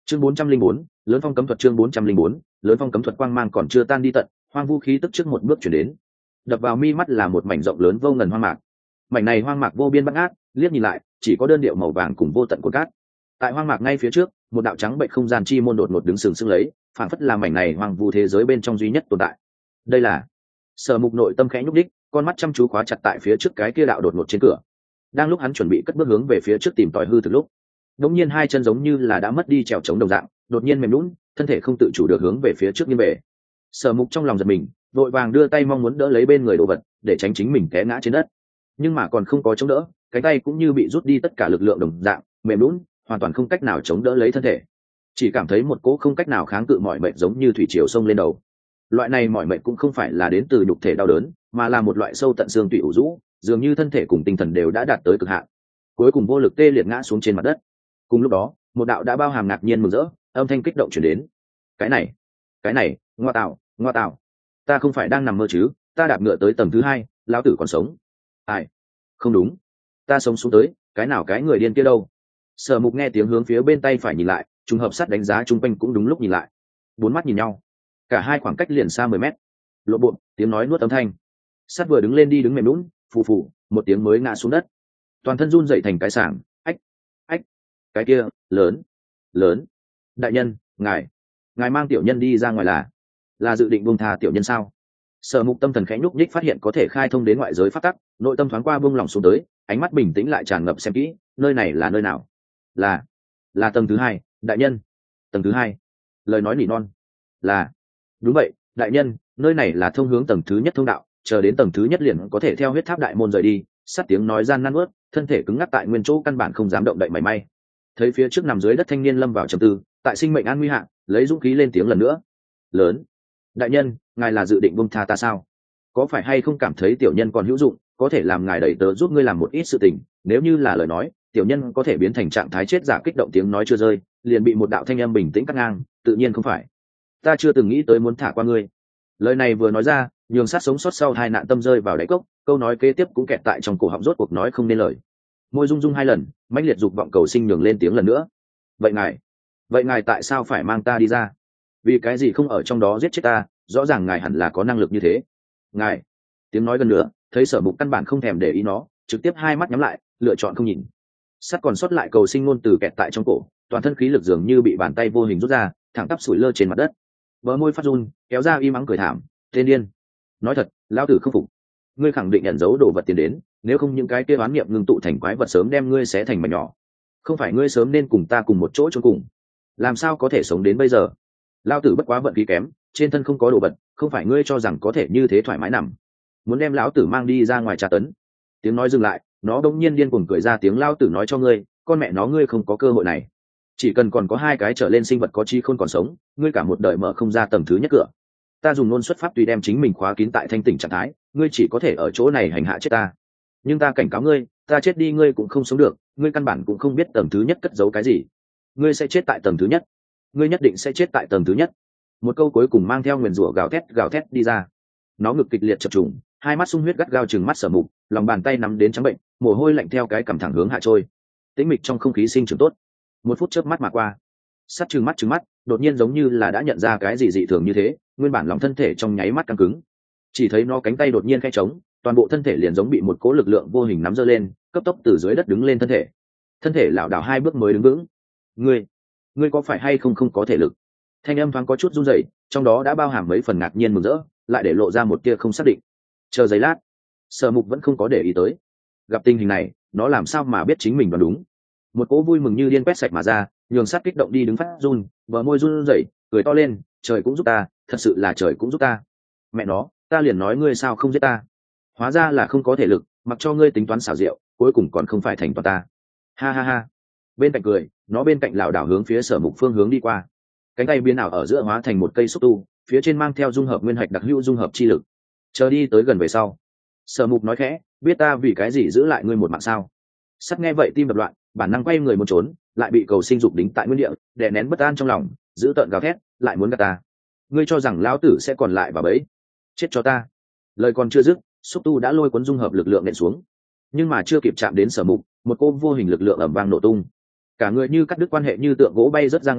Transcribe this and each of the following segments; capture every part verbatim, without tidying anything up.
chương bốn trăm linh bốn lớn phong cấm thuật chương bốn trăm linh bốn lớn phong cấm thuật quang mang còn chưa tan đi tận, hoang vu khí tức trước một bước chuyển đến, đập vào mi mắt là một mảnh rộng lớn vô ngần hoang mạc. Mảnh này hoang mạc vô biên bát ngát, liếc nhìn lại chỉ có đơn điệu màu vàng cùng vô tận cồn cát. Tại hoang mạc ngay phía trước, một đạo trắng bệnh không gian chi môn đột ngột đứng sừng sững lấy, phản phất là mảnh này hoang vu thế giới bên trong duy nhất tồn tại. Đây là Sở Mục nội tâm khẽ nhúc đích, con mắt chăm chú khóa chặt tại phía trước cái kia đạo đột ngột trên cửa. Đang lúc hắn chuẩn bị cất bước hướng về phía trước tìm tòi hư thực lúc, đột nhiên hai chân giống như là đã mất đi trèo chống đồng dạng, đột nhiên mềm nhũn, thân thể không tự chủ được hướng về phía trước nghiêng về. Sở Mục trong lòng giật mình, vội vàng đưa tay mong muốn đỡ lấy bên người đồ vật, để tránh chính mình té ngã trên đất. Nhưng mà còn không có chống đỡ, cánh tay cũng như bị rút đi tất cả lực lượng đồng dạng, mềm nhũn, hoàn toàn không cách nào chống đỡ lấy thân thể. Chỉ cảm thấy một cỗ không cách nào kháng cự mỏi mệt giống như thủy triều xông lên đầu. Loại này mỏi mệt cũng không phải là đến từ nhục thể đau đớn, mà là một loại sâu tận xương tủy ủ rũ, dường như thân thể cùng tinh thần đều đã đạt tới cực hạn, cuối cùng vô lực tê liệt ngã xuống trên mặt đất. Cùng lúc đó, một đạo đã bao hàm ngạc nhiên mừng rỡ, âm thanh kích động truyền đến. Cái này, cái này, ngoa tạo, ngoa tạo, ta không phải đang nằm mơ chứ? Ta đạp ngựa tới tầng thứ hai, lão tử còn sống. Ai? Không đúng, ta sống xuống tới, cái nào cái người điên kia đâu? Sở Mục nghe tiếng hướng phía bên tay phải nhìn lại, trùng hợp sát đánh giá chung quanh cũng đúng lúc nhìn lại. Bốn mắt nhìn nhau, cả hai khoảng cách liền xa mười mét. Lộ bộ, tiếng nói nuốt âm thanh. Sát vừa đứng lên đi đứng mềm lún, phù phù, một tiếng mới ngã xuống đất. Toàn thân run dậy thành cái sảng, ách, ách, cái kia, lớn, lớn. Đại nhân, ngài, ngài mang tiểu nhân đi ra ngoài là, là dự định buông tha tiểu nhân sao? Sở Mục tâm thần khẽ nhúc nhích phát hiện có thể khai thông đến ngoại giới pháp tắc, nội tâm thoáng qua buông lòng xuống tới, ánh mắt bình tĩnh lại tràn ngập xem kỹ, nơi này là nơi nào? Là, là tầng thứ hai, đại nhân. Tầng thứ hai. Lời nói nỉ non. Là, đúng vậy, đại nhân, nơi này là thông hướng tầng thứ nhất thông đạo, chờ đến tầng thứ nhất liền có thể theo huyết tháp đại môn rời đi. Sát tiếng nói gian nan nuốt, thân thể cứng ngắc tại nguyên chỗ căn bản không dám động đậy mảy may. Thấy phía trước nằm dưới đất thanh niên lâm vào trầm tư, tại sinh mệnh an nguy hạ, lấy dũng khí lên tiếng lần nữa. Lớn, đại nhân, ngài là dự định buông tha ta sao? Có phải hay không cảm thấy tiểu nhân còn hữu dụng, có thể làm ngài đẩy tớ giúp ngươi làm một ít sự tình? Nếu như là lời nói, tiểu nhân có thể biến thành trạng thái chết giả. Kích động tiếng nói chưa rơi, liền bị một đạo thanh âm bình tĩnh cắt ngang. Tự nhiên không phải, ta chưa từng nghĩ tới muốn thả qua ngươi. Lời này vừa nói ra, nhường sát sống sót sau hai nạn tâm rơi vào đáy cốc, câu nói kế tiếp cũng kẹt tại trong cổ họng, rốt cuộc nói không nên lời. Môi rung rung hai lần, mãnh liệt dục vọng cầu sinh nhường lên tiếng lần nữa. Vậy ngài, vậy ngài tại sao phải mang ta đi ra? Vì cái gì không ở trong đó giết chết ta? Rõ ràng ngài hẳn là có năng lực như thế. Ngài, tiếng nói gần nữa, thấy Sở Mục căn bản không thèm để ý nó, trực tiếp hai mắt nhắm lại, lựa chọn không nhìn. Sắt còn sót lại cầu sinh ngôn từ kẹt tại trong cổ, toàn thân khí lực dường như bị bàn tay vô hình rút ra, thẳng tắp sủi lơ trên mặt đất. Bờ môi phát run, kéo ra y mắng cười thảm, tên điên. Nói thật, lão tử không phục. Ngươi khẳng định nhận dấu đồ vật tiền đến, nếu không những cái kia oán niệm ngưng tụ thành quái vật sớm đem ngươi xé thành mảnh nhỏ. Không phải ngươi sớm nên cùng ta cùng một chỗ chôn cùng, làm sao có thể sống đến bây giờ? Lão tử bất quá vận khí kém, trên thân không có đồ vật, không phải ngươi cho rằng có thể như thế thoải mái nằm. Muốn đem lão tử mang đi ra ngoài tra tấn. Tiếng nói dừng lại, nó đống nhiên điên cuồng cười ra tiếng. Lão tử nói cho ngươi, con mẹ nó ngươi không có cơ hội này. Chỉ cần còn có hai cái trở lên sinh vật có trí khôn còn sống, ngươi cả một đời mở không ra tầng thứ nhất cửa. Ta dùng ngôn xuất pháp tùy đem chính mình khóa kín tại thanh tỉnh trạng thái, ngươi chỉ có thể ở chỗ này hành hạ chết ta. Nhưng ta cảnh cáo ngươi, ta chết đi ngươi cũng không sống được, ngươi căn bản cũng không biết tầng thứ nhất cất giấu cái gì. Ngươi sẽ chết tại tầng thứ nhất, ngươi nhất định sẽ chết tại tầng thứ nhất. Một câu cuối cùng mang theo nguyền rủa gào thét gào thét đi ra. Nó ngực kịch liệt chập trùng, hai mắt sung huyết gắt gao chừng mắt Sở Mục, lòng bàn tay nắm đến trắng bệnh, mồ hôi lạnh theo cái cằm thẳng hướng hạ trôi. Tĩnh mịch trong không khí sinh trưởng tốt. Một phút chớp mắt mà qua, sắt trừng mắt trừng mắt, đột nhiên giống như là đã nhận ra cái gì dị thường như thế, nguyên bản lòng thân thể trong nháy mắt căng cứng. Chỉ thấy nó cánh tay đột nhiên khẽ trống, toàn bộ thân thể liền giống bị một cỗ lực lượng vô hình nắm giơ lên, cấp tốc từ dưới đất đứng lên thân thể. Thân thể lảo đảo hai bước mới đứng vững. Ngươi, ngươi có phải hay không không có thể lực? Thanh âm thoáng có chút run rẩy, trong đó đã bao hàm mấy phần ngạc nhiên mừng rỡ, lại để lộ ra một tia không xác định. Chờ giây lát, Sở Mục vẫn không có để ý tới. Gặp tình hình này, nó làm sao mà biết chính mình đoán đúng? Một cỗ vui mừng như điên quét sạch mà ra, nhường sát kích động đi đứng phát run, bờ môi run rẩy, cười to lên, trời cũng giúp ta, thật sự là trời cũng giúp ta. Mẹ nó, ta liền nói ngươi sao không giết ta? Hóa ra là không có thể lực, mặc cho ngươi tính toán xảo diệu, cuối cùng còn không phải thành toàn ta. Ha ha ha. Bên cạnh cười, nó bên cạnh lảo đảo hướng phía Sở Mục phương hướng đi qua. Cánh tay biến ảo ở giữa hóa thành một cây xúc tu, phía trên mang theo dung hợp nguyên hạch đặc hữu dung hợp chi lực. Chờ đi tới gần về sau, Sở Mục nói khẽ, biết ta vì cái gì giữ lại ngươi một mạng sao? Sắt nghe vậy tim đập loạn, bản năng quay người muốn trốn, lại bị cầu sinh dục đính tại nguyên địa, đè nén bất an trong lòng, giữ tợn gào thét, lại muốn gạt ta. Ngươi cho rằng lão tử sẽ còn lại vào bẫy? Chết cho ta. Lời còn chưa dứt, xúc tu đã lôi cuốn dung hợp lực lượng nện xuống, nhưng mà chưa kịp chạm đến Sở Mục, một cỗ vô hình lực lượng ầm vang nổ tung, cả người như cắt đứt quan hệ như tượng gỗ bay rất ra ngoài,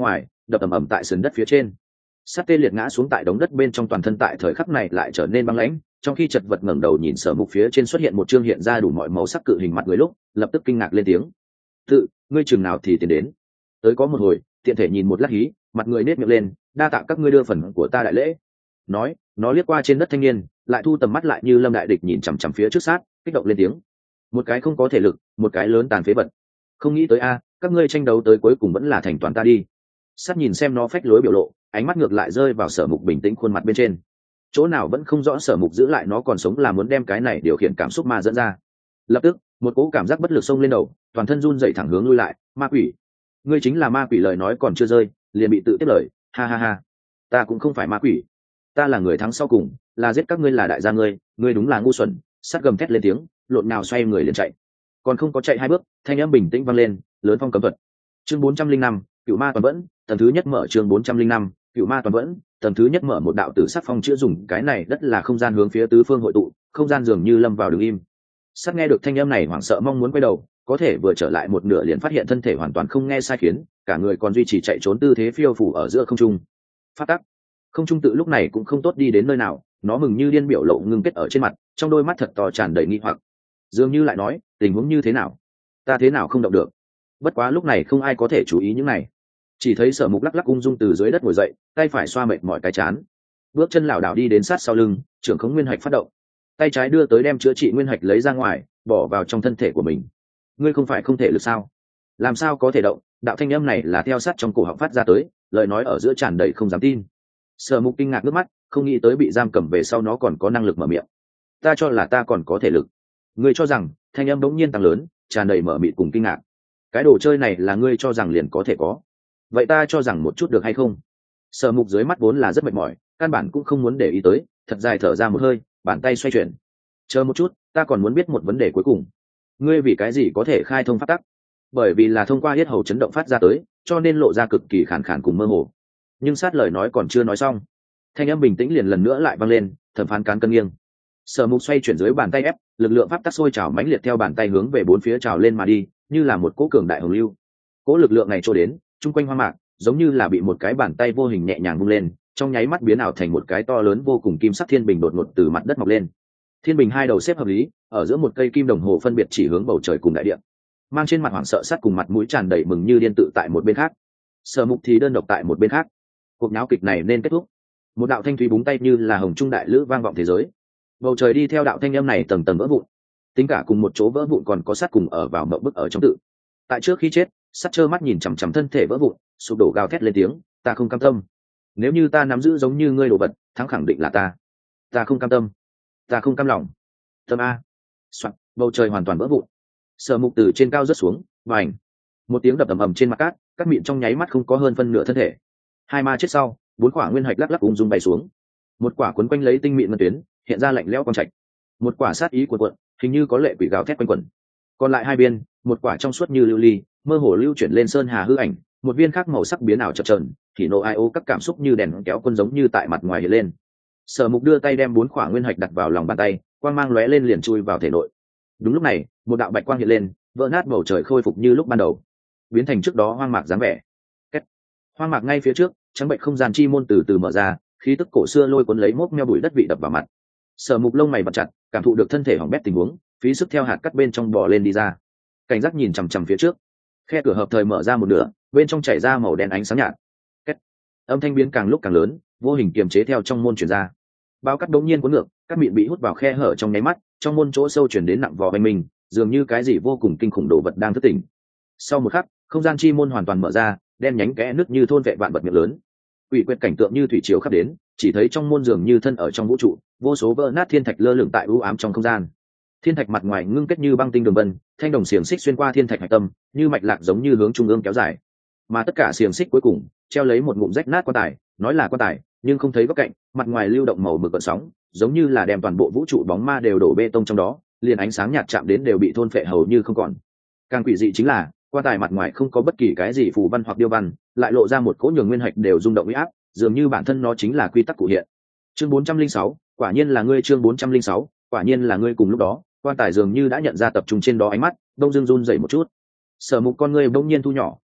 đập ầm ầm tại sườn đất phía trên. Sắt tê liệt ngã xuống tại đống đất bên trong, toàn thân tại thời khắc này lại trở nên băng lãnh, trong khi chật vật ngẩng đầu nhìn Sở Mục phía trên xuất hiện một chương hiện ra đủ mọi màu sắc cự hình mặt người lúc, lập tức kinh ngạc lên tiếng. "Tự, ngươi chừng nào thì tiến đến?" Tới có một hồi, tiện thể nhìn một lát hí, mặt người nết miệng lên, "Đa tạ các ngươi đưa phần của ta đại lễ." Nói, nó liếc qua trên đất thanh niên, lại thu tầm mắt lại như lâm đại địch nhìn chằm chằm phía trước sát, kích động lên tiếng. "Một cái không có thể lực, một cái lớn tàn phế vật. Không nghĩ tới a, các ngươi tranh đấu tới cuối cùng vẫn là thành toàn ta đi." Sát nhìn xem nó phách lối biểu lộ, ánh mắt ngược lại rơi vào Sở Mục bình tĩnh khuôn mặt bên trên. Chỗ nào vẫn không rõ Sở Mục giữ lại nó còn sống là muốn đem cái này điều khiển cảm xúc ma dẫn ra. Lập tức, một cỗ cảm giác bất lực xông lên đầu, toàn thân run dậy thẳng hướng lui lại. "Ma quỷ, ngươi chính là ma quỷ!" Lời nói còn chưa rơi, liền bị tự tiếp lời. "Ha ha ha, ta cũng không phải ma quỷ, ta là người thắng sau cùng, là giết các ngươi là đại gia ngươi, ngươi đúng là ngu xuẩn." Sát gầm thét lên tiếng, lộn nào xoay người liền chạy. Còn không có chạy hai bước, thanh âm bình tĩnh vang lên, "Lớn phong cấm thuật." Chương bốn trăm linh năm, Cửu Ma toàn vẫn, tầng thứ nhất mở. Chương bốn trăm linh năm, Cửu Ma toàn vẫn, tầng thứ nhất mở. Một đạo tử sắc phong chữa dùng cái này đất là không gian hướng phía tứ phương hội tụ, không gian dường như lâm vào đứng im. Sát nghe được thanh âm này hoảng sợ mong muốn quay đầu, có thể vừa trở lại một nửa liền phát hiện thân thể hoàn toàn không nghe sai khiến, cả người còn duy trì chạy trốn tư thế phiêu phù ở giữa không trung. Phát tắc, không trung tự lúc này cũng không tốt đi đến nơi nào, nó mừng như điên biểu lộ ngưng kết ở trên mặt, trong đôi mắt thật to tràn đầy nghi hoặc, dường như lại nói, tình huống như thế nào, ta thế nào không động được. Bất quá lúc này không ai có thể chú ý những này, chỉ thấy Sở Mục lắc lắc ung dung từ dưới đất ngồi dậy, tay phải xoa mệt mỏi cái chán, bước chân lảo đảo đi đến sát sau lưng, trưởng khống nguyên hạch phát động, tay trái đưa tới đem chữa trị nguyên hạch lấy ra ngoài, bỏ vào trong thân thể của mình. "Ngươi không phải không thể lực sao? Làm sao có thể động?" Đạo thanh âm này là theo sát trong cổ họng phát ra tới, lời nói ở giữa tràn đầy không dám tin. Sở Mục kinh ngạc nước mắt, không nghĩ tới bị giam cầm về sau nó còn có năng lực mở miệng. "Ta cho là ta còn có thể lực." "Ngươi cho rằng?" Thanh âm bỗng nhiên tăng lớn, tràn đầy mở mịt cùng kinh ngạc. "Cái đồ chơi này là ngươi cho rằng liền có thể có? Vậy ta cho rằng một chút được hay không?" Sở Mục dưới mắt vốn là rất mệt mỏi, căn bản cũng không muốn để ý tới, thật dài thở ra một hơi, bàn tay xoay chuyển. "Chờ một chút, ta còn muốn biết một vấn đề cuối cùng. Ngươi vì cái gì có thể khai thông pháp tắc?" Bởi vì là thông qua yết hầu chấn động phát ra tới, cho nên lộ ra cực kỳ khàn khàn cùng mơ hồ. Nhưng sát lời nói còn chưa nói xong, thanh âm bình tĩnh liền lần nữa lại vang lên, thẩm phán cán cân nghiêng. Sở Mục xoay chuyển dưới bàn tay ép, lực lượng pháp tắc sôi trào mãnh liệt theo bàn tay hướng về bốn phía trào lên mà đi, như là một cỗ cường đại hồng lưu. Cỗ lực lượng này trôi đến, chung quanh hoa mạc, giống như là bị một cái bàn tay vô hình nhẹ nhàng vung lên, trong nháy mắt biến ảo thành một cái to lớn vô cùng kim sắc thiên bình đột ngột từ mặt đất mọc lên. Thiên bình hai đầu xếp hợp lý, ở giữa một cây kim đồng hồ phân biệt chỉ hướng bầu trời cùng đại địa. Mang trên mặt hoảng sợ sát cùng mặt mũi tràn đầy mừng như điên tự tại một bên khác. Sở Mục thì đơn độc tại một bên khác. Cuộc náo kịch này nên kết thúc. Một đạo thanh thúy búng tay như là hồng trung đại lữ vang vọng thế giới. Bầu trời đi theo đạo thanh âm này tầng tầng vỡ vụn. Tính cả cùng một chỗ vỡ vụn còn có sát cùng ở vào mộng bức ở trong tự. Tại trước khi chết, sát trơ mắt nhìn chằm chằm thân thể vỡ vụn, sụp đổ gào thét lên tiếng, "Ta không cam tâm. Nếu như ta nắm giữ giống như ngươi đồ vật, thắng khẳng định là ta. Ta không cam tâm. Ta không cam lòng." Tâm a. Soạn, bầu trời hoàn toàn vỡ vụn. Sở Mục từ trên cao rớt xuống, vành. Một tiếng đập ầm ầm trên mặt cát, cát mịn trong nháy mắt không có hơn phân nửa thân thể. Hai ma chết sau, bốn quả nguyên hạch lắc lắc ung dung bay xuống. Một quả quấn quanh lấy tinh mịn ngân tuyến, hiện ra lạnh lẽo quang trạch. Một quả sát ý cuộn cuộn, hình như có lệ quỷ gào thét quanh quẩn. Còn lại hai bên, một quả trong suốt như lưu ly, mơ hồ lưu chuyển lên sơn hà hư ảnh, một viên khác màu sắc biến ảo chập chờn, thì nộ ai ô các cảm xúc như đèn kéo quân giống như tại mặt ngoài hiện lên. Sở Mục đưa tay đem bốn quả nguyên hạch đặt vào lòng bàn tay, quang mang lóe lên liền chui vào thể nội. Đúng lúc này, một đạo bạch quang hiện lên, vỡ nát bầu trời khôi phục như lúc ban đầu, biến thành trước đó hoang mạc dáng vẻ. Kết. Hoang mạc ngay phía trước, trắng bệnh không gian chi môn từ từ mở ra, khí tức cổ xưa lôi cuốn lấy mốc meo bụi đất vị đập vào mặt. Sở Mục lông mày bật chặt, cảm thụ được thân thể hỏng bét tình huống, phí sức theo hạt cắt bên trong bò lên đi ra. Cảnh giác nhìn chằm chằm phía trước, khe cửa hợp thời mở ra một nửa, bên trong chảy ra màu đen ánh sáng nhạt. Kết. Âm thanh biến càng lúc càng lớn, vô hình kiềm chế theo trong môn truyền ra. Bao cắt đống nhiên cuốn ngược, các miệng bị hút vào khe hở trong nháy mắt, trong môn chỗ sâu truyền đến nặng vò bên mình, dường như cái gì vô cùng kinh khủng đồ vật đang thức tỉnh. Sau một khắc, không gian chi môn hoàn toàn mở ra, đen nhánh kẽ nứt như thôn vệ vạn vật miệng lớn. Quỷ quyệt cảnh tượng như thủy triều khắp đến, chỉ thấy trong môn dường như thân ở trong vũ trụ, vô số vỡ nát thiên thạch lơ lửng tại u ám trong không gian. Thiên thạch mặt ngoài ngưng kết như băng tinh đường vân, thanh đồng xiềng xích xuyên qua thiên thạch hạch tâm, như mạch lạc giống như hướng trung ương kéo dài. Mà tất cả xiềng xích cuối cùng treo lấy một ngụm rách nát quan tài, nói là quan tài, nhưng không thấy góc cạnh, mặt ngoài lưu động màu mực gợn sóng, giống như là đem toàn bộ vũ trụ bóng ma đều đổ bê tông trong đó, liền ánh sáng nhạt chạm đến đều bị thôn phệ hầu như không còn. Càng quỷ dị chính là, quan tài mặt ngoài không có bất kỳ cái gì phù văn hoặc điêu văn, lại lộ ra một cỗ nhường nguyên hạch đều rung động uy áp, dường như bản thân nó chính là quy tắc cụ hiện. Chương bốn trăm linh sáu, quả nhiên là ngươi. Chương bốn trăm linh sáu, quả nhiên là ngươi. Cùng lúc đó, quan tài dường như đã nhận ra tập trung trên đó ánh mắt, đông dương run rẩy một chút. Sở Mục con ngươi bỗng nhiên thu nhỏ,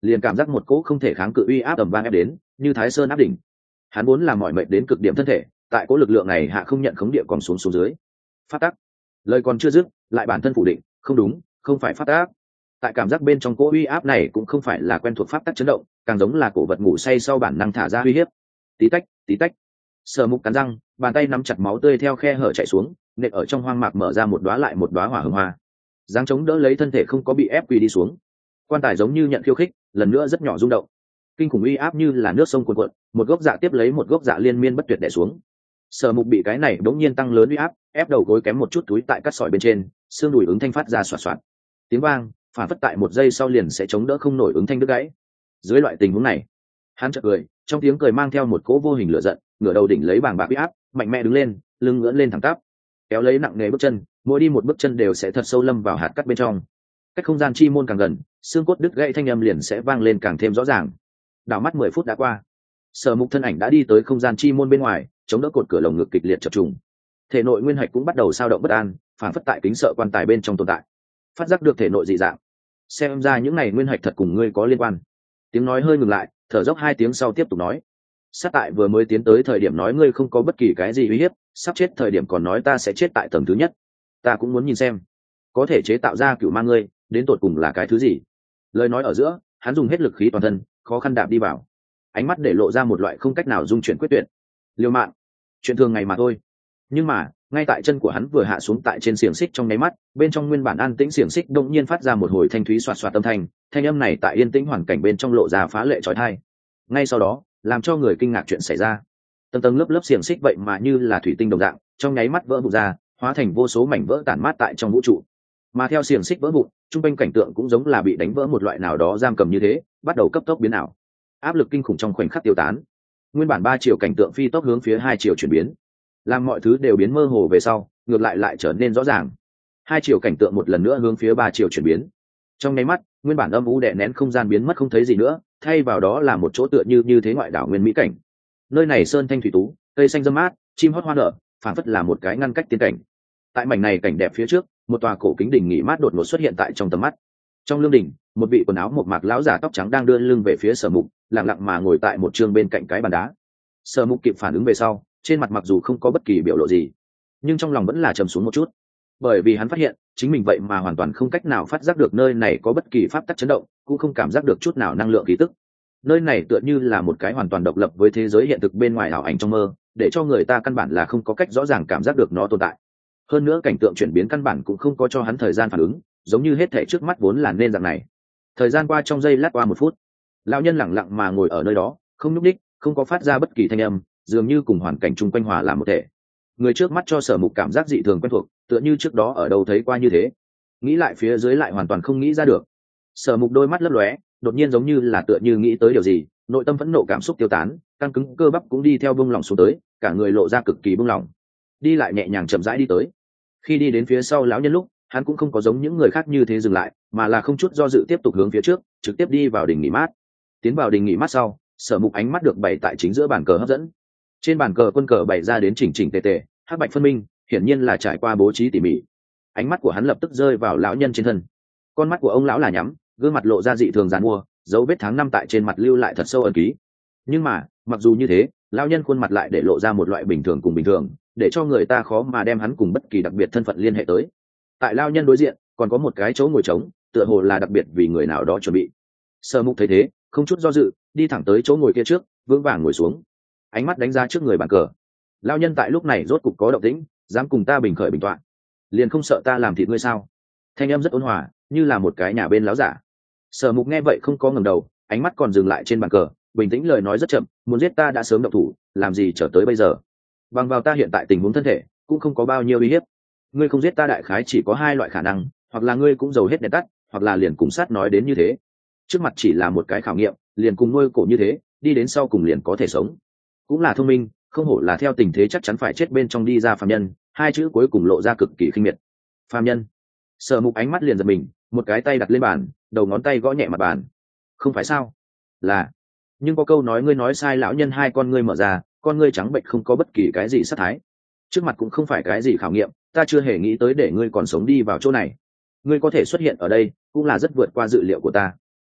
liền cảm giác một cỗ không thể kháng cự uy áp tầm vang ép đến, như Thái Sơn áp đỉnh. Hắn vốn là mỏi mệt đến cực điểm thân thể, tại cỗ lực lượng này hạ không nhận khống địa còn xuống xuống dưới. Phát tác. Lời còn chưa dứt, lại bản thân phủ định, không đúng, không phải phát tác. Tại cảm giác bên trong cỗ uy áp này cũng không phải là quen thuộc pháp tắc chấn động, càng giống là cổ vật ngủ say sau bản năng thả ra uy hiếp. Tí tách, tí tách. Sở Mục cắn răng, bàn tay nắm chặt máu tươi theo khe hở chảy xuống, nện ở trong hoang mạc mở ra một đóa lại một đóa hỏa hồng hoa. Giáng chống đỡ lấy thân thể không có bị ép quỳ đi xuống. Quan tài giống như nhận khiêu khích, lần nữa rất nhỏ rung động. Kinh khủng uy áp như là nước sông cuồn cuộn, một gốc dạ tiếp lấy một gốc dạ liên miên bất tuyệt đè xuống. Sở Mục bị cái này đống nhiên tăng lớn uy áp, ép đầu gối kém một chút túi tại cắt sỏi bên trên, xương đùi ứng thanh phát ra xoạt xoạt. Tiếng vang, phản phất tại một giây sau liền sẽ chống đỡ không nổi ứng thanh đứt gãy. Dưới loại tình huống này, hắn chợt cười, trong tiếng cười mang theo một cỗ vô hình lửa giận, ngửa đầu đỉnh lấy bàng bạc uy áp, mạnh mẽ đứng lên, lưng ngưỡng lên thẳng tắp, kéo lấy nặng nề bước chân, mỗi đi một bước chân đều sẽ thật sâu lâm vào hạt cắt bên trong. Cách không gian chi môn càng gần, xương cốt đứt gãy thanh âm liền sẽ vang lên càng thêm rõ ràng. Đảo mắt mười phút đã qua, Sở Mục thân ảnh đã đi tới không gian chi môn bên ngoài, chống đỡ cột cửa lồng ngực kịch liệt chập trùng. Thể nội nguyên hạch cũng bắt đầu sao động bất an, phản phất tại kính sợ quan tài bên trong tồn tại. Phát giác được thể nội dị dạng, xem ra những này nguyên hạch thật cùng ngươi có liên quan. Tiếng nói hơi ngừng lại, thở dốc hai tiếng sau tiếp tục nói. Sát tại vừa mới tiến tới thời điểm nói ngươi không có bất kỳ cái gì uy hiếp, sắp chết thời điểm còn nói ta sẽ chết tại tầng thứ nhất. Ta cũng muốn nhìn xem, có thể chế tạo ra cửu mang ngươi, đến tột cùng là cái thứ gì. Lời nói ở giữa, hắn dùng hết lực khí toàn thân, khó khăn đạp đi vào. Ánh mắt để lộ ra một loại không cách nào dung chuyển quyết tuyệt. Liều mạng, chuyện thường ngày mà thôi. Nhưng mà, ngay tại chân của hắn vừa hạ xuống tại trên xiềng xích trong nháy mắt, bên trong nguyên bản an tĩnh xiềng xích đột nhiên phát ra một hồi thanh thúy xoạt xoạt âm thanh, thanh âm này tại yên tĩnh hoàn cảnh bên trong lộ ra phá lệ chói tai. Ngay sau đó, làm cho người kinh ngạc chuyện xảy ra. Tầng tầng lớp lớp xiềng xích vậy mà như là thủy tinh đồng dạng, trong nháy mắt vỡ vụn ra, hóa thành vô số mảnh vỡ tản mát tại trong vũ trụ. Mà theo xiềng xích vỡ vụn, trung quanh cảnh tượng cũng giống là bị đánh vỡ một loại nào đó giam cầm như thế, bắt đầu cấp tốc biến ảo. Áp lực kinh khủng trong khoảnh khắc tiêu tán. Nguyên bản ba chiều cảnh tượng phi tốc hướng phía hai chiều chuyển biến. Làm mọi thứ đều biến mơ hồ về sau, ngược lại lại trở nên rõ ràng. Hai chiều cảnh tượng một lần nữa hướng phía ba chiều chuyển biến. Trong nháy mắt, nguyên bản âm u đè nén không gian biến mất không thấy gì nữa, thay vào đó là một chỗ tựa như như thế ngoại đảo nguyên mỹ cảnh. Nơi này sơn thanh thủy tú, cây xanh râm mát, chim hót hoa nở, phảng phất là một cái ngăn cách tiên cảnh. Tại mảnh này cảnh đẹp phía trước, một tòa cổ kính đình nghỉ mát đột ngột xuất hiện tại trong tầm mắt. Trong lương đình, một vị quần áo một mạc lão giả tóc trắng đang đưa lưng về phía Sở Mục, lặng lặng mà ngồi tại một trường bên cạnh cái bàn đá. Sở Mục kịp phản ứng về sau, trên mặt mặc dù không có bất kỳ biểu lộ gì, nhưng trong lòng vẫn là trầm xuống một chút, bởi vì hắn phát hiện chính mình vậy mà hoàn toàn không cách nào phát giác được nơi này có bất kỳ pháp tắc chấn động, cũng không cảm giác được chút nào năng lượng khí tức. Nơi này tựa như là một cái hoàn toàn độc lập với thế giới hiện thực bên ngoài ảo ảnh trong mơ, để cho người ta căn bản là không có cách rõ ràng cảm giác được nó tồn tại. Hơn nữa cảnh tượng chuyển biến căn bản cũng không có cho hắn thời gian phản ứng, giống như hết thảy trước mắt vốn là nên dạng này. Thời gian qua trong giây lát qua một phút, lão nhân lặng lặng mà ngồi ở nơi đó, không nhúc nhích, không có phát ra bất kỳ thanh âm, dường như cùng hoàn cảnh chung quanh hòa làm một thể. Người trước mắt cho Sở Mục cảm giác dị thường quen thuộc, tựa như trước đó ở đâu thấy qua như thế. Nghĩ lại phía dưới lại hoàn toàn không nghĩ ra được. Sở Mục đôi mắt lấp lóe, đột nhiên giống như là tựa như nghĩ tới điều gì, nội tâm phẫn nộ cảm xúc tiêu tán, căng cứng cơ bắp cũng đi theo bung lỏng xuống tới, cả người lộ ra cực kỳ bung lỏng. Đi lại nhẹ nhàng chậm rãi đi tới. Khi đi đến phía sau lão nhân lúc, hắn cũng không có giống những người khác như thế dừng lại, mà là không chút do dự tiếp tục hướng phía trước, trực tiếp đi vào đình nghỉ mát. Tiến vào đình nghỉ mát sau, Sở Mục ánh mắt được bày tại chính giữa bàn cờ hấp dẫn. Trên bàn cờ quân cờ bày ra đến chỉnh chỉnh tề tề, hắc bạch phân minh, hiển nhiên là trải qua bố trí tỉ mỉ. Ánh mắt của hắn lập tức rơi vào lão nhân trên thân. Con mắt của ông lão là nhắm, gương mặt lộ ra dị thường giàn mua, dấu vết tháng năm tại trên mặt lưu lại thật sâu ẩn ký. Nhưng mà, mặc dù như thế, lão nhân khuôn mặt lại để lộ ra một loại bình thường cùng bình thường, để cho người ta khó mà đem hắn cùng bất kỳ đặc biệt thân phận liên hệ tới. Tại lão nhân đối diện, còn có một cái chỗ ngồi trống, tựa hồ là đặc biệt vì người nào đó chuẩn bị. Sở Mục thấy thế, không chút do dự, đi thẳng tới chỗ ngồi kia trước, vững vàng ngồi xuống. Ánh mắt đánh ra trước người bàn cờ. Lão nhân tại lúc này rốt cục có động tĩnh, dám cùng ta bình khởi bình tọa, liền không sợ ta làm thịt ngươi sao? Thanh âm rất ôn hòa, như là một cái nhà bên láo giả. Sở Mục nghe vậy không có ngẩng đầu, ánh mắt còn dừng lại trên bàn cờ, bình tĩnh lời nói rất chậm, muốn giết ta đã sớm động thủ, làm gì trở tới bây giờ? Bằng vào ta hiện tại tình huống thân thể, cũng không có bao nhiêu uy hiếp. Ngươi không giết ta đại khái chỉ có hai loại khả năng, hoặc là ngươi cũng giàu hết đèn tắt, hoặc là liền cùng sát nói đến như thế. Trước mặt chỉ là một cái khảo nghiệm, liền cùng nuôi cổ như thế, đi đến sau cùng liền có thể sống. Cũng là thông minh, không hổ là theo tình thế chắc chắn phải chết bên trong đi ra phàm nhân, hai chữ cuối cùng lộ ra cực kỳ khinh miệt. Phàm nhân. Sở Mục ánh mắt liền giật mình, một cái tay đặt lên bàn, đầu ngón tay gõ nhẹ mặt bàn. Không phải sao? Là. Nhưng có câu nói ngươi nói sai, lão nhân hai con ngươi mở ra, con ngươi trắng bệnh không có bất kỳ cái gì sát thái. Trước mặt cũng không phải cái gì khảo nghiệm, ta chưa hề nghĩ tới để ngươi còn sống đi vào chỗ này. Ngươi có thể xuất hiện ở đây, cũng là rất vượt qua dự liệu của ta.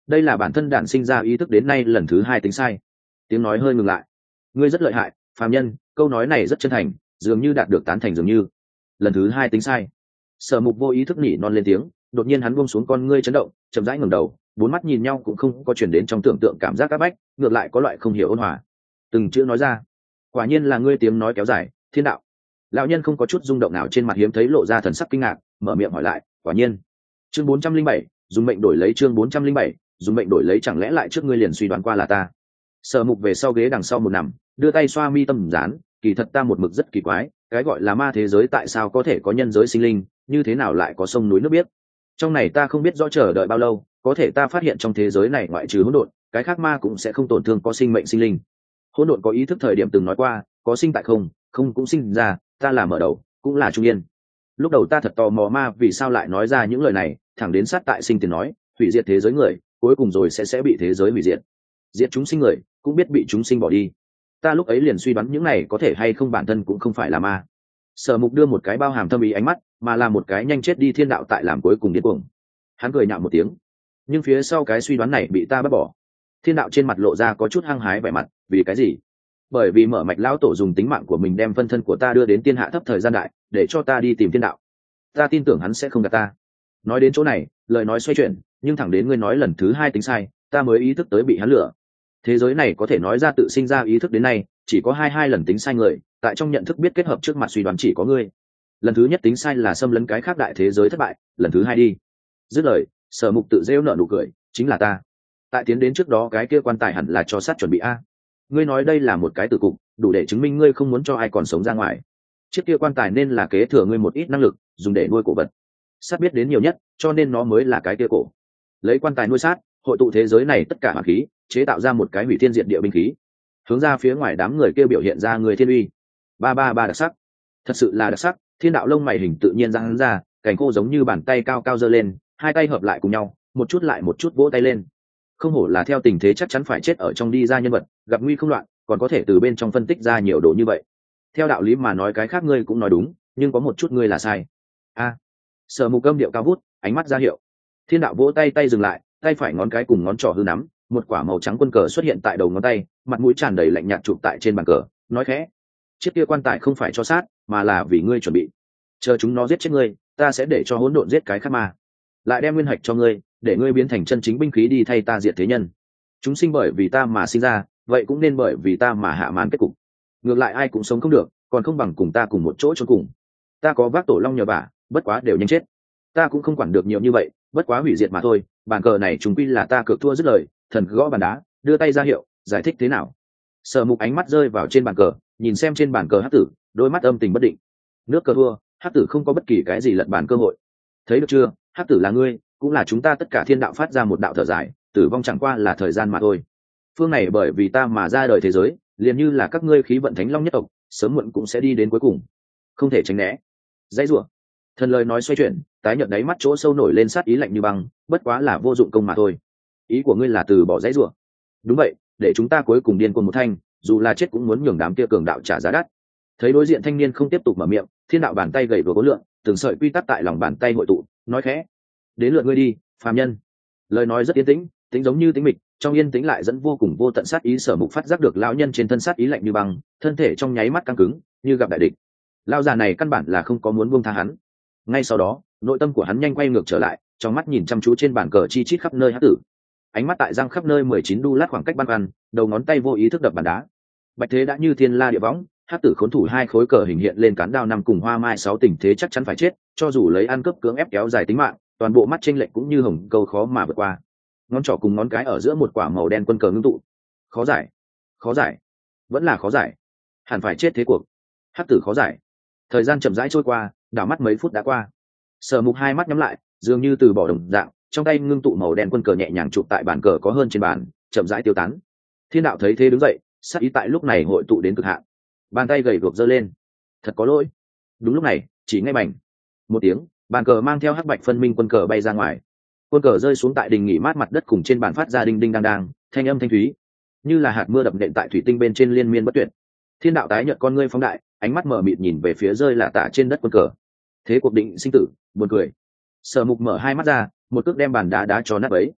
đây là bản thân đản sinh ra ý thức đến nay lần thứ hai tính sai. Tiếng nói hơi ngừng lại. Ngươi rất lợi hại phàm nhân, câu nói này rất chân thành, dường như đạt được tán thành dường như. Lần thứ hai tính sai. Sở Mục vô ý thức nỉ non lên tiếng, đột nhiên hắn buông xuống con ngươi chấn động, chậm rãi ngẩng đầu, bốn mắt nhìn nhau cũng không có chuyển đến trong tưởng tượng cảm giác áp bách, ngược lại có loại không hiểu ôn hòa. Từng chữ nói ra, quả nhiên là ngươi. Tiếng nói kéo dài, thiên đạo. Lão nhân không có chút rung động nào trên mặt, hiếm thấy lộ ra thần sắc kinh ngạc, mở miệng hỏi lại, quả nhiên. Chương bốn trăm linh bảy, dùng mệnh đổi lấy. Chương bốn trăm linh bảy, dùng mệnh đổi lấy. Chẳng lẽ lại trước ngươi liền suy đoán qua là ta? Sở Mục về sau ghế đằng sau một nằm, đưa tay xoa mi tâm dán, kỳ thật ta một mực rất kỳ quái, cái gọi là ma thế giới tại sao có thể có nhân giới sinh linh, như thế nào lại có sông núi nước biết. Trong này ta không biết rõ chờ đợi bao lâu, có thể ta phát hiện trong thế giới này ngoại trừ hỗn độn, cái khác ma cũng sẽ không tổn thương có sinh mệnh sinh linh. Hỗn độn có ý thức thời điểm từng nói qua, có sinh tại không, không cũng sinh ra, ta là mở đầu, cũng là trung yên. Lúc đầu ta thật tò mò ma vì sao lại nói ra những lời này, thẳng đến sát tại sinh tiền nói, hủy diệt thế giới người, cuối cùng rồi sẽ sẽ bị thế giới hủy diệt. Diệt chúng sinh người, cũng biết bị chúng sinh bỏ đi. Ta lúc ấy liền suy đoán những này có thể hay không bản thân cũng không phải là ma. Sở Mục đưa một cái bao hàm thâm ý ánh mắt, mà là một cái nhanh chết đi thiên đạo tại làm cuối cùng điên cuồng. Hắn cười nhạo một tiếng, nhưng phía sau cái suy đoán này bị ta bắt bỏ. Thiên đạo trên mặt lộ ra có chút hăng hái vẻ mặt, vì cái gì? Bởi vì mở mạch lão tổ dùng tính mạng của mình đem phân thân của ta đưa đến tiên hạ thấp thời gian đại, để cho ta đi tìm thiên đạo. Ta tin tưởng hắn sẽ không gạt ta. Nói đến chỗ này, lời nói xoay chuyển, nhưng thẳng đến ngươi nói lần thứ hai tính sai, ta mới ý thức tới bị hắn lừa. Thế giới này có thể nói ra tự sinh ra ý thức đến nay, chỉ có hai hai lần tính sai người, tại trong nhận thức biết kết hợp trước mặt suy đoán chỉ có ngươi. Lần thứ nhất tính sai là xâm lấn cái khác đại thế giới thất bại, lần thứ hai đi. Dứt lời, Sở Mục tự rêu nở nụ cười, chính là ta. Tại tiến đến trước đó cái kia quan tài hẳn là cho sát chuẩn bị a. Ngươi nói đây là một cái tử cục, đủ để chứng minh ngươi không muốn cho ai còn sống ra ngoài. Chiếc kia quan tài nên là kế thừa ngươi một ít năng lực, dùng để nuôi cổ vật. Sát biết đến nhiều nhất, cho nên nó mới là cái kia cổ. Lấy quan tài nuôi sát, hội tụ thế giới này tất cả hỏa khí, chế tạo ra một cái hủy thiên diệt địa binh khí. Hướng ra phía ngoài đám người kia biểu hiện ra người thiên uy. Ba ba ba đặc sắc, thật sự là đặc sắc. Thiên đạo lông mày hình tự nhiên giang ra, cảnh khô giống như bàn tay cao cao giơ lên, hai tay hợp lại cùng nhau, một chút lại một chút vỗ tay lên. Không hổ là theo tình thế chắc chắn phải chết ở trong đi ra nhân vật, gặp nguy không loạn, còn có thể từ bên trong phân tích ra nhiều đồ như vậy. Theo đạo lý mà nói cái khác ngươi cũng nói đúng, nhưng có một chút ngươi là sai. A. Sở Mục âm điệu cao vút, ánh mắt ra hiệu. Thiên đạo vỗ tay tay dừng lại, tay phải ngón cái cùng ngón trỏ hư nắm, một quả màu trắng quân cờ xuất hiện tại đầu ngón tay, mặt mũi tràn đầy lạnh nhạt chụp tại trên bàn cờ, nói khẽ: chiếc kia quan tài không phải cho sát, mà là vì ngươi chuẩn bị. Chờ chúng nó giết chết ngươi, ta sẽ để cho hỗn độn giết cái khác ma, lại đem nguyên hạch cho ngươi, để ngươi biến thành chân chính binh khí đi thay ta diệt thế nhân. Chúng sinh bởi vì ta mà sinh ra, vậy cũng nên bởi vì ta mà hạ màn kết cục. Ngược lại ai cũng sống không được, còn không bằng cùng ta cùng một chỗ chôn cùng. Ta có vác tổ long nhờ vả, bất quá đều nhanh chết. Ta cũng không quản được nhiều như vậy, bất quá hủy diệt mà thôi. Bàn cờ này chúng quy là ta cược thua. Dứt lời, thần gõ bàn đá, đưa tay ra hiệu, giải thích thế nào. Sở Mục ánh mắt rơi vào trên bàn cờ, nhìn xem trên bàn cờ hắc tử, đôi mắt âm tình bất định. Nước cờ thua, hắc tử không có bất kỳ cái gì lật bàn cơ hội. Thấy được chưa, hắc tử là ngươi, cũng là chúng ta tất cả thiên đạo phát ra một đạo thở dài, tử vong chẳng qua là thời gian mà thôi. Phương này bởi vì ta mà ra đời thế giới, liền như là các ngươi khí vận thánh long nhất tộc, sớm muộn cũng sẽ đi đến cuối cùng, không thể tránh né. Dãy rủa. Thần lời nói xoay chuyển, tái nhợt đáy mắt chỗ sâu nổi lên sát ý lạnh như băng, bất quá là vô dụng công mà thôi. Ý của ngươi là từ bỏ dãy rủa? Đúng vậy, để chúng ta cuối cùng điên cuồng một thanh, dù là chết cũng muốn nhường đám kia cường đạo trả giá đắt. Thấy đối diện thanh niên không tiếp tục mở miệng, thiên đạo bàn tay gầy vừa có lượng, từng sợi quy tắc tại lòng bàn tay hội tụ, nói khẽ: đến lượt ngươi đi, phàm nhân. Lời nói rất yên tĩnh, tính giống như tĩnh mịch, trong yên tĩnh lại dẫn vô cùng vô tận sát ý. Sở Mục phát giác được lão nhân trên thân sát ý lạnh như băng, thân thể trong nháy mắt căng cứng, như gặp đại địch. Lão già này căn bản là không có muốn buông tha hắn. Ngay sau đó, nội tâm của hắn nhanh quay ngược trở lại, trong mắt nhìn chăm chú trên bàn cờ chi chít khắp nơi hắc tử. Ánh mắt tại răng khắp nơi mười chín đu lát khoảng cách băn khoăn, đầu ngón tay vô ý thức đập bàn đá. Bạch thế đã như thiên la địa võng, hắc tử khốn thủ hai khối cờ hình hiện lên cán đao năm cùng hoa mai sáu, tình thế chắc chắn phải chết, cho dù lấy ăn cướp cưỡng ép kéo dài tính mạng, toàn bộ mắt chênh lệch cũng như hồng câu khó mà vượt qua. Ngón trỏ cùng ngón cái ở giữa một quả màu đen quân cờ ngưng tụ. Khó giải, khó giải, vẫn là khó giải. Hẳn phải chết thế cuộc. Hắc tử khó giải. Thời gian chậm rãi trôi qua, đảo mắt mấy phút đã qua. Sở Mục hai mắt nhắm lại, dường như từ bỏ đồng dạng, trong tay ngưng tụ màu đen quân cờ nhẹ nhàng chụp tại bàn cờ có hơn trên bàn, chậm rãi tiêu tán. Thiên đạo thấy thế đứng dậy, sát ý tại lúc này hội tụ đến cực hạn. Bàn tay gầy guộc giơ lên. Thật có lỗi. Đúng lúc này, chỉ ngay bành một tiếng, bàn cờ mang theo hắc bạch phân minh quân cờ bay ra ngoài. Quân cờ rơi xuống tại đình nghỉ mát mặt đất cùng trên bàn phát ra đinh đinh đang đang, thanh âm thanh thúy, như là hạt mưa đập nện tại thủy tinh bên trên liên miên bất tuyệt. Thiên đạo tái nhợt con ngươi phóng đại, ánh mắt mở mịt nhìn về phía rơi lả tả trên đất quân cờ. Thế cuộc định sinh tử, buồn cười. Sở Mục mở hai mắt ra, một cước đem bàn đá đá cho nát bấy.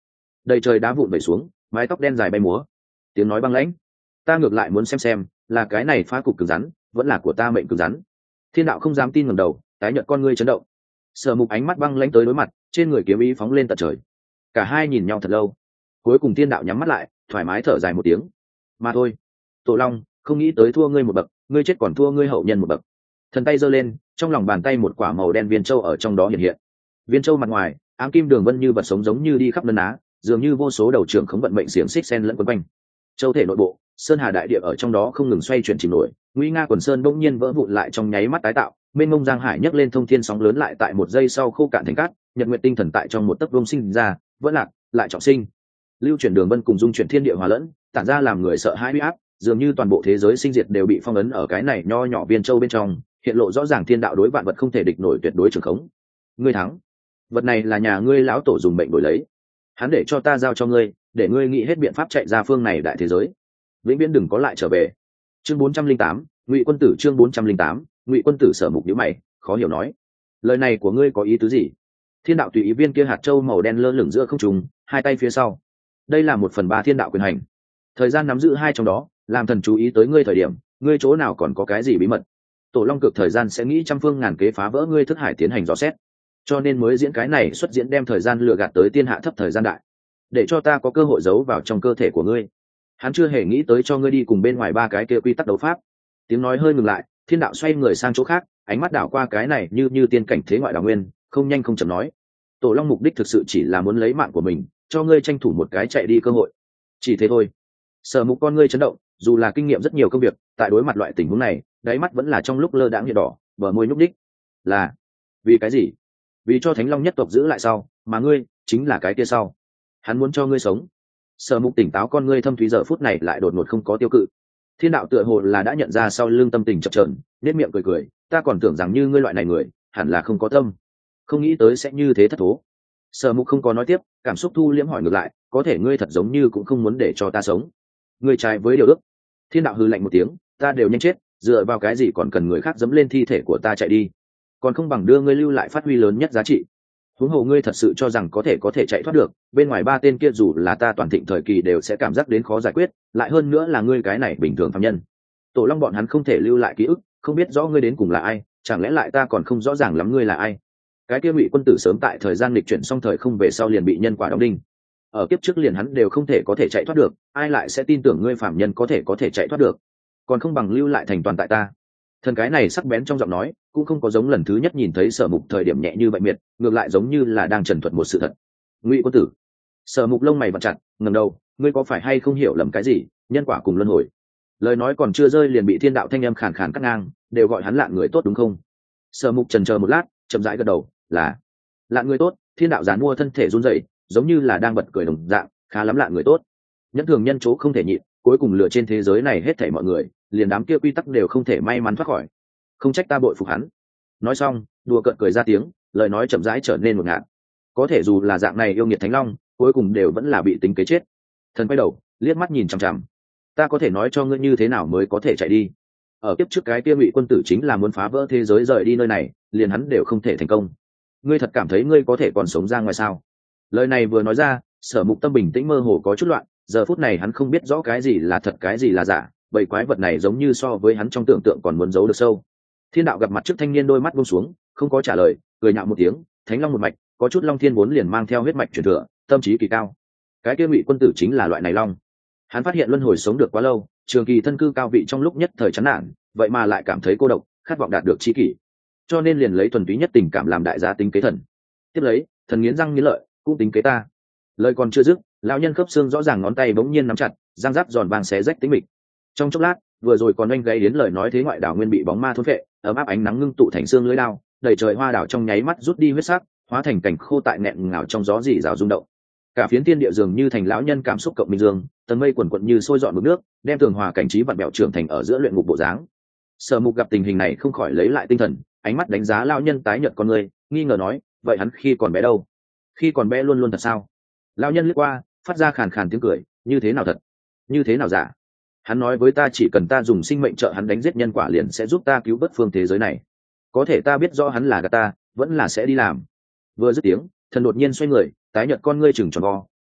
đầy trời đá vụn vẩy xuống, mái tóc đen dài bay múa. Tiếng nói băng lãnh. Ta ngược lại muốn xem xem, là cái này phá cục cứng rắn, vẫn là của ta mệnh cứng rắn. Thiên đạo không dám tin ngẩng đầu, tái nhợt con ngươi chấn động. Sở Mục ánh mắt băng lãnh tới đối mặt, trên người kiếm ý phóng lên tận trời. Cả hai nhìn nhau thật lâu, cuối cùng Thiên đạo nhắm mắt lại, thoải mái thở dài một tiếng. Mà thôi, Tổ Long, không nghĩ tới thua ngươi một bậc, ngươi chết còn thua ngươi hậu nhân một bậc. Thần tay giơ lên, trong lòng bàn tay một quả màu đen viên châu ở trong đó hiện hiện. Viên châu mặt ngoài, ám kim đường vân như vật sống giống như đi khắp ngân á, dường như vô số đầu trưởng khống vận mệnh xiềng xích xen lẫn quấn quanh. Châu thể nội bộ, sơn hà đại địa ở trong đó không ngừng xoay chuyển chìm nổi, nguy nga quần sơn bỗng nhiên vỡ vụn lại trong nháy mắt tái tạo, mênh mông giang hải nhấc lên thông thiên sóng lớn lại tại một giây sau khô cạn thành cát, nhật nguyệt tinh thần tại trong một tấc vương sinh ra, vẫn lạc, lại trọng sinh. Lưu chuyển đường vân cùng dung chuyển thiên địa hòa lẫn, tản ra làm người sợ hãi uy áp, dường như toàn bộ thế giới sinh diệt đều bị phong ấn ở cái này nho nhỏ viên châu bên trong, hiện lộ rõ ràng thiên đạo đối vạn vật không thể địch nổi tuyệt đối trường khống. Ngươi thắng. Vật này là nhà ngươi lão tổ dùng mệnh đổi lấy, hắn để cho ta giao cho ngươi, để ngươi nghĩ hết biện pháp chạy ra phương này đại thế giới, vĩnh viễn đừng có lại trở về. Chương bốn trăm linh tám, Ngụy Quân Tử. Chương bốn trăm linh tám, Ngụy Quân Tử. Sở Mục nhíu mày, khó hiểu nói, lời này của ngươi có ý tứ gì? Thiên đạo tùy ý viên kia hạt châu màu đen lơ lửng giữa không trung, hai tay phía sau, đây là một phần ba thiên đạo quyền hành, thời gian nắm giữ hai trong đó, làm thần chú ý tới ngươi thời điểm, ngươi chỗ nào còn có cái gì bí mật, Tổ Long cực thời gian sẽ nghĩ trăm phương ngàn kế phá vỡ ngươi thức hải tiến hành dò xét, cho nên mới diễn cái này xuất diễn đem thời gian lừa gạt tới tiên hạ thấp thời gian đại, để cho ta có cơ hội giấu vào trong cơ thể của ngươi. Hắn chưa hề nghĩ tới cho ngươi đi cùng bên ngoài ba cái kia quy tắc đấu pháp. Tiếng nói hơi ngừng lại, thiên đạo xoay người sang chỗ khác, ánh mắt đảo qua cái này như như tiên cảnh thế ngoại đảo nguyên, không nhanh không chậm nói, Tổ Long mục đích thực sự chỉ là muốn lấy mạng của mình, cho ngươi tranh thủ một cái chạy đi cơ hội, chỉ thế thôi. Sở Mục con ngươi chấn động, dù là kinh nghiệm rất nhiều công việc, tại đối mặt loại tình huống này, đáy mắt vẫn là trong lúc lơ đãng hiện đỏ, bờ môi nhúc đích. Là vì cái gì? Vì cho Thánh Long nhất tộc giữ lại sau, mà ngươi chính là cái kia sau. Hắn muốn cho ngươi sống. Sở Mục tỉnh táo con ngươi thâm thúy giờ phút này lại đột ngột không có tiêu cự. Thiên đạo tựa hồ là đã nhận ra sau lưng tâm tình chập chờn, nét miệng cười cười, ta còn tưởng rằng như ngươi loại này người, hẳn là không có tâm, không nghĩ tới sẽ như thế thất thố. Sở Mục không có nói tiếp, cảm xúc thu liễm hỏi ngược lại, có thể ngươi thật giống như cũng không muốn để cho ta sống. Ngươi trái với điều ước. Thiên đạo hừ lạnh một tiếng, ta đều nhanh chết, dựa vào cái gì còn cần người khác dẫm lên thi thể của ta chạy đi, còn không bằng đưa ngươi lưu lại phát huy lớn nhất giá trị. Huống hồ ngươi thật sự cho rằng có thể có thể chạy thoát được, bên ngoài ba tên kia dù là ta toàn thịnh thời kỳ đều sẽ cảm giác đến khó giải quyết, lại hơn nữa là ngươi cái này bình thường phàm nhân. Tổ Long bọn hắn không thể lưu lại ký ức, không biết rõ ngươi đến cùng là ai, chẳng lẽ lại ta còn không rõ ràng lắm ngươi là ai? Cái kia Ngụy Quân Tử sớm tại thời gian lịch chuyển xong thời không về sau liền bị nhân quả đóng đinh, ở kiếp trước liền hắn đều không thể có thể chạy thoát được, ai lại sẽ tin tưởng ngươi phàm nhân có thể có thể chạy thoát được, còn không bằng lưu lại thành toàn tại ta. Thần cái này sắc bén trong giọng nói cũng không có giống lần thứ nhất nhìn thấy Sở Mục thời điểm nhẹ như vậy miệt, ngược lại giống như là đang trần thuật một sự thật. Ngụy Quân Tử. Sở Mục lông mày vặn chặt, ngẩng đầu, ngươi có phải hay không hiểu lầm cái gì, nhân quả cùng luân hồi? Lời nói còn chưa rơi liền bị thiên đạo thanh âm khàn khàn cắt ngang, đều gọi hắn lạn người tốt đúng không? Sở Mục chần chờ một lát, chậm rãi gật đầu, là lạn người tốt. Thiên đạo giàn mua thân thể run rẩy, giống như là đang bật cười đồng dạng, khá lắm lạn người tốt. Nhẫn thường nhân chỗ không thể nhịn, cuối cùng lừa trên thế giới này hết thảy mọi người, liền đám kia quy tắc đều không thể may mắn thoát khỏi. Không trách ta bội phục hắn. Nói xong, đùa cợt cười ra tiếng, lời nói chậm rãi trở nên một ngạt. Có thể dù là dạng này yêu nghiệt Thánh Long, cuối cùng đều vẫn là bị tính kế chết. Thần quay đầu, liếc mắt nhìn chằm chằm. Ta có thể nói cho ngươi như thế nào mới có thể chạy đi? Ở kiếp trước cái kia Ngụy Quân Tử chính là muốn phá vỡ thế giới rời đi nơi này, liền hắn đều không thể thành công. Ngươi thật cảm thấy ngươi có thể còn sống ra ngoài sao? Lời này vừa nói ra, Sở Mục tâm bình tĩnh mơ hồ có chút loạn, giờ phút này hắn không biết rõ cái gì là thật cái gì là giả, bầy quái vật này giống như so với hắn trong tưởng tượng còn muốn giấu được sâu. Thiên đạo gặp mặt trước thanh niên đôi mắt buông xuống, không có trả lời, cười nhạo một tiếng, Thánh Long một mạch, có chút Long Thiên vốn liền mang theo huyết mạch truyền thừa, tâm trí kỳ cao. Cái kia Ngụy Quân Tử chính là loại này long. Hắn phát hiện luân hồi sống được quá lâu, trường kỳ thân cư cao vị trong lúc nhất thời chán nản, vậy mà lại cảm thấy cô độc, khát vọng đạt được chi kỷ, cho nên liền lấy thuần túy nhất tình cảm làm đại giá tính kế thần. Tiếp lấy, thần nghiến răng nghiến lợi, cũng tính kế ta. Lời còn chưa dứt, lão nhân khớp xương rõ ràng ngón tay bỗng nhiên nắm chặt, răng giáp giòn vàng xé rách tính mịch. Trong chốc lát, vừa rồi còn oanh gây đến lời nói thế ngoại đảo nguyên bị bóng ma thôn phệ, ấm áp ánh nắng ngưng tụ thành xương lưỡi lao, đầy trời hoa đảo trong nháy mắt rút đi huyết sắc, hóa thành cảnh khô tại nghẹn ngào trong gió rỉ rào rung động. Cả phiến thiên địa dường như thành lão nhân cảm xúc cộng minh dương, tầng mây quần quận như sôi dọn mực nước, đem tường hòa cảnh trí vặn bẹo trưởng thành ở giữa luyện ngục bộ dáng. Sở Mục gặp tình hình này không khỏi lấy lại tinh thần, ánh mắt đánh giá lão nhân tái nhợt con người, nghi ngờ nói, vậy hắn khi còn bé đâu? Khi còn bé luôn luôn thật sao? Lão nhân liếc qua, phát ra khàn khàn tiếng cười, như thế nào thật, như thế nào giả? Hắn nói với ta chỉ cần ta dùng sinh mệnh trợ hắn đánh giết nhân quả liền sẽ giúp ta cứu vớt phương thế giới này. Có thể ta biết rõ hắn là gạt ta, vẫn là sẽ đi làm. Vừa dứt tiếng, thần đột nhiên xoay người, tái nhợt con ngươi chừng tròn vo,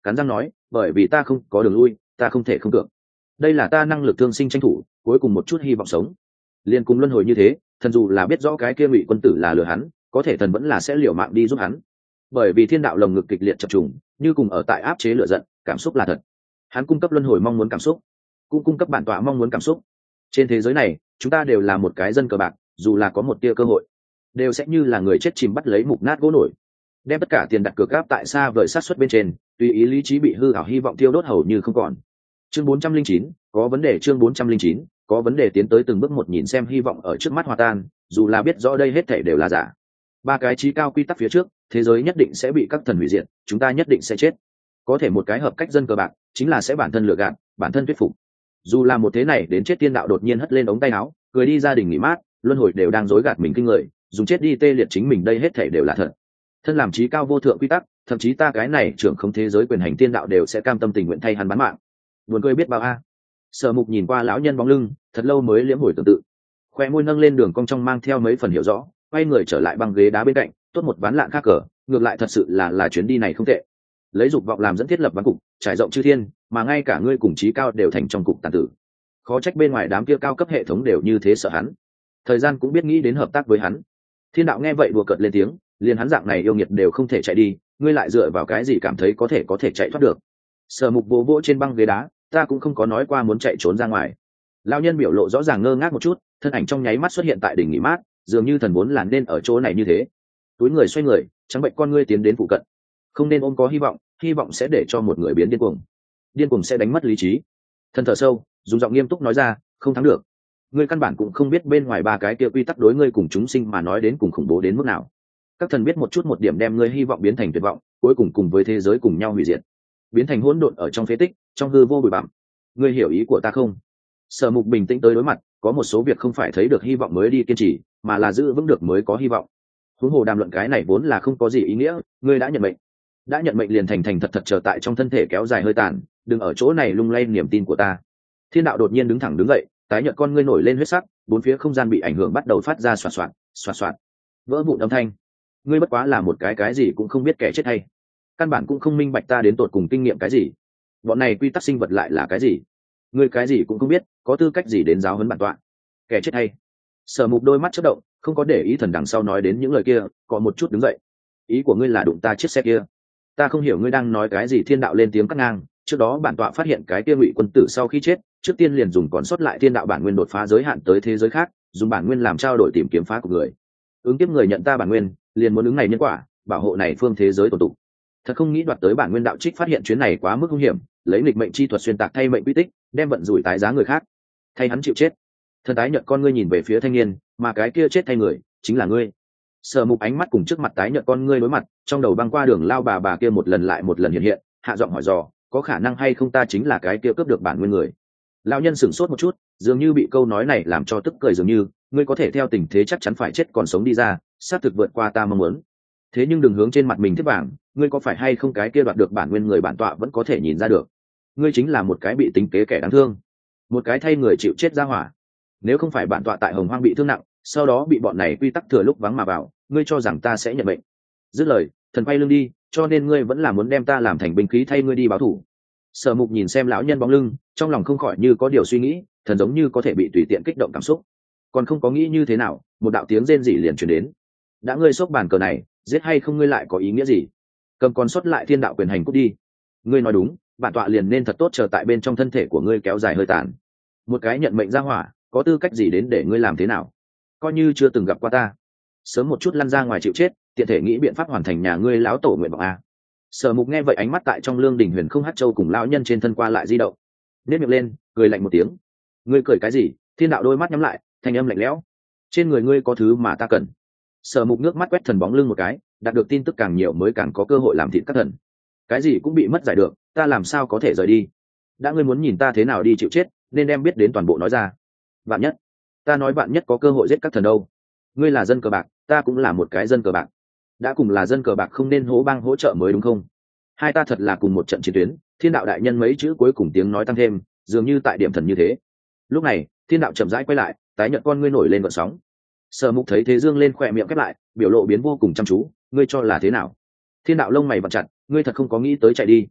cắn răng nói, bởi vì ta không có đường lui, ta không thể không được. Đây là ta năng lực thương sinh tranh thủ cuối cùng một chút hy vọng sống. Liên cùng luân hồi như thế, thần dù là biết rõ cái kia Ngụy quân tử là lừa hắn, có thể thần vẫn là sẽ liều mạng đi giúp hắn. Bởi vì thiên đạo lồng ngực kịch liệt chập trùng, như cùng ở tại áp chế lửa giận, cảm xúc là thật. Hắn cung cấp luân hồi mong muốn cảm xúc, cũng cung cấp bản tọa mong muốn cảm xúc. Trên thế giới này, chúng ta đều là một cái dân cờ bạc, dù là có một tia cơ hội, đều sẽ như là người chết chìm bắt lấy mục nát gỗ nổi, đem tất cả tiền đặt cược gáp tại xa vời sát suất bên trên, tùy ý lý trí bị hư ảo hy vọng tiêu đốt hầu như không còn. Chương bốn trăm linh chín, có vấn đề. Chương bốn trăm linh chín, có vấn đề. Tiến tới từng bước một, nhìn xem hy vọng ở trước mắt hòa tan, dù là biết rõ đây hết thảy đều là giả. Ba cái chí cao quy tắc phía trước, thế giới nhất định sẽ bị các thần hủy diệt, chúng ta nhất định sẽ chết. Có thể một cái hợp cách dân cờ bạc, chính là sẽ bản thân lừa gạt, bản thân thuyết phục. Dù là một thế này đến chết tiên đạo đột nhiên hất lên ống tay áo, cười đi gia đình nghỉ mát, luân hồi đều đang dối gạt mình kinh người, dùng chết đi tê liệt chính mình, đây hết thảy đều là thật. Thân làm chí cao vô thượng quy tắc, thậm chí ta cái này trưởng không thế giới quyền hành tiên đạo đều sẽ cam tâm tình nguyện thay hắn bán mạng. Buồn cười biết bao a. Sở Mục nhìn qua lão nhân bóng lưng, thật lâu mới liễm hồi tương tự. Khoe môi nâng lên đường cong trong mang theo mấy phần hiểu rõ, quay người trở lại băng ghế đá bên cạnh, tốt một ván lạng khác cờ, ngược lại thật sự là là chuyến đi này không tệ. Lấy dục vọng làm dẫn thiết lập ván cục, trải rộng chư thiên, mà ngay cả ngươi cùng chí cao đều thành trong cục tàn tử. Khó trách bên ngoài đám kia cao cấp hệ thống đều như thế sợ hắn. Thời gian cũng biết nghĩ đến hợp tác với hắn. Thiên đạo nghe vậy đùa cợt lên tiếng, liền hắn dạng này yêu nghiệt đều không thể chạy đi, ngươi lại dựa vào cái gì cảm thấy có thể có thể chạy thoát được? Sở Mục vỗ vỗ trên băng ghế đá, ta cũng không có nói qua muốn chạy trốn ra ngoài. Lão nhân biểu lộ rõ ràng ngơ ngác một chút, thân ảnh trong nháy mắt xuất hiện tại đỉnh nghỉ mát, dường như thần vốn là nên ở chỗ này như thế. Túi người xoay người, trắng bệnh con ngươi tiến đến phụ cận. Không nên ôm có hy vọng, hy vọng sẽ để cho một người biến điên cuồng, điên cuồng sẽ đánh mất lý trí. Thân thở sâu, dùng giọng nghiêm túc nói ra, không thắng được. Ngươi căn bản cũng không biết bên ngoài ba cái kia quy tắc đối ngươi cùng chúng sinh mà nói đến cùng khủng bố đến mức nào. Các thần biết một chút một điểm đem ngươi hy vọng biến thành tuyệt vọng, cuối cùng cùng với thế giới cùng nhau hủy diệt, biến thành hỗn độn ở trong phế tích, trong hư vô bụi bặm. Ngươi hiểu ý của ta không? Sở Mục bình tĩnh tới đối mặt, có một số việc không phải thấy được hy vọng mới đi kiên trì, mà là giữ vững được mới có hy vọng. Huống hồ đàm luận cái này vốn là không có gì ý nghĩa, ngươi đã nhận mệnh, đã nhận mệnh liền thành thành thật thật chờ tại trong thân thể kéo dài hơi tàn, đừng ở chỗ này lung lay niềm tin của ta. Thiên đạo đột nhiên đứng thẳng đứng dậy, tái nhợt con ngươi nổi lên huyết sắc, bốn phía không gian bị ảnh hưởng bắt đầu phát ra xoạt xoạt, xoạt xoạt, vỡ vụn âm thanh. Ngươi bất quá là một cái cái gì cũng không biết kẻ chết hay, căn bản cũng không minh bạch ta đến tột cùng kinh nghiệm cái gì. Bọn này quy tắc sinh vật lại là cái gì? Ngươi cái gì cũng không biết, có tư cách gì đến giáo huấn bản tọa? Kẻ chết hay? Sở Mục đôi mắt chớp động, không có để ý thần đằng sau nói đến những lời kia, có một chút đứng dậy. Ý của ngươi là đụng ta chiếc xe kia? Ta không hiểu ngươi đang nói cái gì. Thiên đạo lên tiếng cắt ngang, trước đó bản tọa phát hiện cái kia Ngụy quân tử sau khi chết, trước tiên liền dùng còn sót lại thiên đạo bản nguyên đột phá giới hạn tới thế giới khác, dùng bản nguyên làm trao đổi tìm kiếm phá của người. Ứng kiếp người nhận ta bản nguyên, liền muốn ứng này nhân quả, bảo hộ này phương thế giới tồn tụ. Thật không nghĩ đoạt tới bản nguyên đạo trích phát hiện chuyến này quá mức nguy hiểm, lấy nghịch mệnh chi thuật xuyên tạc thay mệnh quy tích, đem vận rủi tái giá người khác, thay hắn chịu chết. Thần tái nhận con ngươi nhìn về phía thanh niên, mà cái kia chết thay người chính là ngươi. Sở Mục ánh mắt cùng trước mặt tái nhận con ngươi đối mặt, trong đầu băng qua đường lao bà bà kia một lần lại một lần hiện hiện, hạ giọng hỏi dò, có khả năng hay không ta chính là cái kia cướp được bản nguyên người? Lão nhân sửng sốt một chút, dường như bị câu nói này làm cho tức cười, dường như ngươi có thể theo tình thế chắc chắn phải chết còn sống đi ra, sát thực vượt qua ta mong muốn. Thế nhưng đừng hướng trên mặt mình thiết vàng, ngươi có phải hay không cái kia đoạt được bản nguyên người bản tọa vẫn có thể nhìn ra được. Ngươi chính là một cái bị tính kế kẻ đáng thương, một cái thay người chịu chết ra hỏa. Nếu không phải bản tọa tại Hồng Hoang bị thương nặng, sau đó bị bọn này quy tắc thừa lúc vắng mà vào, ngươi cho rằng ta sẽ nhận bệnh? Dứt lời, thần quay lưng đi, cho nên ngươi vẫn là muốn đem ta làm thành binh khí thay ngươi đi báo thù. Sở Mục nhìn xem lão nhân bóng lưng, trong lòng không khỏi như có điều suy nghĩ, thần giống như có thể bị tùy tiện kích động cảm xúc. Còn không có nghĩ như thế nào, một đạo tiếng rên rỉ liền truyền đến. Đã ngươi xốc bàn cờ này, giết hay không ngươi lại có ý nghĩa gì? Cầm còn sót lại thiên đạo quyền hành cút đi. Ngươi nói đúng, bản tọa liền nên thật tốt chờ tại bên trong thân thể của ngươi kéo dài hơi tàn. Một cái nhận mệnh ra hỏa, có tư cách gì đến để ngươi làm thế nào? Coi như chưa từng gặp qua ta, sớm một chút lăn ra ngoài chịu chết, tiện thể nghĩ biện pháp hoàn thành nhà ngươi lão tổ nguyện vọng a. Sở Mục nghe vậy ánh mắt tại trong lương đình huyền không hát châu cùng lão nhân trên thân qua lại di động, nếp miệng lên, cười lạnh một tiếng. Ngươi cười cái gì? Thiên đạo đôi mắt nhắm lại, thanh âm lạnh lẽo. Trên người ngươi có thứ mà ta cần. Sở Mục nước mắt quét thần bóng lưng một cái, đạt được tin tức càng nhiều mới càng có cơ hội làm thịt các thần. Cái gì cũng bị mất giải được, ta làm sao có thể rời đi? Đã ngươi muốn nhìn ta thế nào đi chịu chết, nên đem biết đến toàn bộ nói ra. Vạn nhất, ta nói vạn nhất có cơ hội giết các thần đâu? Ngươi là dân cờ bạc, ta cũng là một cái dân cờ bạc. Đã cùng là dân cờ bạc không nên hố bang hỗ trợ mới đúng không? Hai ta thật là cùng một trận chiến tuyến. Thiên đạo đại nhân mấy chữ cuối cùng tiếng nói tăng thêm, dường như tại điểm thần như thế. Lúc này, thiên đạo chậm rãi quay lại, tái nhợt con ngươi nổi lên gợn sóng. Sở Mục thấy thế dương lên khỏe miệng khép lại, biểu lộ biến vô cùng chăm chú. Ngươi cho là thế nào? Thiên đạo lông mày vặn chặt, ngươi thật không có nghĩ tới chạy đi?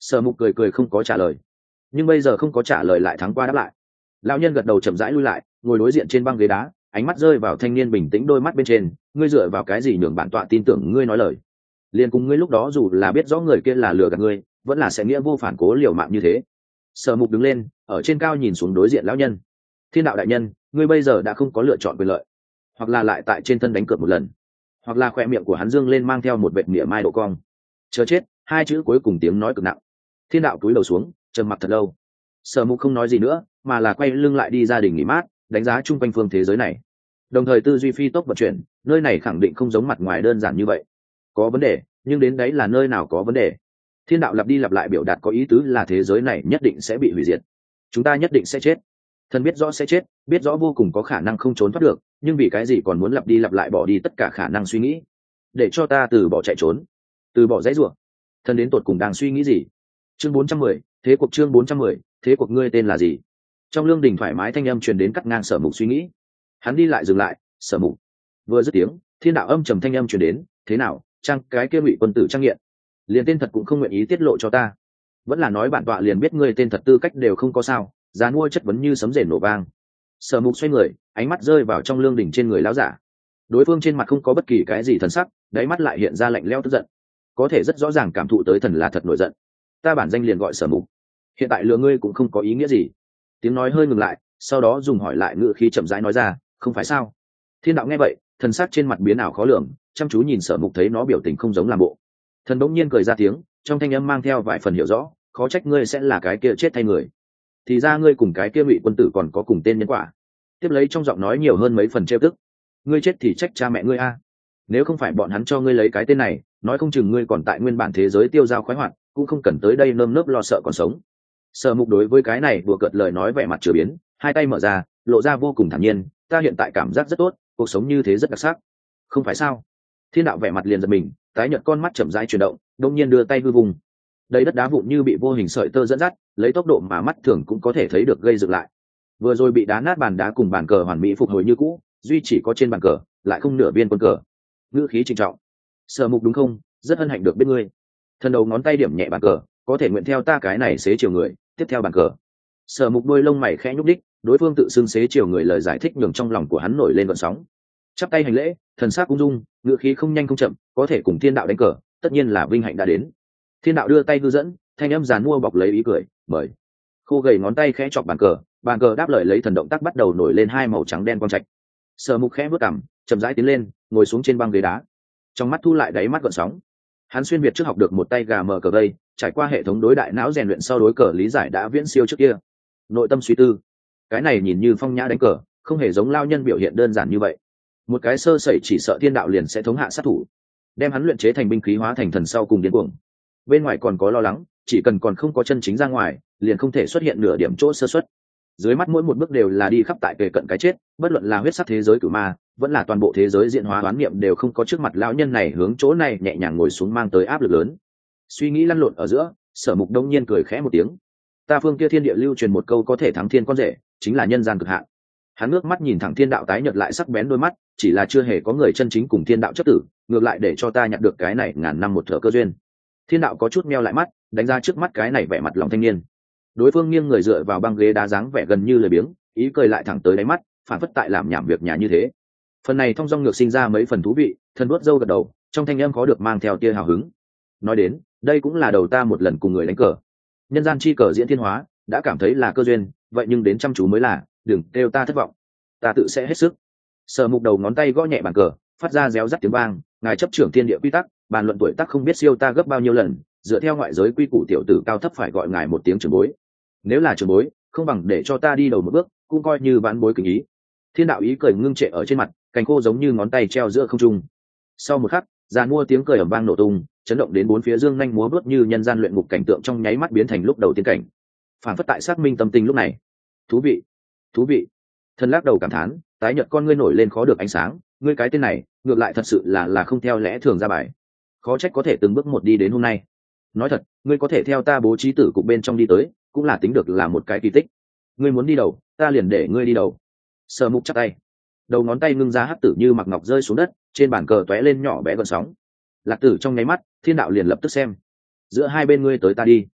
Sở Mục cười cười không có trả lời, nhưng bây giờ không có trả lời lại thắng qua đáp lại. Lão nhân gật đầu chậm rãi lui lại, ngồi đối diện trên băng ghế đá, ánh mắt rơi vào thanh niên bình tĩnh đôi mắt bên trên. Ngươi dựa vào cái gì nhường bản tọa tin tưởng ngươi nói lời? Liên cùng ngươi lúc đó dù là biết rõ người kia là lừa gạt ngươi, vẫn là sẽ nghĩa vô phản cố liều mạng như thế. Sở Mục đứng lên, ở trên cao nhìn xuống đối diện lão nhân. Thiên đạo đại nhân, ngươi bây giờ đã không có lựa chọn quyền lợi, hoặc là lại tại trên thân đánh cược một lần, hoặc là khỏe miệng của hắn dương lên mang theo một vệt mỉa mai độ cong. Chờ chết, hai chữ cuối cùng tiếng nói cực nặng. Thiên đạo cúi đầu xuống, trầm mặc thật lâu. Sở Mục không nói gì nữa, mà là quay lưng lại đi gia đình nghỉ mát, đánh giá chung quanh phương thế giới này, đồng thời tư duy phi tốc vận chuyển. Nơi này khẳng định không giống mặt ngoài đơn giản như vậy, có vấn đề, nhưng đến đấy là nơi nào có vấn đề. Thiên đạo lặp đi lặp lại biểu đạt có ý tứ là thế giới này nhất định sẽ bị hủy diệt, chúng ta nhất định sẽ chết. Thần biết rõ sẽ chết, biết rõ vô cùng có khả năng không trốn thoát được, nhưng vì cái gì còn muốn lặp đi lặp lại bỏ đi tất cả khả năng suy nghĩ, để cho ta từ bỏ chạy trốn, từ bỏ dãy rủa? Thần đến tột cùng đang suy nghĩ gì? Chương bốn trăm mười, thế cuộc. Chương bốn trăm mười, thế cuộc. Ngươi tên là gì? Trong lương đình thoải mái thanh âm truyền đến cắt ngang Sở Mục suy nghĩ. Hắn đi lại dừng lại. Sở Mục. Vừa dứt tiếng, thiên đạo âm trầm thanh âm truyền đến. Thế nào, trang cái kia Ngụy quân tử trang nghiện, liền tên thật cũng không nguyện ý tiết lộ cho ta? Vẫn là nói bản tọa liền biết ngươi tên thật tư cách đều không có sao? Giá mua chất vấn như sấm rền nổ vang. Sở Mục xoay người, ánh mắt rơi vào trong lương đình trên người lão giả. Đối phương trên mặt không có bất kỳ cái gì thần sắc, đáy mắt lại hiện ra lạnh lẽo tức giận, có thể rất rõ ràng cảm thụ tới thần là thật nổi giận. Ta bản danh liền gọi Sở Mục, hiện tại lừa ngươi cũng không có ý nghĩa gì. Tiếng nói hơi ngừng lại, sau đó dùng hỏi lại ngữ khí chậm rãi nói ra, không phải sao? Thiên đạo nghe vậy, thần sắc trên mặt biến ảo khó lường, chăm chú nhìn Sở Mục thấy nó biểu tình không giống làm bộ. Thần bỗng nhiên cười ra tiếng, trong thanh âm mang theo vài phần hiểu rõ, khó trách ngươi sẽ là cái kia chết thay người, thì ra ngươi cùng cái kia Ngụy quân tử còn có cùng tên nhân quả. Tiếp lấy trong giọng nói nhiều hơn mấy phần trêu tức, ngươi chết thì trách cha mẹ ngươi a, nếu không phải bọn hắn cho ngươi lấy cái tên này, nói không chừng ngươi còn tại nguyên bản thế giới tiêu dao khoái hoạt, cũng không cần tới đây nơm nớp lo sợ còn sống. Sở Mục đối với cái này vừa cợt lời nói vẻ mặt chửa biến, hai tay mở ra, lộ ra vô cùng thản nhiên, ta hiện tại cảm giác rất tốt, cuộc sống như thế rất đặc sắc. Không phải sao? Thiên đạo vẻ mặt liền giật mình, tái nhợt con mắt chậm rãi chuyển động, đột nhiên đưa tay vư vùng. Đầy đất đá vụn như bị vô hình sợi tơ dẫn dắt, lấy tốc độ mà mắt thường cũng có thể thấy được gây dựng lại. Vừa rồi bị đá nát bàn đá cùng bàn cờ hoàn mỹ phục hồi như cũ, duy chỉ có trên bàn cờ lại không nửa viên quân cờ. Ngữ khí trịnh trọng. Sở Mục đúng không? Rất hân hạnh được biết ngươi. Thần đầu ngón tay điểm nhẹ bàn cờ, có thể nguyện theo ta cái này xế chiều người, tiếp theo bàn cờ. Sở Mục đôi lông mày khẽ nhúc đích, đối phương tự xưng xế chiều người lời giải thích nhường trong lòng của hắn nổi lên gợn sóng. Chắp tay hành lễ, thần sắc ung dung, ngữ khí không nhanh không chậm, có thể cùng thiên đạo đánh cờ, tất nhiên là vinh hạnh đã đến. Thiên đạo đưa tay hư dẫn, thanh âm giàn mua bọc lấy ý cười, mời. Khô gầy ngón tay khẽ chọc bàn cờ, bàn cờ đáp lời lấy thần động tác bắt đầu nổi lên hai màu trắng đen quang trạch. Sở Mục khẽ bước cằm, chậm rãi tiến lên, ngồi xuống trên băng ghế đá, trong mắt thu lại đáy mắt gợn sóng. Hắn xuyên việt trước học được một tay gà mờ cờ vây, trải qua hệ thống đối đại não rèn luyện sau đối cờ lý giải đã viễn siêu trước kia. Nội tâm suy tư, cái này nhìn như phong nhã đánh cờ, không hề giống lao nhân biểu hiện đơn giản như vậy. Một cái sơ sẩy chỉ sợ thiên đạo liền sẽ thống hạ sát thủ, đem hắn luyện chế thành binh khí hóa thành thần sau cùng điên cuồng. Bên ngoài còn có lo lắng, chỉ cần còn không có chân chính ra ngoài, liền không thể xuất hiện nửa điểm chỗ sơ suất. Dưới mắt mỗi một bước đều là đi khắp tại kề cận cái chết, bất luận là huyết sắc thế giới cửu ma, vẫn là toàn bộ thế giới diễn hóa đoán niệm đều không có trước mặt lão nhân này hướng chỗ này nhẹ nhàng ngồi xuống mang tới áp lực lớn. Suy nghĩ lăn lộn ở giữa, Sở Mục đông nhiên cười khẽ một tiếng. Ta phương kia thiên địa lưu truyền một câu có thể thắng thiên con rể, chính là nhân gian cực hạn. Hắn ngước mắt nhìn thẳng thiên đạo tái nhợt lại sắc bén đôi mắt, chỉ là chưa hề có người chân chính cùng thiên đạo chấp tử, ngược lại để cho ta nhận được cái này ngàn năm một thở cơ duyên. Thiên đạo có chút meo lại mắt, đánh ra trước mắt cái này vẻ mặt lòng thanh niên. Đối phương nghiêng người dựa vào băng ghế đá dáng vẻ gần như lười biếng, ý cười lại thẳng tới đáy mắt, phản phất tại làm nhảm việc nhà như thế. Phần này thông dong ngược sinh ra mấy phần thú vị, thần vuốt râu gật đầu, trong thanh âm có được mang theo tia hào hứng. Nói đến, đây cũng là đầu ta một lần cùng người đánh cờ. Nhân gian chi cờ diễn thiên hóa, đã cảm thấy là cơ duyên, vậy nhưng đến chăm chú mới là, đừng kêu ta thất vọng. Ta tự sẽ hết sức. Sở Mục đầu ngón tay gõ nhẹ bàn cờ, phát ra réo rắt tiếng vang, ngài chấp trưởng thiên địa quy tắc, bàn luận tuổi tác không biết siêu ta gấp bao nhiêu lần, dựa theo ngoại giới quy củ tiểu tử cao thấp phải gọi ngài một tiếng trưởng bối. Nếu là trưởng bối, không bằng để cho ta đi đầu một bước, cũng coi như vãn bối kính ý. Thiên đạo ý cười ngưng trệ ở trên mặt, cành khô giống như ngón tay treo giữa không trung. Sau một khắc, giàn mua tiếng cười ầm vang nổ tung, chấn động đến bốn phía dương nhanh múa bước như nhân gian luyện ngục cảnh tượng trong nháy mắt biến thành lúc đầu tiên cảnh. Phản phất tại xác minh tâm tình lúc này. Thú vị, thú vị. Thần lắc đầu cảm thán, tái nhợt con ngươi nổi lên khó được ánh sáng, ngươi cái tên này, ngược lại thật sự là là không theo lẽ thường ra bài. Khó trách có thể từng bước một đi đến hôm nay. Nói thật, ngươi có thể theo ta bố trí tử cục bên trong đi tới, cũng là tính được là một cái kỳ tích. Ngươi muốn đi đầu, ta liền để ngươi đi đầu. Sở Mục chắp tay, đầu ngón tay ngưng ra hắc tử như mặc ngọc rơi xuống đất, trên bàn cờ tóe lên nhỏ bé gợn sóng. Lạc tử trong nháy mắt, thiên đạo liền lập tức xem. Giữa hai bên ngươi tới ta đi.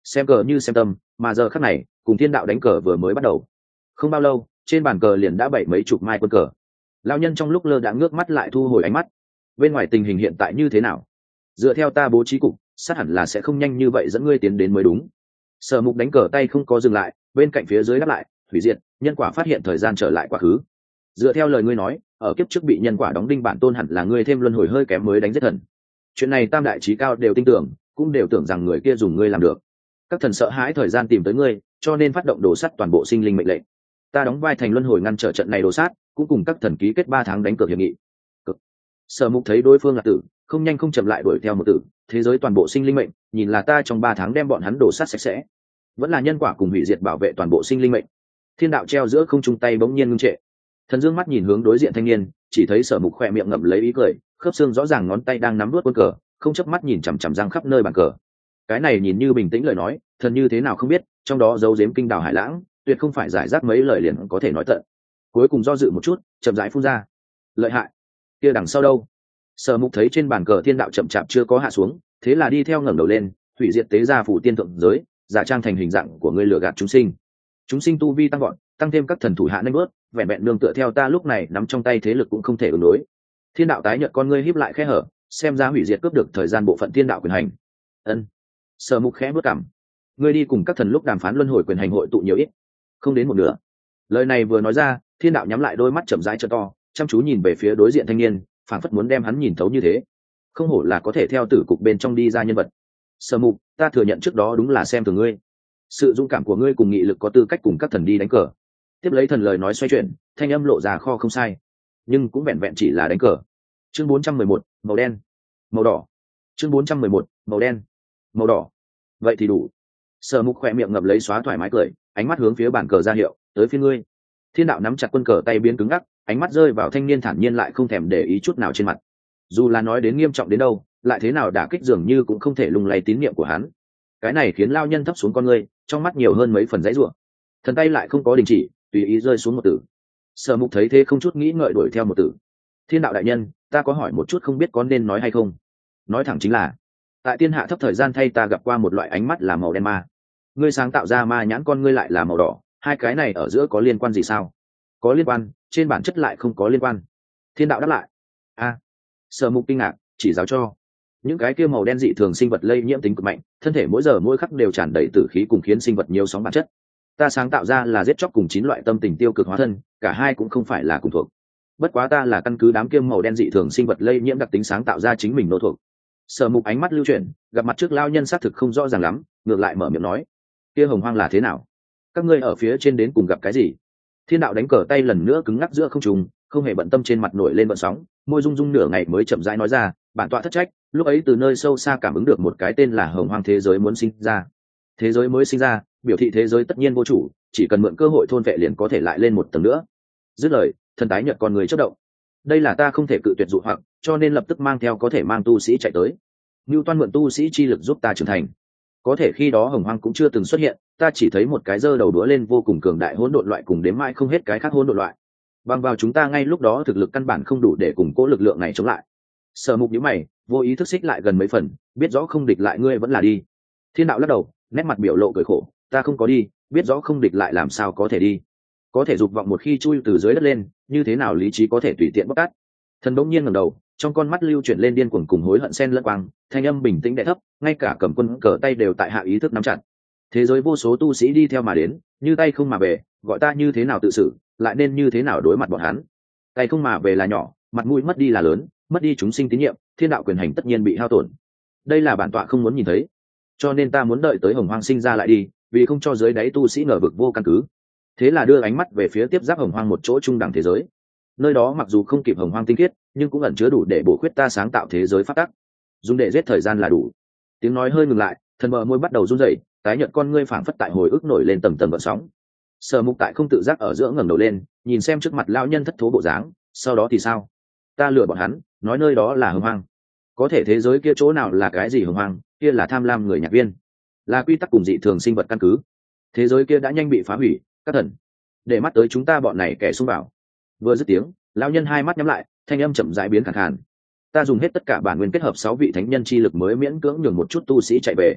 xem cờ như xem tâm, mà giờ khắc này cùng thiên đạo đánh cờ vừa mới bắt đầu. Không bao lâu trên bàn cờ liền đã bảy mấy chục mai quân cờ. Lão nhân trong lúc lơ đãng ngước mắt lại thu hồi ánh mắt. Bên ngoài tình hình hiện tại như thế nào? Dựa theo ta bố trí cục, sát hẳn là sẽ không nhanh như vậy dẫn ngươi tiến đến mới đúng. Sở Mục đánh cờ tay không có dừng lại, bên cạnh phía dưới đáp lại, hủy diệt, nhân quả phát hiện thời gian trở lại quá khứ. Dựa theo lời ngươi nói, ở kiếp trước bị nhân quả đóng đinh bản tôn hẳn là ngươi thêm luân hồi hơi kém mới đánh giết thần. Chuyện này tam đại trí cao đều tin tưởng, cũng đều tưởng rằng người kia dùng ngươi làm được. Các thần sợ hãi thời gian tìm tới ngươi, cho nên phát động đồ sắt toàn bộ sinh linh mệnh lệnh. Ta đóng vai thành luân hồi ngăn trở trận này đồ sát, cũng cùng các thần ký kết ba tháng đánh cược hiệp nghị. Cực. Sở Mục thấy đối phương là tử, không nhanh không chậm lại đuổi theo một tử, thế giới toàn bộ sinh linh mệnh, nhìn là ta trong ba tháng đem bọn hắn đổ sát sạch sẽ, vẫn là nhân quả cùng hủy diệt bảo vệ toàn bộ sinh linh mệnh. Thiên đạo treo giữa không trung tay bỗng nhiên ngưng trệ. Thần Dương mắt nhìn hướng đối diện thanh niên, chỉ thấy Sở Mục khỏe miệng ngậm lấy ý cười, khớp xương rõ ràng ngón tay đang nắm đuốt quân cờ, không chớp mắt nhìn chằm chằm răng khắp nơi bàn cờ. Cái này nhìn như bình tĩnh lời nói, thần như thế nào không biết, trong đó giấu giếm kinh đào hải lãng, tuyệt không phải giải rác mấy lời liền có thể nói tận. Cuối cùng do dự một chút, chậm rãi phun ra. Lợi hại. Kia đằng sau đâu? Sở Mục thấy trên bàn cờ thiên đạo chậm chạp chưa có hạ xuống, thế là đi theo ngẩng đầu lên, hủy diệt tế gia phủ tiên thượng giới, giả trang thành hình dạng của ngươi lừa gạt chúng sinh. Chúng sinh tu vi tăng gọn, tăng thêm các thần thủ hạ nâng bước, vẹn vẹn nương tựa theo ta lúc này nắm trong tay thế lực cũng không thể ứng đối. Thiên đạo tái nhợt con ngươi híp lại khẽ hở, xem ra hủy diệt cướp được thời gian bộ phận thiên đạo quyền hành. Ân. Sở Mục khẽ bước cằm. Ngươi đi cùng các thần lúc đàm phán luân hồi quyền hành hội tụ nhiều ít? Không đến một nửa. Lời này vừa nói ra, thiên đạo nhắm lại đôi mắt chậm rãi trợ to, chăm chú nhìn về phía đối diện thanh niên, phảng phất muốn đem hắn nhìn thấu như thế. Không hổ là có thể theo tử cục bên trong đi ra nhân vật. Sở Mục, ta thừa nhận trước đó đúng là xem thường ngươi. Sự dũng cảm của ngươi cùng nghị lực có tư cách cùng các thần đi đánh cờ. Tiếp lấy thần lời nói xoay chuyển, thanh âm lộ ra kho không sai, nhưng cũng vẹn vẹn chỉ là đánh cờ. Chương bốn trăm mười một, màu đen, màu đỏ. Chương bốn trăm mười một, màu đen, màu đỏ. Vậy thì đủ. Sở Mục khỏe miệng ngập lấy xóa thoải mái cười, ánh mắt hướng phía bàn cờ ra hiệu, tới phía ngươi. Thiên đạo nắm chặt quân cờ tay biến cứng ngắc, ánh mắt rơi vào thanh niên thản nhiên lại không thèm để ý chút nào trên mặt. Dù là nói đến nghiêm trọng đến đâu, lại thế nào đả kích dường như cũng không thể lung lay tín niệm của hắn. Cái này khiến lao nhân thấp xuống con ngươi, trong mắt nhiều hơn mấy phần dãy rủa. Thần tay lại không có đình chỉ, tùy ý rơi xuống một tử. Sở Mục thấy thế không chút nghĩ ngợi đuổi theo một tử. Thiên đạo đại nhân, ta có hỏi một chút không biết có nên nói hay không? Nói thẳng chính là, tại thiên hạ thấp thời gian thay ta gặp qua một loại ánh mắt là màu đen ma. Ngươi sáng tạo ra ma nhãn con ngươi lại là màu đỏ, hai cái này ở giữa có liên quan gì sao? Có liên quan, trên bản chất lại không có liên quan. Thiên đạo đáp lại. A. À, Sở Mục kinh ngạc, chỉ giáo cho. Những cái kia màu đen dị thường sinh vật lây nhiễm tính cực mạnh, thân thể mỗi giờ mỗi khắc đều tràn đầy tử khí cùng khiến sinh vật nhiều sóng bản chất. Ta sáng tạo ra là giết chóc cùng chín loại tâm tình tiêu cực hóa thân, cả hai cũng không phải là cùng thuộc. Bất quá ta là căn cứ đám kiêm màu đen dị thường sinh vật lây nhiễm đặc tính sáng tạo ra chính mình nô thuộc. Sở Mục ánh mắt lưu chuyển, gặp mặt trước lao nhân xác thực không rõ ràng lắm, ngược lại mở miệng nói: kia hồng hoang là thế nào? Các ngươi ở phía trên đến cùng gặp cái gì? Thiên đạo đánh cờ tay lần nữa cứng ngắc giữa không trung, không hề bận tâm trên mặt nổi lên bận sóng, môi rung rung nửa ngày mới chậm rãi nói ra: bản tọa thất trách, lúc ấy từ nơi sâu xa cảm ứng được một cái tên là hồng hoang thế giới muốn sinh ra. Thế giới mới sinh ra, biểu thị thế giới tất nhiên vô chủ, chỉ cần mượn cơ hội thôn vệ liền có thể lại lên một tầng nữa. Dứt lời, thần tái nhợt con người chớp động. Đây là ta không thể cự tuyệt dụ hoặc, cho nên lập tức mang theo có thể mang tu sĩ chạy tới. Nưu Toan mượn tu sĩ chi lực giúp ta trưởng thành. Có thể khi đó hồng hoang cũng chưa từng xuất hiện, ta chỉ thấy một cái giơ đầu đũa lên vô cùng cường đại hỗn độn loại cùng đếm mãi không hết cái khác hỗn độn loại. Bằng vào chúng ta ngay lúc đó thực lực căn bản không đủ để cùng cố lực lượng này chống lại. Sở Mục nhíu mày, vô ý thức xích lại gần mấy phần, biết rõ không địch lại ngươi vẫn là đi. Thiên đạo lắc đầu, nét mặt biểu lộ cười khổ, ta không có đi, biết rõ không địch lại làm sao có thể đi. Có thể dục vọng một khi chui từ dưới đất lên, như thế nào lý trí có thể tùy tiện bóc tát. Thần đống nhiên ngẩng đầu, trong con mắt lưu chuyển lên điên cuồng cùng hối hận xen lẫn quang, thanh âm bình tĩnh đè thấp, ngay cả cầm quân cờ tay đều tại hạ ý thức nắm chặt. Thế giới vô số tu sĩ đi theo mà đến, như tay không mà về, gọi ta như thế nào tự xử, lại nên như thế nào đối mặt bọn hắn. Tay không mà về là nhỏ, mặt mũi mất đi là lớn, mất đi chúng sinh tín nhiệm, thiên đạo quyền hành tất nhiên bị hao tổn. Đây là bản tọa không muốn nhìn thấy, cho nên ta muốn đợi tới hồng hoang sinh ra lại đi, vì không cho dưới đáy tu sĩ ngờ vực vô căn cứ. Thế là đưa ánh mắt về phía tiếp giáp hồng hoang một chỗ trung đẳng thế giới. Nơi đó mặc dù không kịp hồng hoang tinh khiết, nhưng cũng ẩn chứa đủ để bổ khuyết ta sáng tạo thế giới phát tắc, dùng để giết thời gian là đủ. Tiếng nói hơi ngừng lại, thần bờ môi bắt đầu run rẩy, tái nhợt con ngươi phảng phất tại hồi ức nổi lên tầng tầng gợn sóng. Sở Mục tại không tự giác ở giữa ngẩng đầu lên, nhìn xem trước mặt lão nhân thất thố bộ dáng, sau đó thì sao? Ta lừa bọn hắn, nói nơi đó là hồng hoang. Có thể thế giới kia chỗ nào là cái gì hồng hoang, kia là tham lam người nhạc viên, là quy tắc cùng dị thường sinh vật căn cứ. Thế giới kia đã nhanh bị phá hủy, các thần để mắt tới chúng ta bọn này kẻ xung bảo. Vừa dứt tiếng, lão nhân hai mắt nhắm lại, thanh âm chậm rãi biến khàn khàn. Ta dùng hết tất cả bản nguyên kết hợp sáu vị thánh nhân chi lực mới miễn cưỡng nhường một chút tu sĩ chạy về.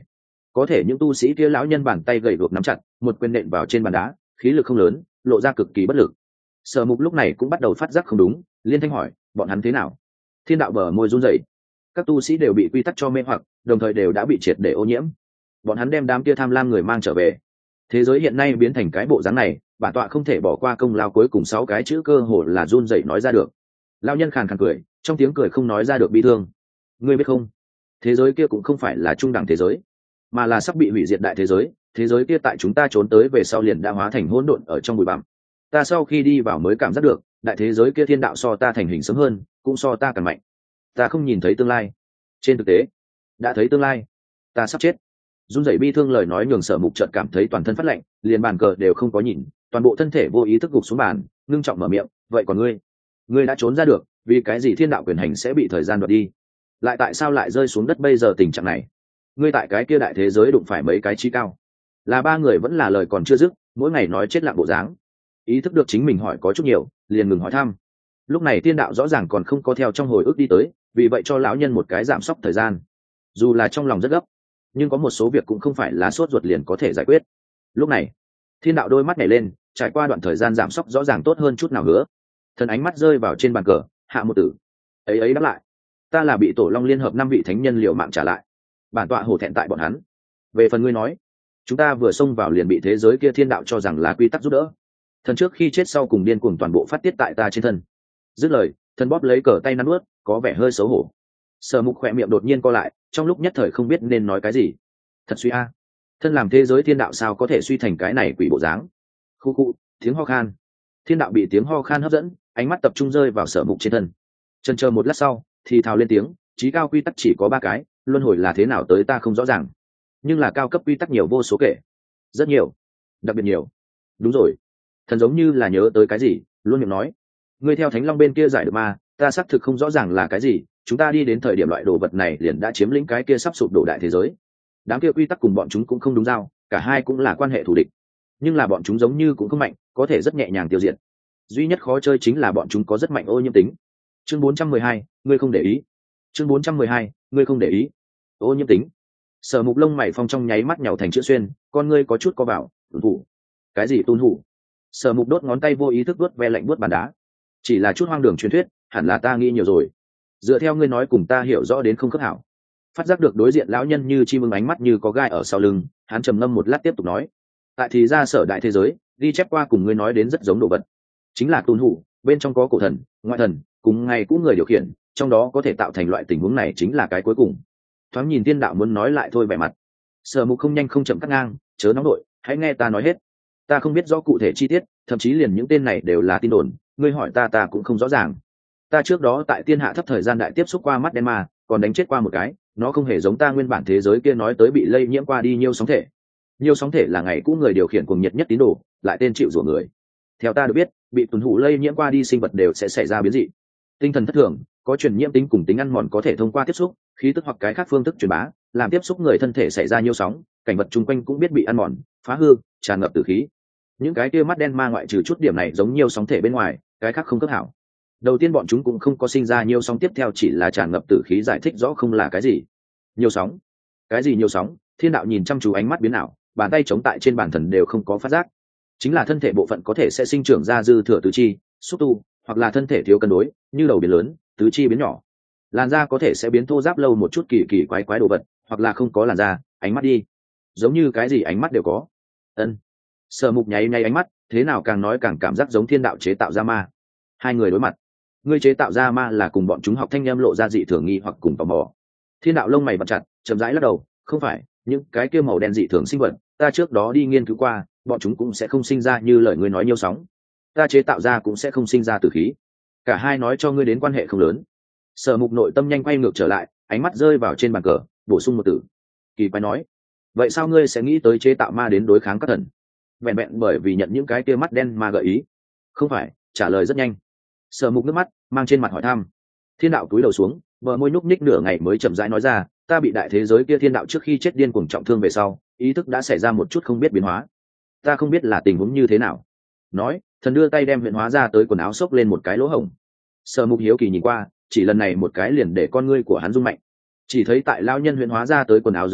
có thể những tu sĩ kia lão nhân bàn tay gầy guộc nắm chặt một quyền nện vào trên bàn đá, khí lực không lớn, lộ ra cực kỳ bất lực. Sở Mục lúc này cũng bắt đầu phát giác không đúng, liên thanh hỏi bọn hắn thế nào. Thiên đạo bờ môi run rẩy, các tu sĩ đều bị quy tắc cho mê hoặc, đồng thời đều đã bị triệt để ô nhiễm. Bọn hắn đem đám kia tham lam người mang trở về. Thế giới hiện nay biến thành cái bộ dáng này, bản tọa không thể bỏ qua công lao cuối cùng sáu cái chữ cơ hồ là run rẩy nói ra được. Lão nhân khàn khàn cười, trong tiếng cười không nói ra được bi thương. Ngươi biết không, thế giới kia cũng không phải là trung đẳng thế giới, mà là sắp bị hủy diệt đại thế giới. Thế giới kia tại chúng ta trốn tới về sau liền đã hóa thành hỗn độn ở trong bụi bặm. Ta sau khi đi vào mới cảm giác được, đại thế giới kia thiên đạo so ta thành hình sớm hơn, cũng so ta càng mạnh. Ta không nhìn thấy tương lai, trên thực tế đã thấy tương lai. Ta sắp chết. Run rẩy bi thương lời nói nhường Sở Mục chợt cảm thấy toàn thân phát lạnh, liền bàn cờ đều không có nhìn, toàn bộ thân thể vô ý thức gục xuống bàn, ngưng trọng mở miệng, vậy còn ngươi, ngươi đã trốn ra được, vì cái gì thiên đạo quyền hành sẽ bị thời gian đoạt đi, lại tại sao lại rơi xuống đất bây giờ tình trạng này? Ngươi tại cái kia đại thế giới đụng phải mấy cái chí cao? Là ba người vẫn là lời còn chưa dứt, mỗi ngày nói chết lặng bộ dáng. Ý thức được chính mình hỏi có chút nhiều, liền ngừng hỏi thăm. Lúc này thiên đạo rõ ràng còn không có theo trong hồi ức đi tới, vì vậy cho lão nhân một cái giảm sốc thời gian. Dù là trong lòng rất gấp, nhưng có một số việc cũng không phải là sốt ruột liền có thể giải quyết. Lúc này thiên đạo đôi mắt nhảy lên, trải qua đoạn thời gian giảm sốc rõ ràng tốt hơn chút nào hứa. Thần ánh mắt rơi vào trên bàn cờ, hạ một tử ấy ấy đáp lại, ta là bị tổ long liên hợp năm vị thánh nhân liều mạng trả lại, bản tọa hổ thẹn tại bọn hắn. Về phần ngươi nói, chúng ta vừa xông vào liền bị thế giới kia thiên đạo cho rằng là quy tắc giúp đỡ, thần trước khi chết sau cùng điên cuồng toàn bộ phát tiết tại ta trên thân. Dứt lời, thần bóp lấy cờ tay nắn nuốt, có vẻ hơi xấu hổ. Sở Mục khỏe miệng đột nhiên co lại, trong lúc nhất thời không biết nên nói cái gì. Thật suy a, thân làm thế giới thiên đạo sao có thể suy thành cái này quỷ bộ dáng. Khu khu, tiếng ho khan. Thiên đạo bị tiếng ho khan hấp dẫn, ánh mắt tập trung rơi vào Sở Mục trên thân. Chần chờ một lát sau, thì thào lên tiếng, chí cao quy tắc chỉ có ba cái, luân hồi là thế nào tới ta không rõ ràng, nhưng là cao cấp quy tắc nhiều vô số kể, rất nhiều, đặc biệt nhiều. Đúng rồi, thần giống như là nhớ tới cái gì, luôn miệng nói, ngươi theo Thánh Long bên kia giải được ma, ta xác thực không rõ ràng là cái gì. Chúng ta đi đến thời điểm loại đồ vật này liền đã chiếm lĩnh cái kia sắp sụp đổ đại thế giới. Đám kia quy tắc cùng bọn chúng cũng không đúng giao, cả hai cũng là quan hệ thù địch, nhưng là bọn chúng giống như cũng không mạnh, có thể rất nhẹ nhàng tiêu diệt. Duy nhất khó chơi chính là bọn chúng có rất mạnh ô nhiễm tính. Chương bốn trăm mười hai, ngươi không để ý. Chương bốn trăm mười hai, ngươi không để ý. Ô nhiễm tính. Sở Mục lông mày phong trong nháy mắt nhàu thành chữ xuyên, con ngươi có chút co vào, tuôn thủ. Cái gì tuôn thủ? Sở Mục đốt ngón tay vô ý thức vuốt ve lạnh vuốt bàn đá. Chỉ là chút hoang đường truyền thuyết, hẳn là ta nghĩ nhiều rồi. Dựa theo ngươi nói cùng ta hiểu rõ đến không khớp hảo. Phát giác được đối diện lão nhân như chim ưng ánh mắt như có gai ở sau lưng, hắn trầm ngâm một lát tiếp tục nói, tại thì ra sở đại thế giới ghi chép qua cùng ngươi nói đến rất giống đồ vật, chính là tuôn thủ, bên trong có cổ thần, ngoại thần, cùng ngày cũng người điều khiển, trong đó có thể tạo thành loại tình huống này chính là cái cuối cùng. Thoáng nhìn tiên đạo muốn nói lại thôi vẻ mặt. Sở Mục không nhanh không chậm cắt ngang, chớ nóng đội, hãy nghe ta nói hết. Ta không biết rõ cụ thể chi tiết, thậm chí liền những tên này đều là tin đồn, ngươi hỏi ta ta cũng không rõ ràng. Ta trước đó tại tiên hạ thấp thời gian đại tiếp xúc qua mắt đen ma, còn đánh chết qua một cái, nó không hề giống ta nguyên bản thế giới kia nói tới bị lây nhiễm qua đi nhiều sóng thể. Nhiều sóng thể là ngày cũ người điều khiển cuồng nhiệt nhất tín đồ, lại tên chịu rủa người. Theo ta được biết, bị tuần hủ lây nhiễm qua đi sinh vật đều sẽ xảy ra biến dị, tinh thần thất thường, có truyền nhiễm tính cùng tính ăn mòn có thể thông qua tiếp xúc, khí tức hoặc cái khác phương thức truyền bá, làm tiếp xúc người thân thể xảy ra nhiều sóng, cảnh vật chung quanh cũng biết bị ăn mòn, phá hư, tràn ngập tử khí. Những cái kia mắt đen ma ngoại trừ chút điểm này giống nhiều sóng thể bên ngoài, cái khác không cấp hảo. Đầu tiên bọn chúng cũng không có sinh ra nhiều sóng, tiếp theo chỉ là tràn ngập tử khí, giải thích rõ không là cái gì. Nhiều sóng? Cái gì nhiều sóng? Thiên đạo nhìn chăm chú, ánh mắt biến ảo, bàn tay chống tại trên bàn thần đều không có phát giác. Chính là thân thể bộ phận có thể sẽ sinh trưởng ra dư thừa tứ chi, xúc tu, hoặc là thân thể thiếu cân đối, như đầu biến lớn, tứ chi biến nhỏ. Làn da có thể sẽ biến thô ráp lâu một chút, kỳ kỳ quái quái đồ vật, hoặc là không có làn da, ánh mắt đi. Giống như cái gì ánh mắt đều có. Ân. Sở Mục nháy nháy ánh mắt, thế nào càng nói càng cảm giác giống thiên đạo chế tạo ra ma. Hai người đối mặt. Ngươi chế tạo ra ma là cùng bọn chúng học thanh âm lộ ra dị thường nghi hoặc cùng tò mò. Thiên đạo lông mày bật chặt, chậm rãi lắc đầu, không phải, những cái kia màu đen dị thường sinh vật, ta trước đó đi nghiên cứu qua, bọn chúng cũng sẽ không sinh ra như lời ngươi nói nhiều sóng. Ta chế tạo ra cũng sẽ không sinh ra tử khí. Cả hai nói cho ngươi đến quan hệ không lớn. Sở Mục nội tâm nhanh quay ngược trở lại, ánh mắt rơi vào trên bàn cờ, bổ sung một từ. Kỳ quái nói, vậy sao ngươi sẽ nghĩ tới chế tạo ma đến đối kháng các thần? Vẹn vẹn bởi vì nhận những cái kia mắt đen ma gợi ý? Không phải, trả lời rất nhanh. Sở Mục nước mắt mang trên mặt hỏi thăm. Thiên đạo cúi đầu xuống, bờ môi nhúc nhích nửa ngày mới chậm rãi nói ra, ta bị đại thế giới kia thiên đạo trước khi chết điên cuồng trọng thương về sau, ý thức đã xảy ra một chút không biết biến hóa. Ta không biết là tình huống như thế nào. Nói, thần đưa tay đem huyện hóa ra tới quần áo xốc lên một cái lỗ hổng. Sở Mục hiếu kỳ nhìn qua, chỉ lần này một cái liền để con ngươi của hắn rung mạnh. Chỉ thấy tại lao nhân huyện hóa ra tới quần áo dưới đáy,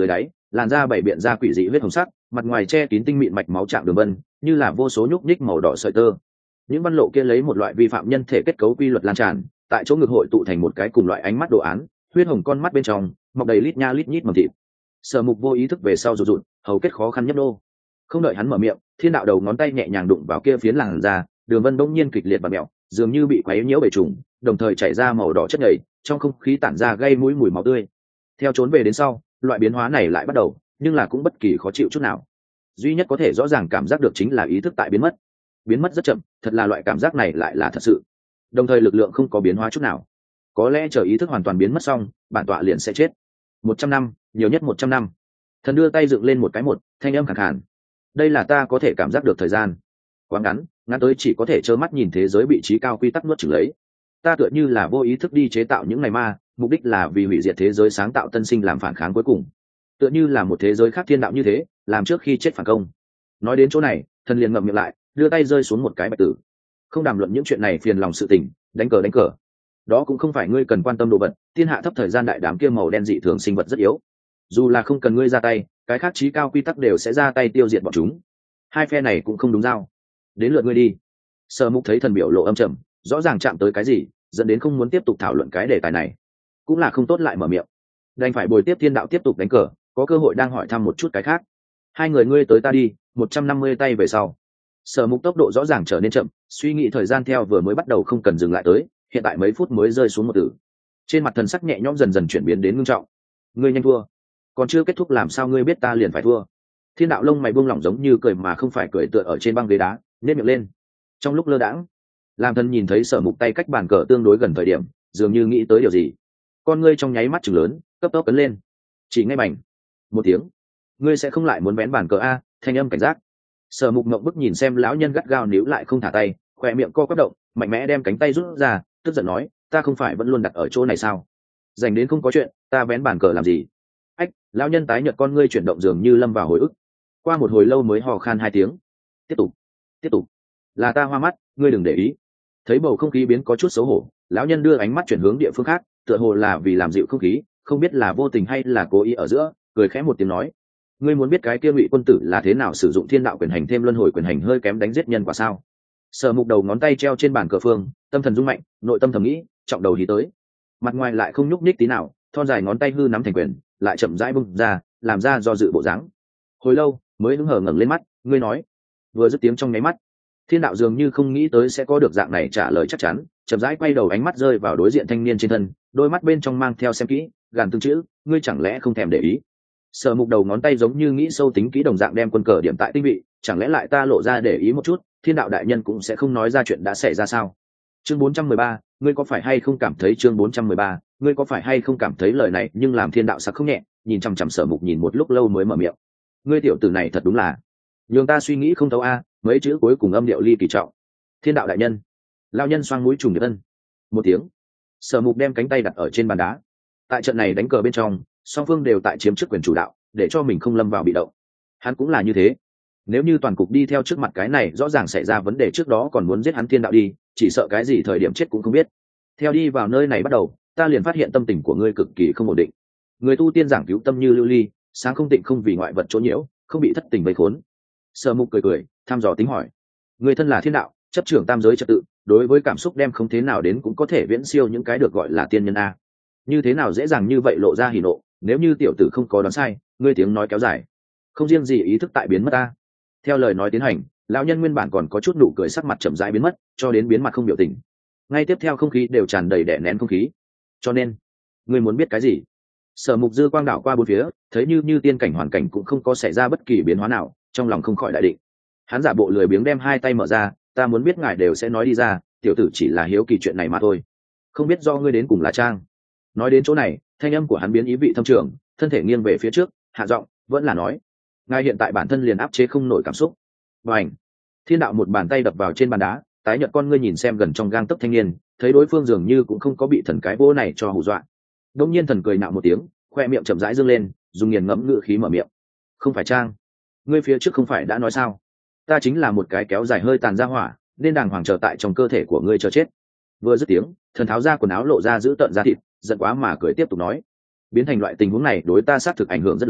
làn da bảy biện ra quỷ dị huyết hồng sắc, mặt ngoài che kín tinh mịn mạch máu trạng đường vân, như là vô số nhúc nhích màu đỏ sợi tơ. Những văn lộ kia lấy một loại vi phạm nhân thể kết cấu quy luật lan tràn, tại chỗ ngực hội tụ thành một cái cùng loại ánh mắt đồ án, huyết hồng con mắt bên trong mọc đầy lít nha lít nhít mầm thịt. Sở Mục vô ý thức về sau rụt rụt, hầu kết khó khăn nhấp đô. Không đợi hắn mở miệng, thiên đạo đầu ngón tay nhẹ nhàng đụng vào kia phiến làn da, đường vân bỗng nhiên kịch liệt và mèo, dường như bị quấy nhiễu bể trùng, đồng thời chảy ra màu đỏ chất nhầy, trong không khí tản ra gây mũi mùi máu tươi. Theo trốn về đến sau, loại biến hóa này lại bắt đầu, nhưng là cũng bất kỳ khó chịu chút nào. Duy nhất có thể rõ ràng cảm giác được chính là ý thức tại biến mất. Biến mất rất chậm, thật là loại cảm giác này lại là thật sự. Đồng thời lực lượng không có biến hóa chút nào. Có lẽ chờ ý thức hoàn toàn biến mất xong, bản tọa liền sẽ chết. Một trăm năm, nhiều nhất một trăm năm. Thần đưa tay dựng lên một cái một, thanh âm khàn khàn. Đây là ta có thể cảm giác được thời gian. Quá ngắn, ngắn tới chỉ có thể trơ mắt nhìn thế giới bị trí cao quy tắc nuốt chửng lấy. Ta tựa như là vô ý thức đi chế tạo những ngày ma, mục đích là vì hủy diệt thế giới, sáng tạo tân sinh, làm phản kháng cuối cùng. Tựa như là một thế giới khác thiên đạo như thế, làm trước khi chết phản công. Nói đến chỗ này, thần liền ngậm miệng lại, đưa tay rơi xuống một cái bạch tử. Không đàm luận những chuyện này phiền lòng sự tình, đánh cờ đánh cờ. Đó cũng không phải ngươi cần quan tâm đồ vật, thiên hạ thấp thời gian đại đám kia màu đen dị thường sinh vật rất yếu. Dù là không cần ngươi ra tay, cái khác trí cao quy tắc đều sẽ ra tay tiêu diệt bọn chúng. Hai phe này cũng không đúng giao. Đến lượt ngươi đi. Sở Mục thấy thần biểu lộ âm trầm, rõ ràng chạm tới cái gì, dẫn đến không muốn tiếp tục thảo luận cái đề tài này. Cũng là không tốt lại mở miệng, đành phải bồi tiếp thiên đạo tiếp tục đánh cờ, có cơ hội đang hỏi thăm một chút cái khác. Hai người ngươi tới ta đi, một trăm năm mươi tay về sau. Sở Mục tốc độ rõ ràng trở nên chậm, suy nghĩ thời gian theo vừa mới bắt đầu không cần dừng lại tới, hiện tại mấy phút mới rơi xuống một tử. Trên mặt thần sắc nhẹ nhõm dần dần chuyển biến đến ngưng trọng. Ngươi nhanh thua, còn chưa kết thúc làm sao ngươi biết ta liền phải thua? Thiên đạo lông mày buông lỏng giống như cười mà không phải cười, tựa ở trên băng ghế đá, nhếch miệng lên. Trong lúc lơ đãng, làm thần nhìn thấy Sở Mục tay cách bàn cờ tương đối gần thời điểm, dường như nghĩ tới điều gì, con ngươi trong nháy mắt trừng lớn, cấp tốc ấn lên. Chỉ ngay bành một tiếng, ngươi sẽ không lại muốn vén bàn cờ a? Thanh âm cảnh giác. Sở Mục ngậm bức nhìn xem lão nhân gắt gao níu lại không thả tay, khỏe miệng co quắp động, mạnh mẽ đem cánh tay rút ra, tức giận nói, ta không phải vẫn luôn đặt ở chỗ này sao? Dành đến không có chuyện, ta vén bàn cờ làm gì? Ách, lão nhân tái nhợt con ngươi chuyển động, dường như lâm vào hồi ức. Qua một hồi lâu mới hò khan hai tiếng. Tiếp tục, tiếp tục. Là ta hoa mắt, ngươi đừng để ý. Thấy bầu không khí biến có chút xấu hổ, lão nhân đưa ánh mắt chuyển hướng địa phương khác, tựa hồ là vì làm dịu không khí, không biết là vô tình hay là cố ý ở giữa, cười khẽ một tiếng nói, ngươi muốn biết cái kia Ngụy quân tử là thế nào sử dụng thiên đạo quyền hành thêm luân hồi quyền hành hơi kém đánh giết nhân quả sao? Sở Mục đầu ngón tay treo trên bàn cờ phương, tâm thần rung mạnh, nội tâm thầm nghĩ, trọng đầu hí tới. Mặt ngoài lại không nhúc nhích tí nào, thon dài ngón tay hư nắm thành quyền, lại chậm rãi bung ra, làm ra do dự bộ dáng. Hồi lâu mới hứng hờ ngẩng lên mắt, ngươi nói. Vừa dứt tiếng trong nháy mắt, thiên đạo dường như không nghĩ tới sẽ có được dạng này trả lời chắc chắn, chậm rãi quay đầu, ánh mắt rơi vào đối diện thanh niên trên thân, đôi mắt bên trong mang theo xem kỹ, gàn từng chữ, ngươi chẳng lẽ không thèm để ý? Sở Mục đầu ngón tay giống như nghĩ sâu tính kỹ đồng dạng đem quân cờ điểm tại tinh vị, chẳng lẽ lại ta lộ ra để ý một chút, thiên đạo đại nhân cũng sẽ không nói ra chuyện đã xảy ra sao? Chương bốn trăm mười ba, ngươi có phải hay không cảm thấy chương bốn trăm mười ba, ngươi có phải hay không cảm thấy lời này nhưng làm thiên đạo sắc không nhẹ, nhìn chằm chằm Sở Mục nhìn một lúc lâu mới mở miệng. Ngươi tiểu tử này thật đúng là, nhường ta suy nghĩ không thấu a, mấy chữ cuối cùng âm điệu ly kỳ trọng. Thiên đạo đại nhân. Lão nhân xoang mũi trùng điệp ân. Một tiếng. Sở Mục đem cánh tay đặt ở trên bàn đá. Tại trận này đánh cờ bên trong, song phương đều tại chiếm chức quyền chủ đạo, để cho mình không lâm vào bị động. Hắn cũng là như thế. Nếu như toàn cục đi theo trước mặt cái này rõ ràng xảy ra vấn đề trước đó còn muốn giết hắn thiên đạo đi, chỉ sợ cái gì thời điểm chết cũng không biết. Theo đi vào nơi này bắt đầu, ta liền phát hiện tâm tình của ngươi cực kỳ không ổn định. Người tu tiên giảng cứu tâm như lưu ly, sáng không tịnh không vì ngoại vật chỗ nhiễu, không bị thất tình vây khốn. Sở Mục cười cười, thăm dò tính hỏi, người thân là thiên đạo, chấp trưởng tam giới trật tự, đối với cảm xúc đem không thế nào đến cũng có thể viễn siêu những cái được gọi là tiên nhân a. Như thế nào dễ dàng như vậy lộ ra hỉ nộ? Nếu như tiểu tử không có đoán sai, ngươi tiếng nói kéo dài, không riêng gì ý thức tại biến mất ta. Theo lời nói tiến hành, lão nhân nguyên bản còn có chút nụ cười, sắc mặt chậm rãi biến mất, cho đến biến mặt không biểu tình. Ngay tiếp theo không khí đều tràn đầy đè nén không khí. Cho nên, ngươi muốn biết cái gì? Sở Mục dư quang đảo qua bốn phía, thấy như như tiên cảnh hoàn cảnh cũng không có xảy ra bất kỳ biến hóa nào, trong lòng không khỏi đại định. Hắn giả bộ lười biếng đem hai tay mở ra, ta muốn biết ngài đều sẽ nói đi ra, tiểu tử chỉ là hiếu kỳ chuyện này mà thôi. Không biết do ngươi đến cùng là trang. Nói đến chỗ này, thanh âm của hắn biến ý vị thâm trường, thân thể nghiêng về phía trước, hạ giọng, vẫn là nói, ngài hiện tại bản thân liền áp chế không nổi cảm xúc. Bành! Thiên đạo một bàn tay đập vào trên bàn đá, tái nhợt con ngươi nhìn xem gần trong gang tấc thanh niên, thấy đối phương dường như cũng không có bị thần cái vô này cho hù dọa. Đông nhiên thần cười nạo một tiếng, khoe miệng chậm rãi dương lên, dùng nghiền ngẫm ngữ khí mở miệng, không phải trang, ngươi phía trước không phải đã nói sao, ta chính là một cái kéo dài hơi tàn ra hỏa, nên đàng hoàng chờ tại trong cơ thể của ngươi chờ chết. Vừa dứt tiếng, thần tháo ra quần áo lộ ra giữ tợn da thịt, giận quá mà cười tiếp tục nói, biến thành loại tình huống này đối ta xác thực ảnh hưởng rất lớn,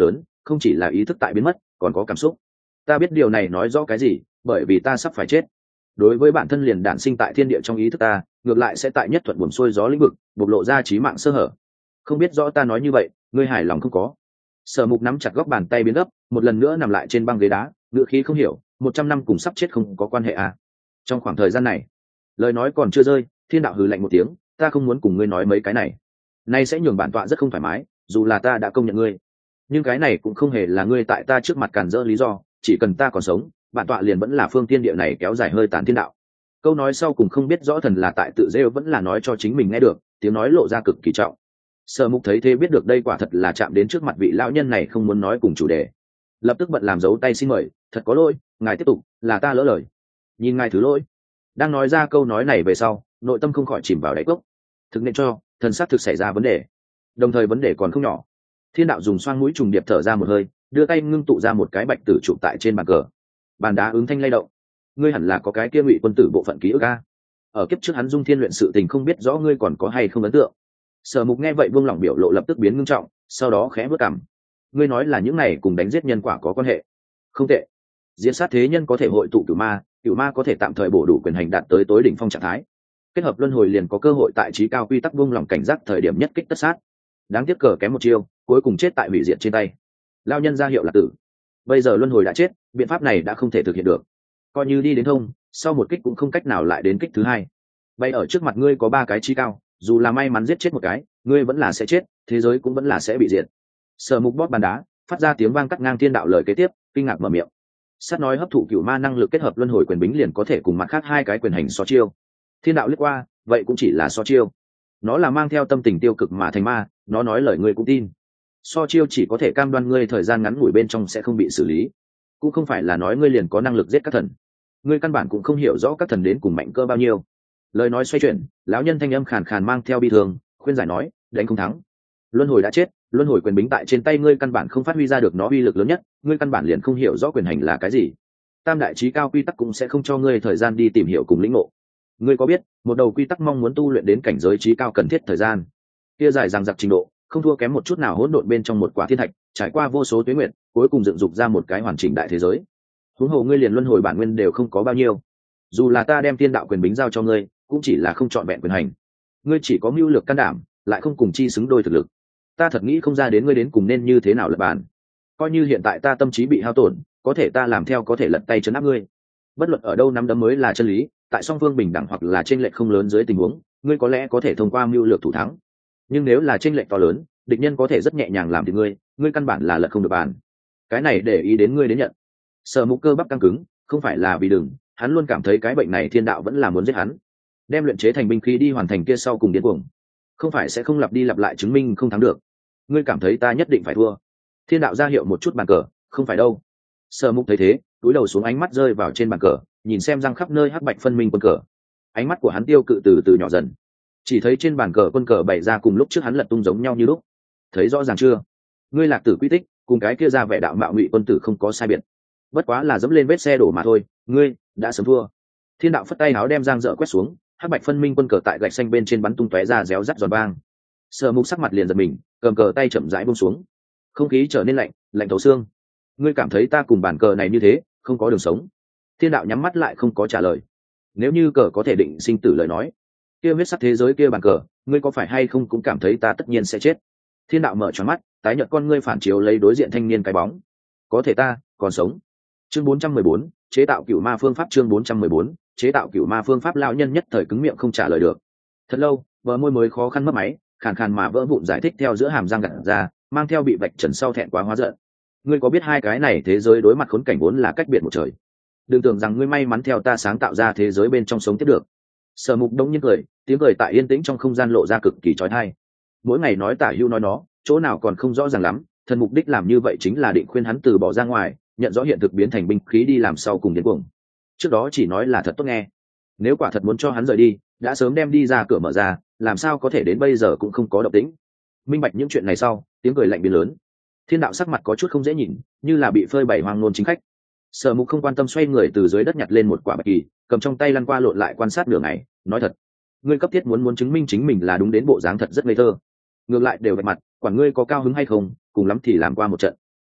không chỉ là ý thức tại biến mất còn có cảm xúc. Ta biết điều này nói rõ cái gì, bởi vì ta sắp phải chết. Đối với bản thân liền đản sinh tại thiên địa trong ý thức ta, ngược lại sẽ tại nhất thuận buồn xuôi gió lĩnh vực bộc lộ ra trí mạng sơ hở. Không biết rõ ta nói như vậy ngươi hài lòng không có? Sở Mục nắm chặt góc bàn tay biến gấp, một lần nữa nằm lại trên băng ghế đá, ngữ khí không hiểu, một trăm năm cùng sắp chết không có quan hệ à? Trong khoảng thời gian này, lời nói còn chưa rơi, thiên đạo hừ lạnh một tiếng, ta không muốn cùng ngươi nói mấy cái này. Nay sẽ nhường bản tọa rất không thoải mái, dù là ta đã công nhận ngươi, nhưng cái này cũng không hề là ngươi tại ta trước mặt cản rỡ lý do, chỉ cần ta còn sống, bản tọa liền vẫn là phương thiên địa này kéo dài hơi tàn thiên đạo. Câu nói sau cùng không biết rõ thần là tại tự rêu vẫn là nói cho chính mình nghe được, tiếng nói lộ ra cực kỳ trọng. Sở Mục thấy thế biết được đây quả thật là chạm đến trước mặt vị lão nhân này không muốn nói cùng chủ đề, lập tức bận làm dấu tay xin mời, thật có lỗi, ngài tiếp tục, là ta lỡ lời. Nhìn ngài thứ lỗi. Đang nói ra câu nói này về sau, nội tâm không khỏi chìm vào đáy cốc. Thực nên cho, thần xác thực xảy ra vấn đề, đồng thời vấn đề còn không nhỏ. Thiên đạo dùng xoang mũi trùng điệp thở ra một hơi, đưa tay ngưng tụ ra một cái bạch tử trụ tại trên bàn cờ. Bàn đá ứng thanh lay động. Ngươi hẳn là có cái kia Ngụy quân tử bộ phận ký ức a. Ở kiếp trước hắn dung thiên luyện sự tình không biết rõ ngươi còn có hay không ấn tượng. Sở Mục nghe vậy vương lòng biểu lộ lập tức biến ngưng trọng, sau đó khẽ bước cằm. Ngươi nói là những này cùng đánh giết nhân quả có quan hệ? Không tệ. Diễn sát thế nhân có thể hội tụ cửu ma, cửu ma có thể tạm thời bổ đủ quyền hành đạt tới tối đỉnh phong trạng thái. Kết hợp luân hồi liền có cơ hội tại trí cao quy tắc vương lòng cảnh giác thời điểm nhất kích tất sát. Đáng tiếc cờ kém một chiêu, cuối cùng chết tại hủy diệt trên tay. Lao nhân ra hiệu là tử. Bây giờ luân hồi đã chết, biện pháp này đã không thể thực hiện được. Coi như đi đến thông, sau một kích cũng không cách nào lại đến kích thứ hai. Vậy ở trước mặt ngươi có ba cái trí cao, dù là may mắn giết chết một cái, ngươi vẫn là sẽ chết, thế giới cũng vẫn là sẽ bị diệt. Sở Mục bóp bàn đá, phát ra tiếng vang cắt ngang thiên đạo lời kế tiếp, kinh ngạc mở miệng. Sát nói hấp thụ cửu ma năng lực kết hợp luân hồi quyền bính liền có thể cùng mặt khác hai cái quyền hành so chiêu. Thiên đạo lướt qua, vậy cũng chỉ là so chiêu. Nó là mang theo tâm tình tiêu cực mà thành ma, nó nói lời ngươi cũng tin. So chiêu chỉ có thể cam đoan ngươi thời gian ngắn ngủi bên trong sẽ không bị xử lý, cũng không phải là nói ngươi liền có năng lực giết các thần. Ngươi căn bản cũng không hiểu rõ các thần đến cùng mạnh cơ bao nhiêu. Lời nói xoay chuyển, lão nhân thanh âm khàn khàn mang theo bi thương, khuyên giải nói, đánh không thắng. Luân hồi đã chết, luân hồi quyền bính tại trên tay ngươi căn bản không phát huy ra được nó uy lực lớn nhất, ngươi căn bản liền không hiểu rõ quyền hành là cái gì. Tam đại chí cao quy tắc cũng sẽ không cho ngươi thời gian đi tìm hiểu cùng lĩnh ngộ. Ngươi có biết, một đầu quy tắc mong muốn tu luyện đến cảnh giới chí cao cần thiết thời gian kia dài dằng dặc trình độ, không thua kém một chút nào hỗn độn bên trong một quả thiên thạch, trải qua vô số tuế nguyệt, cuối cùng dựng dục ra một cái hoàn chỉnh đại thế giới. Huống hồ ngươi liền luân hồi bản nguyên đều không có bao nhiêu, dù là ta đem thiên đạo quyền bính giao cho ngươi, cũng chỉ là không chọn vẹn quyền hành. Ngươi chỉ có mưu lược can đảm, lại không cùng chi xứng đôi thực lực. Ta thật nghĩ không ra đến ngươi đến cùng nên như thế nào lật bàn. Coi như hiện tại ta tâm trí bị hao tổn, có thể ta làm theo có thể lật tay trấn áp ngươi. Bất luận ở đâu nắm đấm mới là chân lý, tại song phương bình đẳng hoặc là chênh lệch không lớn dưới tình huống, ngươi có lẽ có thể thông qua mưu lược thủ thắng. Nhưng nếu là chênh lệch to lớn, địch nhân có thể rất nhẹ nhàng làm thì ngươi, ngươi căn bản là lật không được bàn. Cái này để ý đến ngươi đến nhận. Sở Mục cơ bắp căng cứng, không phải là vì đừng, hắn luôn cảm thấy cái bệnh này thiên đạo vẫn là muốn giết hắn, đem luyện chế thành binh khí đi hoàn thành kia sau cùng điên cuồng, không phải sẽ không lặp đi lặp lại chứng minh không thắng được. Ngươi cảm thấy ta nhất định phải thua? Thiên đạo ra hiệu một chút bàn cờ, không phải đâu. Sở Mục thấy thế, cúi đầu xuống, ánh mắt rơi vào trên bàn cờ, nhìn xem răng khắp nơi hắc bạch phân minh quân cờ. Ánh mắt của hắn tiêu cự từ từ nhỏ dần, chỉ thấy trên bàn cờ quân cờ bày ra cùng lúc trước hắn lật tung giống nhau như lúc. Thấy rõ ràng chưa? Ngươi lạc tử quy tích cùng cái kia ra vẻ đạo mạo Ngụy quân tử không có sai biệt, bất quá là dẫm lên vết xe đổ mà thôi. Ngươi đã sớm thua. Thiên đạo phất tay áo đem giang dở quét xuống, hắc bạch phân minh quân cờ tại gạch xanh bên trên bắn tung tóe ra réo rắt giòn vang. Sở Mục sắc mặt liền giật mình, cầm cờ tay chậm rãi buông xuống. Không khí trở nên lạnh, lạnh thấu xương. Ngươi cảm thấy ta cùng bàn cờ này như thế, không có đường sống? Thiên đạo nhắm mắt lại không có trả lời. Nếu như cờ có thể định sinh tử lời nói, kia huyết sắc thế giới kia bàn cờ, ngươi có phải hay không cũng cảm thấy ta tất nhiên sẽ chết? Thiên đạo mở tròn mắt, tái nhợt con ngươi phản chiếu lấy đối diện thanh niên cái bóng. Có thể ta còn sống. Chương bốn trăm mười bốn, chế tạo cửu ma phương pháp. Chương bốn trăm mười bốn, chế tạo cửu ma phương pháp. Lão nhân nhất thời cứng miệng không trả lời được. Thật lâu, bờ môi mới khó khăn mất máy, khàn khàn mà vỡ vụn giải thích theo giữa hàm răng gặt ra, mang theo bị vạch trần sau thẹn quá hóa giận. Ngươi có biết hai cái này thế giới đối mặt khốn cảnh vốn là cách biệt một trời. Đừng tưởng rằng ngươi may mắn theo ta sáng tạo ra thế giới bên trong sống tiếp được. Sở Mục đông nhiên cười, tiếng cười tại yên tĩnh trong không gian lộ ra cực kỳ chói tai. Mỗi ngày nói tả hưu nói nó, chỗ nào còn không rõ ràng lắm, thần mục đích làm như vậy chính là định khuyên hắn từ bỏ ra ngoài, nhận rõ hiện thực biến thành binh khí đi làm sau cùng điên cuồng. Trước đó chỉ nói là thật tốt nghe, nếu quả thật muốn cho hắn rời đi, đã sớm đem đi ra cửa mở ra, làm sao có thể đến bây giờ cũng không có động tĩnh. Minh bạch những chuyện này sau, tiếng cười lạnh biến lớn. Thiên đạo sắc mặt có chút không dễ nhìn, như là bị phơi bày hoang ngôn chính khách. Sở Mục không quan tâm, xoay người từ dưới đất nhặt lên một quả bạch kỳ, cầm trong tay lăn qua lộn lại quan sát nửa ngày, nói thật, ngươi cấp thiết muốn muốn chứng minh chính mình là đúng đến bộ dáng thật rất ngây thơ. Ngược lại đều bạch mặt, quản ngươi có cao hứng hay không, cùng lắm thì làm qua một trận.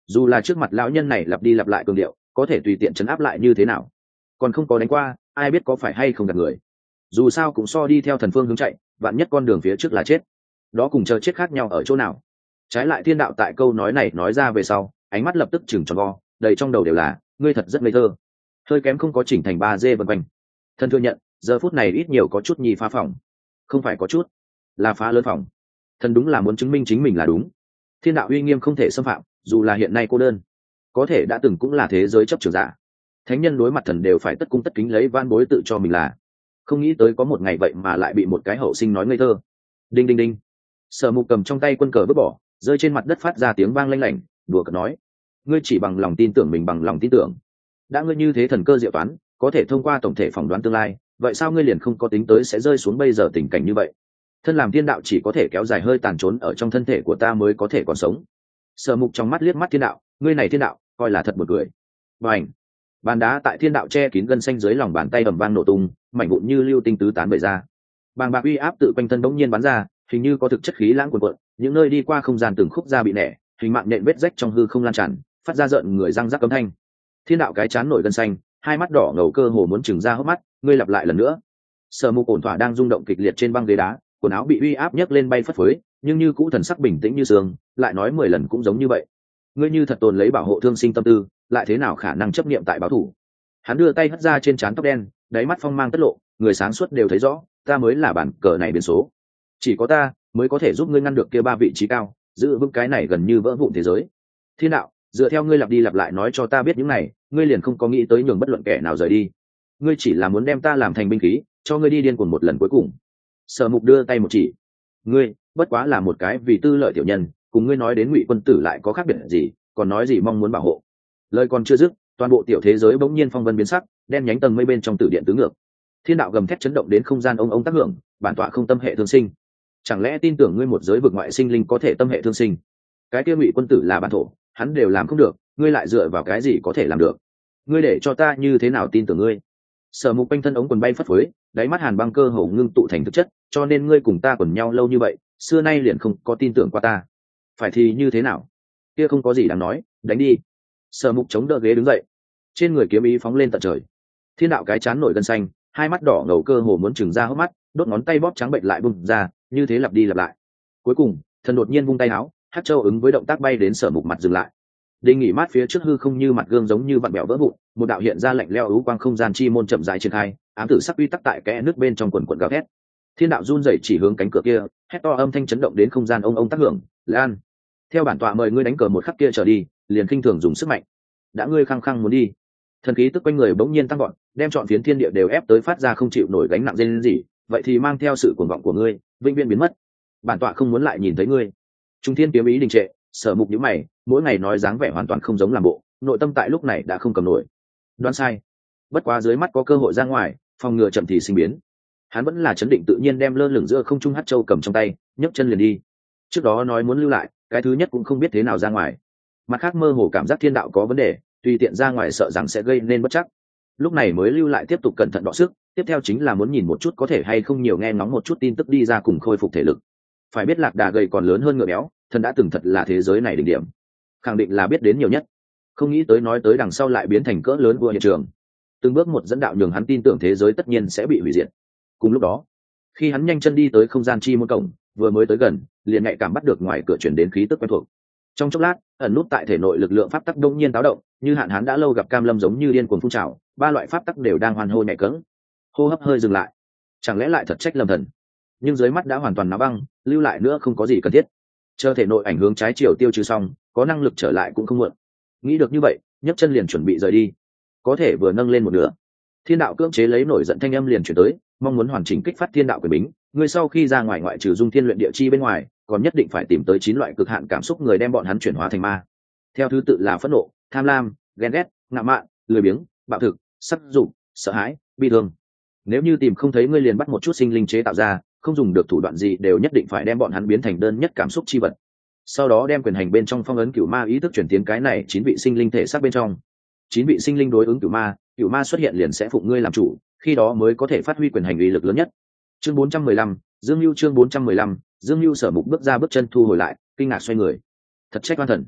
dù là trước mặt lão nhân này lặp đi lặp lại cường điệu có thể tùy tiện chấn áp lại như thế nào, còn không có đánh qua ai biết có phải hay không gặp người. Dù sao cũng so đi theo thần phương hướng chạy, vạn nhất con đường phía trước là chết, đó cùng chờ chết khác nhau ở chỗ nào. Trái lại thiên đạo tại câu nói này nói ra về sau, ánh mắt lập tức chừng tròn vo, đầy trong đầu đều là ngươi thật rất ngây thơ, hơi kém không có chỉnh thành ba dê vân quanh. Thần thừa nhận giờ phút này ít nhiều có chút nhi phá phòng, không phải có chút, là phá lớn phòng. Thần đúng là muốn chứng minh chính mình là đúng. Thiên đạo uy nghiêm không thể xâm phạm, dù là hiện nay cô đơn, có thể đã từng cũng là thế giới chấp trường giả. Thánh nhân đối mặt thần đều phải tất cung tất kính lấy van bối tự cho mình là. Không nghĩ tới có một ngày vậy mà lại bị một cái hậu sinh nói ngây thơ. Đinh đinh đinh. Sở Mục cầm trong tay quân cờ vứt bỏ, rơi trên mặt đất phát ra tiếng vang lanh lảnh, đùa cợt nói: ngươi chỉ bằng lòng tin tưởng mình bằng lòng tin tưởng. Đã ngươi như thế thần cơ diệu toán, có thể thông qua tổng thể phỏng đoán tương lai, vậy sao ngươi liền không có tính tới sẽ rơi xuống bây giờ tình cảnh như vậy? Thân làm thiên đạo chỉ có thể kéo dài hơi tàn trốn ở trong thân thể của ta mới có thể còn sống. Sở Mục trong mắt liếc mắt thiên đạo, ngươi này thiên đạo coi là thật một người. Bành! Bàn đá tại thiên đạo che kín gân xanh dưới lòng bàn tay ầm vang nổ tung, mảnh vụn như lưu tinh tứ tán bày ra. Bàng bạc uy áp tự quanh thân bỗng nhiên bắn ra, hình như có thực chất khí lãng cuồn cuộn, những nơi đi qua không gian từng khúc ra bị nẻ, hình mạng nện vết rách trong hư không lan tràn, phát ra rợn người răng rắc cấm thanh. Thiên đạo cái chán nổi gân xanh, hai mắt đỏ ngầu cơ hồ muốn trừng ra hốc mắt, ngươi lặp lại lần nữa. Sở Mục ổn thỏa đang rung động kịch liệt trên băng ghế đá, quần áo bị uy áp nhấc lên bay phất phới, nhưng như cũ thần sắc bình tĩnh như sương, lại nói mười lần cũng giống như vậy. Ngươi như thật tồn lấy bảo hộ thương sinh tâm tư, lại thế nào khả năng chấp niệm tại báo thủ? Hắn đưa tay hất ra trên trán tóc đen, đáy mắt phong mang tất lộ, người sáng suốt đều thấy rõ, ta mới là bản cờ này biến số. Chỉ có ta mới có thể giúp ngươi ngăn được kia ba vị trí cao, giữ vững cái này gần như vỡ vụn thế giới. Thiên đạo, dựa theo ngươi lặp đi lặp lại nói cho ta biết những này, ngươi liền không có nghĩ tới nhường bất luận kẻ nào rời đi. Ngươi chỉ là muốn đem ta làm thành binh khí, cho ngươi đi điên cuồng một lần cuối cùng. Sở Mục đưa tay một chỉ, ngươi bất quá là một cái vì tư lợi tiểu nhân, cùng ngươi nói đến Ngụy quân tử lại có khác biệt gì, còn nói gì mong muốn bảo hộ. Lời còn chưa dứt, toàn bộ tiểu thế giới bỗng nhiên phong vân biến sắc, đen nhánh tầng mây bên trong tử điện tứ ngược. Thiên đạo gầm thét chấn động đến không gian ông ông tác hưởng, bản tọa không tâm hệ thương sinh. Chẳng lẽ tin tưởng ngươi một giới vực ngoại sinh linh có thể tâm hệ thương sinh? Cái kia Ngụy quân tử là bản thổ, hắn đều làm không được, ngươi lại dựa vào cái gì có thể làm được? Ngươi để cho ta như thế nào tin tưởng ngươi? Sở Mục quanh thân ống quần bay phất phới, đáy mắt hàn băng cơ hồ ngưng tụ thành thực chất, cho nên ngươi cùng ta quần nhau lâu như vậy, xưa nay liền không có tin tưởng qua ta. Phải thì như thế nào? Kia không có gì đáng nói, đánh đi. Sở Mục chống đỡ ghế đứng dậy, trên người kiếm ý phóng lên tận trời. Thiên đạo cái chán nổi gân xanh, hai mắt đỏ ngầu cơ hồ muốn trừng ra hốc mắt, đốt ngón tay bóp trắng bệnh lại bung ra, như thế lặp đi lặp lại. Cuối cùng, thần đột nhiên vung tay áo, Hắc Châu ứng với động tác bay đến Sở Mục mặt dừng lại. Đinh nghỉ mát phía trước hư không như mặt gương giống như vặn bẹo vỡ vụn, một đạo hiện ra lạnh lẽo ưu quang không gian chi môn chậm rãi triển khai, ám tử sắc uy tắc tại kẽ nước bên trong quần quần gào thét. Thiên đạo run rẩy chỉ hướng cánh cửa kia, hét to âm thanh chấn động đến không gian ông ông tác hưởng, "Lan, theo bản tọa mời ngươi đánh cờ một khắc kia trở đi, liền khinh thường dùng sức mạnh. Đã ngươi khăng khăng muốn đi." Thần khí tức quanh người bỗng nhiên tăng vọt, đem trọn phiến thiên địa đều ép tới phát ra không chịu nổi gánh nặng rên rỉ, "Vậy thì mang theo sự cuồng vọng của ngươi, vĩnh viễn biến mất. Bản tọa không muốn lại nhìn thấy ngươi." Trung thiên kiếm ý đình trệ, Sở Mục nhíu mày, mỗi ngày nói dáng vẻ hoàn toàn không giống làm bộ, nội tâm tại lúc này đã không cầm nổi. Đoán sai. Bất quá dưới mắt có cơ hội ra ngoài, phòng ngừa chậm thì sinh biến. Hắn vẫn là chấn định tự nhiên đem lơ lửng giữa không trung Hắc Châu cầm trong tay, nhấc chân liền đi. Trước đó nói muốn lưu lại, cái thứ nhất cũng không biết thế nào ra ngoài. Mặt khác mơ hồ cảm giác thiên đạo có vấn đề, tùy tiện ra ngoài sợ rằng sẽ gây nên bất chắc. Lúc này mới lưu lại tiếp tục cẩn thận đọ sức, tiếp theo chính là muốn nhìn một chút có thể hay không nhiều nghe ngóng một chút tin tức đi ra cùng khôi phục thể lực. Phải biết lạc đà gầy còn lớn hơn ngựa béo, thần đã từng thật là thế giới này đỉnh điểm, khẳng định là biết đến nhiều nhất. Không nghĩ tới nói tới đằng sau lại biến thành cỡ lớn vua hiện trường, từng bước một dẫn đạo nhường hắn tin tưởng thế giới tất nhiên sẽ bị hủy diệt. Cùng lúc đó, khi hắn nhanh chân đi tới không gian chi môn cổng, vừa mới tới gần, liền nhạy cảm bắt được ngoài cửa chuyển đến khí tức quen thuộc. Trong chốc lát, ẩn nút tại thể nội lực lượng pháp tắc đông nhiên táo động, như hạn hán đã lâu gặp cam lâm giống như điên cuồng phun trào, ba loại pháp tắc đều đang hoan hô nhạy cẫng. Hô hấp hơi dừng lại, chẳng lẽ lại thật trách lâm thần? Nhưng dưới mắt đã hoàn toàn náo băng, lưu lại nữa không có gì cần thiết. Chờ thể nội ảnh hướng trái chiều tiêu trừ xong, có năng lực trở lại cũng không muộn. Nghĩ được như vậy, nhấc chân liền chuẩn bị rời đi. Có thể vừa nâng lên một nửa, thiên đạo cưỡng chế lấy nổi giận thanh âm liền chuyển tới, mong muốn hoàn chỉnh kích phát thiên đạo quyền bính, người sau khi ra ngoài ngoại trừ dung thiên luyện địa chi bên ngoài, còn nhất định phải tìm tới chín loại cực hạn cảm xúc người đem bọn hắn chuyển hóa thành ma. Theo thứ tự là phẫn nộ, tham lam, ghen ghét, ngạo mạn, lười biếng, bạo thực, sắc dục, sợ hãi, bi thương. Nếu như tìm không thấy ngươi liền bắt một chút sinh linh chế tạo ra, không dùng được thủ đoạn gì đều nhất định phải đem bọn hắn biến thành đơn nhất cảm xúc chi vật. Sau đó đem quyền hành bên trong phong ấn cửu ma ý thức chuyển tiến cái này chín vị sinh linh thể xác bên trong. Chín vị sinh linh đối ứng cửu ma, cửu ma xuất hiện liền sẽ phụng ngươi làm chủ, khi đó mới có thể phát huy quyền hành uy lực lớn nhất. Chương bốn trăm mười lăm, Dương Nưu chương bốn trăm mười lăm, Dương Nưu Sở Mục bước ra bước chân thu hồi lại, kinh ngạc xoay người. Thật trách oan thần.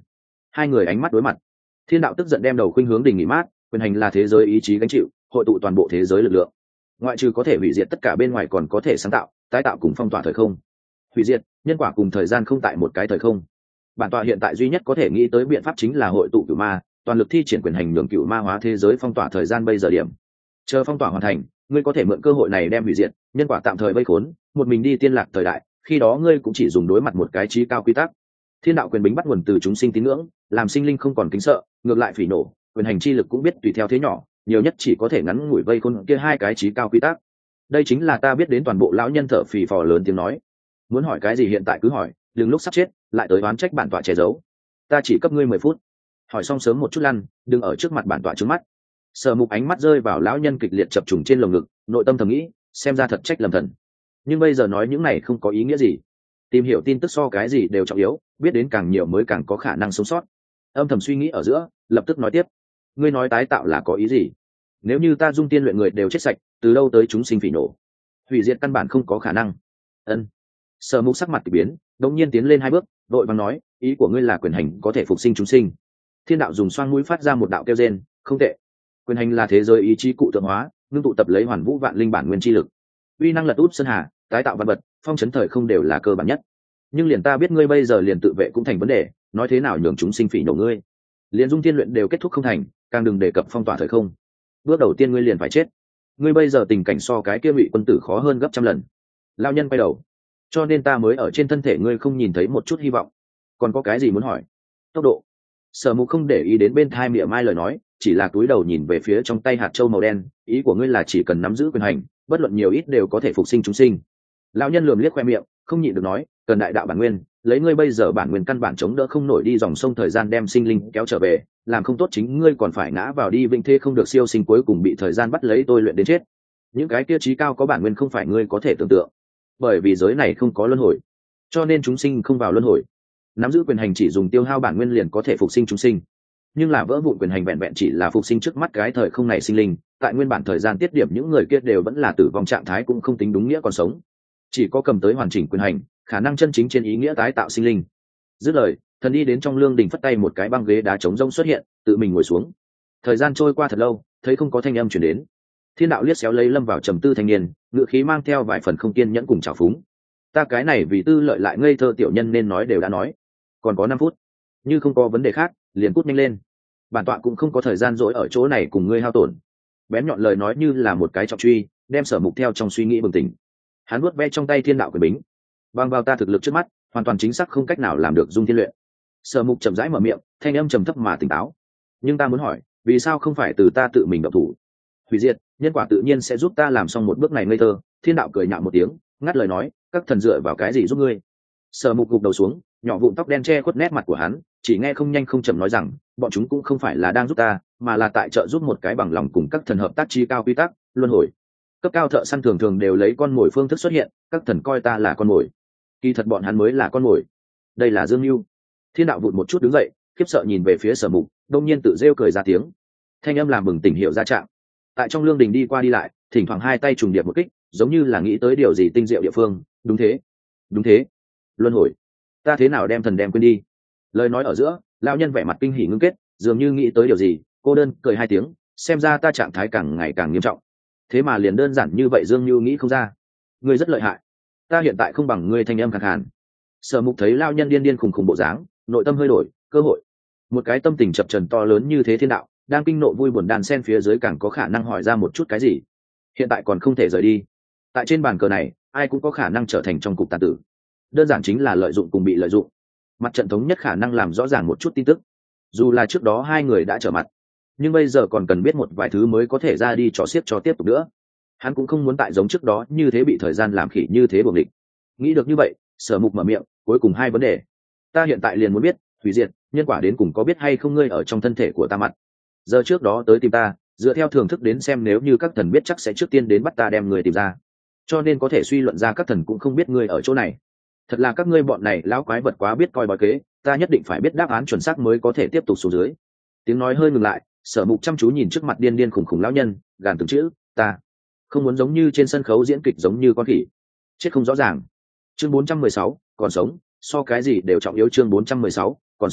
Hai người ánh mắt đối mặt. Thiên đạo tức giận đem đầu khuynh hướng Đình Nghỉ Mát, quyền hành là thế giới ý chí gánh chịu, hội tụ toàn bộ thế giới lực lượng, ngoại trừ có thể hủy diệt tất cả bên ngoài còn có thể sáng tạo, tái tạo cùng phong tỏa thời không. Hủy diệt, nhân quả cùng thời gian không tại một cái thời không. Bản tọa hiện tại duy nhất có thể nghĩ tới biện pháp chính là hội tụ cửu ma, toàn lực thi triển quyền hành nhường cửu ma hóa thế giới, phong tỏa thời gian bây giờ điểm. Chờ phong tỏa hoàn thành, ngươi có thể mượn cơ hội này đem hủy diệt, nhân quả tạm thời vây khốn, một mình đi tiên lạc thời đại, khi đó ngươi cũng chỉ dùng đối mặt một cái chí cao quy tắc. Thiên đạo quyền bính bắt nguồn từ chúng sinh tín ngưỡng, làm sinh linh không còn kính sợ, ngược lại phỉ nổ, quyền hành chi lực cũng biết tùy theo thế nhỏ, nhiều nhất chỉ có thể ngắn ngủi vây khốn kia hai cái chí cao quy tắc. Đây chính là ta biết đến toàn bộ. Lão nhân thở phì phò lớn tiếng nói, muốn hỏi cái gì hiện tại cứ hỏi, đừng lúc sắp chết lại tới oán trách bản tọa che giấu. Ta chỉ cấp ngươi mười phút, hỏi xong sớm một chút lăn, đừng ở trước mặt bản tọa trước mắt. Sở Mục ánh mắt rơi vào lão nhân kịch liệt chập trùng trên lồng ngực, nội tâm thầm nghĩ, xem ra thật trách lầm thần. Nhưng bây giờ nói những này không có ý nghĩa gì, tìm hiểu tin tức so cái gì đều trọng yếu, biết đến càng nhiều mới càng có khả năng sống sót. Âm thầm suy nghĩ ở giữa, lập tức nói tiếp, ngươi nói tái tạo là có ý gì? Nếu như ta dung tiên luyện người đều chết sạch, từ đâu tới chúng sinh phỉ nổ? Hủy diệt căn bản không có khả năng. Ân. Sở Mục sắc mặt kỳ biến, đột nhiên tiến lên hai bước, đội vàng nói, ý của ngươi là quyền hành có thể phục sinh chúng sinh. Thiên đạo dùng xoang mũi phát ra một đạo kêu rên, không tệ. Quyền hành là thế giới ý chí cụ tượng hóa, ngưng tụ tập lấy hoàn vũ vạn linh bản nguyên chi lực, uy năng lật úp sơn hà, tái tạo văn vật, phong chấn thời không đều là cơ bản nhất. Nhưng liền ta biết ngươi bây giờ liền tự vệ cũng thành vấn đề, nói thế nào nhường chúng sinh phỉ nổ ngươi? Liền dung tiên luyện đều kết thúc không thành, càng đừng đề cập phong tỏa thời không. Bước đầu tiên ngươi liền phải chết. Ngươi bây giờ tình cảnh so cái kia Ngụy quân tử khó hơn gấp trăm lần. Lão nhân quay đầu, cho nên ta mới ở trên thân thể ngươi không nhìn thấy một chút hy vọng. Còn có cái gì muốn hỏi? Tốc độ. Sở Mục không để ý đến bên thai mỉa mai lời nói, chỉ là cúi đầu nhìn về phía trong tay hạt châu màu đen, ý của ngươi là chỉ cần nắm giữ quyền hành, bất luận nhiều ít đều có thể phục sinh chúng sinh. Lão nhân lườm liếc khoe miệng, không nhịn được nói, cần đại đạo bản nguyên, lấy ngươi bây giờ bản nguyên căn bản chống đỡ không nổi đi dòng sông thời gian đem sinh linh kéo trở về, làm không tốt chính ngươi còn phải ngã vào đi vĩnh thế không được siêu sinh, cuối cùng bị thời gian bắt lấy tôi luyện đến chết. Những cái kia trí cao có bản nguyên không phải ngươi có thể tưởng tượng, bởi vì giới này không có luân hồi, cho nên chúng sinh không vào luân hồi. Nắm giữ quyền hành chỉ dùng tiêu hao bản nguyên liền có thể phục sinh chúng sinh, nhưng là vỡ vụn quyền hành vẹn vẹn chỉ là phục sinh trước mắt cái thời không này sinh linh, tại nguyên bản thời gian tiết điểm những người kia đều vẫn là tử vong trạng thái, cũng không tính đúng nghĩa còn sống. Chỉ có cầm tới hoàn chỉnh quyền hành, khả năng chân chính trên ý nghĩa tái tạo sinh linh. Dứt lời, thần đi đến trong lương đình phất tay, một cái băng ghế đá trống rông xuất hiện, tự mình ngồi xuống. Thời gian trôi qua thật lâu, thấy không có thanh âm chuyển đến. Thiên đạo liếc xéo lấy lâm vào trầm tư thanh niên, ngựa khí mang theo vài phần không kiên nhẫn cùng trào phúng. Ta cái này vì tư lợi lại ngây thơ tiểu nhân nên nói đều đã nói, còn có năm phút, như không có vấn đề khác liền cút nhanh lên, bản tọa cũng không có thời gian dỗi ở chỗ này cùng ngươi hao tổn. Bén nhọn lời nói như là một cái trọng truy, đem Sở Mục theo trong suy nghĩ bừng tỉnh. Hắn vuốt ve trong tay thiên đạo quyền bính, bằng vào ta thực lực trước mắt hoàn toàn chính xác không cách nào làm được dung thiên luyện. Sở Mục chậm rãi mở miệng, thanh âm trầm thấp mà tỉnh táo, nhưng ta muốn hỏi, vì sao không phải từ ta tự mình động thủ? Hủy diệt, nhân quả tự nhiên sẽ giúp ta làm xong một bước này ngây thơ. Thiên đạo cười nhạo một tiếng, ngắt lời nói, các thần dựa vào cái gì giúp ngươi? Sở Mục gục đầu xuống, nhỏ vụn tóc đen che khuất nét mặt của hắn, chỉ nghe không nhanh không chậm nói rằng, bọn chúng cũng không phải là đang giúp ta, mà là tại trợ giúp một cái bằng lòng cùng các thần hợp tác chi cao quy tắc luân hồi. Cấp cao thợ săn thường thường đều lấy con mồi phương thức xuất hiện, các thần coi ta là con mồi, kỳ thật bọn hắn mới là con mồi. Đây là dương mưu. Thiên đạo vụt một chút đứng dậy, khiếp sợ nhìn về phía Sở Mục, đông nhiên tự rêu cười ra tiếng, thanh âm làm bừng tỉnh hiệu ra trạng. Tại trong lương đình đi qua đi lại, thỉnh thoảng hai tay trùng điệp một kích, giống như là nghĩ tới điều gì tinh diệu địa phương. Đúng thế, đúng thế, luân hồi, ta thế nào đem thần đem quên đi? Lời nói ở giữa, lão nhân vẻ mặt kinh hỉ ngưng kết, dường như nghĩ tới điều gì, cô đơn cười hai tiếng, xem ra ta trạng thái càng ngày càng nghiêm trọng. Thế mà liền đơn giản như vậy Dương Như nghĩ không ra. Ngươi rất lợi hại, ta hiện tại không bằng ngươi. Thanh âm khàn khàn. Sở Mục thấy lão nhân điên điên khùng khùng bộ dáng, nội tâm hơi đổi, cơ hội. Một cái tâm tình chập trần to lớn như thế thiên đạo, đang kinh nộ vui buồn đan xen phía dưới càng có khả năng hỏi ra một chút cái gì. Hiện tại còn không thể rời đi. Tại trên bàn cờ này, ai cũng có khả năng trở thành trong cục tàn tử. Đơn giản chính là lợi dụng cùng bị lợi dụng. Mặt trận thống nhất khả năng làm rõ ràng một chút tin tức. Dù là trước đó hai người đã trở mặt, nhưng bây giờ còn cần biết một vài thứ mới có thể ra đi trò xiết cho tiếp tục nữa. Hắn cũng không muốn tại giống trước đó như thế bị thời gian làm khỉ như thế buồng địch. Nghĩ được như vậy, Sở Mục mở miệng, cuối cùng hai vấn đề. Ta hiện tại liền muốn biết, hủy diệt, nhân quả đến cùng có biết hay không ngươi ở trong thân thể của ta mặt. Giờ trước đó tới tìm ta, dựa theo thưởng thức đến xem nếu như các thần biết chắc sẽ trước tiên đến bắt ta đem người tìm ra. Cho nên có thể suy luận ra các thần cũng không biết ngươi ở chỗ này. Thật là các ngươi bọn này lão quái vật quá biết coi bói kế, ta nhất định phải biết đáp án chuẩn xác mới có thể tiếp tục xuống dưới. Tiếng nói hơi ngừng lại, Sở Mục chăm chú nhìn trước mặt điên điên khủng khủng lão nhân, gàn từng chữ, ta không muốn giống như trên sân khấu diễn kịch giống như con khỉ, chết không rõ ràng. Chương bốn trăm mười sáu, còn sống, so cái gì đều trọng yếu. Chương bốn trăm mười sáu, còn sống,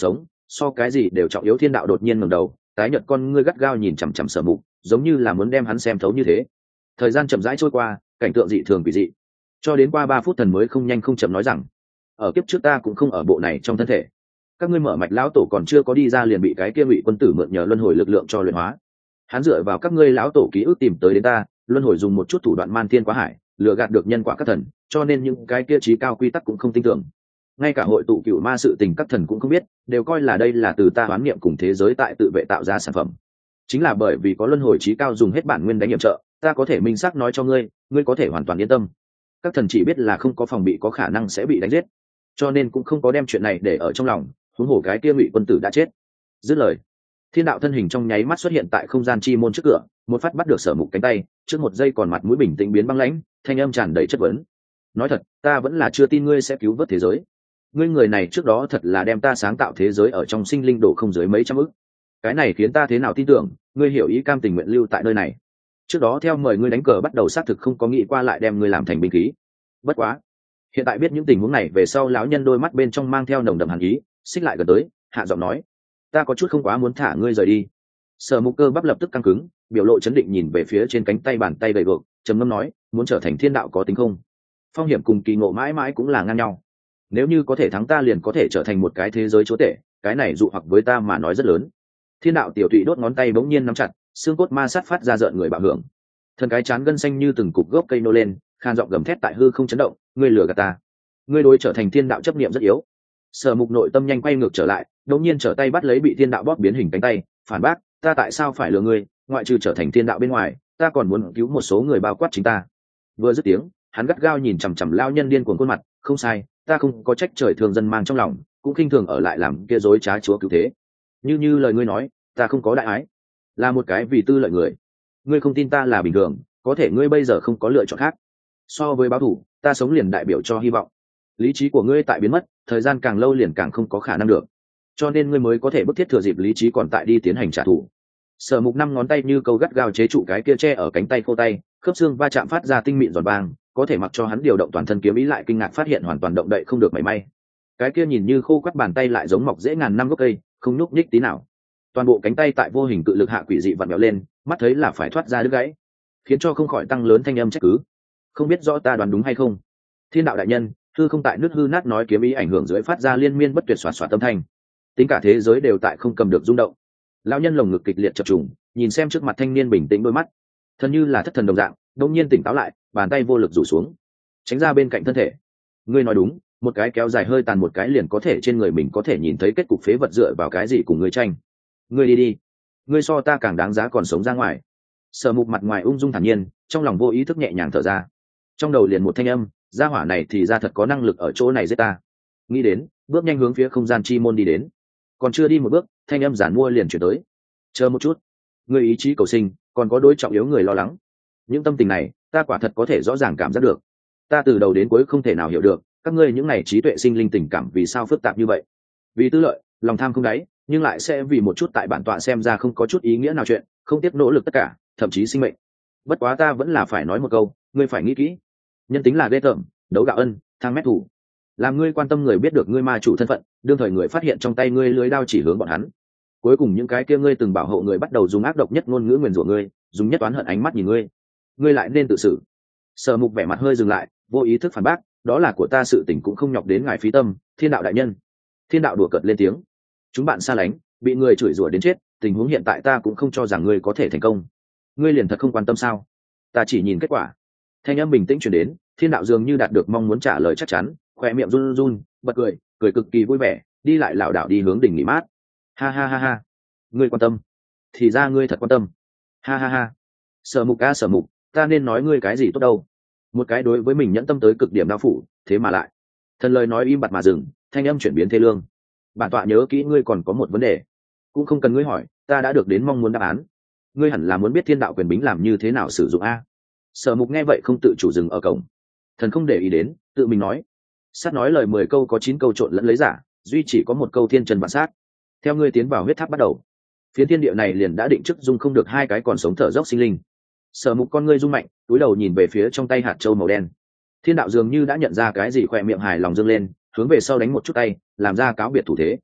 so cái gì đều trọng yếu. Thiên đạo đột nhiên ngẩng đầu, tái nhợt con ngươi gắt gao nhìn chằm chằm Sở Mục, giống như là muốn đem hắn xem thấu như thế. Thời gian chậm rãi trôi qua, cảnh tượng dị thường quỷ dị, cho đến qua ba phút thần mới không nhanh không chậm nói rằng, ở kiếp trước ta cũng không ở bộ này trong thân thể. Các ngươi mở mạch lão tổ còn chưa có đi ra liền bị cái kia Ngụy quân tử mượn nhờ luân hồi lực lượng cho luyện hóa. Hắn dựa vào các ngươi lão tổ ký ức tìm tới đến ta, luân hồi dùng một chút thủ đoạn man thiên quá hải, lừa gạt được nhân quả các thần, cho nên những cái kia trí cao quy tắc cũng không tin tưởng. Ngay cả hội tụ cựu ma sự tình các thần cũng không biết, đều coi là đây là từ ta hoán niệm cùng thế giới tại tự vệ tạo ra sản phẩm. Chính là bởi vì có luân hồi trí cao dùng hết bản nguyên đánh nhiệm trợ, ta có thể minh xác nói cho ngươi, ngươi có thể hoàn toàn yên tâm. Các thần chỉ biết là không có phòng bị có khả năng sẽ bị đánh giết, cho nên cũng không có đem chuyện này để ở trong lòng. Huống hồ cái kia Ngụy quân tử đã chết. Dứt lời, Thiên đạo thân hình trong nháy mắt xuất hiện tại không gian chi môn trước cửa, một phát bắt được Sở Mục cánh tay, trước một giây còn mặt mũi bình tĩnh biến băng lãnh, thanh âm tràn đầy chất vấn. Nói thật, ta vẫn là chưa tin ngươi sẽ cứu vớt thế giới. Ngươi người này trước đó thật là đem ta sáng tạo thế giới ở trong sinh linh đổ không dưới mấy trăm ức. Cái này khiến ta thế nào tin tưởng, ngươi hiểu ý cam tình nguyện lưu tại nơi này. Trước đó theo mời ngươi đánh cờ bắt đầu xác thực không có nghĩ qua lại đem ngươi làm thành binh khí. Bất quá, hiện tại biết những tình huống này về sau, lão nhân đôi mắt bên trong mang theo nồng đậm hàn ý, xích lại gần tới, hạ giọng nói, ta có chút không quá muốn thả ngươi rời đi. Sở Mục cơ bắp lập tức căng cứng, biểu lộ chấn định nhìn về phía trên cánh tay bàn tay đầy gược, trầm ngâm nói, muốn trở thành thiên đạo có tính không? Phong hiểm cùng kỳ ngộ mãi mãi cũng là ngang nhau. Nếu như có thể thắng ta liền có thể trở thành một cái thế giới chúa tể, cái này dụ hoặc với ta mà nói rất lớn. Thiên đạo tiểu thụy đốt ngón tay bỗng nhiên nắm chặt, xương cốt ma sát phát ra rợn người bạo hưởng. Thân cái chán gân xanh như từng cục gốc cây nô lên, khan giọng gầm thét tại hư không chấn động, ngươi lừa gạt ta. Ngươi đối trở thành thiên đạo chấp niệm rất yếu. Sở Mục nội tâm nhanh quay ngược trở lại, đột nhiên trở tay bắt lấy bị thiên đạo bóp biến hình cánh tay, phản bác, ta tại sao phải lừa ngươi, ngoại trừ trở thành thiên đạo bên ngoài, ta còn muốn cứu một số người bao quát chính ta. Vừa dứt tiếng, hắn gắt gao nhìn chằm chằm lao nhân điên cuồng khuôn mặt, không sai, ta không có trách trời thường dân mang trong lòng, cũng khinh thường ở lại làm kia dối trá chúa cứu thế. Như như lời ngươi nói, ta không có đại ái, là một cái vì tư lợi người. Ngươi không tin ta là bình thường, có thể ngươi bây giờ không có lựa chọn khác. So với báo thù, ta sống liền đại biểu cho hy vọng. Lý trí của ngươi tại biến mất, thời gian càng lâu liền càng không có khả năng được, cho nên ngươi mới có thể bức thiết thừa dịp lý trí còn tại đi tiến hành trả thù. Sở Mục năm ngón tay như câu gắt gao chế trụ cái kia che ở cánh tay khô tay, khớp xương va chạm phát ra tinh mịn giòn vàng, có thể mặc cho hắn điều động toàn thân kiếm ý lại kinh ngạc phát hiện hoàn toàn động đậy không được mảy may. Cái kia nhìn như khô quắt bàn tay lại giống mọc dễ ngàn năm gốc cây, không nhúc nhích tí nào. Toàn bộ cánh tay tại vô hình cự lực hạ quỷ dị vặn vẹo lên, mắt thấy là phải thoát ra đứt gãy, khiến cho không khỏi tăng lớn thanh âm trách cứ. Không biết rõ ta đoán đúng hay không? Thiên đạo đại nhân, hư không tại nước hư nát nói kiếm ý ảnh hưởng dưới phát ra liên miên bất tuyệt xoạt xoạt âm thanh, tính cả thế giới đều tại không cầm được rung động. Lão nhân lồng ngực kịch liệt chập trùng, nhìn xem trước mặt thanh niên bình tĩnh đôi mắt, thân như là thất thần đồng dạng, đột nhiên tỉnh táo lại, bàn tay vô lực rủ xuống, tránh ra bên cạnh thân thể. Ngươi nói đúng, một cái kéo dài hơi tàn một cái liền có thể trên người mình có thể nhìn thấy kết cục phế vật, dựa vào cái gì cùng ngươi tranh? Ngươi đi đi, ngươi so ta càng đáng giá còn sống ra ngoài. Sở Mục mặt ngoài ung dung thản nhiên, trong lòng vô ý thức nhẹ nhàng thở ra, trong đầu liền một thanh âm, gia hỏa này thì ra thật có năng lực ở chỗ này giết ta. Nghĩ đến, bước nhanh hướng phía không gian chi môn đi đến. Còn chưa đi một bước, thanh âm giản mua liền chuyển tới, chờ một chút, người ý chí cầu sinh, còn có đối trọng yếu người lo lắng. Những tâm tình này, ta quả thật có thể rõ ràng cảm giác được. Ta từ đầu đến cuối không thể nào hiểu được, các ngươi những này trí tuệ sinh linh tình cảm vì sao phức tạp như vậy. Vì tư lợi, lòng tham không đáy, nhưng lại sẽ vì một chút tại bản tọa xem ra không có chút ý nghĩa nào chuyện, không tiếc nỗ lực tất cả, thậm chí sinh mệnh. Bất quá ta vẫn là phải nói một câu, ngươi phải nghĩ kỹ. Nhân tính là ghê tởm, đấu gạo ân, thang mét thủ. Làm ngươi quan tâm người biết được ngươi ma chủ thân phận, đương thời người phát hiện trong tay ngươi lưới đao chỉ hướng bọn hắn. Cuối cùng những cái kia ngươi từng bảo hộ người bắt đầu dùng ác độc nhất ngôn ngữ nguyền rủa ngươi, dùng nhất oán hận ánh mắt nhìn ngươi. Ngươi lại nên tự xử. Sở Mục vẻ mặt hơi dừng lại, vô ý thức phản bác, đó là của ta sự tình cũng không nhọc đến ngài phí tâm, thiên đạo đại nhân. Thiên đạo đùa cợt lên tiếng. Chúng bạn xa lánh, bị người chửi rủa đến chết, tình huống hiện tại ta cũng không cho rằng ngươi có thể thành công. Ngươi liền thật không quan tâm sao? Ta chỉ nhìn kết quả. Thanh âm bình tĩnh truyền đến, thiên đạo dường như đạt được mong muốn trả lời chắc chắn, khoe miệng run run, bật cười, cười cực kỳ vui vẻ, đi lại lảo đảo đi hướng đỉnh nghỉ mát. Ha ha ha ha, ngươi quan tâm, thì ra ngươi thật quan tâm. Ha ha ha, Sở Mục a Sở Mục, ta nên nói ngươi cái gì tốt đâu? Một cái đối với mình nhẫn tâm tới cực điểm đau phủ, thế mà lại. Thần lời nói im bặt mà dừng, thanh âm chuyển biến thê lương. Bản tọa nhớ kỹ ngươi còn có một vấn đề, cũng không cần ngươi hỏi, ta đã được đến mong muốn đáp án. Ngươi hẳn là muốn biết thiên đạo quyền bính làm như thế nào sử dụng a. Sở Mục nghe vậy không tự chủ dừng ở cổng. Thần không để ý đến, tự mình nói. Sát nói lời mười câu có chín câu trộn lẫn lấy giả, duy chỉ có một câu thiên trần vạn sát. Theo ngươi tiến vào huyết tháp bắt đầu, phía thiên địa này liền đã định trước dung không được hai cái còn sống thở dốc sinh linh. Sở Mục con ngươi rung mạnh, túi đầu nhìn về phía trong tay hạt châu màu đen. Thiên đạo dường như đã nhận ra cái gì, khỏe miệng hài lòng dâng lên, hướng về sau đánh một chút tay, làm ra cáo biệt thủ thế.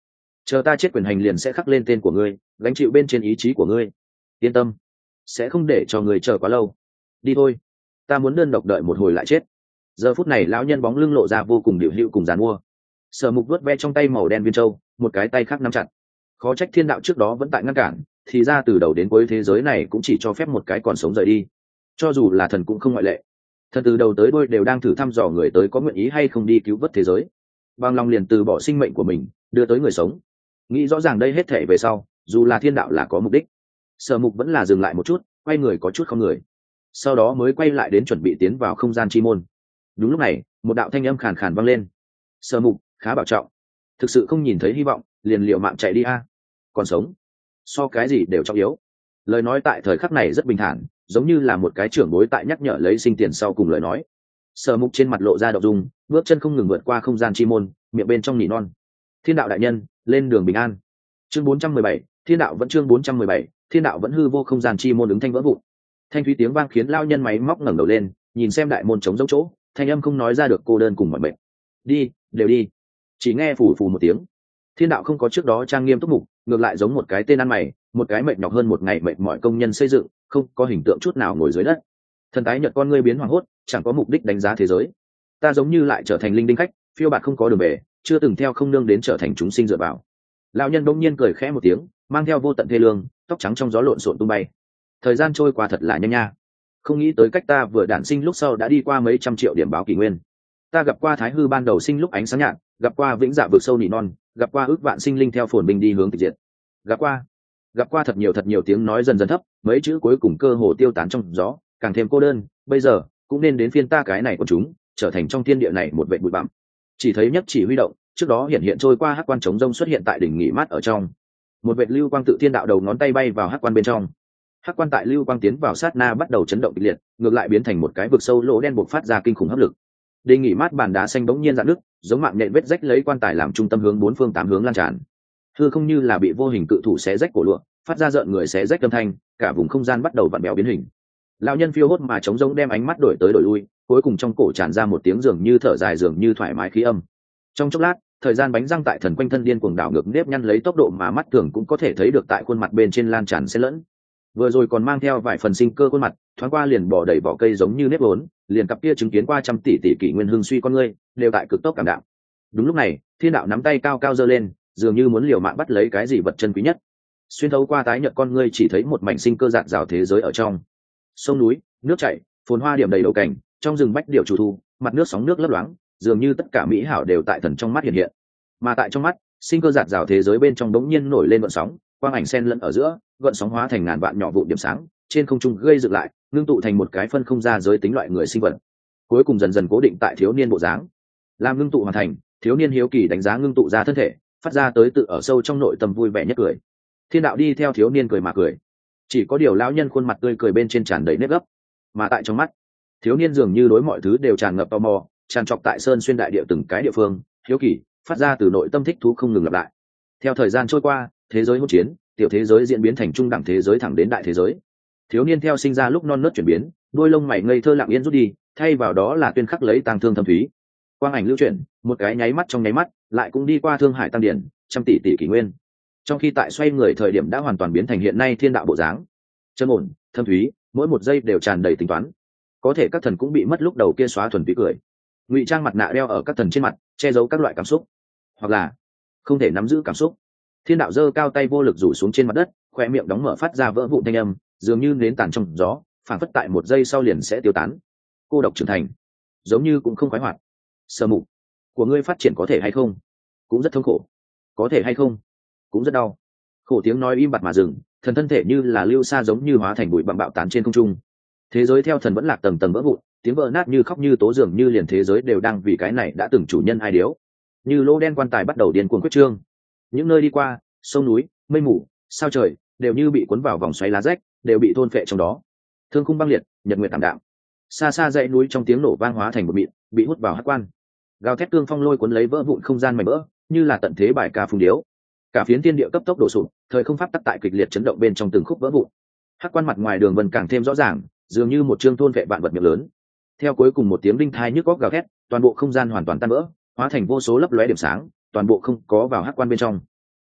chờ ta chết quyền hành liền sẽ khắc lên tên của ngươi, gánh chịu bên trên ý chí của ngươi. Yên tâm, sẽ không để cho người chờ quá lâu. Đi thôi, ta muốn đơn độc đợi một hồi lại chết. Giờ phút này lão nhân bóng lưng lộ ra vô cùng điệu hữu cùng dàn mua. Sở Mục vuốt ve trong tay màu đen viên châu, một cái tay khác nắm chặt. Khó trách thiên đạo trước đó vẫn tại ngăn cản, thì ra từ đầu đến cuối thế giới này cũng chỉ cho phép một cái còn sống rời đi. Cho dù là thần cũng không ngoại lệ. Thần từ đầu tới đuôi đều đang thử thăm dò người tới có nguyện ý hay không đi cứu vớt thế giới. Bằng lòng liền từ bỏ sinh mệnh của mình, đưa tới người sống. Nghĩ rõ ràng đây hết thể về sau, dù là thiên đạo là có mục đích. Sở Mục vẫn là dừng lại một chút, quay người có chút không người. Sau đó mới quay lại đến chuẩn bị tiến vào không gian chi môn. Đúng lúc này, một đạo thanh âm khàn khàn vang lên. Sở Mục, khá bảo trọng. Thực sự không nhìn thấy hy vọng, liền liều mạng chạy đi a. Còn sống, so cái gì đều trọng yếu. Lời nói tại thời khắc này rất bình thản, giống như là một cái trưởng bối tại nhắc nhở lấy sinh tiền sau cùng lời nói. Sở Mục trên mặt lộ ra động dung, bước chân không ngừng vượt qua không gian chi môn, miệng bên trong nỉ non. Thiên đạo đại nhân, lên đường bình an. Chương bốn trăm mười bảy, Thiên đạo vẫn chương bốn trăm mười bảy, Thiên đạo vẫn hư vô không gian chi môn ứng thanh vỡ vụn. Thanh thúy tiếng vang khiến lao nhân máy móc ngẩng đầu lên, nhìn xem đại môn trống rỗng chỗ, thanh âm không nói ra được cô đơn cùng mọi mệnh. Đi, đều đi. Chỉ nghe phù phù một tiếng. Thiên đạo không có trước đó trang nghiêm túc mục, ngược lại giống một cái tên ăn mày, một cái mệt nhọc hơn một ngày mệt mỏi công nhân xây dựng, không có hình tượng chút nào ngồi dưới đất. Thần tái nhợt con ngươi biến hoàng hốt, chẳng có mục đích đánh giá thế giới. Ta giống như lại trở thành linh đinh khách, phiêu bạt không có đường về, chưa từng theo không nương đến trở thành chúng sinh dựa vào. Lão nhân bỗng nhiên cười khẽ một tiếng, mang theo vô tận thê lương, tóc trắng trong gió lộn xộn tung bay. Thời gian trôi qua thật là nhanh nha. Không nghĩ tới cách ta vừa đản sinh lúc sau đã đi qua mấy trăm triệu điểm báo kỷ nguyên. Ta gặp qua thái hư ban đầu sinh lúc ánh sáng nhạt, gặp qua vĩnh dạ vực sâu nỉ non, gặp qua ước vạn sinh linh theo phồn binh đi hướng tịch diệt. Gặp qua, gặp qua thật nhiều thật nhiều tiếng nói dần dần thấp, mấy chữ cuối cùng cơ hồ tiêu tán trong gió, càng thêm cô đơn. Bây giờ cũng nên đến phiên ta cái này của chúng, trở thành trong thiên địa này một vệ bụi bặm. Chỉ thấy nhất chỉ huy động, trước đó hiện hiện trôi qua hắc quan chống rông xuất hiện tại đỉnh nghỉ mát ở trong. Một vệt lưu quang tự thiên đạo đầu ngón tay bay vào hắc quan bên trong. Hắc quan tại lưu quang tiến vào sát na bắt đầu chấn động kịch liệt, ngược lại biến thành một cái vực sâu lỗ đen bộc phát ra kinh khủng hấp lực. Đỉnh nghỉ mát bàn đá xanh bỗng nhiên rạn nứt, giống mạng nhện vết rách lấy quan tài làm trung tâm hướng bốn phương tám hướng lan tràn. Hư không như là bị vô hình cự thủ xé rách cổ lụa, phát ra rợn người xé rách âm thanh, cả vùng không gian bắt đầu vặn bèo biến hình. Lão nhân phiêu hốt mà chống rỗng đem ánh mắt đổi tới đổi lui, cuối cùng trong cổ tràn ra một tiếng dường như thở dài dường như thoải mái khí âm. Trong chốc lát, thời gian bánh răng tại thần quanh thân điên cuồng đảo ngược nếp nhăn lấy tốc độ mà mắt thường cũng có thể thấy được tại khuôn mặt bên trên lan tràn xen lẫn. Vừa rồi còn mang theo vài phần sinh cơ khuôn mặt, thoáng qua liền bỏ đầy vỏ cây giống như nếp vốn, liền cặp kia chứng kiến qua trăm tỷ tỷ kỷ nguyên hưng suy con ngươi, đều tại cực tốc cảm đạo. Đúng lúc này, thiên đạo nắm tay cao cao giơ lên, dường như muốn liều mạng bắt lấy cái gì vật chân quý nhất. Xuyên thấu qua tái nhợt con ngươi chỉ thấy một mảnh sinh cơ rạng rào thế giới ở trong. Sông núi, nước chảy, phồn hoa điểm đầy đầu cảnh, trong rừng bách điệu chủ thu, mặt nước sóng nước lấp loáng, dường như tất cả mỹ hảo đều tại thần trong mắt hiện hiện. Mà tại trong mắt, sinh cơ rạng rào thế giới bên trong đống nhiên nổi lên gợn sóng, quang ảnh xen lẫn ở giữa, gợn sóng hóa thành ngàn vạn nhỏ vụn điểm sáng, trên không trung gây dựng lại, ngưng tụ thành một cái phân không ra giới tính loại người sinh vật. Cuối cùng dần dần cố định tại thiếu niên bộ dáng. Làm ngưng tụ hoàn thành, thiếu niên hiếu kỳ đánh giá ngưng tụ ra thân thể, phát ra tới tự ở sâu trong nội tâm vui vẻ nhất cười. Thiên đạo đi theo thiếu niên cười mà cười. Chỉ có điều lão nhân khuôn mặt tươi cười bên trên tràn đầy nếp gấp, mà tại trong mắt, thiếu niên dường như đối mọi thứ đều tràn ngập tò mò, tràn trọc tại sơn xuyên đại địa từng cái địa phương, hiếu kỳ, phát ra từ nội tâm thích thú không ngừng lặp lại. Theo thời gian trôi qua, thế giới hỗn chiến, tiểu thế giới diễn biến thành trung đẳng thế giới thẳng đến đại thế giới. Thiếu niên theo sinh ra lúc non nớt chuyển biến, đôi lông mày ngây thơ lặng yên rút đi, thay vào đó là tuyên khắc lấy tang thương thâm thúy. Quang ảnh lưu chuyển, một cái nháy mắt trong nháy mắt, lại cũng đi qua thương hải tăng điển, trăm tỷ tỷ kỷ nguyên. Trong khi tại xoay người thời điểm đã hoàn toàn biến thành hiện nay thiên đạo bộ dáng. Trầm ổn, thâm thúy, mỗi một giây đều tràn đầy tính toán. Có thể các thần cũng bị mất lúc đầu kia xóa thuần túy cười. Ngụy trang mặt nạ đeo ở các thần trên mặt, che giấu các loại cảm xúc, hoặc là không thể nắm giữ cảm xúc. Thiên đạo giơ cao tay vô lực rủ xuống trên mặt đất, khoe miệng đóng mở phát ra vỡ vụn thanh âm, dường như nến tàn trong gió, phản phất tại một giây sau liền sẽ tiêu tán. Cô độc trưởng thành, giống như cũng không khoái hoạt. Sơ mục của ngươi phát triển có thể hay không? Cũng rất thống khổ. Có thể hay không? Cũng rất đau. Khổ tiếng nói im bặt mà dừng, thần thân thể như là lưu sa giống như hóa thành bụi bặm bạo tán trên không trung. Thế giới theo thần vẫn lạc tầng tầng vỡ vụn, tiếng vỡ nát như khóc như tố dường như liền thế giới đều đang vì cái này đã từng chủ nhân ai điếu. Như lỗ đen quan tài bắt đầu điên cuồng quyết trương. Những nơi đi qua, sông núi, mây mù, sao trời, đều như bị cuốn vào vòng xoáy lá rách, đều bị thôn phệ trong đó. Thương khung băng liệt, nhật nguyệt tạm đạm. Xa xa dãy núi trong tiếng nổ vang hóa thành một mịn, bị hút vào hắc quan. Gào thét cương phong lôi cuốn lấy vỡ vụn không gian mảnh vỡ, như là tận thế bài ca phùng điếu. Cả phiến thiên địa cấp tốc đổ sụp, thời không pháp tắc tại kịch liệt chấn động bên trong từng khúc vỡ vụn. Hắc quan mặt ngoài đường vân càng thêm rõ ràng, dường như một chương thôn vệ vạn vật miệng lớn. Theo cuối cùng một tiếng đinh thai nhức góc gào thét, toàn bộ không gian hoàn toàn tan vỡ, hóa thành vô số lấp lóe điểm sáng, toàn bộ không có vào hắc quan bên trong.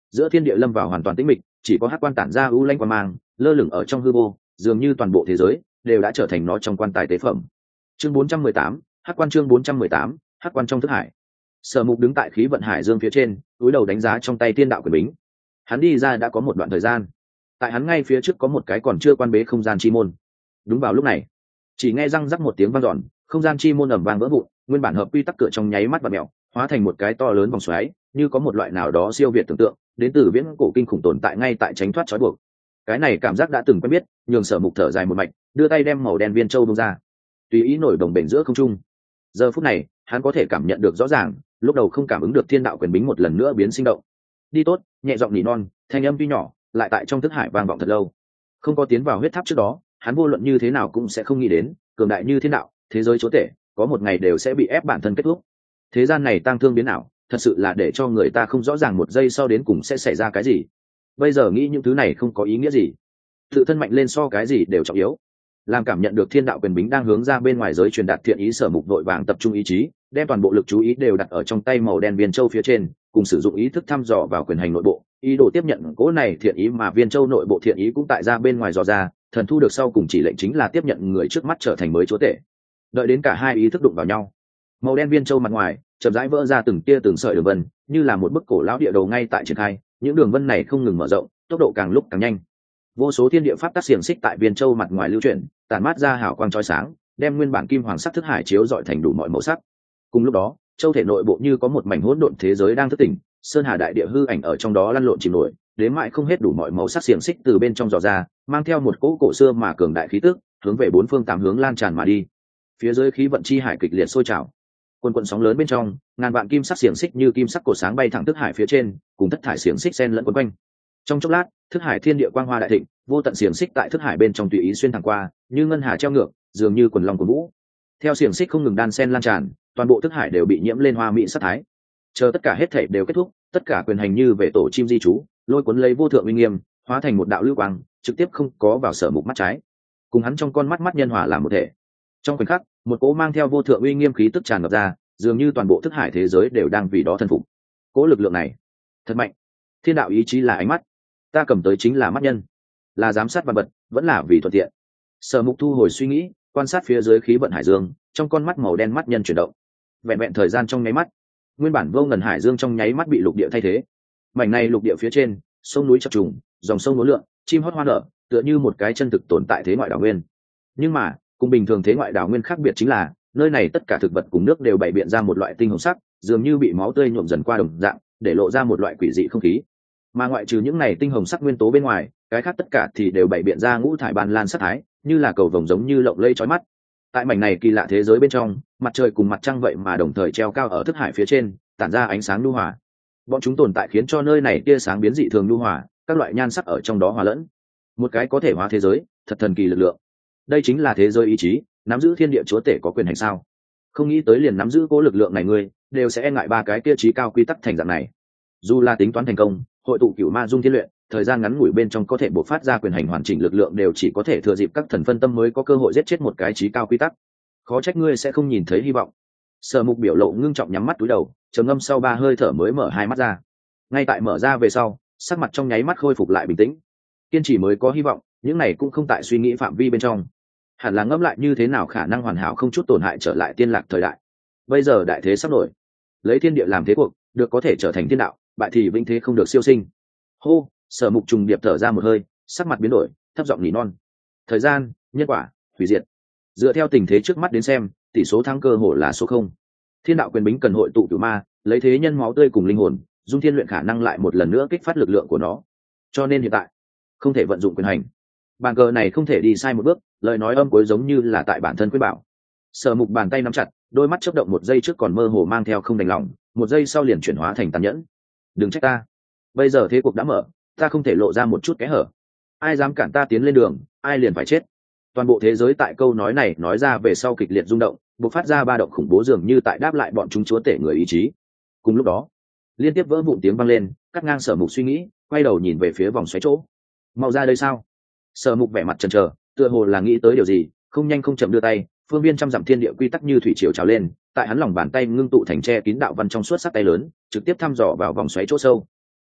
giữa thiên địa lâm vào hoàn toàn tĩnh mịch, chỉ có hắc quan tản ra u lanh quang mang lơ lửng ở trong hư vô, dường như toàn bộ thế giới đều đã trở thành nó trong quan tài tế phẩm. Chương bốn trăm mười tám, hắc quan. Chương bốn trăm mười tám, hắc quan trong thức hải. Sở Mục đứng tại khí vận hải dương phía trên, cúi đầu đánh giá trong tay thiên đạo quyền bính. Hắn đi ra đã có một đoạn thời gian, tại hắn ngay phía trước có một cái còn chưa quan bế không gian chi môn. Đúng vào lúc này, chỉ nghe răng rắc một tiếng vang dọn, không gian chi môn ầm vang vỡ vụn, nguyên bản hợp quy tắc cửa trong nháy mắt vặn mèo, hóa thành một cái to lớn vòng xoáy, như có một loại nào đó siêu việt tưởng tượng, đến từ viễn cổ kinh khủng tồn tại ngay tại tránh thoát trói buộc. Cái này cảm giác đã từng quen biết, nhường Sở Mục thở dài một mạch, đưa tay đem màu đen viên châu bung ra, tùy ý nổi đồng bền giữa không trung. Giờ phút này, hắn có thể cảm nhận được rõ ràng, lúc đầu không cảm ứng được thiên đạo quyền bính một lần nữa biến sinh động. Đi tốt, nhẹ giọng nỉ non, thanh âm tuy nhỏ, lại tại trong thức hải vang vọng thật lâu. Không có tiến vào huyết tháp trước đó, hắn vô luận như thế nào cũng sẽ không nghĩ đến, cường đại như thiên đạo, thế giới chúa tể, có một ngày đều sẽ bị ép bản thân kết thúc. Thế gian này tang thương biến ảo, thật sự là để cho người ta không rõ ràng một giây sau đến cùng sẽ xảy ra cái gì. Bây giờ nghĩ những thứ này không có ý nghĩa gì, tự thân mạnh lên so cái gì đều trọng yếu. Làm cảm nhận được thiên đạo quyền bính đang hướng ra bên ngoài giới truyền đạt thiện ý, Sở Mục vội vàng tập trung ý chí, đem toàn bộ lực chú ý đều đặt ở trong tay màu đen viên châu phía trên, cùng sử dụng ý thức thăm dò vào quyền hành nội bộ, ý đồ tiếp nhận cỗ này thiện ý, mà viên châu nội bộ thiện ý cũng tại ra bên ngoài dò ra, thần thu được sau cùng chỉ lệnh chính là tiếp nhận người trước mắt trở thành mới chúa tể. Đợi đến cả hai ý thức đụng vào nhau, màu đen viên châu mặt ngoài chậm rãi vỡ ra từng tia từng sợi đường vân, như là một bức cổ lão địa đồ ngay tại triển khai, những đường vân này không ngừng mở rộng, tốc độ càng lúc càng nhanh. Vô số thiên địa pháp tắc xiềng xích tại viên châu mặt ngoài lưu chuyển, tản mát ra hào quang chói sáng, đem nguyên bản kim hoàng sắc thức hải chiếu rọi thành đủ mọi màu sắc. Cùng lúc đó, châu thể nội bộ như có một mảnh hỗn độn thế giới đang thức tỉnh, sơn hà đại địa hư ảnh ở trong đó lăn lộn chìm nổi, đến mãi không hết đủ mọi màu sắc xiềng xích từ bên trong dò ra, mang theo một cỗ cổ xưa mà cường đại khí tức, hướng về bốn phương tám hướng lan tràn mà đi. Phía dưới khí vận chi hải kịch liệt sôi trào, quần quần sóng lớn bên trong, ngàn vạn kim sắc xiềng xích như kim sắc cột sáng bay thẳng thức hải phía trên, cùng thất thải xiềng xích xen lẫn quấn quanh. Trong chốc lát, thức hải thiên địa quang hoa đại thịnh, vô tận xiềng xích tại thức hải bên trong tùy ý xuyên thẳng qua, như ngân hà treo ngược, dường như quần long của vũ. Theo xiềng xích không ngừng đan xen lan tràn, toàn bộ thức hải đều bị nhiễm lên hoa mỹ sắc thái. Chờ tất cả hết thảy đều kết thúc, tất cả quyền hành như về tổ chim di trú, lôi cuốn lấy vô thượng uy nghiêm, hóa thành một đạo lưu quang, trực tiếp không có vào Sở Mục mắt trái, cùng hắn trong con mắt mắt nhân hòa làm một thể. Trong khoảnh khắc, một cỗ mang theo vô thượng uy nghiêm khí tức tràn ngập ra, dường như toàn bộ thức hải thế giới đều đang vì đó thần phục. Cỗ lực lượng này thật mạnh. Thiên đạo ý chí là ánh mắt, ta cầm tới chính là mắt nhân, là giám sát vạn vật, vẫn là vì thuận tiện. Sở Mục thu hồi suy nghĩ, quan sát phía dưới khí vận hải dương, trong con mắt màu đen mắt nhân chuyển động. Vẹn vẹn thời gian trong nháy mắt, nguyên bản vô ngần hải dương trong nháy mắt bị lục địa thay thế. Mảnh này lục địa phía trên, sông núi chập trùng, dòng sông uốn lượn, chim hót hoa nở, tựa như một cái chân thực tồn tại thế ngoại đảo nguyên. Nhưng mà, cùng bình thường thế ngoại đảo nguyên khác biệt chính là, nơi này tất cả thực vật cùng nước đều bày biện ra một loại tinh hồng sắc, dường như bị máu tươi nhuộm dần qua đồng dạng, để lộ ra một loại quỷ dị không khí. Mà ngoại trừ những này tinh hồng sắc nguyên tố bên ngoài, cái khác tất cả thì đều bày biện ra ngũ thải ban lan sắc thái, như là cầu vồng giống như lộng lẫy chói mắt. Tại mảnh này kỳ lạ thế giới bên trong, mặt trời cùng mặt trăng vậy mà đồng thời treo cao ở thức hải phía trên, tản ra ánh sáng nhu hòa. Bọn chúng tồn tại khiến cho nơi này tia sáng biến dị thường nhu hòa, các loại nhan sắc ở trong đó hòa lẫn. Một cái có thể hóa thế giới, thật thần kỳ lực lượng. Đây chính là thế giới ý chí, nắm giữ thiên địa chúa tể có quyền hành sao? Không nghĩ tới liền nắm giữ cố lực lượng này ngươi, đều sẽ e ngại ba cái kia trí cao quy tắc thành dạng này. Dù là tính toán thành công, hội tụ cửu ma dung thiên luyện, thời gian ngắn ngủi bên trong có thể bộc phát ra quyền hành hoàn chỉnh lực lượng đều chỉ có thể thừa dịp các thần phân tâm mới có cơ hội giết chết một cái trí cao quy tắc. Khó trách ngươi sẽ không nhìn thấy hy vọng. Sở Mục biểu lộ ngưng trọng nhắm mắt túi đầu, trầm ngâm sau ba hơi thở mới mở hai mắt ra. Ngay tại mở ra về sau, sắc mặt trong nháy mắt khôi phục lại bình tĩnh. Kiên trì mới có hy vọng, những này cũng không tại suy nghĩ phạm vi bên trong. Hẳn là ngẫm lại như thế nào khả năng hoàn hảo không chút tổn hại trở lại tiên lạc thời đại. Bây giờ đại thế sắp nổi, lấy thiên địa làm thế cuộc, được có thể trở thành thiên đạo, bại thì vĩnh thế không được siêu sinh. Hô, Sở Mục trùng điệp thở ra một hơi, sắc mặt biến đổi, thấp giọng nỉ non. Thời gian, nhân quả, hủy diệt. Dựa theo tình thế trước mắt đến xem, tỷ số thắng cơ hội là số không. Thiên đạo quyền bính cần hội tụ cửu ma, lấy thế nhân máu tươi cùng linh hồn, dung thiên luyện khả năng lại một lần nữa kích phát lực lượng của nó. Cho nên hiện tại, không thể vận dụng quyền hành. Bàn cờ này không thể đi sai một bước, lời nói âm cuối giống như là tại bản thân quyết bảo. Sở Mục bàn tay nắm chặt, đôi mắt chớp động một giây trước còn mơ hồ mang theo không đành lòng, một giây sau liền chuyển hóa thành tàn nhẫn. Đừng trách ta, bây giờ thế cuộc đã mở, ta không thể lộ ra một chút kẽ hở. Ai dám cản ta tiến lên đường, ai liền phải chết. Toàn bộ thế giới tại câu nói này nói ra về sau kịch liệt rung động, bộc phát ra ba động khủng bố dường như tại đáp lại bọn chúng chúa tể người ý chí. Cùng lúc đó, liên tiếp vỡ vụn tiếng vang lên, cắt ngang Sở Mục suy nghĩ, quay đầu nhìn về phía vòng xoáy chỗ. Mau ra đây sao? Sở Mục vẻ mặt chần chờ, tựa hồ là nghĩ tới điều gì, không nhanh không chậm đưa tay, phương viên trăm dặm thiên địa quy tắc như thủy triều trào lên, tại hắn lòng bàn tay ngưng tụ thành che kín đạo văn trong suốt sắc tay lớn, trực tiếp thăm dò vào vòng xoáy chỗ sâu.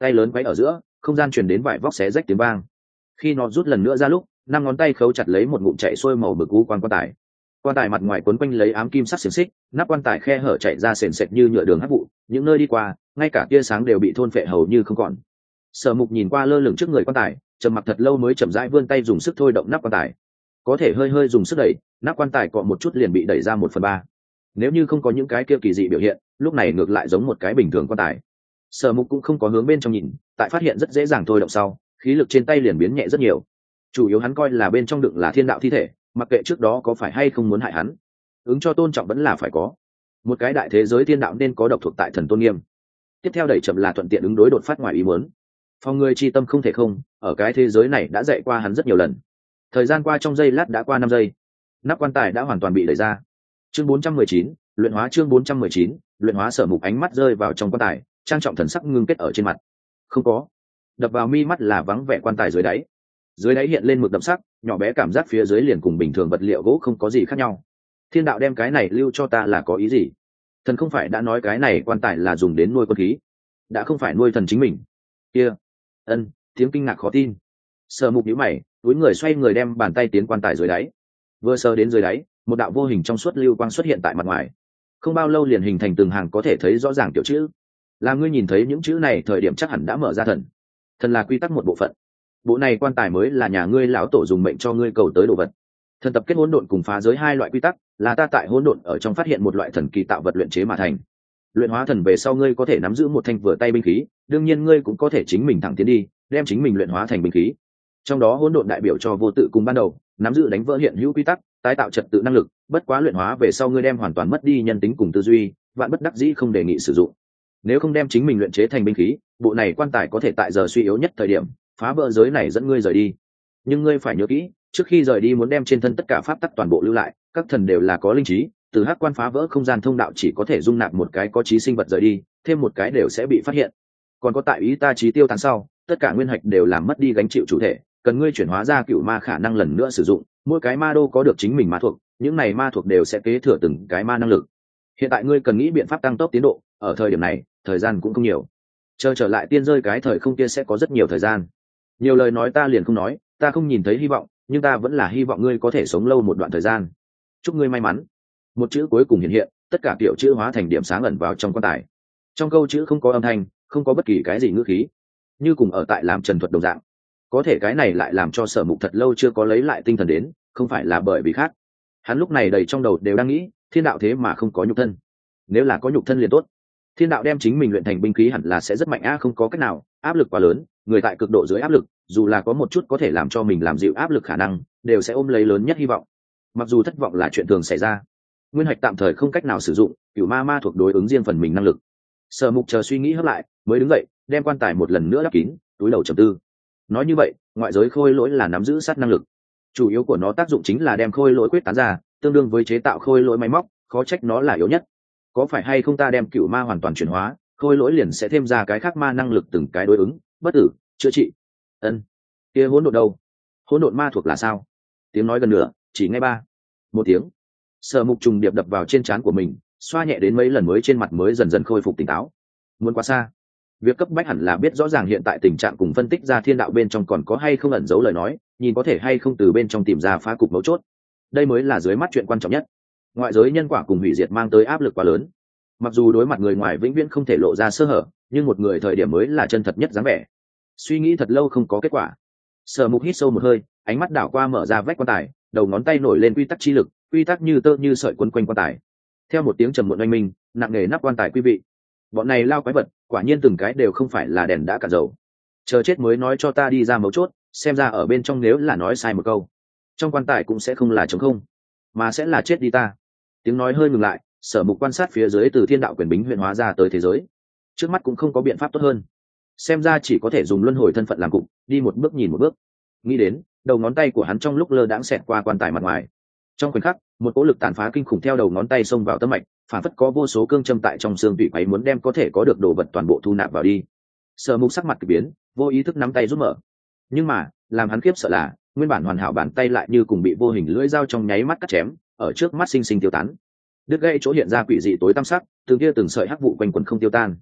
tay lớn quấy ở giữa, không gian truyền đến vải vóc xé rách tiếng vang. Khi nó rút lần nữa ra lúc, năm ngón tay khấu chặt lấy một ngụm chạy xuôi màu bực u quan quan tài. Quan tài mặt ngoài quấn quanh lấy ám kim sắc xiềng xích, nắp quan tài khe hở chạy ra sền sệt như nhựa đường hắc vụ, những nơi đi qua, ngay cả tia sáng đều bị thôn phệ hầu như không còn. Sở Mục nhìn qua lơ lửng trước người quan tài, trầm mặc thật lâu mới chậm rãi vươn tay dùng sức thôi động nắp quan tài. Có thể hơi hơi dùng sức đẩy, nắp quan tài cọ một chút liền bị đẩy ra một phần ba. Nếu như không có những cái kia kỳ dị biểu hiện, lúc này ngược lại giống một cái bình thường quan tài. Sở Mục cũng không có hướng bên trong nhìn, tại phát hiện rất dễ dàng thôi động sau, khí lực trên tay liền biến nhẹ rất nhiều. Chủ yếu hắn coi là bên trong đựng là thiên đạo thi thể, mặc kệ trước đó có phải hay không muốn hại hắn, ứng cho tôn trọng vẫn là phải có. Một cái đại thế giới thiên đạo nên có độc thuộc tại thần tôn nghiêm. Tiếp theo đẩy chậm là thuận tiện ứng đối đột phát ngoài ý muốn. Phong người chi tâm không thể không, ở cái thế giới này đã dạy qua hắn rất nhiều lần. Thời gian qua trong giây lát đã qua năm giây, nắp quan tài đã hoàn toàn bị đẩy ra. Chương bốn trăm mười chín, luyện hóa chương bốn trăm mười chín, luyện hóa. Sở Mục ánh mắt rơi vào trong quan tài, trang trọng thần sắc ngưng kết ở trên mặt. Không có. Đập vào mi mắt là vắng vẻ quan tài dưới đáy. Dưới đáy hiện lên mực đậm sắc, nhỏ bé cảm giác phía dưới liền cùng bình thường vật liệu gỗ không có gì khác nhau. Thiên đạo đem cái này lưu cho ta là có ý gì? Thần không phải đã nói cái này quan tài là dùng đến nuôi quân khí, đã không phải nuôi thần chính mình. Kia, ân, tiếng kinh ngạc khó tin. Sở Mục nhíu mày, túi người xoay người đem bàn tay tiến quan tài dưới đáy. Vừa sờ đến dưới đáy, một đạo vô hình trong suốt lưu quang xuất hiện tại mặt ngoài. Không bao lâu liền hình thành từng hàng có thể thấy rõ ràng tiểu chữ. Là ngươi nhìn thấy những chữ này thời điểm chắc hẳn đã mở ra thần. Thần là quy tắc một bộ phận. Bộ này quan tài mới là nhà ngươi lão tổ dùng mệnh cho ngươi cầu tới đồ vật. Thần tập kết hỗn độn cùng phá giới hai loại quy tắc, là ta tại hỗn độn ở trong phát hiện một loại thần kỳ tạo vật luyện chế mà thành. Luyện hóa thần về sau ngươi có thể nắm giữ một thanh vừa tay binh khí, đương nhiên ngươi cũng có thể chính mình thẳng tiến đi, đem chính mình luyện hóa thành binh khí. Trong đó hỗn độn đại biểu cho vô tự cùng ban đầu, nắm giữ đánh vỡ hiện hữu quy tắc, tái tạo trật tự năng lực, bất quá luyện hóa về sau ngươi đem hoàn toàn mất đi nhân tính cùng tư duy, vạn bất đắc dĩ không đề nghị sử dụng. Nếu không đem chính mình luyện chế thành binh khí, bộ này quan tài có thể tại giờ suy yếu nhất thời điểm, phá vỡ giới này dẫn ngươi rời đi. Nhưng ngươi phải nhớ kỹ, trước khi rời đi muốn đem trên thân tất cả pháp tắc toàn bộ lưu lại, các thần đều là có linh trí, từ hắc quan phá vỡ không gian thông đạo chỉ có thể dung nạp một cái có trí sinh vật rời đi, thêm một cái đều sẽ bị phát hiện. Còn có tại ý ta trí tiêu tán sau, tất cả nguyên hạch đều làm mất đi gánh chịu chủ thể, cần ngươi chuyển hóa ra cựu ma khả năng lần nữa sử dụng, mỗi cái ma đô có được chính mình ma thuộc, những này ma thuộc đều sẽ kế thừa từng cái ma năng lực. Hiện tại ngươi cần nghĩ biện pháp tăng tốc tiến độ, ở thời điểm này, thời gian cũng không nhiều. Chờ trở lại tiên rơi cái thời không kia sẽ có rất nhiều thời gian. Nhiều lời nói ta liền không nói, ta không nhìn thấy hy vọng, nhưng ta vẫn là hy vọng ngươi có thể sống lâu một đoạn thời gian. Chúc ngươi may mắn. Một chữ cuối cùng hiện hiện, tất cả kiểu chữ hóa thành điểm sáng ẩn vào trong quan tài. Trong câu chữ không có âm thanh, không có bất kỳ cái gì ngữ khí, như cùng ở tại làm trần thuật đồng dạng. Có thể cái này lại làm cho Sở Mục thật lâu chưa có lấy lại tinh thần đến, không phải là bởi vì khác. Hắn lúc này đầy trong đầu đều đang nghĩ, thiên đạo thế mà không có nhục thân. Nếu là có nhục thân liền tốt. Thiên đạo đem chính mình luyện thành binh khí hẳn là sẽ rất mạnh a, không có cách nào, áp lực quá lớn, người tại cực độ dưới áp lực, dù là có một chút có thể làm cho mình làm dịu áp lực khả năng, đều sẽ ôm lấy lớn nhất hy vọng. Mặc dù thất vọng là chuyện thường xảy ra, nguyên hạch tạm thời không cách nào sử dụng, cửu ma ma thuộc đối ứng riêng phần mình năng lực. Sở Mục chờ suy nghĩ hấp lại, mới đứng dậy, đem quan tài một lần nữa đắp kín, túi đầu trầm tư. Nói như vậy, ngoại giới khôi lỗi là nắm giữ sát năng lực, chủ yếu của nó tác dụng chính là đem khôi lỗi quyết tán ra, tương đương với chế tạo khôi lỗi máy móc, khó trách nó là yếu nhất. Có phải hay không ta đem cửu ma hoàn toàn chuyển hóa, khôi lỗi liền sẽ thêm ra cái khác ma năng lực từng cái đối ứng, bất tử, chữa trị. Ân, kia hỗn độn đâu? Hỗn độn ma thuộc là sao? Tiếng nói gần nửa, chỉ nghe ba, một tiếng. Sở Mục trùng điệp đập vào trên trán của mình, xoa nhẹ đến mấy lần mới trên mặt mới dần dần khôi phục tỉnh táo. Muốn quá xa, việc cấp bách hẳn là biết rõ ràng hiện tại tình trạng cùng phân tích ra thiên đạo bên trong còn có hay không ẩn giấu lời nói, nhìn có thể hay không từ bên trong tìm ra phá cục mấu chốt. Đây mới là dưới mắt chuyện quan trọng nhất. Ngoại giới nhân quả cùng hủy diệt mang tới áp lực quá lớn. Mặc dù đối mặt người ngoài vĩnh viễn không thể lộ ra sơ hở, nhưng một người thời điểm mới là chân thật nhất dáng vẻ. Suy nghĩ thật lâu không có kết quả. Sở Mục hít sâu một hơi, ánh mắt đảo qua mở ra vách quan tài, đầu ngón tay nổi lên quy tắc chi lực, quy tắc như tơ như sợi quấn quanh quan tài. Theo một tiếng trầm muộn oanh minh, nặng nề nắp quan tài quý vị. Bọn này lao quái vật, quả nhiên từng cái đều không phải là đèn đã cả dầu. Chờ chết mới nói cho ta đi ra mấu chốt, xem ra ở bên trong nếu là nói sai một câu, trong quan tài cũng sẽ không là trống không, mà sẽ là chết đi ta. Tiếng nói hơi ngừng lại, Sở Mục quan sát phía dưới từ thiên đạo quyền bính huyện hóa ra tới thế giới. Trước mắt cũng không có biện pháp tốt hơn, xem ra chỉ có thể dùng luân hồi thân phận làm cục, đi một bước nhìn một bước. Nghĩ đến, đầu ngón tay của hắn trong lúc lơ đãng xẹt qua quan tài mặt ngoài. Trong khoảnh khắc, một cỗ lực tàn phá kinh khủng theo đầu ngón tay xông vào tâm mạch, phản phất có vô số cương châm tại trong xương tủy quấy muốn đem có thể có được đồ vật toàn bộ thu nạp vào đi. Sở Mục sắc mặt kỳ biến, vô ý thức nắm tay rút mở. Nhưng mà, làm hắn khiếp sợ là, nguyên bản hoàn hảo bàn tay lại như cùng bị vô hình lưỡi dao trong nháy mắt cắt chém, ở trước mắt sinh sinh tiêu tán. Đứt gãy chỗ hiện ra quỷ dị tối tăm sắc, từng kia từng sợi hắc vụ quanh quẩn không tiêu tan.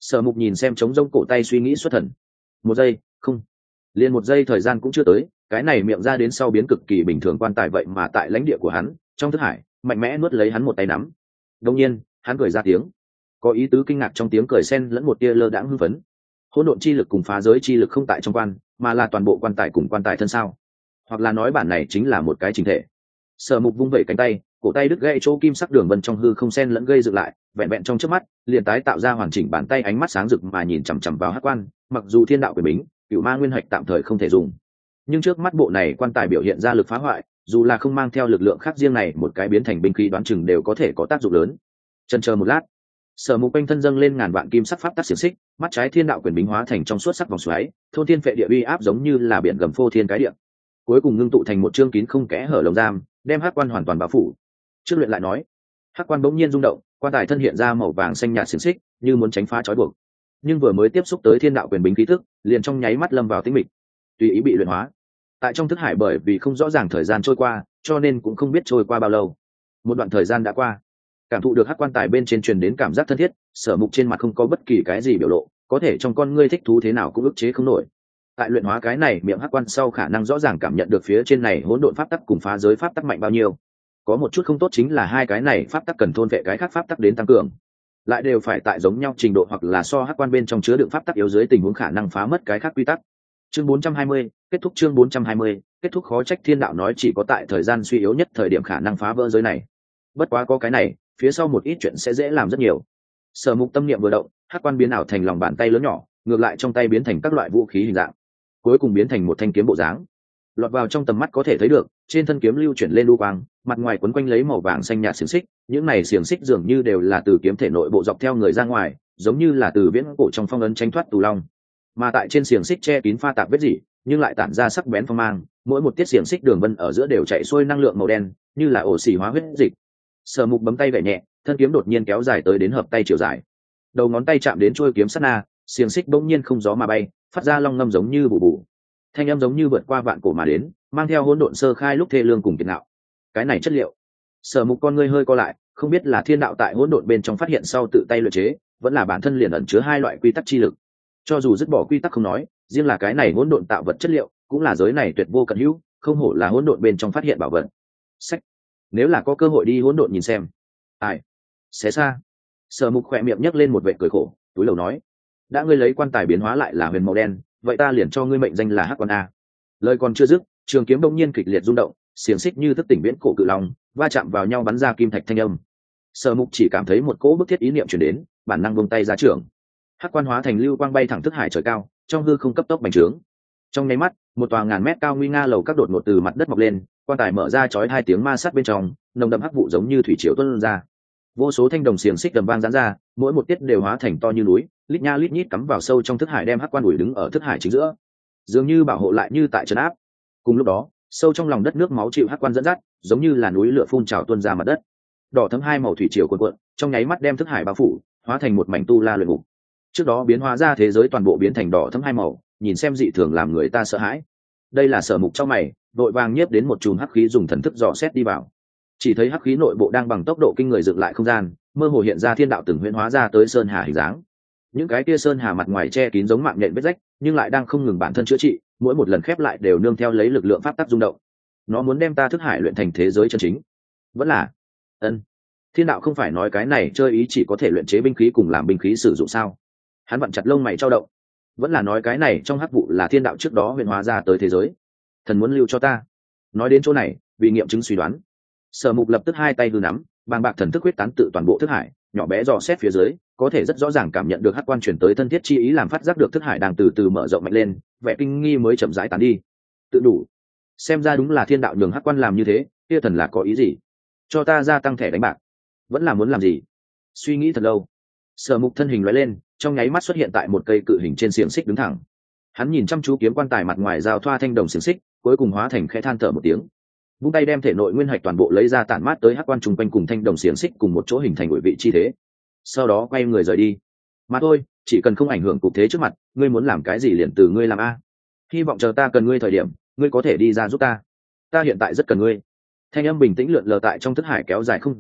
Sở Mục nhìn xem trống rông cổ tay suy nghĩ xuất thần. Một giây, không, liền một giây thời gian cũng chưa tới, cái này miệng ra đến sau biến cực kỳ bình thường quan tài vậy mà tại lãnh địa của hắn, trong thức hải, mạnh mẽ nuốt lấy hắn một tay nắm. Đương nhiên, hắn cười ra tiếng, có ý tứ kinh ngạc trong tiếng cười xen lẫn một tia lơ đãng hưng phấn. Hỗn độn chi lực cùng phá giới chi lực không tại trong quan, mà là toàn bộ quan tài cùng quan tài thân sao? Hoặc là nói bản này chính là một cái chỉnh thể. Sở Mục vung vẩy cánh tay, cổ tay đứt gãy chỗ kim sắc đường vân trong hư không xen lẫn gây dựng lại, vẹn vẹn trong chớp mắt, liền tái tạo ra hoàn chỉnh bàn tay, ánh mắt sáng rực mà nhìn chằm chằm vào hắc quan, mặc dù thiên đạo quyền bính, cửu ma nguyên hạch tạm thời không thể dùng, nhưng trước mắt bộ này quan tài biểu hiện ra lực phá hoại, dù là không mang theo lực lượng khác riêng này một cái biến thành binh khí đoán chừng đều có thể có tác dụng lớn. Chần chờ một lát, Sở Mục quanh thân dâng lên ngàn vạn kim sắc pháp tắc xiềng xích, mắt trái thiên đạo quyền bính hóa thành trong suốt sắc vòng xoáy, thôn thiên phệ địa uy áp giống như là biển gầm phô thiên cái địa, cuối cùng ngưng tụ thành một chương kín không kẽ hở lồng giam, đem hắc quan hoàn toàn bao phủ. Trước luyện lại nói, hắc quan bỗng nhiên rung động, quan tài thân hiện ra màu vàng xanh nhạt xiềng xích, như muốn tránh phá trói buộc, nhưng vừa mới tiếp xúc tới thiên đạo quyền bính khí tức, liền trong nháy mắt lâm vào tĩnh mịch, tùy ý bị luyện hóa. Tại trong thức hải, bởi vì không rõ ràng thời gian trôi qua, cho nên cũng không biết trôi qua bao lâu. Một đoạn thời gian đã qua, cảm thụ được hắc quan tài bên trên truyền đến cảm giác thân thiết, Sở Mục trên mặt không có bất kỳ cái gì biểu lộ, có thể trong con ngươi thích thú thế nào cũng ức chế không nổi. Tại luyện hóa cái này miệng hắc quan sau, khả năng rõ ràng cảm nhận được phía trên này hỗn độn pháp tắc cùng phá giới pháp tắc mạnh bao nhiêu. Có một chút không tốt chính là hai cái này pháp tắc cần thôn vệ cái khác pháp tắc đến tăng cường, lại đều phải tại giống nhau trình độ hoặc là so hắc quan bên trong chứa đựng pháp tắc yếu dưới tình huống khả năng phá mất cái khác quy tắc. Chương bốn trăm hai mươi, kết thúc chương bốn trăm hai mươi, kết thúc. Khó trách thiên đạo nói chỉ có tại thời gian suy yếu nhất thời điểm khả năng phá vỡ giới này. Bất quá có cái này, phía sau một ít chuyện sẽ dễ làm rất nhiều. Sở Mục tâm niệm vừa động, hắc quan biến ảo thành lòng bàn tay lớn nhỏ, ngược lại trong tay biến thành các loại vũ khí hình dạng, cuối cùng biến thành một thanh kiếm bộ dáng. Lọt vào trong tầm mắt có thể thấy được, trên thân kiếm lưu chuyển lên lưu quang, mặt ngoài quấn quanh lấy màu vàng xanh nhạt xiềng xích, những này xiềng xích dường như đều là từ kiếm thể nội bộ dọc theo người ra ngoài, giống như là từ viễn cổ trong phong ấn tránh thoát tù long. Mà tại trên xiềng xích che kín pha tạp vết rỉ, nhưng lại tản ra sắc bén phong mang, mỗi một tiết xiềng xích đường vân ở giữa đều chạy xuôi năng lượng màu đen, như là ổ xỉ hóa huyết dịch. Sở Mục bấm tay gảy nhẹ, thân kiếm đột nhiên kéo dài tới đến hợp tay chiều dài. Đầu ngón tay chạm đến chuôi kiếm sát na, xiềng xích bỗng nhiên không gió mà bay, phát ra long ngâm giống như bù bù. Thanh âm giống như vượt qua vạn cổ mà đến, mang theo hỗn độn sơ khai lúc thê lương cùng kiệt ngạo. Cái này chất liệu. Sở Mục con ngươi hơi co lại, không biết là thiên đạo tại hỗn độn bên trong phát hiện sau tự tay luyện chế, vẫn là bản thân liền ẩn chứa hai loại quy tắc chi lực. Cho dù dứt bỏ quy tắc không nói, riêng là cái này hỗn độn tạo vật chất liệu, cũng là giới này tuyệt vô cận hữu, không hổ là hỗn độn bên trong phát hiện bảo vật. Sách, nếu là có cơ hội đi hỗn độn nhìn xem. Ai? Xé xa. Sở Mục khỏe miệng nhấc lên một vệt cười khổ, túi lầu nói: đã ngươi lấy quan tài biến hóa lại là huyền màu đen, vậy ta liền cho ngươi mệnh danh là hắc quan a. Lời còn chưa dứt, trường kiếm đông nhiên kịch liệt rung động, xiềng xích như thức tỉnh viễn cổ cự long, va chạm vào nhau bắn ra kim thạch thanh âm. Sở Mục chỉ cảm thấy một cỗ bức thiết ý niệm truyền đến, bản năng buông tay ra trường. Hắc quan hóa thành lưu quang bay thẳng thức hải trời cao, trong hư không cấp tốc bành trướng. Trong nháy mắt, một tòa ngàn mét cao nguy nga lầu các đột ngột từ mặt đất mọc lên, quan tài mở ra chói hai tiếng ma sát bên trong, nồng đậm hắc vụ giống như thủy triều tuôn ra. Vô số thanh đồng xiềng xích đầm vang giãn ra, mỗi một tiết đều hóa thành to như núi, lít nha lít nhít cắm vào sâu trong thức hải, đem hắc quan ủi đứng ở thức hải chính giữa, dường như bảo hộ lại như tại trấn áp. Cùng lúc đó, sâu trong lòng đất nước máu chịu hắc quan dẫn dắt, giống như là núi lửa phun trào tuôn ra mặt đất. Đỏ thẫm hai màu thủy triều cuộn cuộn, trong nháy mắt đem thức hải bao phủ, hóa thành một mảnh tu la luyện ngục. Trước đó biến hóa ra thế giới toàn bộ biến thành đỏ thẫm hai màu, nhìn xem dị thường làm người ta sợ hãi. Đây là Sở Mục trong mày, vội vàng nhiếp đến một chùm hắc khí dùng thần thức dò xét đi vào. Chỉ thấy hắc khí nội bộ đang bằng tốc độ kinh người dựng lại không gian, mơ hồ hiện ra thiên đạo từng huyễn hóa ra tới sơn hà hình dáng. Những cái kia sơn hà mặt ngoài che kín giống mạng nhện vết rách, nhưng lại đang không ngừng bản thân chữa trị, mỗi một lần khép lại đều nương theo lấy lực lượng pháp tắc rung động. Nó muốn đem ta thức hải luyện thành thế giới chân chính. Vẫn là ân thiên đạo không phải nói cái này chơi ý chỉ có thể luyện chế binh khí cùng làm binh khí sử dụng sao? Hắn vặn chặt lông mày trao động. Vẫn là nói cái này trong hắc vụ là thiên đạo trước đó huyễn hóa ra tới thế giới, thần muốn lưu cho ta. Nói đến chỗ này, vì nghiệm chứng suy đoán, Sở Mục lập tức hai tay hư nắm, bàng bạc thần thức huyết tán tự toàn bộ thức hải, nhỏ bé dò xét phía dưới, có thể rất rõ ràng cảm nhận được hắc quan truyền tới thân thiết chi ý, làm phát giác được thức hải đang từ từ mở rộng mạnh lên, vẻ kinh nghi mới chậm rãi tán đi. Tự đủ. Xem ra đúng là thiên đạo nhường hắc quan làm như thế, kia thần là có ý gì? Cho ta gia tăng thẻ đánh bạc, vẫn là muốn làm gì? Suy nghĩ thật lâu, Sở Mục thân hình lóe lên, trong nháy mắt xuất hiện tại một cây cự hình trên xiềng xích đứng thẳng. Hắn nhìn chăm chú kiếm quan tài mặt ngoài giao thoa thanh đồng xiềng xích, cuối cùng hóa thành khẽ than thở một tiếng, vung tay đem thể nội nguyên hạch toàn bộ lấy ra, tản mát tới hắc quan trùng quanh cùng thanh đồng xiềng xích cùng một chỗ hình thành ủi vị chi thế. Sau đó quay người rời đi. Mà thôi, chỉ cần không ảnh hưởng cục thế trước mặt, ngươi muốn làm cái gì liền từ ngươi làm a. Hy vọng chờ ta cần ngươi thời điểm, ngươi có thể đi ra giúp ta. Ta hiện tại rất cần ngươi. Thanh âm bình tĩnh lượn lờ tại trong thức hải kéo dài không dứt,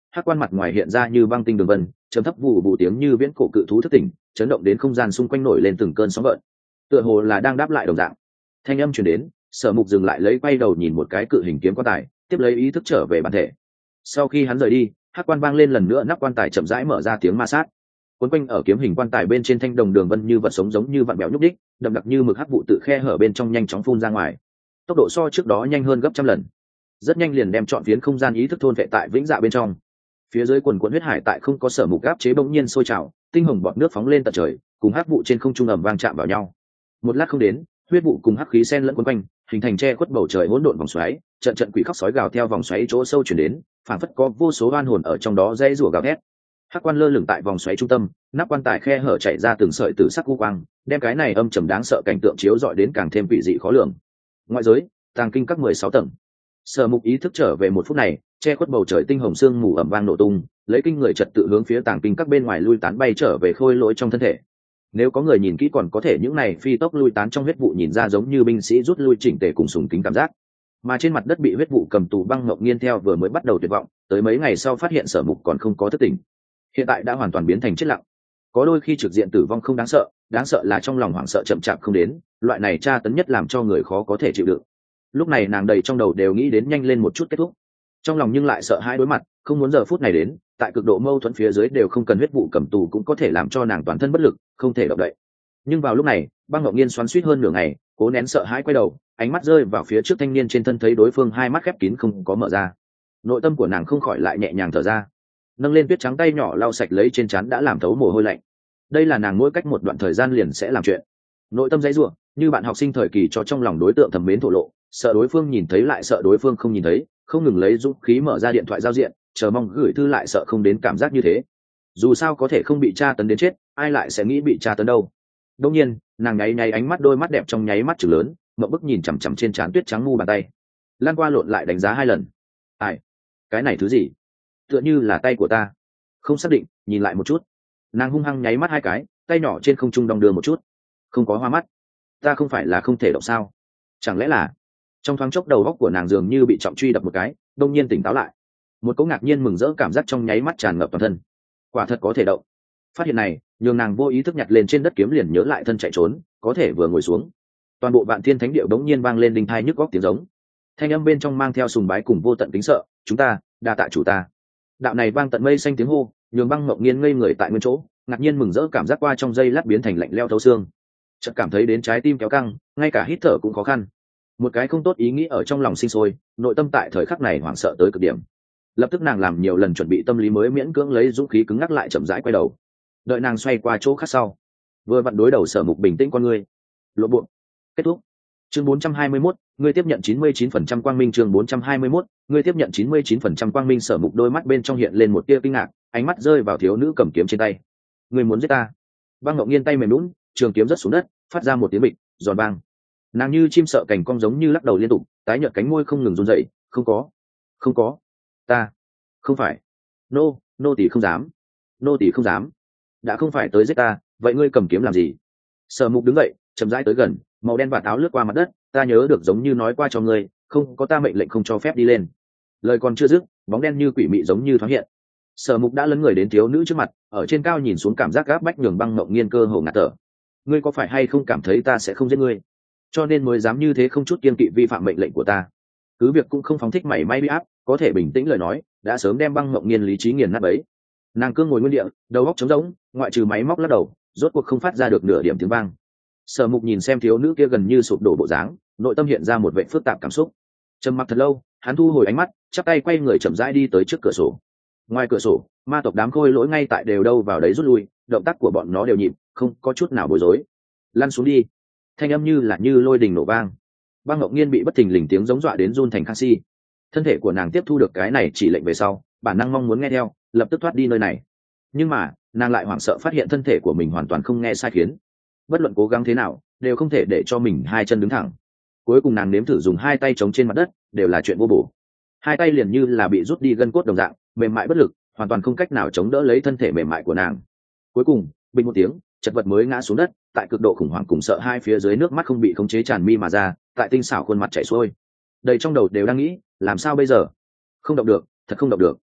hắc quan mặt ngoài hiện ra như băng tinh đường vân, chấm thấp vụ vụ tiếng như viễn cổ cự thú thức tỉnh, chấn động đến không gian xung quanh nổi lên từng cơn sóng gợn, tựa hồ là đang đáp lại đồng dạng. Thanh âm truyền đến, Sở Mục dừng lại lấy quay đầu nhìn một cái cự hình kiếm quan tài, tiếp lấy ý thức trở về bản thể. Sau khi hắn rời đi, hắc quan vang lên lần nữa, nắp quan tài chậm rãi mở ra tiếng ma sát. Cuốn quanh ở kiếm hình quan tài bên trên thanh đồng đường vân như vật sống giống như vặn bèo nhúc đích, đậm đặc như mực hắc vụ tự khe hở bên trong nhanh chóng phun ra ngoài. Tốc độ so trước đó nhanh hơn gấp trăm lần. Rất nhanh liền đem trọn phiến không gian ý thức thôn vệ tại vĩnh dạ bên trong. Phía dưới quần quần huyết hải tại không có Sở Mục áp chế bỗng nhiên sôi trào, tinh hồng bọt nước phóng lên tận trời, cùng hắc vụ trên không trung ầm vang chạm vào nhau. Một lát không đến, huyết vụ cùng hắc khí xen lẫn quấn quanh, hình thành che khuất bầu trời hỗn độn vòng xoáy, trận trận quỷ khóc sói gào theo vòng xoáy chỗ sâu chuyển đến, phảng phất có vô số oan hồn ở trong đó dây rủa gào thét. Hắc quan lơ lửng tại vòng xoáy trung tâm, nắp quan tài khe hở chảy ra từng sợi tử sắc u quang, đem cái này âm trầm đáng sợ cảnh tượng chiếu rọi đến càng thêm quỷ dị khó lường. Ngoại giới, tàng kinh các mười sáu tầng. Sở Mục ý thức trở về một phút này, che khuất bầu trời tinh hồng sương mù ầm vang nổ tung, lấy kinh người trật tự hướng phía tàng kinh các bên ngoài lui tán bay trở về khôi lỗi trong thân thể. Nếu có người nhìn kỹ còn có thể những này phi tốc lui tán trong huyết vụ nhìn ra giống như binh sĩ rút lui chỉnh tề cùng sùng kính cảm giác. Mà trên mặt đất bị huyết vụ cầm tù Băng Ngọc Nghiên theo vừa mới bắt đầu tuyệt vọng, tới mấy ngày sau phát hiện Sở Mục còn không có thức tỉnh, hiện tại đã hoàn toàn biến thành chết lặng. Có đôi khi trực diện tử vong không đáng sợ, đáng sợ là trong lòng hoảng sợ chậm chạp không đến, loại này tra tấn nhất làm cho người khó có thể chịu đựng. Lúc này nàng đầy trong đầu đều nghĩ đến nhanh lên một chút kết thúc, trong lòng nhưng lại sợ hãi đối mặt, không muốn giờ phút này đến. Tại cực độ mâu thuẫn phía dưới đều không cần huyết vụ cầm tù cũng có thể làm cho nàng toàn thân bất lực, không thể động đậy. Nhưng vào lúc này, Băng Ngọc Nghiên xoắn xuýt hơn nửa ngày, cố nén sợ hãi quay đầu, ánh mắt rơi vào phía trước thanh niên trên thân, thấy đối phương hai mắt khép kín không có mở ra. Nội tâm của nàng không khỏi lại nhẹ nhàng thở ra, nâng lên tuyết trắng tay nhỏ lau sạch lấy trên trán đã làm thấu mồ hôi lạnh. Đây là nàng mỗi cách một đoạn thời gian liền sẽ làm chuyện. Nội tâm dãy rủa, như bạn học sinh thời kỳ cho trong lòng đối tượng thầm mến thổ lộ, sợ đối phương nhìn thấy lại sợ đối phương không nhìn thấy, không ngừng lấy dũng khí mở ra điện thoại giao diện, chờ mong gửi thư lại sợ không đến cảm giác như thế. Dù sao có thể không bị tra tấn đến chết, ai lại sẽ nghĩ bị tra tấn đâu. Đương nhiên, nàng nháy nháy ánh mắt, đôi mắt đẹp trong nháy mắt trừng lớn, mộng bức nhìn chằm chằm trên trán tuyết trắng ngu bàn tay, lan qua lộn lại đánh giá hai lần. Ai? Cái này thứ gì? Tựa như là tay của ta. Không xác định, nhìn lại một chút. Nàng hung hăng nháy mắt hai cái, tay nhỏ trên không trung đong đưa một chút. Không có hoa mắt. Ta không phải là không thể động sao? Chẳng lẽ là... Trong thoáng chốc đầu óc của nàng dường như bị trọng truy đập một cái, đông nhiên tỉnh táo lại. Một cỗ ngạc nhiên mừng rỡ cảm giác trong nháy mắt tràn ngập toàn thân. Quả thật có thể động. Phát hiện này nhường nàng vô ý thức nhặt lên trên đất kiếm, liền nhớ lại thân chạy trốn, có thể vừa ngồi xuống, toàn bộ Vạn Thiên Thánh Điệu đống nhiên vang lên đinh thai nhức góc tiếng giống. Thanh âm bên trong mang theo sùng bái cùng vô tận kính sợ. Chúng ta đa tạ chủ ta. Đạo này vang tận mây xanh tiếng hô, nhường Băng Ngọc Nghiên ngây người tại nguyên chỗ, ngạc nhiên mừng rỡ cảm giác qua trong giây lát biến thành lạnh lẽo thấu xương. Chợt cảm thấy đến trái tim kéo căng, ngay cả hít thở cũng khó khăn. Một cái không tốt ý nghĩ ở trong lòng sinh sôi, nội tâm tại thời khắc này hoảng sợ tới cực điểm. Lập tức nàng làm nhiều lần chuẩn bị tâm lý mới miễn cưỡng lấy dũng khí cứng ngắc lại, chậm rãi quay đầu. Đợi nàng xoay qua chỗ khác sau, vừa vặn đối đầu Sở Mục bình tĩnh con người. Lộ bộ. Kết thúc. Chương bốn trăm hai mươi mốt, ngươi tiếp nhận chín mươi chín phần trăm quang minh. Chương bốn trăm hai mươi mốt, ngươi tiếp nhận chín mươi chín phần trăm quang minh. Sở Mục đôi mắt bên trong hiện lên một tia kinh ngạc, ánh mắt rơi vào thiếu nữ cầm kiếm trên tay. Ngươi muốn giết ta? Băng Ngọc Nghiên tay mềm nhũn, trường kiếm rớt xuống đất, phát ra một tiếng bịch, giòn vang. Nàng như chim sợ cành cong giống như lắc đầu liên tục, tái nhợt cánh môi không ngừng run rẩy. Không có, không có, ta không phải. Nô, nô tỳ không dám, nô tỳ không dám. Đã không phải tới giết ta, vậy ngươi cầm kiếm làm gì? Sở Mục đứng dậy, chậm rãi tới gần, màu đen và táo lướt qua mặt đất. Ta nhớ được giống như nói qua cho ngươi, không có ta mệnh lệnh không cho phép đi lên. Lời còn chưa dứt, bóng đen như quỷ mị giống như thoáng hiện. Sở Mục đã lấn người đến thiếu nữ trước mặt, ở trên cao nhìn xuống, cảm giác gáp bách nhường Băng Ngọc Nghiên cơ hồ ngạt thở. Ngươi có phải hay không cảm thấy ta sẽ không giết ngươi, cho nên mới dám như thế không chút kiêng kỵ vi phạm mệnh lệnh của ta? Cứ việc cũng không phóng thích mảy may bị áp, có thể bình tĩnh lời nói đã sớm đem Băng Ngọc Nghiên lý trí nghiền nát bấy. Nàng cương ngồi nguyên địa, đầu óc trống rỗng, ngoại trừ máy móc lắc đầu, rốt cuộc không phát ra được nửa điểm tiếng vang. Sở Mục nhìn xem thiếu nữ kia gần như sụp đổ bộ dáng, nội tâm hiện ra một vẻ phức tạp cảm xúc. Trầm mặc thật lâu, hắn thu hồi ánh mắt, chắp tay quay người chậm rãi đi tới trước cửa sổ. Ngoài cửa sổ, ma tộc đám khôi lỗi ngay tại đều đâu vào đấy rút lui, động tác của bọn nó đều nhịp, không có chút nào bối rối. Lăn xuống đi. Thanh âm như là như lôi đình nổ vang. Băng Ngọc Nghiên bị bất thình lình tiếng giống dọa đến run thành khang si. Thân thể của nàng tiếp thu được cái này chỉ lệnh về sau, bản năng mong muốn nghe theo, lập tức thoát đi nơi này. Nhưng mà nàng lại hoảng sợ phát hiện thân thể của mình hoàn toàn không nghe sai khiến. Bất luận cố gắng thế nào đều không thể để cho mình hai chân đứng thẳng. Cuối cùng nàng nếm thử dùng hai tay chống trên mặt đất, đều là chuyện vô bổ. Hai tay liền như là bị rút đi gân cốt đồng dạng, mềm mại bất lực, hoàn toàn không cách nào chống đỡ lấy thân thể mềm mại của nàng. Cuối cùng bình một tiếng, chật vật mới ngã xuống đất, tại cực độ khủng hoảng cùng sợ hai phía dưới, nước mắt không bị khống chế tràn mi mà ra, tại tinh xảo khuôn mặt chảy xuôi. Đầy trong đầu đều đang nghĩ, làm sao bây giờ? Không động được, thật không động được.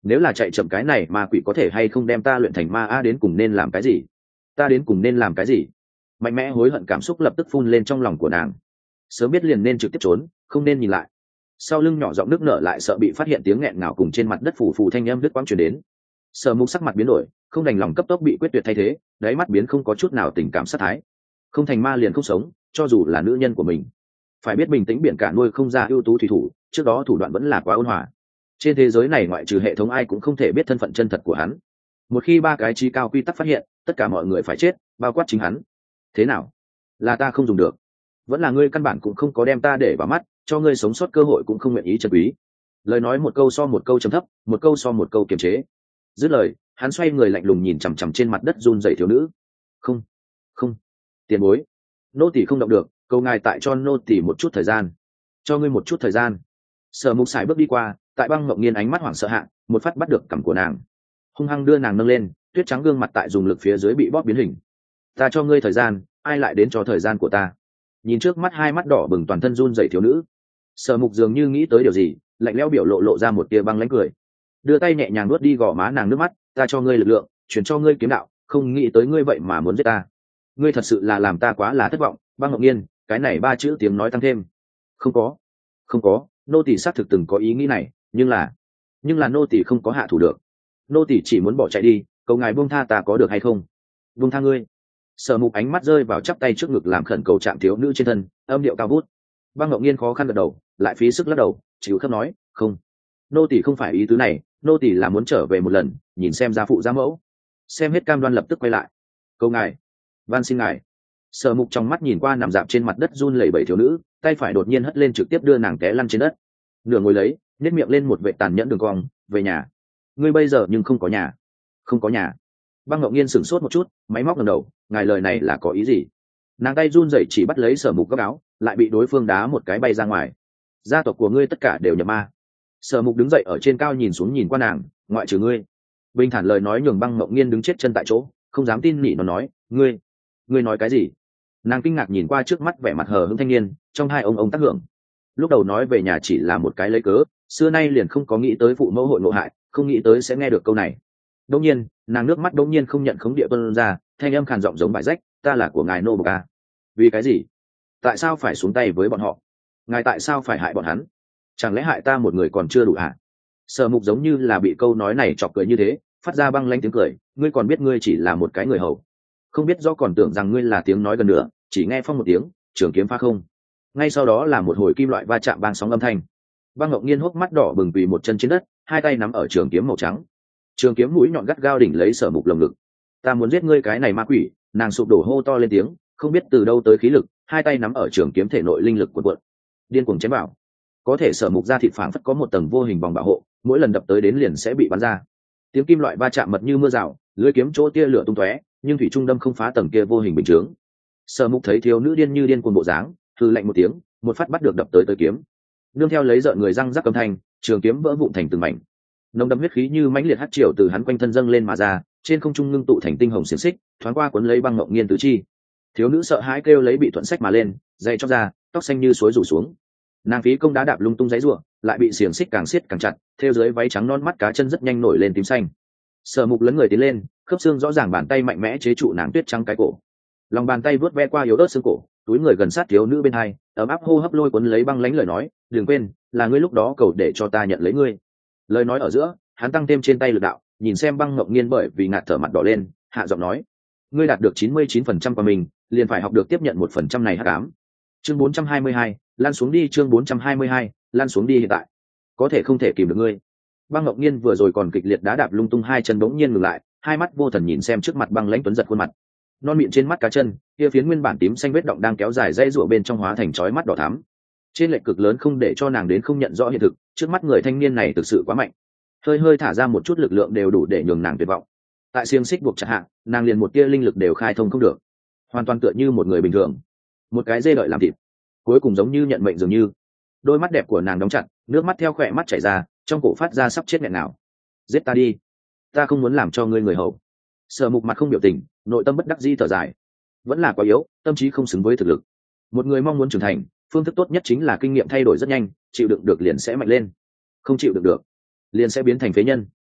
nếu là chạy chậm cái này ma quỷ có thể hay không đem ta luyện thành ma a, đến cùng nên làm cái gì, ta đến cùng nên làm cái gì. Mạnh mẽ hối hận cảm xúc lập tức phun lên trong lòng của nàng. Sớm biết liền nên trực tiếp trốn, không nên nhìn lại. Sau lưng nhỏ giọng nước nở lại sợ bị phát hiện tiếng nghẹn ngào cùng trên mặt đất phủ phủ thanh âm đứt quãng truyền đến. Sở Mục sắc mặt biến đổi, không đành lòng cấp tốc bị quyết tuyệt thay thế, đáy mắt biến không có chút nào tình cảm sát thái. Không thành ma liền không sống, cho dù là nữ nhân của mình. Phải biết bình tĩnh biển cả nuôi không ra ưu tú thủy thủ, trước đó thủ đoạn vẫn là quá ôn hòa. Trên thế giới này ngoại trừ hệ thống ai cũng không thể biết thân phận chân thật của hắn. Một khi ba cái trí cao quy tắc phát hiện, tất cả mọi người phải chết, bao quát chính hắn. Thế nào? Là ta không dùng được, vẫn là ngươi căn bản cũng không có đem ta để vào mắt, cho ngươi sống sót cơ hội cũng không nguyện ý trân quý. Lời nói một câu so một câu trầm thấp, một câu so một câu kiềm chế. Dứt lời, hắn xoay người lạnh lùng nhìn chằm chằm trên mặt đất run rẩy thiếu nữ. Không, không, tiền bối, nô tỳ không động được, cầu ngài tại cho nô tỳ một chút thời gian, cho ngươi một chút thời gian. Sở Mục sải bước đi qua, tại Băng Ngọc Nghiên ánh mắt hoảng sợ hạ, một phát bắt được cằm của nàng, hung hăng đưa nàng nâng lên, tuyết trắng gương mặt tại dùng lực phía dưới bị bóp biến hình. Ta cho ngươi thời gian, ai lại đến cho thời gian của ta? Nhìn trước mắt hai mắt đỏ bừng toàn thân run rẩy thiếu nữ, Sở Mục dường như nghĩ tới điều gì, lạnh lẽo biểu lộ lộ ra một tia băng lãnh cười, đưa tay nhẹ nhàng nuốt đi gò má nàng nước mắt. Ta cho ngươi lực lượng, chuyển cho ngươi kiếm đạo, không nghĩ tới ngươi vậy mà muốn giết ta. Ngươi thật sự là làm ta quá là thất vọng. Băng Ngọc Nghiên, cái này ba chữ tiếng nói tăng thêm. Không có, không có, nô tỳ xác thực từng có ý nghĩ này, nhưng là, nhưng là nô tỳ không có hạ thủ được. Nô tỳ chỉ muốn bỏ chạy đi, cầu ngài buông tha ta có được hay không? Buông tha ngươi. Sở Mục ánh mắt rơi vào chắp tay trước ngực làm khẩn cầu chạm thiếu nữ trên thân, âm điệu cao vút. Băng Ngọc Nghiên khó khăn gật đầu, lại phí sức lắc đầu, chịu khớp nói, không, nô tỳ không phải ý tứ này, nô tỳ là muốn trở về một lần, nhìn xem gia phụ gia mẫu. Xem hết cam đoan lập tức quay lại, cầu ngài, van xin ngài. Sở Mục trong mắt nhìn qua nằm dạp trên mặt đất run lẩy bẩy thiếu nữ, tay phải đột nhiên hất lên trực tiếp đưa nàng té lăn trên đất. Nửa ngồi lấy, nhếch miệng lên một vệ tàn nhẫn đường cong, về nhà. Ngươi bây giờ nhưng không có nhà. Không có nhà. Băng Ngọc Nghiên sửng sốt một chút, máy móc ngẩng đầu, ngài lời này là có ý gì? Nàng tay run rẩy chỉ bắt lấy Sở Mục góc áo, lại bị đối phương đá một cái bay ra ngoài. Gia tộc của ngươi tất cả đều nhập ma. Sở Mục đứng dậy ở trên cao nhìn xuống nhìn qua nàng, ngoại trừ ngươi. Bình thản lời nói nhường Băng Ngọc Nghiên đứng chết chân tại chỗ, không dám tin nỉ nó nói, ngươi, ngươi nói cái gì? Nàng kinh ngạc nhìn qua trước mắt vẻ mặt hờ hững thanh niên, trong hai ông ông tác hưởng. Lúc đầu nói về nhà chỉ là một cái lấy cớ, xưa nay liền không có nghĩ tới phụ mẫu hội ngộ hại, không nghĩ tới sẽ nghe được câu này. Đột nhiên, nàng nước mắt đột nhiên không nhận khống địa tuôn ra, thanh âm khàn giọng giống bài rách, ta là của ngài nô bộc a. Vì cái gì? Tại sao phải xuống tay với bọn họ? Ngài tại sao phải hại bọn hắn? Chẳng lẽ hại ta một người còn chưa đủ hả? Sở Mục giống như là bị câu nói này chọc cười như thế, phát ra băng lãnh tiếng cười, ngươi còn biết ngươi chỉ là một cái người hầu, không biết do còn tưởng rằng ngươi là tiếng nói gần nữa, chỉ nghe phong một tiếng, trường kiếm pha không. Ngay sau đó là một hồi kim loại va chạm bang sóng âm thanh. Băng Ngọc Nghiên hốc mắt đỏ bừng vì một chân trên đất, hai tay nắm ở trường kiếm màu trắng. Trường kiếm mũi nhọn gắt gao đỉnh lấy Sở Mục lồng ngực. Ta muốn giết ngươi cái này ma quỷ, nàng sụp đổ hô to lên tiếng, không biết từ đâu tới khí lực, hai tay nắm ở trường kiếm thể nội linh lực cuộn cuộn, điên cuồng chém vào. Có thể Sở Mục da thịt phảng phất có một tầng vô hình vòng bảo hộ, mỗi lần đập tới đến liền sẽ bị bắn ra. Tiếng kim loại va chạm mật như mưa rào, lưỡi kiếm chỗ tia lửa tung tóe, nhưng thủy trung đâm không phá tầng kia vô hình bình chướng. Sở Mục thấy thiếu nữ điên như điên cuồng bộ dáng, hừ lạnh một tiếng, một phát bắt được đập tới tới kiếm. Nương theo lấy rợn người răng rắc âm thanh, trường kiếm vỡ vụn thành từng mảnh. Nồng đậm huyết khí như mãnh liệt hắt triều từ hắn quanh thân dâng lên mà ra, trên không trung ngưng tụ thành tinh hồng xiềng xích, thoáng qua cuốn lấy Băng Ngọc Nghiên tứ chi. Thiếu nữ sợ hãi kêu lấy bị thuận sách mà lên, dây chóc ra, tóc xanh như suối rủ xuống. Nàng phí công đá đạp lung tung giấy rủa, lại bị xiềng xích càng siết càng chặt, theo dưới váy trắng non mắt cá chân rất nhanh nổi lên tím xanh. Sở Mục lấn người tiến lên, khớp xương rõ ràng bàn tay mạnh mẽ chế trụ nàng tuyết trắng cái cổ. Lòng bàn tay vuốt ve qua yếu ớt xương cổ, túi người gần sát thiếu nữ bên hai, ấm áp hô hấp lôi cuốn lấy băng lãnh lời nói, đừng quên, là ngươi lúc đó cầu để cho ta nhận lấy ngươi. Lời nói ở giữa, hắn tăng thêm trên tay lực đạo, nhìn xem Băng Ngọc Nghiên bởi vì ngạt thở mặt đỏ lên, hạ giọng nói, ngươi đạt được chín mươi chín phần trăm của mình, liền phải học được tiếp nhận một phần trăm này hắc ám. Chương bốn trăm hai mươi hai, lan xuống đi. Chương bốn trăm hai mươi hai, lan xuống đi. Hiện tại có thể không thể kìm được ngươi. Băng Ngọc Nghiên vừa rồi còn kịch liệt đá đạp lung tung, hai chân bỗng nhiên ngừng lại, hai mắt vô thần nhìn xem trước mặt băng lãnh tuấn giật khuôn mặt. Non miệng trên mắt cá chân, kia phiến nguyên bản tím xanh vết động đang kéo dài dây rụa bên trong hóa thành chói mắt đỏ thắm. Trên lệch cực lớn không để cho nàng đến không nhận rõ hiện thực, trước mắt người thanh niên này thực sự quá mạnh. Hơi hơi thả ra một chút lực lượng đều đủ để nhường nàng tuyệt vọng. Tại xiềng xích buộc chặt hạ, nàng liền một tia linh lực đều khai thông không được, hoàn toàn tựa như một người bình thường, một cái dê đợi làm thịt. Cuối cùng giống như nhận mệnh dường như. Đôi mắt đẹp của nàng đóng chặt, nước mắt theo khỏe mắt chảy ra, trong cổ phát ra sắp chết nghẹn nào. Giết ta đi, ta không muốn làm cho ngươi người hầu. Sở Mục mặt không biểu tình, nội tâm bất đắc dĩ thở dài. Vẫn là quá yếu, tâm trí không xứng với thực lực. Một người mong muốn trưởng thành, phương thức tốt nhất chính là kinh nghiệm thay đổi rất nhanh, chịu đựng được liền sẽ mạnh lên, không chịu đựng được liền sẽ biến thành phế nhân.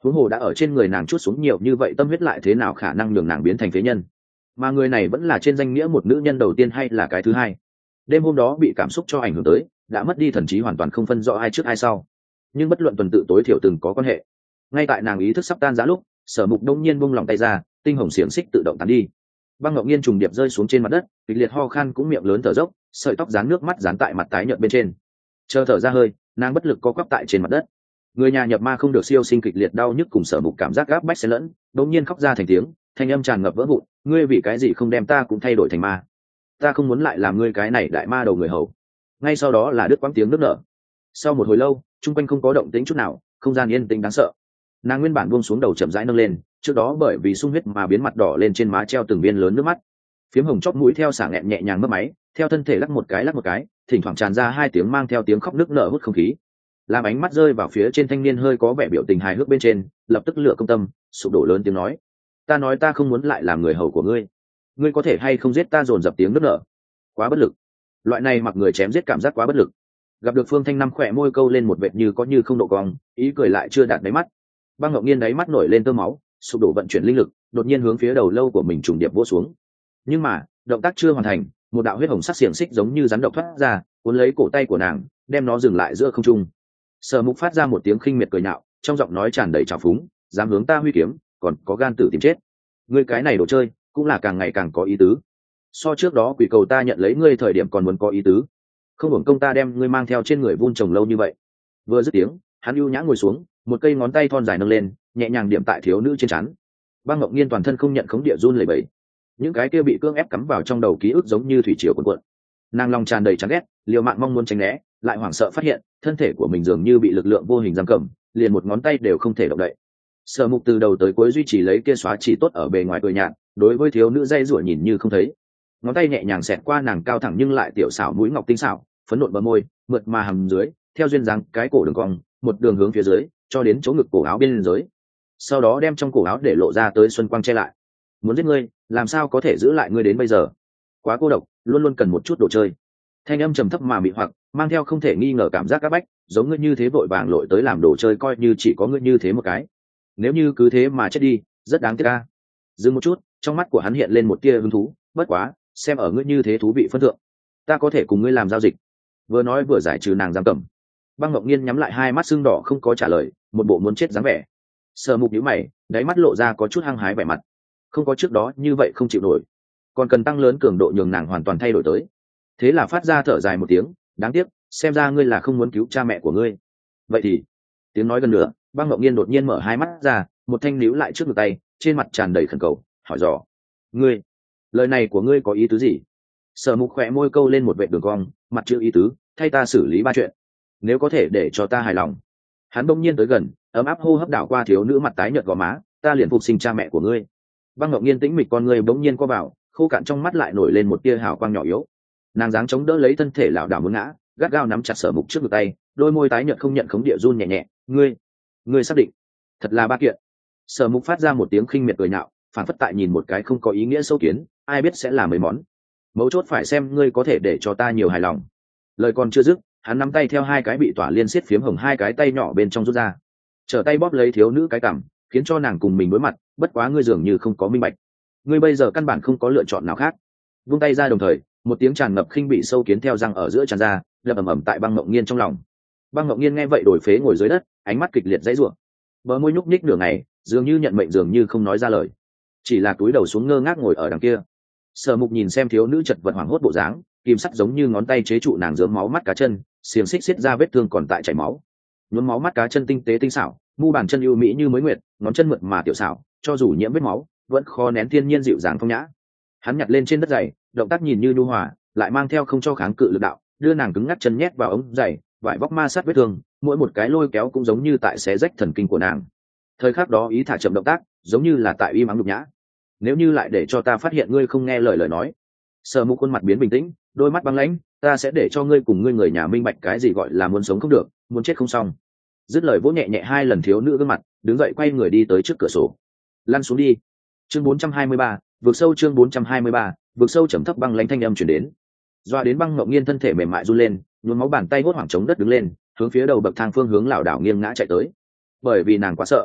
huống hồ đã ở trên người nàng chút xuống nhiều như vậy tâm huyết lại thế nào khả năng nhường nàng biến thành phế nhân. Mà người này vẫn là trên danh nghĩa một nữ nhân đầu tiên hay là cái thứ hai. Đêm hôm đó bị cảm xúc cho ảnh hưởng tới, đã mất đi thần trí hoàn toàn không phân rõ ai trước ai sau. Nhưng bất luận tuần tự tối thiểu từng có quan hệ. Ngay tại nàng ý thức sắp tan rã lúc, Sở Mục đông nhiên buông lòng tay ra, tinh hồng xiềng xích tự động tán đi. Băng Ngọc Nghiên trùng điệp rơi xuống trên mặt đất, kịch liệt ho khan cũng miệng lớn thở dốc, sợi tóc dán nước mắt dán tại mặt tái nhợt bên trên. Chờ thở ra hơi, nàng bất lực co quắp tại trên mặt đất. Người nhà nhập ma không được siêu sinh kịch liệt đau nhức cùng Sở Mục cảm giác gáp bách xen lẫn, đột nhiên khóc ra thành tiếng, thanh âm tràn ngập vỡ vụn, ngươi vì cái gì không đem ta cũng thay đổi thành ma? Ta không muốn lại làm ngươi cái này đại ma đầu người hầu. Ngay sau đó là đứt quãng tiếng nước nở. Sau một hồi lâu, trung quanh không có động tĩnh chút nào, không gian yên tĩnh đáng sợ. Nàng nguyên bản buông xuống đầu chậm rãi nâng lên, trước đó bởi vì sung huyết mà biến mặt đỏ lên trên má treo từng viên lớn nước mắt. Phiếm hồng chóp mũi theo xả nghẹn nhẹ nhàng mấp máy, theo thân thể lắc một cái lắc một cái, thỉnh thoảng tràn ra hai tiếng mang theo tiếng khóc nức nở hút không khí. Làm ánh mắt rơi vào phía trên thanh niên hơi có vẻ biểu tình hài hước bên trên, lập tức lửa công tâm, sụp đổ lớn tiếng nói: "Ta nói ta không muốn lại làm người hầu của ngươi, ngươi có thể hay không giết ta?" Dồn dập tiếng nức nở. Quá bất lực. Loại này mặc người chém giết cảm giác quá bất lực. Gặp được Phương Thanh Năm khỏe môi câu lên một vệt như có như không độ cong, ý cười lại chưa đạt đáy mắt. Băng Ngọc Nghiên đáy mắt nổi lên tơ máu, sụp đổ vận chuyển linh lực, đột nhiên hướng phía đầu lâu của mình trùng điệp vỗ xuống. Nhưng mà, động tác chưa hoàn thành, một đạo huyết hồng sắc xiềng xích giống như rắn độc thoát ra, cuốn lấy cổ tay của nàng, đem nó dừng lại giữa không trung. Sở Mục phát ra một tiếng khinh miệt cười nhạo, trong giọng nói tràn đầy trào phúng, dám hướng ta huy kiếm, còn có gan tử tìm chết. Ngươi cái này đồ chơi, cũng là càng ngày càng có ý tứ. So trước đó quỷ cầu ta nhận lấy ngươi thời điểm còn muốn có ý tứ. Không hưởng công ta đem ngươi mang theo trên người vun trồng lâu như vậy. Vừa dứt tiếng, hắn ưu nhã ngồi xuống, một cây ngón tay thon dài nâng lên, nhẹ nhàng điểm tại thiếu nữ trên trán. Băng Ngọc Nghiên toàn thân không nhận khống địa run lẩy bẩy. Những cái kia bị cưỡng ép cắm vào trong đầu ký ức giống như thủy triều cuộn cuộn. Nàng lòng tràn đầy chán ghét, liều mạng mong muốn tránh né, lại hoảng sợ phát hiện thân thể của mình dường như bị lực lượng vô hình giam cầm, liền một ngón tay đều không thể động đậy. Sở Mục từ đầu tới cuối duy trì lấy kia xóa chỉ tốt ở bề ngoài cười nhạt, đối với thiếu nữ dây rủa nhìn như không thấy. Ngón tay nhẹ nhàng xẹt qua nàng cao thẳng nhưng lại tiểu xảo mũi ngọc tinh xảo, phấn nộn bờ môi, mượt mà hầm dưới, theo duyên dáng cái cổ đường cong, một đường hướng phía dưới, cho đến chỗ ngực cổ áo bên dưới. Sau đó đem trong cổ áo để lộ ra tới xuân quang che lại. Muốn giết ngươi, làm sao có thể giữ lại ngươi đến bây giờ? Quá cô độc, luôn luôn cần một chút đồ chơi. Thanh âm trầm thấp mà mị hoặc, mang theo không thể nghi ngờ cảm giác các bách, giống ngươi như thế vội vàng lội tới làm đồ chơi coi như chỉ có ngươi như thế một cái. Nếu như cứ thế mà chết đi, rất đáng tiếc a. Dừng một chút, trong mắt của hắn hiện lên một tia hứng thú, bất quá, xem ở ngươi như thế thú vị phân thượng, ta có thể cùng ngươi làm giao dịch. Vừa nói vừa giải trừ nàng giam cầm. Băng Ngọc Nghiên nhắm lại hai mắt sưng đỏ không có trả lời, một bộ muốn chết dáng vẻ. Sở Mục nhíu mày, đáy mắt lộ ra có chút hăng hái vẻ mặt. Không có trước đó như vậy không chịu nổi, còn cần tăng lớn cường độ nhường nàng hoàn toàn thay đổi tới. Thế là phát ra thở dài một tiếng, đáng tiếc, xem ra ngươi là không muốn cứu cha mẹ của ngươi. Vậy thì, tiếng nói gần nữa, Băng Ngọc Nghiên đột nhiên mở hai mắt ra, một thanh níu lại trước ngực tay, trên mặt tràn đầy khẩn cầu, hỏi dò: "Ngươi, lời này của ngươi có ý tứ gì?" Sở Mục khẽ môi câu lên một vệt đường cong, mặt chữ ý tứ, thay ta xử lý ba chuyện, nếu có thể để cho ta hài lòng. Hắn bỗng nhiên tới gần, ấm áp hô hấp đảo qua thiếu nữ mặt tái nhợt gò má, ta liền phục sinh cha mẹ của ngươi. Băng Ngọc Nghiên tĩnh mịch con ngươi bỗng nhiên co vào, khô cạn trong mắt lại nổi lên một tia hào quang nhỏ yếu. Nàng dáng chống đỡ lấy thân thể lảo đảo muốn ngã, gắt gao nắm chặt Sở Mục trước ngực tay, đôi môi tái nhợt không nhận khống địa run nhẹ nhẹ, ngươi, ngươi xác định? Thật là ba kiện. Sở Mục phát ra một tiếng khinh miệt cười nhạo, phản phất tại nhìn một cái không có ý nghĩa sâu kiến, ai biết sẽ là mấy món. Mấu chốt phải xem ngươi có thể để cho ta nhiều hài lòng. Lời còn chưa dứt, hắn nắm tay theo hai cái bị tỏa liên xiết phiếm hồng hai cái tay nhỏ bên trong rút ra, trở tay bóp lấy thiếu nữ cái cằm, khiến cho nàng cùng mình đối mặt. Bất quá ngươi dường như không có minh bạch, ngươi bây giờ căn bản không có lựa chọn nào khác. Vung tay ra đồng thời, một tiếng tràn ngập khinh bị sâu kiến theo răng ở giữa tràn ra, đập ầm ầm tại Băng Ngọc Nghiên trong lòng. Băng Ngọc Nghiên nghe vậy đổi phế ngồi dưới đất, ánh mắt kịch liệt dãy rủa, bờ môi nhúc nhích nửa ngày, dường như nhận mệnh dường như không nói ra lời, chỉ là cúi đầu xuống ngơ ngác ngồi ở đằng kia. Sở Mục nhìn xem thiếu nữ chật vật hoảng hốt bộ dáng, kim sắt giống như ngón tay chế trụ nàng dướng máu mắt cá chân, xiềng xích xiết ra vết thương còn tại chảy máu. Nhuốm máu mắt cá chân tinh tế tinh xảo, mu bàn chân ưu mỹ như mới nguyệt, ngón chân mượt mà tiểu xảo, cho dù nhiễm vết máu, vẫn khó nén thiên nhiên dịu dàng phong nhã. Hắn nhặt lên trên đất giày, động tác nhìn như nhu hòa, lại mang theo không cho kháng cự lực đạo, đưa nàng cứng ngắc chân nhét vào ống giày, vải vóc ma sát vết thương, mỗi một cái lôi kéo cũng giống như tại xé rách thần kinh của nàng. Thời khắc đó ý thả chậm động tác, giống như là tại im ắng nhục nhã. Nếu như lại để cho ta phát hiện ngươi không nghe lời lời nói. Sở Mục khuôn mặt biến bình tĩnh, đôi mắt băng lãnh, ta sẽ để cho ngươi cùng ngươi người nhà minh bạch cái gì gọi là muốn sống không được, muốn chết không xong. Dứt lời vỗ nhẹ nhẹ hai lần thiếu nữ gương mặt, đứng dậy quay người đi tới trước cửa sổ. Lăn xuống đi. Chương bốn trăm hai mươi ba, vượt sâu. Chương bốn trăm hai mươi ba, vượt sâu. Trầm thấp băng lãnh thanh âm truyền đến. Doa đến Băng Ngọc Nghiên thân thể mềm mại run lên, nhuốm máu bàn tay hốt hoảng chống đất đứng lên, hướng phía đầu bậc thang phương hướng lảo đảo nghiêng ngã chạy tới. Bởi vì nàng quá sợ,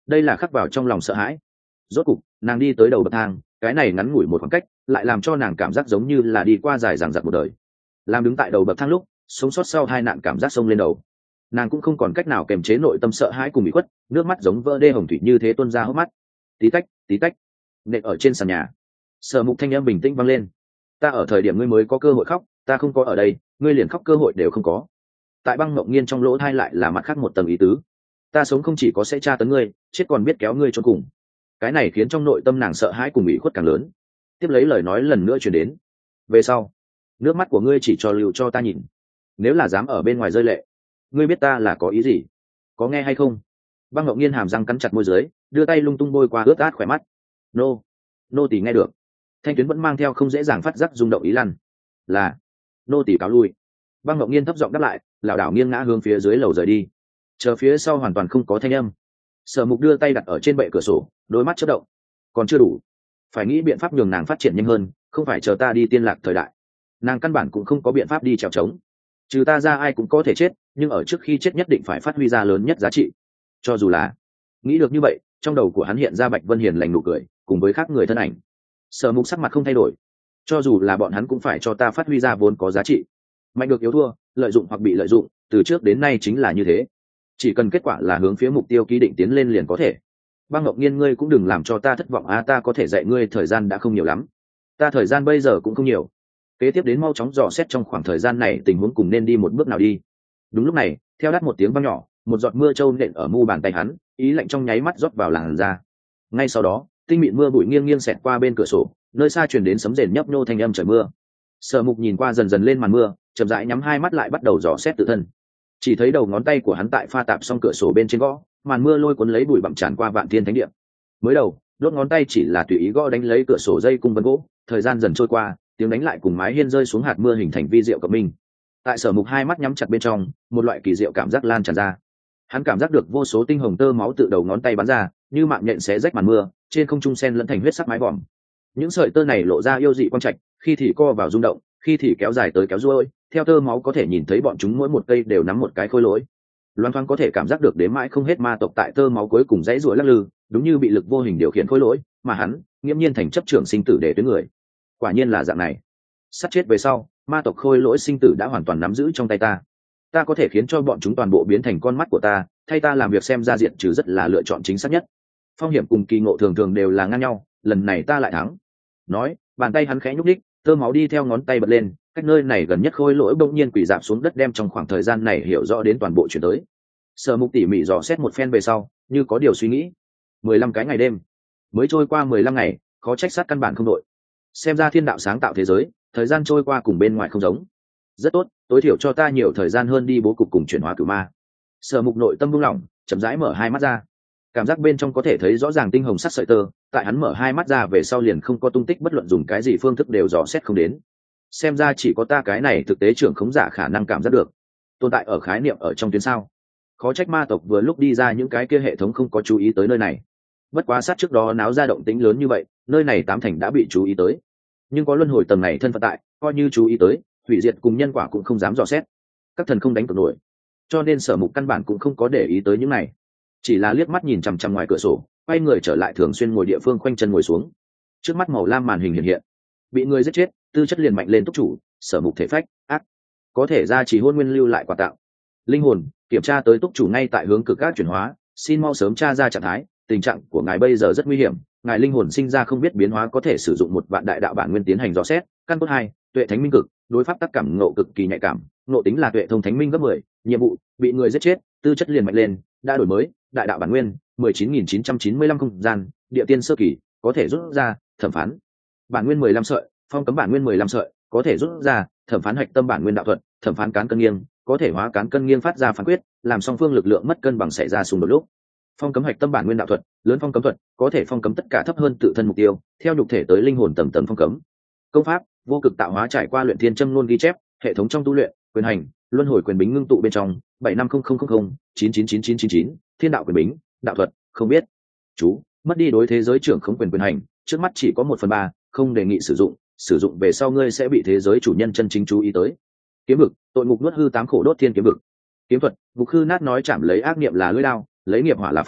đây là khắc vào trong lòng sợ hãi. Rốt cục nàng đi tới đầu bậc thang, cái này ngắn ngủi một khoảng cách lại làm cho nàng cảm giác giống như là đi qua dài dằng dặc một đời. Làm đứng tại đầu bậc thang lúc sống sót sau hai nạn cảm giác sông lên đầu, nàng cũng không còn cách nào kềm chế nội tâm sợ hãi cùng bị khuất, nước mắt giống vỡ đê hồng thủy như thế tuôn ra hốc mắt. Tí tách tí tách nện ở trên sàn nhà. Sở Mục thanh âm bình tĩnh vang lên: ta ở thời điểm ngươi mới có cơ hội khóc, ta không có ở đây ngươi liền khóc cơ hội đều không có. Tại Băng Mộng Nghiên trong lỗ thai lại là mặt khác một tầng ý tứ: ta sống không chỉ có sẽ tra tấn ngươi, chết còn biết kéo ngươi cho cùng. Cái này khiến trong nội tâm nàng sợ hãi cùng ủy khuất càng lớn. Tiếp lấy lời nói lần nữa truyền đến: về sau nước mắt của ngươi chỉ cho lưu cho ta nhìn, nếu là dám ở bên ngoài rơi lệ, ngươi biết ta là có ý gì, có nghe hay không? Băng Ngọc Nghiên hàm răng cắn chặt môi dưới, đưa tay lung tung bôi qua ướt át khỏe mắt. Nô, nô tỳ nghe được. Thanh Tuyến vẫn mang theo không dễ dàng phát giác rung động ý lăn. Là, nô tỳ cáo lui. Băng Ngọc Nghiên thấp giọng đáp lại, lảo đảo nghiêng ngã hướng phía dưới lầu rời đi. Chờ phía sau hoàn toàn không có thanh âm. Sở Mục đưa tay đặt ở trên bệ cửa sổ, đôi mắt chớp động. Còn chưa đủ, phải nghĩ biện pháp nhường nàng phát triển nhanh hơn, không phải chờ ta đi tiên lạc thời đại. Nàng căn bản cũng không có biện pháp đi trèo trống. Trừ ta ra ai cũng có thể chết, nhưng ở trước khi chết nhất định phải phát huy ra lớn nhất giá trị. Cho dù là nghĩ được như vậy, trong đầu của hắn hiện ra Bạch Vân Hiền lành nụ cười cùng với khác người thân ảnh. Sở Mục sắc mặt không thay đổi. Cho dù là bọn hắn cũng phải cho ta phát huy ra vốn có giá trị. Mạnh được yếu thua, lợi dụng hoặc bị lợi dụng, từ trước đến nay chính là như thế. Chỉ cần kết quả là hướng phía mục tiêu ký định tiến lên liền có thể. Băng Ngọc Nghiên, ngươi cũng đừng làm cho ta thất vọng a, ta có thể dạy ngươi, thời gian đã không nhiều lắm. Ta thời gian bây giờ cũng không nhiều. Kế tiếp đến mau chóng dò xét trong khoảng thời gian này tình huống cùng nên đi một bước nào đi. Đúng lúc này, theo đắt một tiếng vang nhỏ, một giọt mưa trâu nện ở mu bàn tay hắn, ý lạnh trong nháy mắt rót vào làn da. Ngay sau đó, tinh mịn mưa bụi nghiêng nghiêng xẹt qua bên cửa sổ, nơi xa truyền đến sấm rền nhấp nhô thanh âm trời mưa. Sở Mục nhìn qua dần dần lên màn mưa, chậm rãi nhắm hai mắt lại bắt đầu dò xét tự thân. Chỉ thấy đầu ngón tay của hắn tại pha tạp xong cửa sổ bên trên gõ, màn mưa lôi cuốn lấy bụi bặm tràn qua vạn thiên thánh địa. Mới đầu, đốt ngón tay chỉ là tùy ý gõ đánh lấy cửa sổ dây cung vân gỗ, thời gian dần trôi qua, tiếng đánh lại cùng mái hiên rơi xuống hạt mưa hình thành vi diệu cộng minh. Tại Sở Mục hai mắt nhắm chặt bên trong, một loại kỳ diệu cảm giác lan tràn ra. Hắn cảm giác được vô số tinh hồng tơ máu tự đầu ngón tay bắn ra, như mạng nhện xé rách màn mưa, trên không trung sen lẫn thành huyết sắc mái vòm. Những sợi tơ này lộ ra yêu dị quang trạch, khi thì co vào rung động, khi thì kéo dài tới kéo xuôi, theo tơ máu có thể nhìn thấy bọn chúng mỗi một cây đều nắm một cái khối lỗi. Loan thoáng có thể cảm giác được đến mãi không hết ma tộc tại tơ máu cuối cùng dãy rủa lắc lư, đúng như bị lực vô hình điều khiển khối lỗi, mà hắn nghiễm nhiên thành chấp trưởng sinh tử để tuyến người. Quả nhiên là dạng này. Sát chết về sau, ma tộc khôi lỗi sinh tử đã hoàn toàn nắm giữ trong tay ta. Ta có thể khiến cho bọn chúng toàn bộ biến thành con mắt của ta, thay ta làm việc xem ra diện trừ rất là lựa chọn chính xác nhất. Phong hiểm cùng kỳ ngộ thường thường đều là ngang nhau, lần này ta lại thắng. Nói, bàn tay hắn khẽ nhúc nhích, tơ máu đi theo ngón tay bật lên, cách nơi này gần nhất khôi lỗi bỗng nhiên quỳ rạp xuống đất, đem trong khoảng thời gian này hiểu rõ đến toàn bộ chuyện tới. Sở Mục tỉ mỉ dò xét một phen về sau, như có điều suy nghĩ. Mười lăm cái ngày đêm, mới trôi qua mười lăm ngày, khó trách sát căn bản không đội. Xem ra thiên đạo sáng tạo thế giới, thời gian trôi qua cùng bên ngoài không giống. Rất tốt, tối thiểu cho ta nhiều thời gian hơn đi bố cục cùng chuyển hóa cửu ma. Sở Mục nội tâm buông lỏng, chậm rãi mở hai mắt ra. Cảm giác bên trong có thể thấy rõ ràng tinh hồng sắc sợi tơ, tại hắn mở hai mắt ra về sau liền không có tung tích, bất luận dùng cái gì phương thức đều dò xét không đến. Xem ra chỉ có ta cái này thực tế trưởng khống giả khả năng cảm giác được. Tồn tại ở khái niệm ở trong tuyến sao. Khó trách ma tộc vừa lúc đi ra những cái kia hệ thống không có chú ý tới nơi này. Bất quá sát trước đó náo ra động tĩnh lớn như vậy, nơi này tám thành đã bị chú ý tới. Nhưng có luân hồi tầng này thân phận tại, coi như chú ý tới, hủy diệt cùng nhân quả cũng không dám dò xét. Các thần không đánh cược nổi, cho nên Sở Mục căn bản cũng không có để ý tới những này, chỉ là liếc mắt nhìn chằm chằm ngoài cửa sổ, quay người trở lại thường xuyên ngồi địa phương, khoanh chân ngồi xuống. Trước mắt màu lam màn hình hiện hiện, bị người giết chết, tư chất liền mạnh lên túc chủ, Sở Mục thể phách ác, có thể ra chỉ hôn nguyên lưu lại quà tặng. Linh hồn kiểm tra tới túc chủ ngay tại hướng cực các chuyển hóa, xin mau sớm tra ra trạng thái, tình trạng của ngài bây giờ rất nguy hiểm, ngài linh hồn sinh ra không biết biến hóa, có thể sử dụng một vạn đại đạo bản nguyên tiến hành dò xét. Căn cốt hai, tuệ thánh minh cực, đối pháp tác cảm ngộ cực kỳ nhạy cảm, ngộ tính là tuệ thông thánh minh gấp mười. Nhiệm vụ bị người giết chết, tư chất liền mạnh lên, đã đổi mới đại đạo bản nguyên mười chín nghìn chín trăm chín mươi lăm không gian địa tiên sơ kỳ, có thể rút ra thẩm phán bản nguyên mười lăm sợi, phong cấm bản nguyên mười lăm sợi, có thể rút ra thẩm phán hạch tâm bản nguyên đạo thuật, thẩm phán cán cân nghiêng, có thể hóa cán cân nghiêng phát ra phán quyết, làm song phương lực lượng mất cân bằng xảy ra xung đột lúc. Phong cấm hạch tâm bản nguyên đạo thuật, lớn phong cấm thuật, có thể phong cấm tất cả thấp hơn tự thân mục tiêu, theo nhục thể tới linh hồn tầng tầng phong cấm. Công pháp vô cực tạo hóa, trải qua luyện thiên châm luôn ghi chép, hệ thống trong tu luyện, quyền hành luân hồi quyền bính ngưng tụ bên trong bảy năm không không không không chín chín chín chín chín chín, thiên đạo quyền bính đạo thuật không biết. Chú mất đi đối thế giới trưởng khống quyền quyền hành, trước mắt chỉ có một phần ba, không đề nghị sử dụng, sử dụng về sau ngươi sẽ bị thế giới chủ nhân chân chính chú ý tới. Kiếm vực tội ngục nuốt hư tám khổ đốt thiên kiếm vực. Kiếm thuật ngục hư nát nói chạm lấy ác niệm là lưỡi đao, lấy nghiệp hỏa là phong,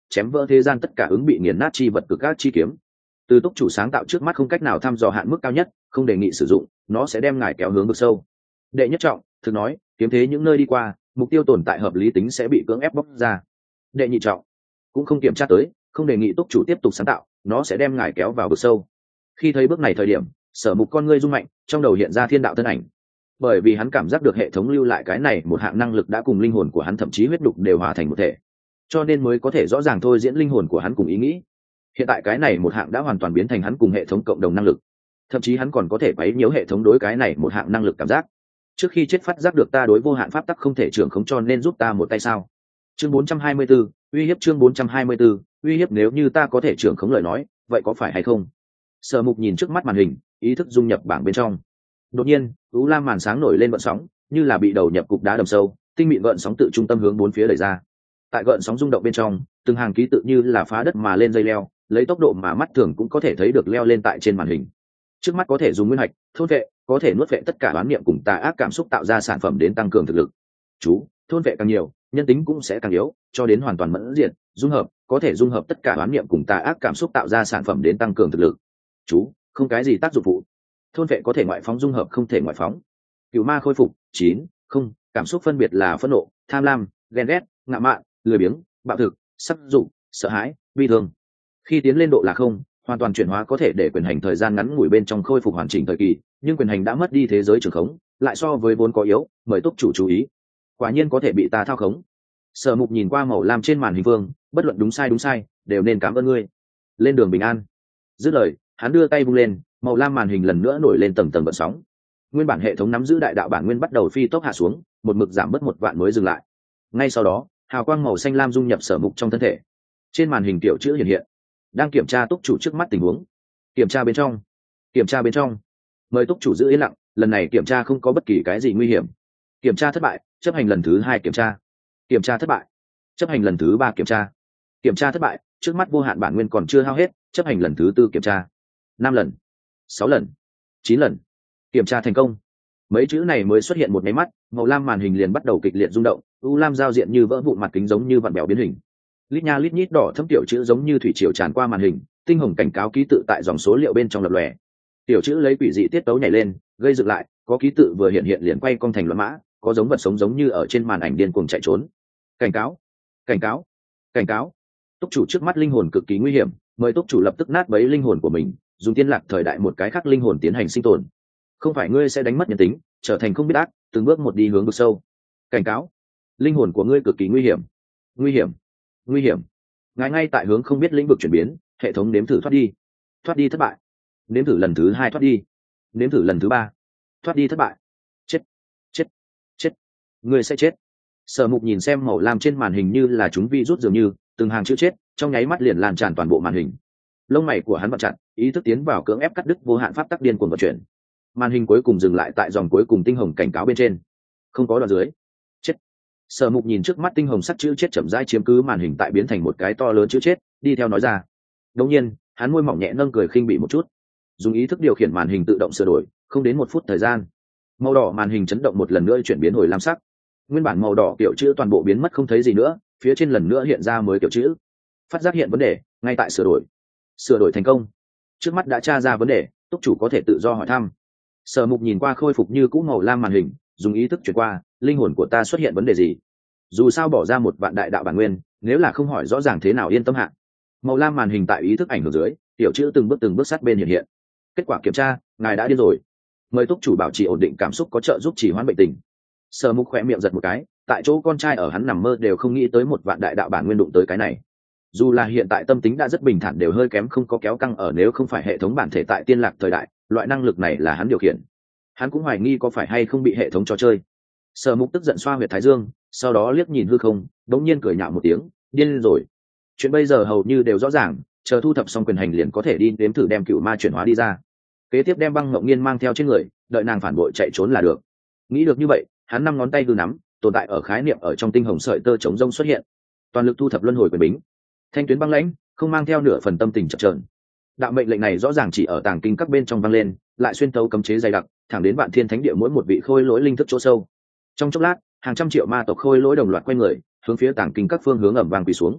chém vỡ thế gian tất cả ứng bị nghiền nát chi vật cực các chi kiếm. Từ túc chủ sáng tạo trước mắt không cách nào thăm dò hạn mức cao nhất, không đề nghị sử dụng, nó sẽ đem ngài kéo hướng vực sâu. Đệ nhất trọng, thực nói, kiếm thế những nơi đi qua, mục tiêu tồn tại hợp lý tính sẽ bị cưỡng ép bóc ra. Đệ nhị trọng, cũng không kiểm tra tới, không đề nghị túc chủ tiếp tục sáng tạo, nó sẽ đem ngài kéo vào vực sâu. Khi thấy bước này thời điểm, Sở Mục con ngươi rung mạnh, trong đầu hiện ra thiên đạo thân ảnh. Bởi vì hắn cảm giác được hệ thống lưu lại cái này một hạng năng lực đã cùng linh hồn của hắn thậm chí huyết đục đều hòa thành một thể, cho nên mới có thể rõ ràng thôi diễn linh hồn của hắn cùng ý nghĩ. Hiện tại cái này một hạng đã hoàn toàn biến thành hắn cùng hệ thống cộng đồng năng lực, thậm chí hắn còn có thể quấy nhiễu hệ thống đối cái này một hạng năng lực cảm giác. Trước khi chết phát giác được ta đối vô hạn pháp tắc không thể trưởng khống, cho nên giúp ta một tay sao? Chương bốn trăm hai mươi 4, uy hiếp. Chương bốn trăm hai mươi 4, uy hiếp. Nếu như ta có thể trưởng khống lời nói, vậy có phải hay không? Sở Mục nhìn trước mắt màn hình, ý thức dung nhập bảng bên trong. Đột nhiên, u lam màn sáng nổi lên gợn sóng, như là bị đầu nhập cục đá đầm sâu, tinh mịn gợn sóng tự trung tâm hướng bốn phía đẩy ra. Tại gợn sóng rung động bên trong, từng hàng ký tự như là phá đất mà lên dây leo, lấy tốc độ mà mắt thường cũng có thể thấy được leo lên tại trên màn hình. Trước mắt có thể dùng nguyên hạch, thôn vệ, có thể nuốt vệ tất cả đoán niệm cùng tà ác cảm xúc tạo ra sản phẩm đến tăng cường thực lực. Chú, thôn vệ càng nhiều, nhân tính cũng sẽ càng yếu, cho đến hoàn toàn mẫn diệt, dung hợp, có thể dung hợp tất cả đoán niệm cùng tà ác cảm xúc tạo ra sản phẩm đến tăng cường thực lực. Chú, không cái gì tác dụng phụ. Thôn vệ có thể ngoại phóng, dung hợp không thể ngoại phóng. Cửu ma khôi phục, chín, không, cảm xúc phân biệt là phẫn nộ, tham lam, ghen ghét, ngạo mạn, lười biếng, bạo thực, sắc dục, sợ hãi, bi thương. Khi tiến lên độ là không, hoàn toàn chuyển hóa có thể để quyền hành thời gian ngắn ngủi bên trong khôi phục hoàn chỉnh thời kỳ, nhưng quyền hành đã mất đi thế giới trường khống, lại so với vốn có yếu, mời túc chủ chú ý. Quả nhiên có thể bị ta thao khống. Sở Mục nhìn qua màu lam trên màn hình vương, bất luận đúng sai đúng sai, đều nên cảm ơn ngươi. Lên đường bình an. Dứt lời, hắn đưa tay vung lên, màu lam màn hình lần nữa nổi lên tầng tầng gợn sóng. Nguyên bản hệ thống nắm giữ đại đạo bản nguyên bắt đầu phi tốc hạ xuống, một mực giảm bớt một vạn mới dừng lại. Ngay sau đó, hào quang màu xanh lam dung nhập Sở Mục trong thân thể. Trên màn hình tiểu chữ hiện hiện, đang kiểm tra túc chủ trước mắt tình huống. Kiểm tra bên trong, kiểm tra bên trong. Mời túc chủ giữ yên lặng, lần này kiểm tra không có bất kỳ cái gì nguy hiểm. Kiểm tra thất bại, chấp hành lần thứ hai kiểm tra. Kiểm tra thất bại, chấp hành lần thứ ba kiểm tra. Kiểm tra thất bại, trước mắt vô hạn bản nguyên còn chưa hao hết, chấp hành lần thứ tư kiểm tra. Năm lần, sáu lần, chín lần. Kiểm tra thành công. Mấy chữ này mới xuất hiện một máy mắt, màu lam màn hình liền bắt đầu kịch liệt rung động, u lam giao diện như vỡ vụn, mặt kính giống như vặn bèo biến hình. Lít nha lít nhít đỏ thâm tiểu chữ giống như thủy triều tràn qua màn hình, tinh hồng cảnh cáo ký tự tại dòng số liệu bên trong lập lòe. Tiểu chữ lấy quỷ dị tiết tấu nhảy lên, gây dựng lại, có ký tự vừa hiện hiện liền quay cong thành loạn mã, có giống vật sống giống như ở trên màn ảnh điên cuồng chạy trốn. Cảnh cáo, cảnh cáo, cảnh cáo. Túc chủ trước mắt linh hồn cực kỳ nguy hiểm, mời túc chủ lập tức nát bấy linh hồn của mình, dùng tiên lạc thời đại một cái khác linh hồn tiến hành sinh tồn. Không phải ngươi sẽ đánh mất nhân tính, trở thành không biết ác, từng bước một đi hướng vực sâu. Cảnh cáo, linh hồn của ngươi cực kỳ nguy hiểm, nguy hiểm, nguy hiểm. Ngài ngay tại hướng không biết lĩnh vực chuyển biến, hệ thống nếm thử thoát đi, thoát đi thất bại, nếm thử lần thứ hai thoát đi, nếm thử lần thứ ba, thoát đi thất bại. Chết, chết, chết, ngươi sẽ chết. Sở Mục nhìn xem màu lam trên màn hình như là chúng vi rút dường như từng hàng chữ chết, trong nháy mắt liền lan tràn toàn bộ màn hình. Lông mày của hắn vặn chặt, ý thức tiến vào cưỡng ép cắt đứt vô hạn pháp tắc điên cuồng vận chuyển. Màn hình cuối cùng dừng lại tại dòng cuối cùng tinh hồng cảnh cáo bên trên, không có đoạn dưới. Chết. Sở Mục nhìn trước mắt tinh hồng sắc chữ chết chậm rãi chiếm cứ màn hình, tại biến thành một cái to lớn chữ chết, đi theo nói ra. Đống nhiên, hắn môi mỏng nhẹ nâng cười khinh bỉ một chút, dùng ý thức điều khiển màn hình tự động sửa đổi, không đến một phút thời gian, màu đỏ màn hình chấn động một lần nữa chuyển biến hồi lam sắc. Nguyên bản màu đỏ kiểu chữ toàn bộ biến mất không thấy gì nữa, phía trên lần nữa hiện ra mới kiểu chữ. Phát giác hiện vấn đề, ngay tại sửa đổi. Sửa đổi thành công. Trước mắt đã tra ra vấn đề, túc chủ có thể tự do hỏi thăm. Sở Mục nhìn qua khôi phục như cũ màu lam màn hình, dùng ý thức chuyển qua, linh hồn của ta xuất hiện vấn đề gì? Dù sao bỏ ra một vạn đại đạo bản nguyên, nếu là không hỏi rõ ràng thế nào yên tâm hạ. Màu lam màn hình tại ý thức ảnh hưởng dưới, tiểu chữ từng bước từng bước sát bên hiện hiện. Kết quả kiểm tra, ngài đã điên rồi. Mời túc chủ bảo trì ổn định cảm xúc, có trợ giúp trì hoãn bệnh tình. Sở Mục khỏe miệng giật một cái, tại chỗ con trai ở hắn nằm mơ đều không nghĩ tới một vạn đại đạo bản nguyên đụng tới cái này. Dù là hiện tại tâm tính đã rất bình thản, đều hơi kém không có kéo căng ở, nếu không phải hệ thống bản thể tại tiên lạc thời đại, loại năng lực này là hắn điều khiển. Hắn cũng hoài nghi có phải hay không bị hệ thống trò chơi. Sở Mục tức giận xoa huyệt thái dương, sau đó liếc nhìn hư không, đống nhiên cười nhạo một tiếng, điên rồi. Chuyện bây giờ hầu như đều rõ ràng, chờ thu thập xong quyền hành liền có thể đi đếm thử đem cựu ma chuyển hóa đi ra. Kế tiếp đem Băng Ngộng Nghiên mang theo trên người, đợi nàng phản bội chạy trốn là được. Nghĩ được như vậy, hắn năm ngón tay hư nắm, tồn tại ở khái niệm ở trong tinh hồng sợi tơ chống rông xuất hiện, toàn lực thu thập luân hồi quyền bính. Thanh tuyến băng lãnh, không mang theo nửa phần tâm tình chập chờn. Đạo mệnh lệnh này rõ ràng chỉ ở tàng kinh các bên trong vang lên, lại xuyên tấu cấm chế dày đặc, thẳng đến Vạn Thiên Thánh Địa mỗi một vị khôi lỗi linh thức chỗ sâu. Trong chốc lát, hàng trăm triệu ma tộc khôi lỗi đồng loạt quay người, hướng phía tàng kinh các phương hướng ầm vang quỳ xuống.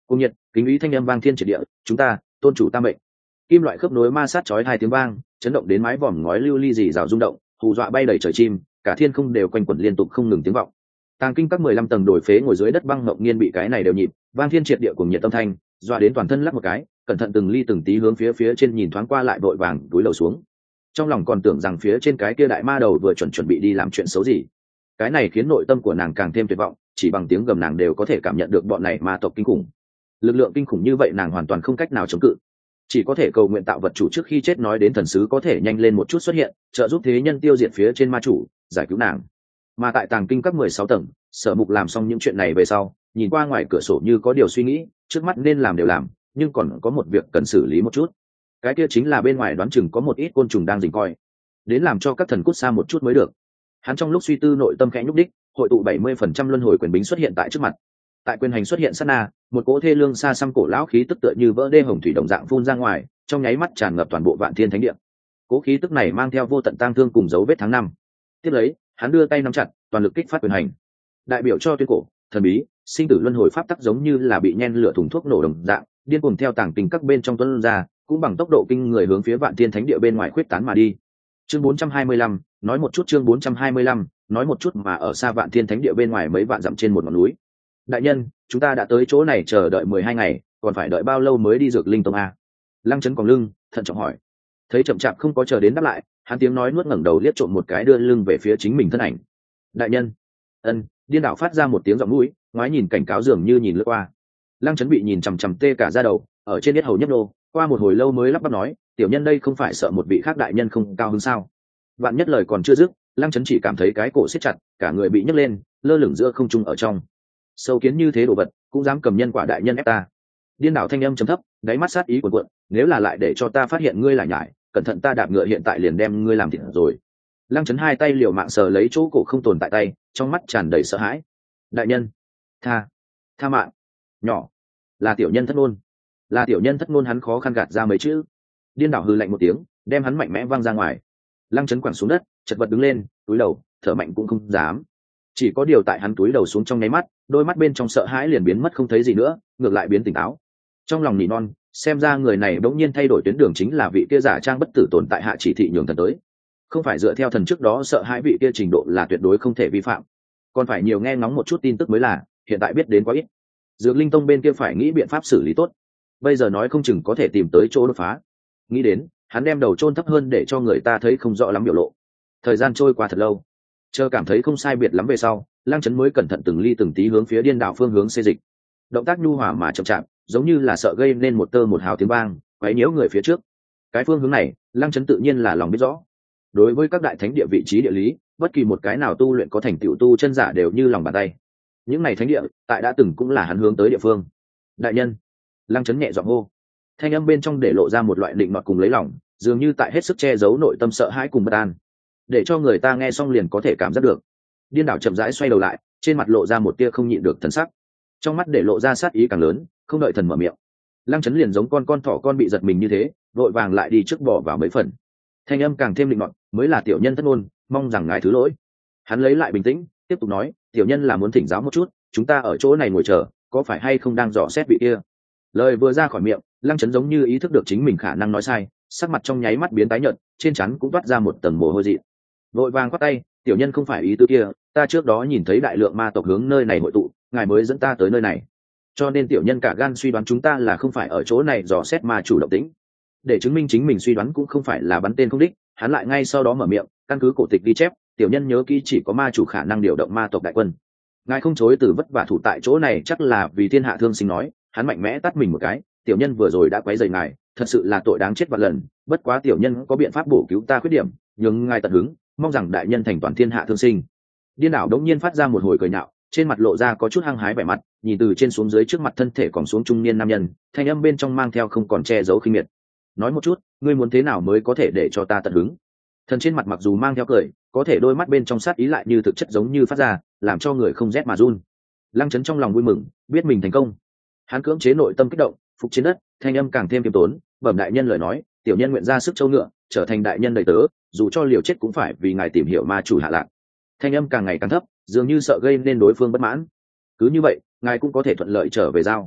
Cùng nhiệt kính ý thanh âm vang thiên triệt địa, chúng ta tôn chủ tam mệnh. Kim loại khớp nối ma sát chói hai tiếng vang, chấn động đến mái vòm ngói lưu ly rì rào rung động, hù dọa bay đầy trời chim, cả thiên không đều quanh quẩn liên tục không ngừng tiếng vọng. Tàng kinh các mười lăm tầng đổi phế ngồi dưới đất băng ngậm nghiên bị cái này đều nhịp, vang thiên triệt địa cùng nhiệt âm thanh, dọa đến toàn thân lắc một cái, cẩn thận từng ly từng tí hướng phía phía trên nhìn thoáng qua lại vội vàng túi lầu xuống. Trong lòng còn tưởng rằng phía trên cái kia đại ma đầu vừa chuẩn chuẩn bị đi làm chuyện xấu gì. Cái này khiến nội tâm của nàng càng thêm tuyệt vọng, chỉ bằng tiếng gầm nàng đều có thể cảm nhận được bọn này ma tộc kinh khủng. Lực lượng kinh khủng như vậy nàng hoàn toàn không cách nào chống cự, chỉ có thể cầu nguyện tạo vật chủ trước khi chết nói đến thần sứ có thể nhanh lên một chút xuất hiện, trợ giúp thế nhân tiêu diệt phía trên ma chủ, giải cứu nàng. Mà tại tàng kinh các mười sáu tầng, Sở Mục làm xong những chuyện này về sau, nhìn qua ngoài cửa sổ như có điều suy nghĩ, trước mắt nên làm đều làm, nhưng còn có một việc cần xử lý một chút. Cái kia chính là bên ngoài đoán chừng có một ít côn trùng đang rình coi, đến làm cho các thần cút xa một chút mới được. Hắn trong lúc suy tư nội tâm khẽ nhúc đích, hội tụ bảy mươi phần trăm luân hồi quyền bính xuất hiện tại trước mặt. Tại quyền hành xuất hiện sát na, một cỗ thê lương xa xăm cổ lão khí tức tựa như vỡ đê hồng thủy đồng dạng phun ra ngoài, trong nháy mắt tràn ngập toàn bộ Vạn Thiên Thánh Địa. Cỗ khí tức này mang theo vô tận tang thương cùng dấu vết tháng năm. Tiếp lấy, hắn đưa tay nắm chặt, toàn lực kích phát quyền hành. Đại biểu cho tuyên cổ, thần bí, sinh tử luân hồi pháp tắc giống như là bị nhen lửa thùng thuốc nổ đồng dạng, điên cuồng theo tàng kinh các bên trong tuấn ra, cũng bằng tốc độ kinh người hướng phía Vạn Thiên Thánh Địa bên ngoài khuyết tán mà đi. Chương bốn trăm hai mươi lăm, nói một chút chương bốn trăm hai mươi lăm, nói một chút mà ở xa Vạn Thiên Thánh Địa bên ngoài mấy vạn dặm trên một ngọn núi. Đại nhân, chúng ta đã tới chỗ này chờ đợi mười hai ngày, còn phải đợi bao lâu mới đi Dược Linh Tông a? Lăng Chấn còng lưng, thận trọng hỏi. Thấy chậm chạp không có chờ đến đáp lại, hắn tiếng nói nuốt ngẩng đầu liếc trộm một cái đưa lưng về phía chính mình thân ảnh. Đại nhân. Ân, điên đảo phát ra một tiếng giọng mũi, ngoái nhìn cảnh cáo dường như nhìn lướt qua. Lăng Chấn bị nhìn chằm chằm tê cả da đầu, ở trên yết hầu nhấp nô, qua một hồi lâu mới lắp bắp nói, tiểu nhân đây không phải sợ một vị khác đại nhân không cao hứng sao? Vạn nhất lời còn chưa dứt, Lăng Chấn chỉ cảm thấy cái cổ siết chặt, cả người bị nhấc lên, lơ lửng giữa không trung ở trong. Sâu kiến như thế đồ vật, cũng dám cầm nhân quả đại nhân ép ta. Điên đảo thanh âm trầm thấp, đáy mắt sát ý cuồn cuộn, nếu là lại để cho ta phát hiện ngươi lại nhải, cẩn thận ta đạp ngựa hiện tại liền đem ngươi làm thịt rồi. Lăng Chấn hai tay liều mạng sờ lấy chỗ cổ không tồn tại tay, trong mắt tràn đầy sợ hãi. Đại nhân, tha, tha mạng. Nhỏ, là tiểu nhân thất ngôn, là tiểu nhân thất ngôn. Hắn khó khăn gạt ra mấy chữ. Điên đảo hừ lạnh một tiếng, đem hắn mạnh mẽ văng ra ngoài. Lăng Chấn quẳng xuống đất, chật vật đứng lên, túi đầu, thở mạnh cũng không dám. Chỉ có điều tại hắn túi đầu xuống trong nháy mắt, đôi mắt bên trong sợ hãi liền biến mất không thấy gì nữa, ngược lại biến tỉnh táo. Trong lòng nỉ non, xem ra người này bỗng nhiên thay đổi tuyến đường chính là vị kia giả trang bất tử tồn tại hạ chỉ thị nhường thần tới. Không phải dựa theo thần trước đó sợ hãi vị kia trình độ là tuyệt đối không thể vi phạm, còn phải nhiều nghe ngóng một chút tin tức mới là, hiện tại biết đến quá ít. Dược Linh Tông bên kia phải nghĩ biện pháp xử lý tốt, bây giờ nói không chừng có thể tìm tới chỗ đột phá. Nghĩ đến, hắn đem đầu chôn thấp hơn để cho người ta thấy không rõ lắm biểu lộ. Thời gian trôi qua thật lâu, chờ cảm thấy không sai biệt lắm về sau, Lăng Chấn mới cẩn thận từng ly từng tí hướng phía điên đảo phương hướng xê dịch. Động tác nhu hòa mà chậm chạp, giống như là sợ gây nên một tơ một hào tiếng vang, quấy nhiễu người phía trước. Cái phương hướng này, Lăng Chấn tự nhiên là lòng biết rõ. Đối với các đại thánh địa vị trí địa lý, bất kỳ một cái nào tu luyện có thành tựu tu chân giả đều như lòng bàn tay. Những này thánh địa, tại đã từng cũng là hắn hướng tới địa phương. Đại nhân, Lăng Chấn nhẹ giọng hô. Thanh âm bên trong để lộ ra một loại định nọt cùng lấy lòng, dường như tại hết sức che giấu nội tâm sợ hãi cùng bất an, để cho người ta nghe xong liền có thể cảm giác được. Điên đảo chậm rãi xoay đầu lại, trên mặt lộ ra một tia không nhịn được thần sắc, trong mắt để lộ ra sát ý càng lớn. Không đợi thần mở miệng, Lăng Chấn liền giống con con thỏ con bị giật mình như thế, vội vàng lại đi trước bỏ vào mấy phần. Thanh âm càng thêm định nọt, mới là tiểu nhân thất ngôn, mong rằng ngài thứ lỗi. Hắn lấy lại bình tĩnh, tiếp tục nói, tiểu nhân là muốn thỉnh giáo một chút, chúng ta ở chỗ này ngồi chờ, có phải hay không đang dò xét vị kia? Lời vừa ra khỏi miệng, Lăng Chấn giống như ý thức được chính mình khả năng nói sai, sắc mặt trong nháy mắt biến tái nhợt, trên trán cũng toát ra một tầng mồ hôi dị. Vội vàng quát tay, tiểu nhân không phải ý tứ kia, ta trước đó nhìn thấy đại lượng ma tộc hướng nơi này hội tụ, ngài mới dẫn ta tới nơi này, cho nên tiểu nhân cả gan suy đoán chúng ta là không phải ở chỗ này dò xét ma chủ động tĩnh. Để chứng minh chính mình suy đoán cũng không phải là bắn tên không đích, hắn lại ngay sau đó mở miệng, căn cứ cổ tịch ghi chép, tiểu nhân nhớ kỹ chỉ có ma chủ khả năng điều động ma tộc đại quân. Ngài không chối từ vất vả thủ tại chỗ này chắc là vì thiên hạ thương sinh nói. Hắn mạnh mẽ tắt mình một cái, tiểu nhân vừa rồi đã quấy rầy ngài, thật sự là tội đáng chết vạn lần, bất quá tiểu nhân có biện pháp bổ cứu ta khuyết điểm, nhưng ngài tận hứng, mong rằng đại nhân thành toàn thiên hạ thương sinh. Điên đảo đống nhiên phát ra một hồi cười nhạo, trên mặt lộ ra có chút hăng hái vẻ mặt, nhìn từ trên xuống dưới trước mặt thân thể còn xuống trung niên nam nhân, thanh âm bên trong mang theo không còn che giấu khinh miệt. Nói một chút, ngươi muốn thế nào mới có thể để cho ta tận hứng? Thần trên mặt mặc dù mang theo cười, có thể đôi mắt bên trong sát ý lại như thực chất giống như phát ra, làm cho người không rét mà run. Lăng Chấn trong lòng vui mừng, biết mình thành công. Hắn cưỡng chế nội tâm kích động, phục trên đất, thanh âm càng thêm kiêm tốn, bẩm đại nhân lời nói, tiểu nhân nguyện ra sức châu ngựa, trở thành đại nhân đầy tớ, dù cho liều chết cũng phải vì ngài tìm hiểu ma chủ hạ lạc. Thanh âm càng ngày càng thấp, dường như sợ gây nên đối phương bất mãn. Cứ như vậy, ngài cũng có thể thuận lợi trở về giao.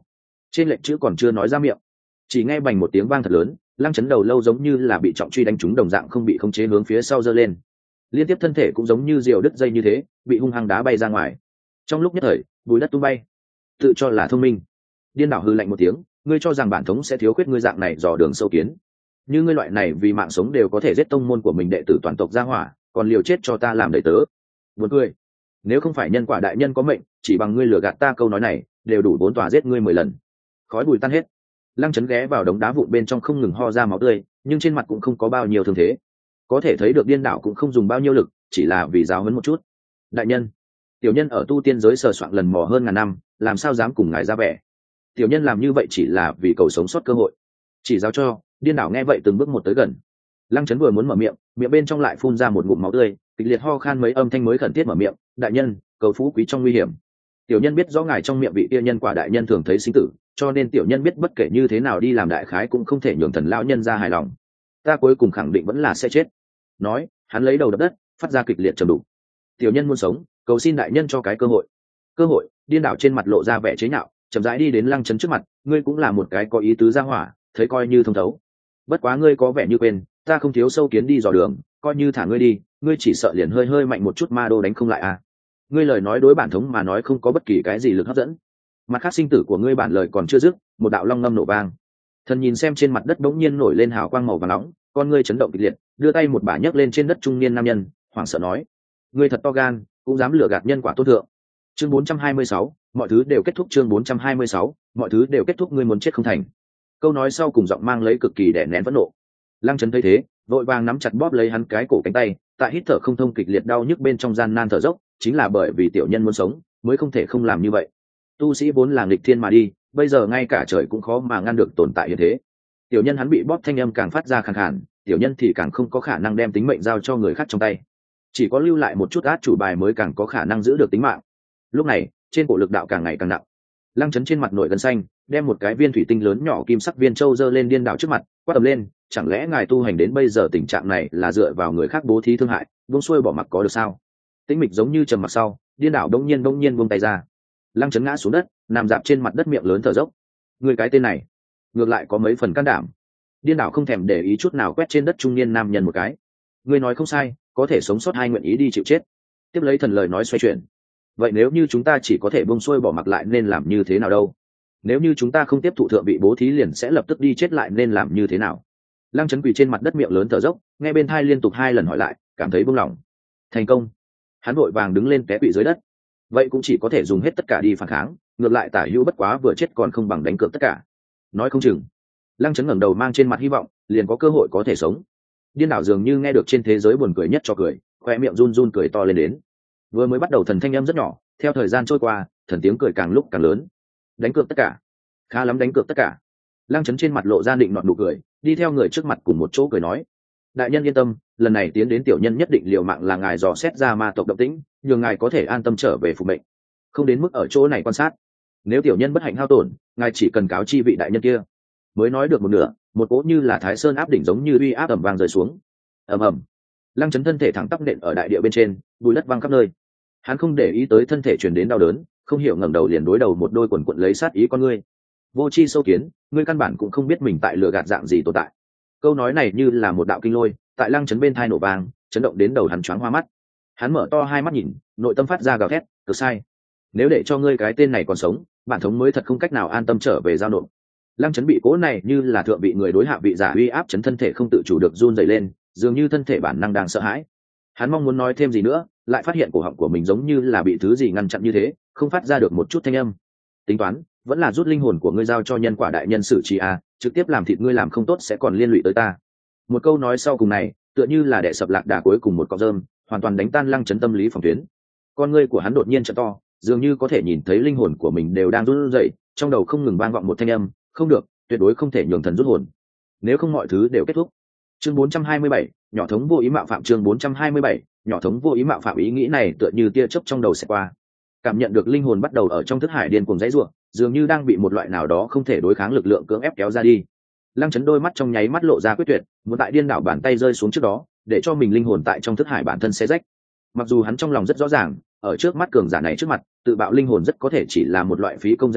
trên lệnh chữ còn chưa nói ra miệng, chỉ nghe bành một tiếng vang thật lớn, Lăng Chấn đầu lâu giống như là bị trọng truy đánh trúng đồng dạng không bị khống chế hướng phía sau giơ lên, liên tiếp thân thể cũng giống như diều đứt dây như thế bị hung hăng đá bay ra ngoài. Trong lúc nhất thời bùi đất tung bay. Tự cho là thông minh, điên đảo hư lạnh một tiếng, ngươi cho rằng bản thống sẽ thiếu khuyết ngươi dạng này dò đường sâu kiến? Như ngươi loại này vì mạng sống đều có thể giết tông môn của mình đệ tử toàn tộc ra hỏa, còn liều chết cho ta làm đầy tớ? Buồn cười. Nếu không phải nhân quả đại nhân có mệnh, chỉ bằng ngươi lừa gạt ta câu nói này đều đủ bốn tòa giết ngươi mười lần. Khói bùi tan hết, Lăng Chấn ghé vào đống đá vụn bên trong không ngừng ho ra máu tươi, nhưng trên mặt cũng không có bao nhiêu thương thế. Có thể thấy được điên đảo cũng không dùng bao nhiêu lực, chỉ là vì giáo huấn một chút. Đại nhân, tiểu nhân ở tu tiên giới sờ soạn lần mò hơn ngàn năm, làm sao dám cùng ngài ra vẻ? Tiểu nhân làm như vậy chỉ là vì cầu sống sót cơ hội, chỉ giáo cho. Điên đảo nghe vậy từng bước một tới gần. Lăng Chấn vừa muốn mở miệng, miệng bên trong lại phun ra một ngụm máu tươi, kịch liệt ho khan mấy âm thanh mới khẩn thiết mở miệng. Đại nhân, cầu phú quý trong nguy hiểm. Tiểu nhân biết rõ ngài trong miệng vị kia nhân quả đại nhân thường thấy sinh tử, cho nên tiểu nhân biết bất kể như thế nào đi làm đại khái cũng không thể nhường thần lão nhân ra hài lòng. Ta cuối cùng khẳng định vẫn là sẽ chết. Nói, hắn lấy đầu đập đất, phát ra kịch liệt trầm đục. Tiểu nhân muốn sống, cầu xin đại nhân cho cái cơ hội. Cơ hội? Điên đảo trên mặt lộ ra vẻ chế nhạo, chậm rãi đi đến Lăng Chấn trước mặt. Ngươi cũng là một cái có ý tứ ra hỏa, thấy coi như thông thấu. Bất quá ngươi có vẻ như quên, ta không thiếu sâu kiến đi dò đường, coi như thả ngươi đi, ngươi chỉ sợ liền hơi hơi mạnh một chút ma đô đánh không lại à? Ngươi lời nói đối bản thống mà nói không có bất kỳ cái gì lực hấp dẫn. Mặt khác sinh tử của ngươi bản lời còn chưa dứt, một đạo long ngâm nổ vang. Thần nhìn xem trên mặt đất bỗng nhiên nổi lên hào quang màu vàng nóng, con ngươi chấn động kịch liệt, đưa tay một bả nhấc lên trên đất trung niên nam nhân, hoảng sợ nói: ngươi thật to gan, cũng dám lừa gạt nhân quả tốt thượng. Chương bốn trăm hai mươi sáu, mọi thứ đều kết thúc. Chương bốn trăm hai mươi sáu, mọi thứ đều kết thúc. Ngươi muốn chết không thành. Câu nói sau cùng giọng mang lấy cực kỳ đè nén phẫn nộ. Lăng Chấn thấy thế, vội vàng nắm chặt bóp lấy hắn cái cổ cánh tay, tại hít thở không thông kịch liệt đau nhức bên trong gian nan thở dốc, chính là bởi vì tiểu nhân muốn sống, mới không thể không làm như vậy. Tu sĩ vốn là nghịch thiên mà đi, bây giờ ngay cả trời cũng khó mà ngăn được tồn tại như thế. Tiểu nhân hắn bị bóp thanh âm càng phát ra khàn khàn, tiểu nhân thì càng không có khả năng đem tính mệnh giao cho người khác trong tay, chỉ có lưu lại một chút át chủ bài mới càng có khả năng giữ được tính mạng. Lúc này trên cổ lực đạo càng ngày càng nặng. Lăng Chấn trên mặt nổi gân xanh, đem một cái viên thủy tinh lớn nhỏ kim sắc viên châu giơ lên điên đảo trước mặt, quát tầm lên: chẳng lẽ ngài tu hành đến bây giờ tình trạng này là dựa vào người khác bố thí thương hại, buông xuôi bỏ mặc có được sao? Tĩnh mịch giống như trầm mặc sau, điên đảo đông nhiên đông nhiên buông tay ra. Lăng Chấn ngã xuống đất, nằm dạp trên mặt đất miệng lớn thở dốc. Người cái tên này ngược lại có mấy phần can đảm. Điên đảo không thèm để ý chút nào quét trên đất trung niên nam nhân một cái. Ngươi nói không sai, có thể sống sót hai nguyện ý đi chịu chết. Tiếp lấy thần lời nói xoay chuyển. Vậy nếu như chúng ta chỉ có thể buông xuôi bỏ mặc lại nên làm như thế nào đâu? Nếu như chúng ta không tiếp thụ thượng vị bố thí liền sẽ lập tức đi chết lại nên làm như thế nào? Lăng Chấn quỳ trên mặt đất miệng lớn thở dốc, nghe bên thai liên tục hai lần hỏi lại, cảm thấy buông lỏng. Thành công. Hắn vội vàng đứng lên té quỵ dưới đất. Vậy cũng chỉ có thể dùng hết tất cả đi phản kháng, ngược lại tả hữu bất quá vừa chết còn không bằng đánh cược tất cả. Nói không chừng. Lăng Chấn ngẩng đầu mang trên mặt hy vọng, liền có cơ hội có thể sống. Điên đảo dường như nghe được trên thế giới buồn cười nhất cho cười, khoe miệng run run cười to lên đến. Vừa mới bắt đầu thần thanh âm rất nhỏ, theo thời gian trôi qua, thần tiếng cười càng lúc càng lớn. Đánh cược tất cả. Khá lắm, đánh cược tất cả. Lăng Chấn trên mặt lộ ra định nọt nụ cười, đi theo người trước mặt cùng một chỗ cười nói: đại nhân yên tâm, lần này tiến đến tiểu nhân nhất định liều mạng là ngài dò xét ra ma tộc động tĩnh, nhường ngài có thể an tâm trở về phục mệnh, không đến mức ở chỗ này quan sát. Nếu tiểu nhân bất hạnh hao tổn, ngài chỉ cần cáo chi vị đại nhân kia. Mới nói được một nửa, một cỗ như là Thái Sơn áp đỉnh giống như uy áp ầm vang rơi xuống. Ầm ầm. Lăng Chấn thân thể thẳng tắp nện ở đại địa bên trên, bùi đất văng khắp nơi. Hắn không để ý tới thân thể truyền đến đau đớn, không hiểu ngẩng đầu liền đối đầu một đôi quần quật lấy sát ý con ngươi. Vô chi sâu kiến, ngươi căn bản cũng không biết mình tại lừa gạt dạng gì tồn tại. Câu nói này như là một đạo kinh lôi, tại Lăng Chấn bên thai nổ vang, chấn động đến đầu hắn choáng hoa mắt. Hắn mở to hai mắt nhìn, nội tâm phát ra gào thét, cực sai. Nếu để cho ngươi cái tên này còn sống, bản thống mới thật không cách nào an tâm trở về giao nộp. Lăng Chấn bị cố này như là thượng vị người đối hạ vị giả uy áp chấn thân thể không tự chủ được run rẩy lên, dường như thân thể bản năng đang sợ hãi. Hắn mong muốn nói thêm gì nữa, lại phát hiện cổ họng của mình giống như là bị thứ gì ngăn chặn như thế, không phát ra được một chút thanh âm. Tính toán, vẫn là rút linh hồn của ngươi giao cho nhân quả đại nhân xử trí a, trực tiếp làm thịt ngươi làm không tốt sẽ còn liên lụy tới ta. Một câu nói sau cùng này, tựa như là đè sập lạc đà cuối cùng một cọng rơm, hoàn toàn đánh tan Lăng Chấn tâm lý phòng tuyến. Con ngươi của hắn đột nhiên trợ to, dường như có thể nhìn thấy linh hồn của mình đều đang run rẩy, trong đầu không ngừng vang vọng một thanh âm, không được, tuyệt đối không thể nhường thần rút hồn, nếu không mọi thứ đều kết thúc. Chương bốn trăm hai mươi bảy, nhỏ thống vô ý mạo phạm. Chương bốn trăm hai mươi bảy, nhỏ thống vô ý mạo phạm. Ý nghĩ này tựa như tia chớp trong đầu sẽ qua, cảm nhận được linh hồn bắt đầu ở trong thức hải điên cuồng dãy rủa, dường như đang bị một loại nào đó không thể đối kháng lực lượng cưỡng ép kéo ra đi. Lăng Chấn đôi mắt trong nháy mắt lộ ra quyết tuyệt, muốn tại điên đảo bàn tay rơi xuống trước đó, để cho mình linh hồn tại trong thức hải bản thân xé rách. Mặc dù hắn trong lòng rất rõ ràng, ở trước mắt cường giả này trước mặt, tự bạo linh hồn rất có thể chỉ là một loại phí công dãy rủa,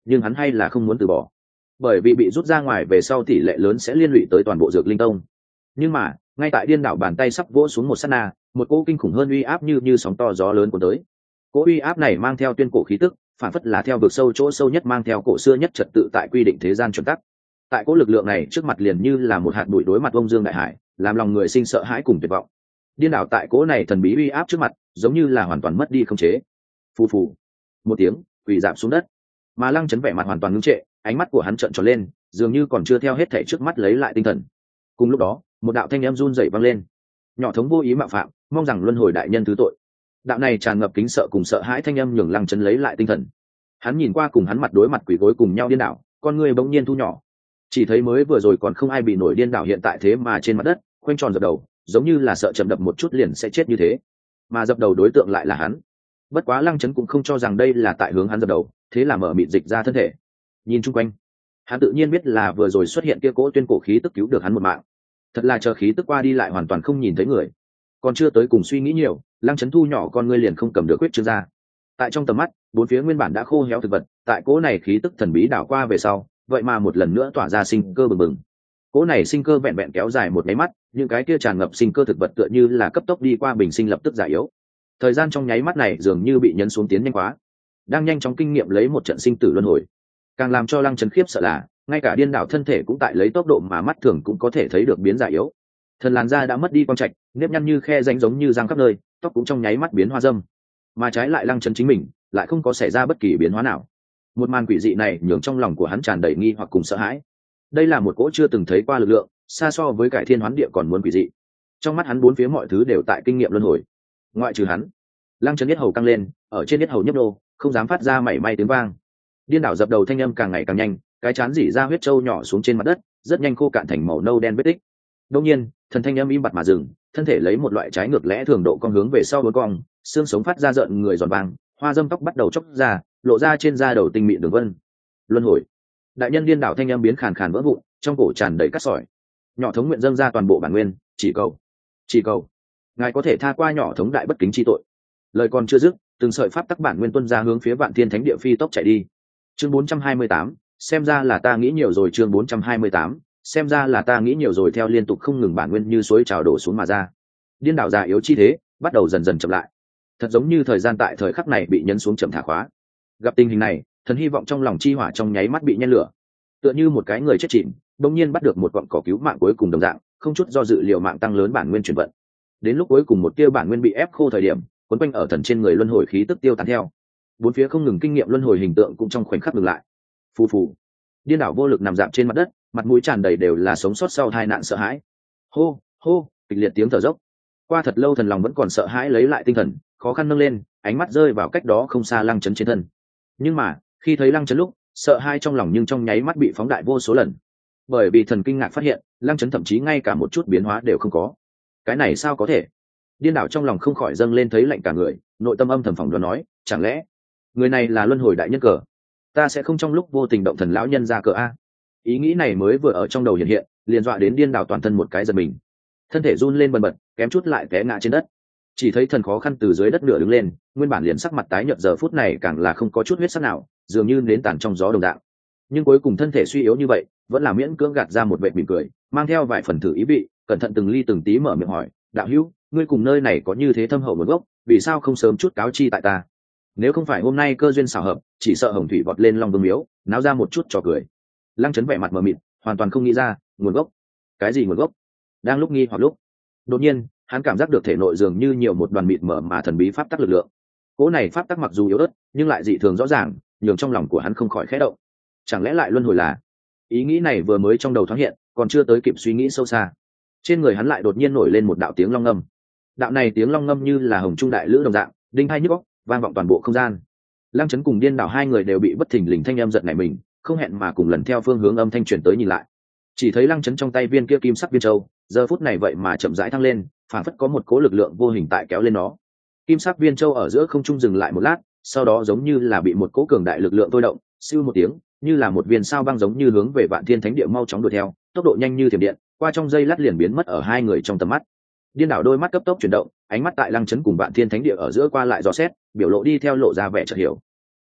nhưng hắn hay là không muốn từ bỏ, bởi vì bị rút ra ngoài về sau tỷ lệ lớn sẽ liên lụy tới toàn bộ dược linh tông. Nhưng mà ngay tại điên đảo bàn tay sắp vỗ xuống một sát na, một cỗ kinh khủng hơn uy áp như như sóng to gió lớn cuốn tới. Cỗ uy áp này mang theo tuyên cổ khí tức, phản phất là theo vực sâu chỗ sâu nhất mang theo cổ xưa nhất trật tự tại quy định thế gian chuẩn tắc. Tại cỗ lực lượng này trước mặt liền như là một hạt bụi đối mặt ông dương đại hải, làm lòng người sinh sợ hãi cùng tuyệt vọng. Điên đảo tại cỗ này thần bí uy áp trước mặt, giống như là hoàn toàn mất đi khống chế. Phù phù, một tiếng, quỳ rạp xuống đất. Mà Lăng Chấn vẻ mặt hoàn toàn ngưng trệ, ánh mắt của hắn trợn tròn lên, dường như còn chưa theo hết thảy trước mắt lấy lại tinh thần. Cùng lúc đó, một đạo thanh âm run rẩy vang lên. Nhỏ thống vô ý mạo phạm, mong rằng luân hồi đại nhân thứ tội. Đạo này tràn ngập kính sợ cùng sợ hãi thanh âm nhường Lăng Chấn lấy lại tinh thần. Hắn nhìn qua cùng hắn mặt đối mặt quỳ gối cùng nhau điên đảo, con người bỗng nhiên thu nhỏ. Chỉ thấy mới vừa rồi còn không ai bị nổi điên đảo hiện tại thế mà trên mặt đất, khoanh tròn dập đầu, giống như là sợ chậm đập một chút liền sẽ chết như thế. Mà dập đầu đối tượng lại là hắn. Bất quá Lăng Chấn cũng không cho rằng đây là tại hướng hắn dập đầu, thế là mở mịt dịch ra thân thể. Nhìn chung quanh, hắn tự nhiên biết là vừa rồi xuất hiện kia cỗ tuyên cổ khí tức cứu được hắn một mạng. Thật là chờ khí tức qua đi lại hoàn toàn không nhìn thấy người. Còn chưa tới cùng suy nghĩ nhiều, Lăng Chấn thu nhỏ con ngươi liền không cầm được quyết trương ra. Tại trong tầm mắt, bốn phía nguyên bản đã khô héo thực vật, tại cỗ này khí tức thần bí đảo qua về sau, vậy mà một lần nữa tỏa ra sinh cơ bừng bừng. Cỗ này sinh cơ vẹn vẹn kéo dài một cái mắt, những cái kia tràn ngập sinh cơ thực vật tựa như là cấp tốc đi qua bình sinh lập tức già yếu. Thời gian trong nháy mắt này dường như bị nhấn xuống tiến nhanh quá, đang nhanh chóng kinh nghiệm lấy một trận sinh tử luân hồi. Càng làm cho Lăng Chấn khiếp sợ là, ngay cả điên đảo thân thể cũng tại lấy tốc độ mà mắt thường cũng có thể thấy được biến già yếu. Thần làn da đã mất đi quang trạch, nếp nhăn như khe rãnh giống như răng khắp nơi, tóc cũng trong nháy mắt biến hoa dâm. Mà trái lại Lăng Chấn chính mình lại không có xảy ra bất kỳ biến hóa nào. Một màn quỷ dị này nhường trong lòng của hắn tràn đầy nghi hoặc cùng sợ hãi. Đây là một cỗ chưa từng thấy qua lực lượng, xa so với cải thiên hoán địa còn muốn quỷ dị. Trong mắt hắn bốn phía mọi thứ đều tại kinh nghiệm luân hồi, ngoại trừ hắn. Lăng Chấn yết hầu căng lên, ở trên yết hầu nhấp đô, không dám phát ra mảy may tiếng vang. Điên đảo dập đầu thanh âm càng ngày càng nhanh, cái chán rỉ ra huyết trâu nhỏ xuống trên mặt đất, rất nhanh khô cạn thành màu nâu đen vết tích. Đương nhiên, thần thanh âm im bặt mà dừng, thân thể lấy một loại trái ngược lẽ thường độ cong hướng về sau bốn cong, xương sống phát ra rợn người giòn vàng, hoa dâm tóc bắt đầu chốc ra, lộ ra trên da đầu tinh mịn đường vân. Luân hồi. Đại nhân điên đảo thanh âm biến khàn khàn vỡ vụn, trong cổ tràn đầy cát sỏi. Nhỏ thống nguyện dâng ra toàn bộ bản nguyên, chỉ cầu, chỉ cầu, ngài có thể tha qua nhỏ thống đại bất kính chi tội. Lời còn chưa dứt, từng sợi pháp tắc bản nguyên tuôn ra hướng phía Vạn Thiên Thánh Địa phi tốc chạy đi. Chương bốn trăm hai mươi tám, xem ra là ta nghĩ nhiều rồi. Chương bốn trăm hai mươi tám, xem ra là ta nghĩ nhiều rồi. Theo liên tục không ngừng bản nguyên như suối trào đổ xuống mà ra, điên đảo già yếu chi thế bắt đầu dần dần chậm lại, thật giống như thời gian tại thời khắc này bị nhấn xuống chậm thả khóa. Gặp tình hình này, thần hy vọng trong lòng chi hỏa trong nháy mắt bị nhen lửa, tựa như một cái người chết chìm đông nhiên bắt được một cọng cỏ cứu mạng cuối cùng đồng dạng, không chút do dự liều mạng tăng lớn bản nguyên chuyển vận. Đến lúc cuối cùng một tia bản nguyên bị ép khô thời điểm, quấn quanh ở thần trên người luân hồi khí tức tiêu tán theo, bốn phía không ngừng kinh nghiệm luân hồi hình tượng cũng trong khoảnh khắc ngừng lại. Phù phù, điên đảo vô lực nằm dạp trên mặt đất, mặt mũi tràn đầy đều là sống sót sau tai nạn sợ hãi. Hô hô, kịch liệt tiếng thở dốc. Qua thật lâu thần lòng vẫn còn sợ hãi lấy lại tinh thần, khó khăn nâng lên, ánh mắt rơi vào cách đó không xa Lăng Chấn trên thân. Nhưng mà khi thấy Lăng Chấn lúc, sợ hãi trong lòng nhưng trong nháy mắt bị phóng đại vô số lần, bởi vì thần kinh ngạc phát hiện Lăng Chấn thậm chí ngay cả một chút biến hóa đều không có. Cái này sao có thể? Điên đảo trong lòng không khỏi dâng lên thấy lạnh cả người, nội tâm âm thầm phỏng đoán nói, chẳng lẽ người này là luân hồi đại nhân cờ? Ta sẽ không trong lúc vô tình động thần lão nhân ra cờ a? Ý nghĩ này mới vừa ở trong đầu hiện hiện, liền dọa đến điên đảo toàn thân một cái giật mình, thân thể run lên bần bật, kém chút lại té ngã trên đất. Chỉ thấy thần khó khăn từ dưới đất nửa đứng lên, nguyên bản liền sắc mặt tái nhợt giờ phút này càng là không có chút huyết sắc nào, dường như nến tàn trong gió đồng dạng. Nhưng cuối cùng thân thể suy yếu như vậy, vẫn là miễn cưỡng gạt ra một vệt mỉm cười, mang theo vài phần thử ý vị, cẩn thận từng ly từng tí mở miệng hỏi, đạo hữu, ngươi cùng nơi này có như thế thâm hậu nguồn gốc, vì sao không sớm chút cáo chi tại ta? Nếu không phải hôm nay cơ duyên xảo hợp, chỉ sợ hồng thủy vọt lên long vương miếu, náo ra một chút trò cười. Lăng Chấn vẻ mặt mờ mịt, hoàn toàn không nghĩ ra nguồn gốc. Cái gì nguồn gốc? Đang lúc nghi hoặc lúc, đột nhiên hắn cảm giác được thể nội dường như nhiều một đoàn mịt mờ mà thần bí pháp tắc lực lượng. Cỗ này pháp tắc mặc dù yếu ớt, nhưng lại dị thường rõ ràng, nhường trong lòng của hắn không khỏi khẽ động. Chẳng lẽ lại luân hồi là? Ý nghĩ này vừa mới trong đầu thoáng hiện, còn chưa tới kịp suy nghĩ sâu xa, trên người hắn lại đột nhiên nổi lên một đạo tiếng long ngâm. Đạo này tiếng long ngâm như là hồng trung đại lữ đồng dạng, đinh hai nhức óc, vang vọng toàn bộ không gian. Lăng Chấn cùng điên đảo hai người đều bị bất thình lình thanh âm giật nảy mình, không hẹn mà cùng lần theo phương hướng âm thanh truyền tới nhìn lại. Chỉ thấy Lăng Chấn trong tay viên kia kim sắc viên châu, giờ phút này vậy mà chậm rãi thăng lên, phản phất có một cố lực lượng vô hình tại kéo lên nó. Kim sắc viên châu ở giữa không trung dừng lại một lát, sau đó giống như là bị một cố cường đại lực lượng thôi động, siêu một tiếng, như là một viên sao băng giống như hướng về Vạn Thiên Thánh Địa mau chóng đuổi theo, tốc độ nhanh như thiểm điện, qua trong giây lát liền biến mất ở hai người trong tầm mắt. Điên đảo đôi mắt cấp tốc chuyển động, ánh mắt tại Lăng Chấn cùng Vạn Thiên Thánh Địa ở giữa qua lại dò xét, biểu lộ đi theo lộ ra vẻ chợt hiểu.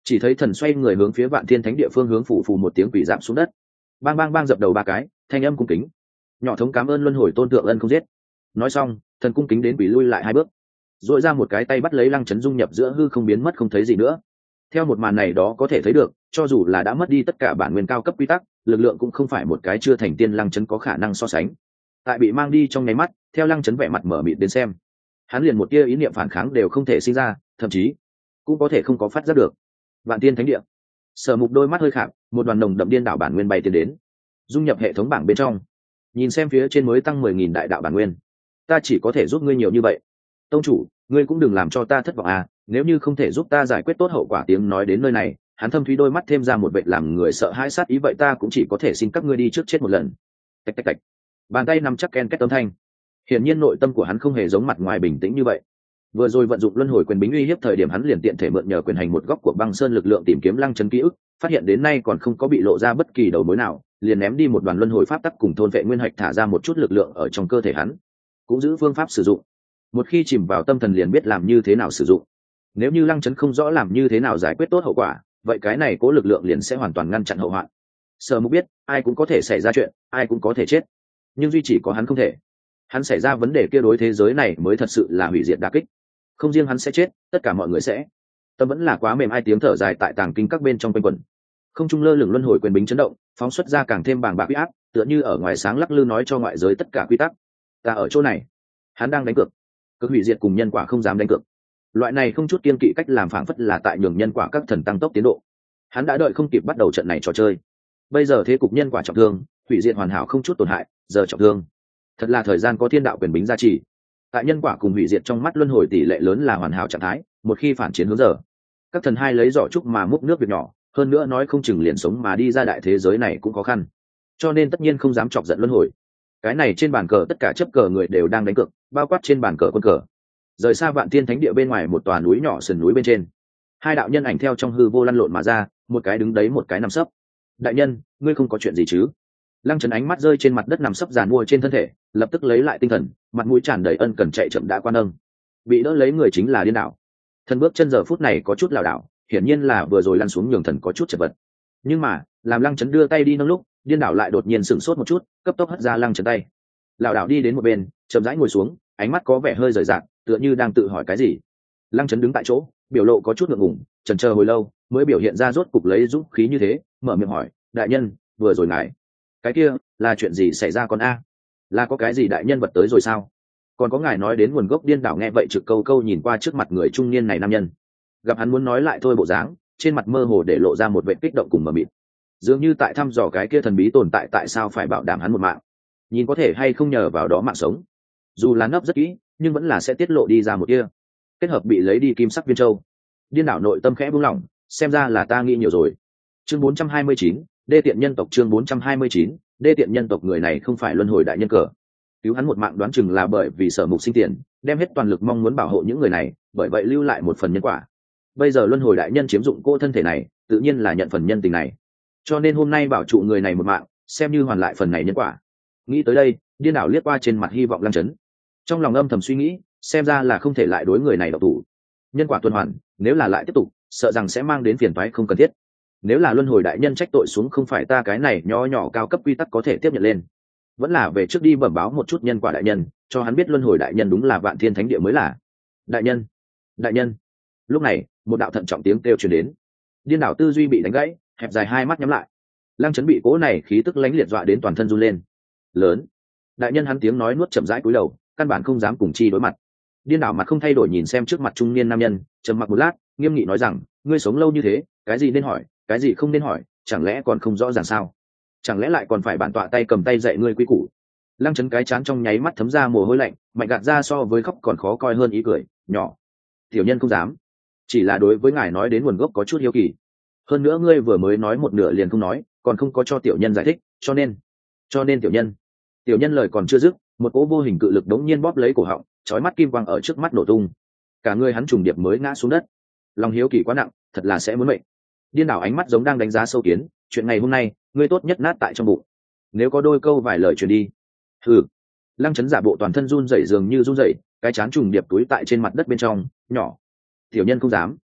chỉ thấy thần xoay người hướng phía vạn thiên thánh địa phương hướng phủ phù một tiếng quỷ giảm xuống đất, bang bang bang dập đầu ba cái, thanh âm cung kính. Nhỏ thống cảm ơn luân hồi tôn thượng ân không giết. Nói xong thần cung kính đến quỷ lui lại hai bước, dội ra một cái tay bắt lấy Lăng Chấn dung nhập giữa hư không biến mất không thấy gì nữa. Theo một màn này đó có thể thấy được, cho dù là đã mất đi tất cả bản nguyên cao cấp quy tắc, lực lượng cũng không phải một cái chưa thành tiên Lăng Chấn có khả năng so sánh. Tại bị mang đi trong nháy mắt, theo Lăng Chấn vẻ mặt mở mịt đến xem, hắn liền một tia ý niệm phản kháng đều không thể sinh ra, thậm chí cũng có thể không có phát giác được. Vạn Tiên Thánh Địa, Sở Mục đôi mắt hơi khạc, một đoàn nồng đậm điên đạo bản nguyên bay tiến đến, dung nhập hệ thống bảng bên trong. Nhìn xem phía trên mới tăng mười nghìn đại đạo bản nguyên, ta chỉ có thể giúp ngươi nhiều như vậy. Tông chủ, ngươi cũng đừng làm cho ta thất vọng à, nếu như không thể giúp ta giải quyết tốt hậu quả. Tiếng nói đến nơi này, hắn thâm thúy đôi mắt thêm ra một vệt làm người sợ hãi sát ý, vậy ta cũng chỉ có thể xin các ngươi đi trước chết một lần. Tạch tạch tạch, bàn tay nắm chắc ken két âm thanh. Hiển nhiên nội tâm của hắn không hề giống mặt ngoài bình tĩnh như vậy. Vừa rồi vận dụng luân hồi quyền bính uy hiếp thời điểm, hắn liền tiện thể mượn nhờ quyền hành một góc của băng sơn lực lượng tìm kiếm Lăng Chấn ký ức, phát hiện đến nay còn không có bị lộ ra bất kỳ đầu mối nào, liền ném đi một đoàn luân hồi pháp tắc cùng thôn vệ nguyên hạch, thả ra một chút lực lượng ở trong cơ thể hắn, cũng giữ phương pháp sử dụng. Một khi chìm vào tâm thần liền biết làm như thế nào sử dụng. Nếu như Lăng Chấn không rõ làm như thế nào giải quyết tốt hậu quả, vậy cái này cố lực lượng liền sẽ hoàn toàn ngăn chặn hậu hoạn. Sở Mục biết, ai cũng có thể xảy ra chuyện, ai cũng có thể chết, nhưng duy chỉ có hắn không thể. Hắn xảy ra vấn đề kia đối thế giới này mới thật sự là hủy diệt đả kích. Không riêng hắn sẽ chết, tất cả mọi người sẽ. Tâm vẫn là quá mềm, ai tiếng thở dài tại tàng kinh các bên trong quanh quẩn. Không trung lơ lửng luân hồi quyền bính chấn động, phóng xuất ra càng thêm bàng bạc uy áp, tựa như ở ngoài sáng lắc lư nói cho ngoại giới tất cả quy tắc. Ta ở chỗ này, hắn đang đánh cược. Cứ hủy diệt cùng nhân quả không dám đánh cược. Loại này không chút kiên kỵ cách làm phảng phất là tại nhường nhân quả các thần tăng tốc tiến độ. Hắn đã đợi không kịp bắt đầu trận này trò chơi. Bây giờ thế cục nhân quả trọng thương, hủy diệt hoàn hảo không chút tổn hại, giờ trọng thương. Thật là thời gian có thiên đạo quyền bính gia trì. Tại nhân quả cùng hủy diệt trong mắt luân hồi tỷ lệ lớn là hoàn hảo trạng thái, một khi phản chiến hướng giờ, các thần hai lấy giỏ trúc mà múc nước việc nhỏ, hơn nữa nói không chừng liền sống mà đi ra đại thế giới này cũng khó khăn. Cho nên tất nhiên không dám chọc giận luân hồi. Cái này trên bàn cờ tất cả chấp cờ người đều đang đánh cược, bao quát trên bàn cờ quân cờ. Rời xa Vạn Tiên Thánh Địa bên ngoài một tòa núi nhỏ sườn núi bên trên, hai đạo nhân ảnh theo trong hư vô lăn lộn mà ra, một cái đứng đấy một cái nằm sấp. Đại nhân, ngươi không có chuyện gì chứ? Lăng Chấn ánh mắt rơi trên mặt đất nằm sấp giàn mua trên thân thể, lập tức lấy lại tinh thần, mặt mũi tràn đầy ân cần chạy chậm đã quan âng. Bị đỡ lấy người chính là điên đảo. Thần bước chân giờ phút này có chút lảo đảo, hiển nhiên là vừa rồi lăn xuống nhường thần có chút chật vật. Nhưng mà làm Lăng Chấn đưa tay đi nâng lúc, điên đảo lại đột nhiên sửng sốt một chút, cấp tốc hất ra Lăng Chấn tay, lảo đảo đi đến một bên, chậm rãi ngồi xuống, ánh mắt có vẻ hơi rời rạc, tựa như đang tự hỏi cái gì. Lăng Chấn đứng tại chỗ, biểu lộ có chút ngượng ngùng, chần chờ hồi lâu mới biểu hiện ra rốt cục lấy dũng khí như thế, mở miệng hỏi, đại nhân, vừa rồi ngài cái kia là chuyện gì xảy ra? Con a là có cái gì đại nhân vật tới rồi sao? Còn có ngài nói đến nguồn gốc. Điên đảo nghe vậy trực câu câu nhìn qua trước mặt người trung niên này nam nhân, gặp hắn muốn nói lại thôi bộ dáng, trên mặt mơ hồ để lộ ra một vẻ kích động cùng mờ mịt, dường như tại thăm dò cái kia thần bí tồn tại tại sao phải bảo đảm hắn một mạng, nhìn có thể hay không nhờ vào đó mạng sống. Dù là nấp rất kỹ nhưng vẫn là sẽ tiết lộ đi ra một kia, kết hợp bị lấy đi kim sắc viên châu. Điên đảo nội tâm khẽ buông lỏng, xem ra là ta nghĩ nhiều rồi. Chương bốn trăm hai mươi chín, đê tiện nhân tộc. Chương bốn trăm hai mươi chín, đê tiện nhân tộc. Người này không phải luân hồi đại nhân cờ, cứu hắn một mạng đoán chừng là bởi vì Sở Mục sinh tiền, đem hết toàn lực mong muốn bảo hộ những người này, bởi vậy lưu lại một phần nhân quả. Bây giờ luân hồi đại nhân chiếm dụng cô thân thể này, tự nhiên là nhận phần nhân tình này, cho nên hôm nay bảo trụ người này một mạng, xem như hoàn lại phần này nhân quả. Nghĩ tới đây, điên đảo liếc qua trên mặt hy vọng Lăng Chấn, trong lòng âm thầm suy nghĩ, xem ra là không thể lại đối người này độc thủ. Nhân quả tuần hoàn, nếu là lại tiếp tục, sợ rằng sẽ mang đến phiền toái không cần thiết. Nếu là luân hồi đại nhân trách tội xuống, không phải ta cái này nhỏ nhỏ cao cấp quy tắc có thể tiếp nhận lên, vẫn là về trước đi bẩm báo một chút nhân quả đại nhân, cho hắn biết luân hồi đại nhân đúng là Vạn Thiên Thánh Địa mới là. Đại nhân, đại nhân. Lúc này một đạo thận trọng tiếng kêu truyền đến, điên đảo tư duy bị đánh gãy, hẹp dài hai mắt nhắm lại. Lăng Chấn bị cố này khí tức lãnh liệt dọa đến toàn thân run lên. Lớn, đại nhân. Hắn tiếng nói nuốt chậm rãi cúi đầu, căn bản không dám cùng chi đối mặt. Điên đảo mặt không thay đổi nhìn xem trước mặt trung niên nam nhân, trầm mặc một lát, nghiêm nghị nói rằng, ngươi sống lâu như thế, cái gì nên hỏi, cái gì không nên hỏi, chẳng lẽ còn không rõ ràng sao? Chẳng lẽ lại còn phải bản tọa tay cầm tay dạy ngươi quy củ? Lăng Chấn cái chán trong nháy mắt thấm ra mồ hôi lạnh, mạnh gạt ra so với khóc còn khó coi hơn ý cười, nhỏ, tiểu nhân không dám, chỉ là đối với ngài nói đến nguồn gốc có chút hiếu kỳ. Hơn nữa ngươi vừa mới nói một nửa liền không nói, còn không có cho tiểu nhân giải thích, cho nên cho nên tiểu nhân tiểu nhân lời còn chưa dứt, một cỗ vô hình cự lực đống nhiên bóp lấy cổ họng, chói mắt kim quang ở trước mắt nổ tung, cả người hắn trùng điệp mới ngã xuống đất. Lòng hiếu kỳ quá nặng, thật là sẽ muốn mệnh. Điên đảo ánh mắt giống đang đánh giá sâu kiến, chuyện ngày hôm nay ngươi tốt nhất nát tại trong bụng, nếu có đôi câu vài lời truyền đi. Hừ. Lăng Chấn giả bộ toàn thân run rẩy, dường như run rẩy, cái chán trùng điệp túi tại trên mặt đất bên trong, nhỏ, tiểu nhân không dám.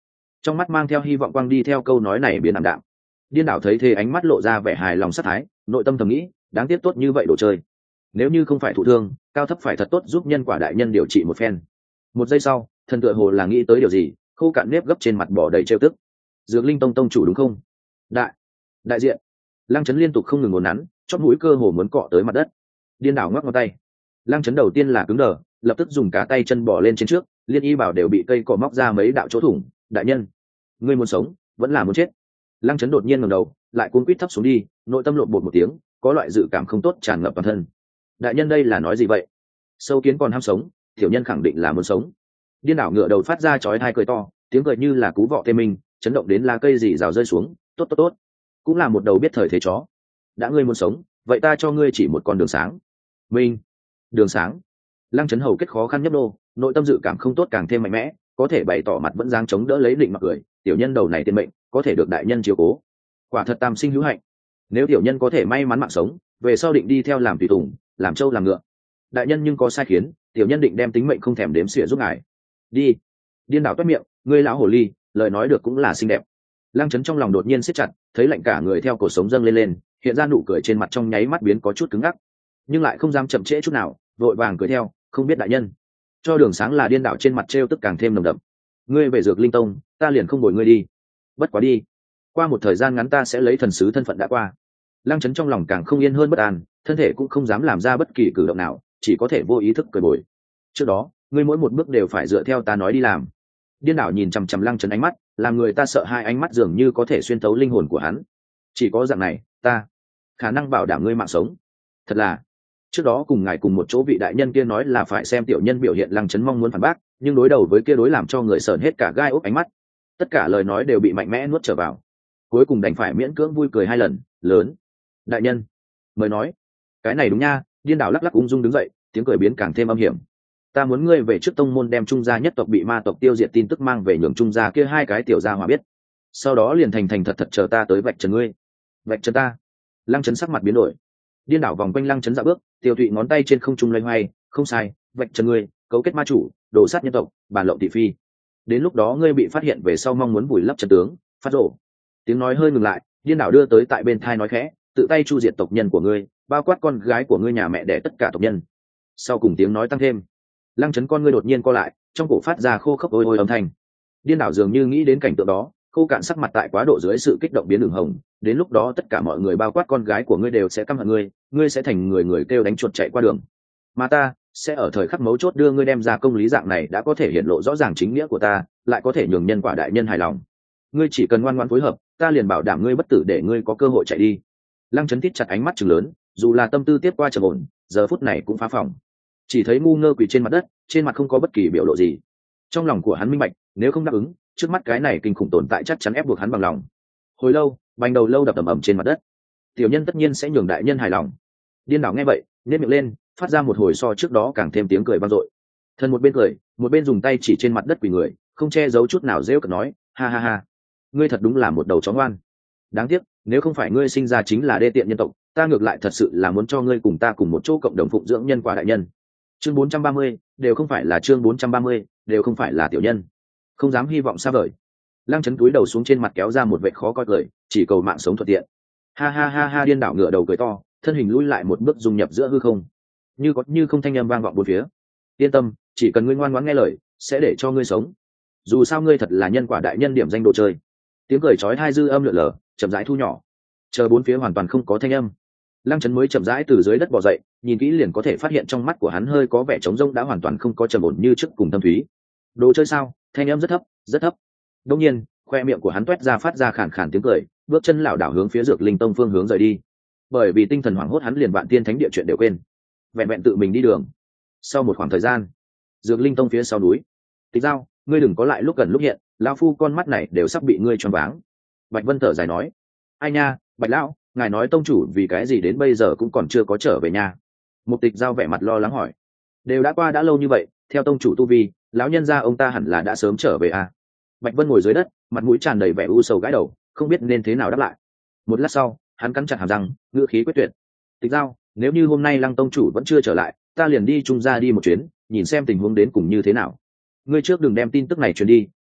trong mắt mang theo hy vọng quang đi theo câu nói này biến ảm đạm. Điên đảo thấy thế ánh mắt lộ ra vẻ hài lòng sát thái, nội tâm thầm nghĩ đáng tiếc tốt như vậy đồ chơi, nếu như không phải thụ thương cao thấp phải thật tốt giúp nhân quả đại nhân điều trị một phen. Một giây sau thần tựa hồ là nghĩ tới điều gì, khô cạn nếp gấp trên mặt bỏ đầy trêu tức. Dược Linh Tông tông chủ đúng không? Đại đại diện. Lăng Chấn liên tục không ngừng ngốn nắn, chót mũi cơ hồ muốn cọ tới mặt đất. Điên đảo ngoắc ngón tay. Lăng Chấn đầu tiên là cứng đờ, lập tức dùng cả tay chân bỏ lên trên trước, liên y bảo đều bị cây cỏ móc ra mấy đạo chỗ thủng. Đại nhân, ngươi muốn sống vẫn là muốn chết? Lăng Chấn đột nhiên ngẩng đầu, lại cuống quýt thấp xuống đi, nội tâm lộn bột một tiếng, có loại dự cảm không tốt tràn ngập toàn thân. Đại nhân đây là nói gì vậy? Sâu kiến còn ham sống, tiểu nhân khẳng định là muốn sống. Điên đảo ngựa đầu phát ra chói tai cười to, tiếng cười như là cú vọ tê minh, chấn động đến lá cây rì rào rơi xuống. Tốt tốt tốt, cũng là một đầu biết thời thế chó. Đã ngươi muốn sống, vậy ta cho ngươi chỉ một con đường sáng. Minh, đường sáng. Lăng Chấn hầu kết khó khăn nhấp đô, nội tâm dự cảm không tốt càng thêm mạnh mẽ, có thể bày tỏ mặt vẫn dáng chống đỡ lấy định mặc cười. Tiểu nhân đầu này tiên mệnh, có thể được đại nhân chiếu cố, quả thật tam sinh hữu hạnh. Nếu tiểu nhân có thể may mắn mạng sống, về sau định đi theo làm tùy tùng, làm trâu làm ngựa. Đại nhân nhưng có sai khiến, tiểu nhân định đem tính mệnh không thèm đếm xỉa giúp ngài. Đi. Điên đảo toét miệng, ngươi lão hồ ly, lời nói được cũng là xinh đẹp. Lăng Chấn trong lòng đột nhiên siết chặt, thấy lạnh cả người theo cổ sống dâng lên lên, hiện ra nụ cười trên mặt trong nháy mắt biến có chút cứng ngắc, nhưng lại không dám chậm trễ chút nào, vội vàng cười theo, không biết đại nhân cho đường sáng là. Điên đảo trên mặt trêu tức càng thêm nồng đậm. Ngươi về Dược Linh Tông, ta liền không bồi ngươi đi. Bất quá đi, qua một thời gian ngắn ta sẽ lấy thần sứ thân phận đã qua. Lăng Chấn trong lòng càng không yên hơn bất an, thân thể cũng không dám làm ra bất kỳ cử động nào, chỉ có thể vô ý thức cười bồi. Trước đó ngươi mỗi một bước đều phải dựa theo ta nói đi làm. Điên đảo nhìn chằm chằm Lăng Chấn ánh mắt, làm người ta sợ hai, ánh mắt dường như có thể xuyên thấu linh hồn của hắn. Chỉ có dạng này ta khả năng bảo đảm ngươi mạng sống. Thật là, trước đó cùng ngài cùng một chỗ vị đại nhân kia nói là phải xem tiểu nhân biểu hiện. Lăng Chấn mong muốn phản bác, nhưng đối đầu với kia đối làm cho người sởn hết cả gai ốc ánh mắt, tất cả lời nói đều bị mạnh mẽ nuốt trở vào, cuối cùng đành phải miễn cưỡng vui cười hai lần lớn. Đại nhân mời nói. Cái này đúng nha. Điên đảo lắc lắc ung dung đứng dậy, tiếng cười biến càng thêm âm hiểm. Ta muốn ngươi về trước tông môn đem Trung gia nhất tộc bị ma tộc tiêu diệt tin tức mang về nhường Trung gia kia hai cái tiểu gia hỏa biết, sau đó liền thành thành thật thật chờ ta tới vạch trần ngươi. Vạch trần ta? Lăng Chấn sắc mặt biến đổi. Điên đảo vòng quanh Lăng Chấn dạo bước, tiêu tụy ngón tay trên không trung loay hoay. Không sai, vạch trần ngươi cấu kết ma chủ, đổ sát nhân tộc, bàn lộng thị phi. Đến lúc đó ngươi bị phát hiện về sau mong muốn vùi lấp chân tướng, phát rổ. Tiếng nói hơi ngừng lại, Điên đảo đưa tới tại bên thai nói khẽ, tự tay chu diệt tộc nhân của ngươi, bao quát con gái của ngươi, nhà mẹ đẻ, tất cả tộc nhân. Sau cùng tiếng nói tăng thêm. Lăng Chấn con ngươi đột nhiên co lại, trong cổ phát ra khô khốc ôi ôi âm thanh. Điên đảo dường như nghĩ đến cảnh tượng đó, khô cạn sắc mặt tại quá độ dưới sự kích động biến đường hồng. Đến lúc đó tất cả mọi người bao quát con gái của ngươi đều sẽ căm hận ngươi, ngươi sẽ thành người người kêu đánh chuột chạy qua đường, mà ta sẽ ở thời khắc mấu chốt đưa ngươi đem ra công lý. Dạng này đã có thể hiện lộ rõ ràng chính nghĩa của ta, lại có thể nhường nhân quả đại nhân hài lòng. Ngươi chỉ cần ngoan ngoãn phối hợp, ta liền bảo đảm ngươi bất tử, để ngươi có cơ hội chạy đi. Lăng Chấn thít chặt ánh mắt trừng lớn, dù là tâm tư tiếp qua trầm ổn, giờ phút này cũng phá phòng. Chỉ thấy ngu ngơ quỳ trên mặt đất, trên mặt không có bất kỳ biểu lộ gì. Trong lòng của hắn minh bạch, nếu không đáp ứng, trước mắt cái này kinh khủng tồn tại chắc chắn ép buộc hắn bằng lòng. Hồi lâu, bành đầu lâu đập ầm ầm trên mặt đất. Tiểu nhân tất nhiên sẽ nhường đại nhân hài lòng. Điên đảo nghe vậy, nhếch miệng lên, phát ra một hồi so trước đó càng thêm tiếng cười vang dội. Thân một bên cười, một bên dùng tay chỉ trên mặt đất quỳ người, không che giấu chút nào rêu cợt nói, ha ha ha, ngươi thật đúng là một đầu chó ngoan. Đáng tiếc, nếu không phải ngươi sinh ra chính là đê tiện nhân tộc, ta ngược lại thật sự là muốn cho ngươi cùng ta cùng một chỗ cộng đồng phụng dưỡng nhân quả đại nhân. Chương bốn trăm ba mươi, đều không phải là chương bốn trăm ba mươi, đều không phải là tiểu nhân. Không dám hy vọng xa vời. Lăng Chấn cúi đầu xuống, trên mặt kéo ra một vệt khó coi cười, chỉ cầu mạng sống thuận tiện. Ha ha ha ha. Điên đảo ngửa đầu cười to, thân hình lùi lại một bước dung nhập giữa hư không, như có như không thanh âm vang vọng bốn phía. Yên tâm, chỉ cần ngươi ngoan ngoãn nghe lời, sẽ để cho ngươi sống. Dù sao ngươi thật là nhân quả đại nhân điểm danh đồ chơi. Tiếng cười chói tai dư âm lượn lờ, chậm rãi thu nhỏ, chờ bốn phía hoàn toàn không có thanh âm. Lăng Chấn mới chậm rãi từ dưới đất bò dậy, nhìn kỹ liền có thể phát hiện trong mắt của hắn hơi có vẻ trống rỗng, đã hoàn toàn không có trầm ổn như trước cùng thâm thúy. Đồ chơi sao? Thanh âm rất thấp, rất thấp. Đột nhiên, khoe miệng của hắn toét ra phát ra khàn khàn tiếng cười, bước chân lảo đảo hướng phía Dược Linh Tông phương hướng rời đi. Bởi vì tinh thần hoảng hốt, hắn liền vạn tiên thánh địa chuyện đều quên, vẹn vẹn tự mình đi đường. Sau một khoảng thời gian, Dược Linh Tông phía sau núi. Tịch Giao, ngươi đừng có lại lúc gần lúc hiện, lão phu con mắt này đều sắp bị ngươi choáng váng. Bạch Vân thở dài nói, ai nha, Bạch lão, ngài nói tông chủ vì cái gì đến bây giờ cũng còn chưa có trở về nhà? Mục Tịch Giao vẻ mặt lo lắng hỏi. Đều đã qua đã lâu như vậy, theo tông chủ tu vi, lão nhân gia ông ta hẳn là đã sớm trở về à? Bạch Vân ngồi dưới đất, mặt mũi tràn đầy vẻ u sầu gãi đầu, không biết nên thế nào đáp lại. Một lát sau, hắn cắn chặt hàm răng, ngữ khí quyết tuyệt. Tịch Giao, nếu như hôm nay Lăng tông chủ vẫn chưa trở lại, ta liền đi Trung gia đi một chuyến, nhìn xem tình huống đến cùng như thế nào. Ngươi trước đừng đem tin tức này truyền đi,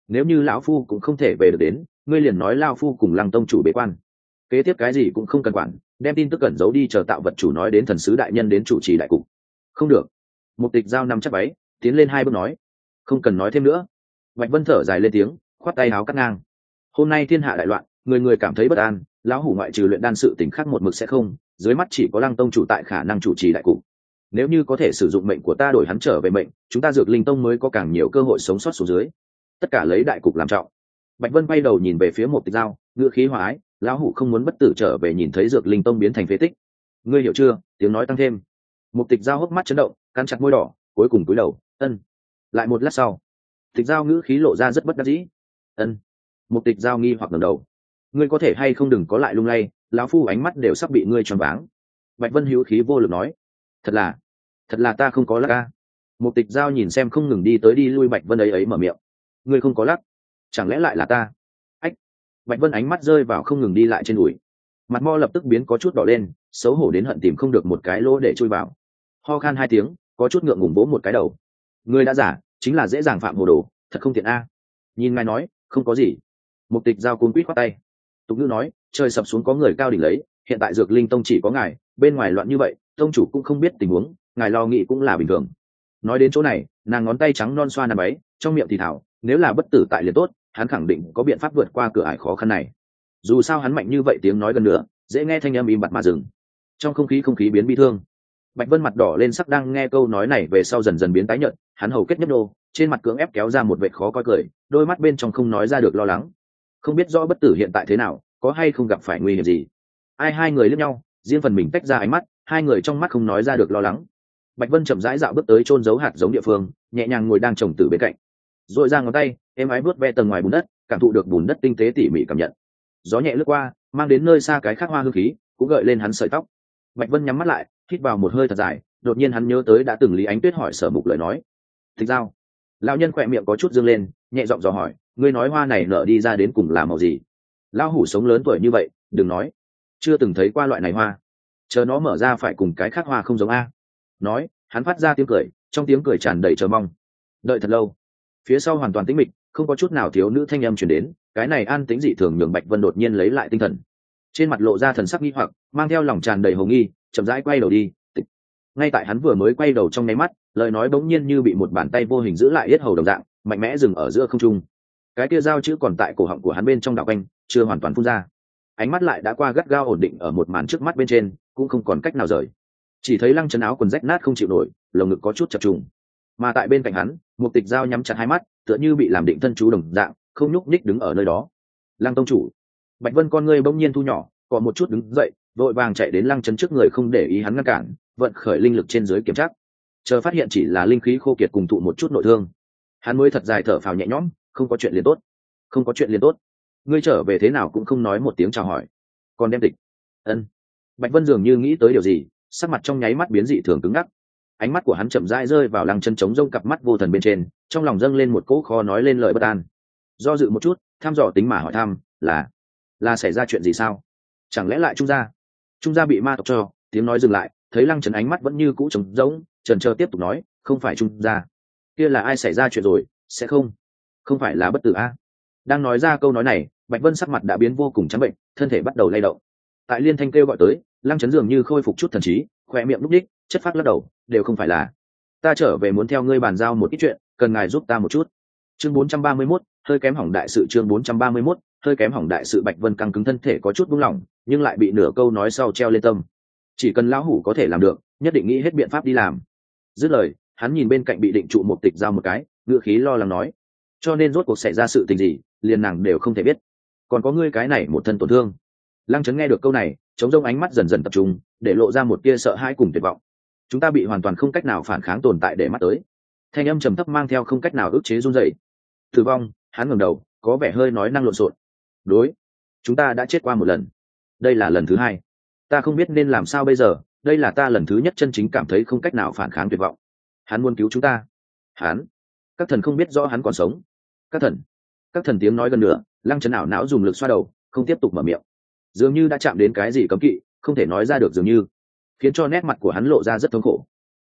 nếu như lão phu cũng không thể về được đến, ngươi liền nói lao phu cùng Lăng tông chủ bế quan, kế tiếp cái gì cũng không cần quản, đem tin tức cẩn giấu đi, chờ tạo vật chủ nói đến thần sứ đại nhân đến chủ trì đại cục. Không được. Mục Tịch Giao nằm chắc váy tiến lên hai bước nói, không cần nói thêm nữa. Bạch Vân thở dài lên tiếng, khoát tay áo cắt ngang. Hôm nay thiên hạ đại loạn, người người cảm thấy bất an, lão hủ ngoại trừ luyện đan sự tình khác một mực sẽ không, dưới mắt chỉ có Lăng tông chủ tại khả năng chủ trì đại cục. Nếu như có thể sử dụng mệnh của ta đổi hắn trở về mệnh, chúng ta Dược Linh tông mới có càng nhiều cơ hội sống sót xuống dưới. Tất cả lấy đại cục làm trọng. Bạch Vân bay đầu nhìn về phía Mục Tịch Giao, ngựa khí hòa ái, lão hủ không muốn bất tử trở về nhìn thấy Dược Linh tông biến thành phế tích. Ngươi hiểu chưa? Tiếng nói tăng thêm. Mục Tịch Giao hốc mắt chấn động, cắn chặt môi đỏ, cuối cùng cúi đầu. Ân. Lại một lát sau, Tịch Giao ngữ khí lộ ra rất bất đắc dĩ. Ân. Mục Tịch Giao nghi hoặc ngẩng đầu. Ngươi có thể hay không đừng có lại lung lay, lão phu ánh mắt đều sắp bị ngươi choáng váng. Bạch Vân hữu khí vô lực nói. Thật là, thật là ta không có lắc a. Mục Tịch Giao nhìn xem không ngừng đi tới đi lui Bạch Vân ấy ấy mở miệng. Ngươi không có lắc, chẳng lẽ lại là ta? Ách. Bạch Vân ánh mắt rơi vào không ngừng đi lại trên đùi, mặt mo lập tức biến có chút đỏ lên, xấu hổ đến hận tìm không được một cái lỗ để chui vào. Ho khan hai tiếng, có chút ngượng ngùng vỗ một cái đầu. Ngươi đã giả, chính là dễ dàng phạm hồ đồ, thật không tiện a. Nhìn ngài nói, không có gì. Mục Tịch Giao cuốn quýt khoát tay. Tục ngữ nói, trời sập xuống có người cao đỉnh lấy, hiện tại Dược Linh tông chỉ có ngài, bên ngoài loạn như vậy, tông chủ cũng không biết tình huống, ngài lo nghĩ cũng là bình thường. Nói đến chỗ này, nàng ngón tay trắng non xoa nằm ấy, trong miệng thì thảo, nếu là bất tử tại liền tốt, hắn khẳng định có biện pháp vượt qua cửa ải khó khăn này. Dù sao hắn mạnh như vậy, tiếng nói gần nữa, dễ nghe thanh âm im bặt mà dừng. Trong không khí không khí biến bi thương. Bạch Vân mặt đỏ lên sắc, đang nghe câu nói này về sau dần dần biến tái nhợt, hắn hầu kết nhấp nô, trên mặt cưỡng ép kéo ra một vệt khó coi cười, đôi mắt bên trong không nói ra được lo lắng. Không biết rõ bất tử hiện tại thế nào, có hay không gặp phải nguy hiểm gì. Ai hai người liếc nhau, riêng phần mình tách ra ánh mắt, hai người trong mắt không nói ra được lo lắng. Bạch Vân chậm rãi dạo bước tới chôn giấu hạt giống địa phương, nhẹ nhàng ngồi đang trồng từ bên cạnh, rồi ra ngón tay em ái vuốt ve tầng ngoài bùn đất, cảm thụ được bùn đất tinh tế tỉ mỉ cảm nhận. Gió nhẹ lướt qua, mang đến nơi xa cái khác hoa hương khí, cũng gợi lên hắn sợi tóc. Bạch Vân nhắm mắt lại, hít vào một hơi thật dài, đột nhiên hắn nhớ tới đã từng Lý Ánh Tuyết hỏi Sở Mục lời nói. Tịch Giao. Lão nhân khỏe miệng có chút dương lên, nhẹ giọng dò hỏi, ngươi nói hoa này nở đi ra đến cùng là màu gì? Lão hủ sống lớn tuổi như vậy, đừng nói, chưa từng thấy qua loại này hoa. Chờ nó mở ra phải cùng cái khác hoa không giống a. Nói, hắn phát ra tiếng cười, trong tiếng cười tràn đầy chờ mong. Đợi thật lâu, phía sau hoàn toàn tĩnh mịch, không có chút nào thiếu nữ thanh âm truyền đến, cái này an tĩnh dị thường nhường Bạch Vân đột nhiên lấy lại tinh thần, trên mặt lộ ra thần sắc nghi hoặc, mang theo lòng tràn đầy hồ nghi, chậm rãi quay đầu đi. Tịch. Ngay tại hắn vừa mới quay đầu trong nháy mắt, lời nói bỗng nhiên như bị một bàn tay vô hình giữ lại yết hầu đồng dạng, mạnh mẽ dừng ở giữa không trung. Cái kia dao chữ còn tại cổ họng của hắn bên trong đạo quanh, chưa hoàn toàn phun ra. Ánh mắt lại đã qua gắt gao ổn định ở một màn trước mắt bên trên, cũng không còn cách nào rời. Chỉ thấy Lăng Chấn áo quần rách nát không chịu nổi, lồng ngực có chút chập trùng. Mà tại bên cạnh hắn, một Tịch Giao nhắm chặt hai mắt, tựa như bị làm định thân chú đồng dạng, không nhúc nhích đứng ở nơi đó. Lăng tông chủ. Bạch Vân con ngươi bỗng nhiên thu nhỏ, còn một chút đứng dậy, vội vàng chạy đến Lăng Chấn trước người, không để ý hắn ngăn cản, vận khởi linh lực trên dưới kiểm tra. Chờ phát hiện chỉ là linh khí khô kiệt cùng thụ một chút nội thương, hắn mới thật dài thở phào nhẹ nhõm, không có chuyện liền tốt, không có chuyện liền tốt. Ngươi trở về thế nào cũng không nói một tiếng chào hỏi, còn đem Tịch. Ân. Bạch Vân dường như nghĩ tới điều gì, sắc mặt trong nháy mắt biến dị thường cứng ngắc. Ánh mắt của hắn chậm rãi rơi vào Lăng Chấn trống rông cặp mắt vô thần bên trên, trong lòng dâng lên một cỗ khó nói lên lời bất an. Do dự một chút, thăm dò tính mà hỏi thăm, là là xảy ra chuyện gì sao? Chẳng lẽ lại Trung gia? Trung gia bị ma tộc cho? Tiếng nói dừng lại, thấy Lăng Chấn ánh mắt vẫn như cũ trống rỗng, chần chờ tiếp tục nói, không phải Trung gia. Kia là ai xảy ra chuyện rồi? Sẽ không, không phải là bất tử a? Đang nói ra câu nói này, Bạch Vân sắc mặt đã biến vô cùng trắng bệnh, thân thể bắt đầu lay động. Tại liên thanh kêu gọi tới, Lăng Chấn dường như khôi phục chút thần trí, khỏe miệng lúc đích, chất phát lắc đầu, đều không phải là. Ta trở về muốn theo ngươi bàn giao một ít chuyện, cần ngài giúp ta một chút. Chương bốn trăm ba mươi mốt, hơi kém hỏng đại sự. Chương bốn trăm ba mươi mốt, hơi kém hỏng đại sự. Bạch Vân căng cứng thân thể có chút buông lỏng, nhưng lại bị nửa câu nói sau treo lên tâm. Chỉ cần lão hủ có thể làm được, nhất định nghĩ hết biện pháp đi làm. Dứt lời, hắn nhìn bên cạnh bị định trụ một Tịch Giao một cái, ngựa khí lo lắng nói, cho nên rốt cuộc xảy ra sự tình gì, liền nàng đều không thể biết. Còn có ngươi cái này một thân tổn thương. Lăng Chấn nghe được câu này, chống rông ánh mắt dần dần tập trung, để lộ ra một tia sợ hãi cùng tuyệt vọng. Chúng ta bị hoàn toàn không cách nào phản kháng tồn tại để mắt tới. Thanh âm trầm thấp mang theo không cách nào ức chế run rẩy. Tử vong. Hắn ngẩng đầu, có vẻ hơi nói năng lộn xộn. Đối, chúng ta đã chết qua một lần, đây là lần thứ hai. Ta không biết nên làm sao bây giờ, đây là ta lần thứ nhất chân chính cảm thấy không cách nào phản kháng tuyệt vọng. Hắn muốn cứu chúng ta. Hắn, các thần không biết rõ hắn còn sống. Các thần, các thần tiếng nói gần nữa, Lăng Chấn ảo não dùng lực xoa đầu, không tiếp tục mở miệng. Dường như đã chạm đến cái gì cấm kỵ, không thể nói ra được dường như, khiến cho nét mặt của hắn lộ ra rất thống khổ.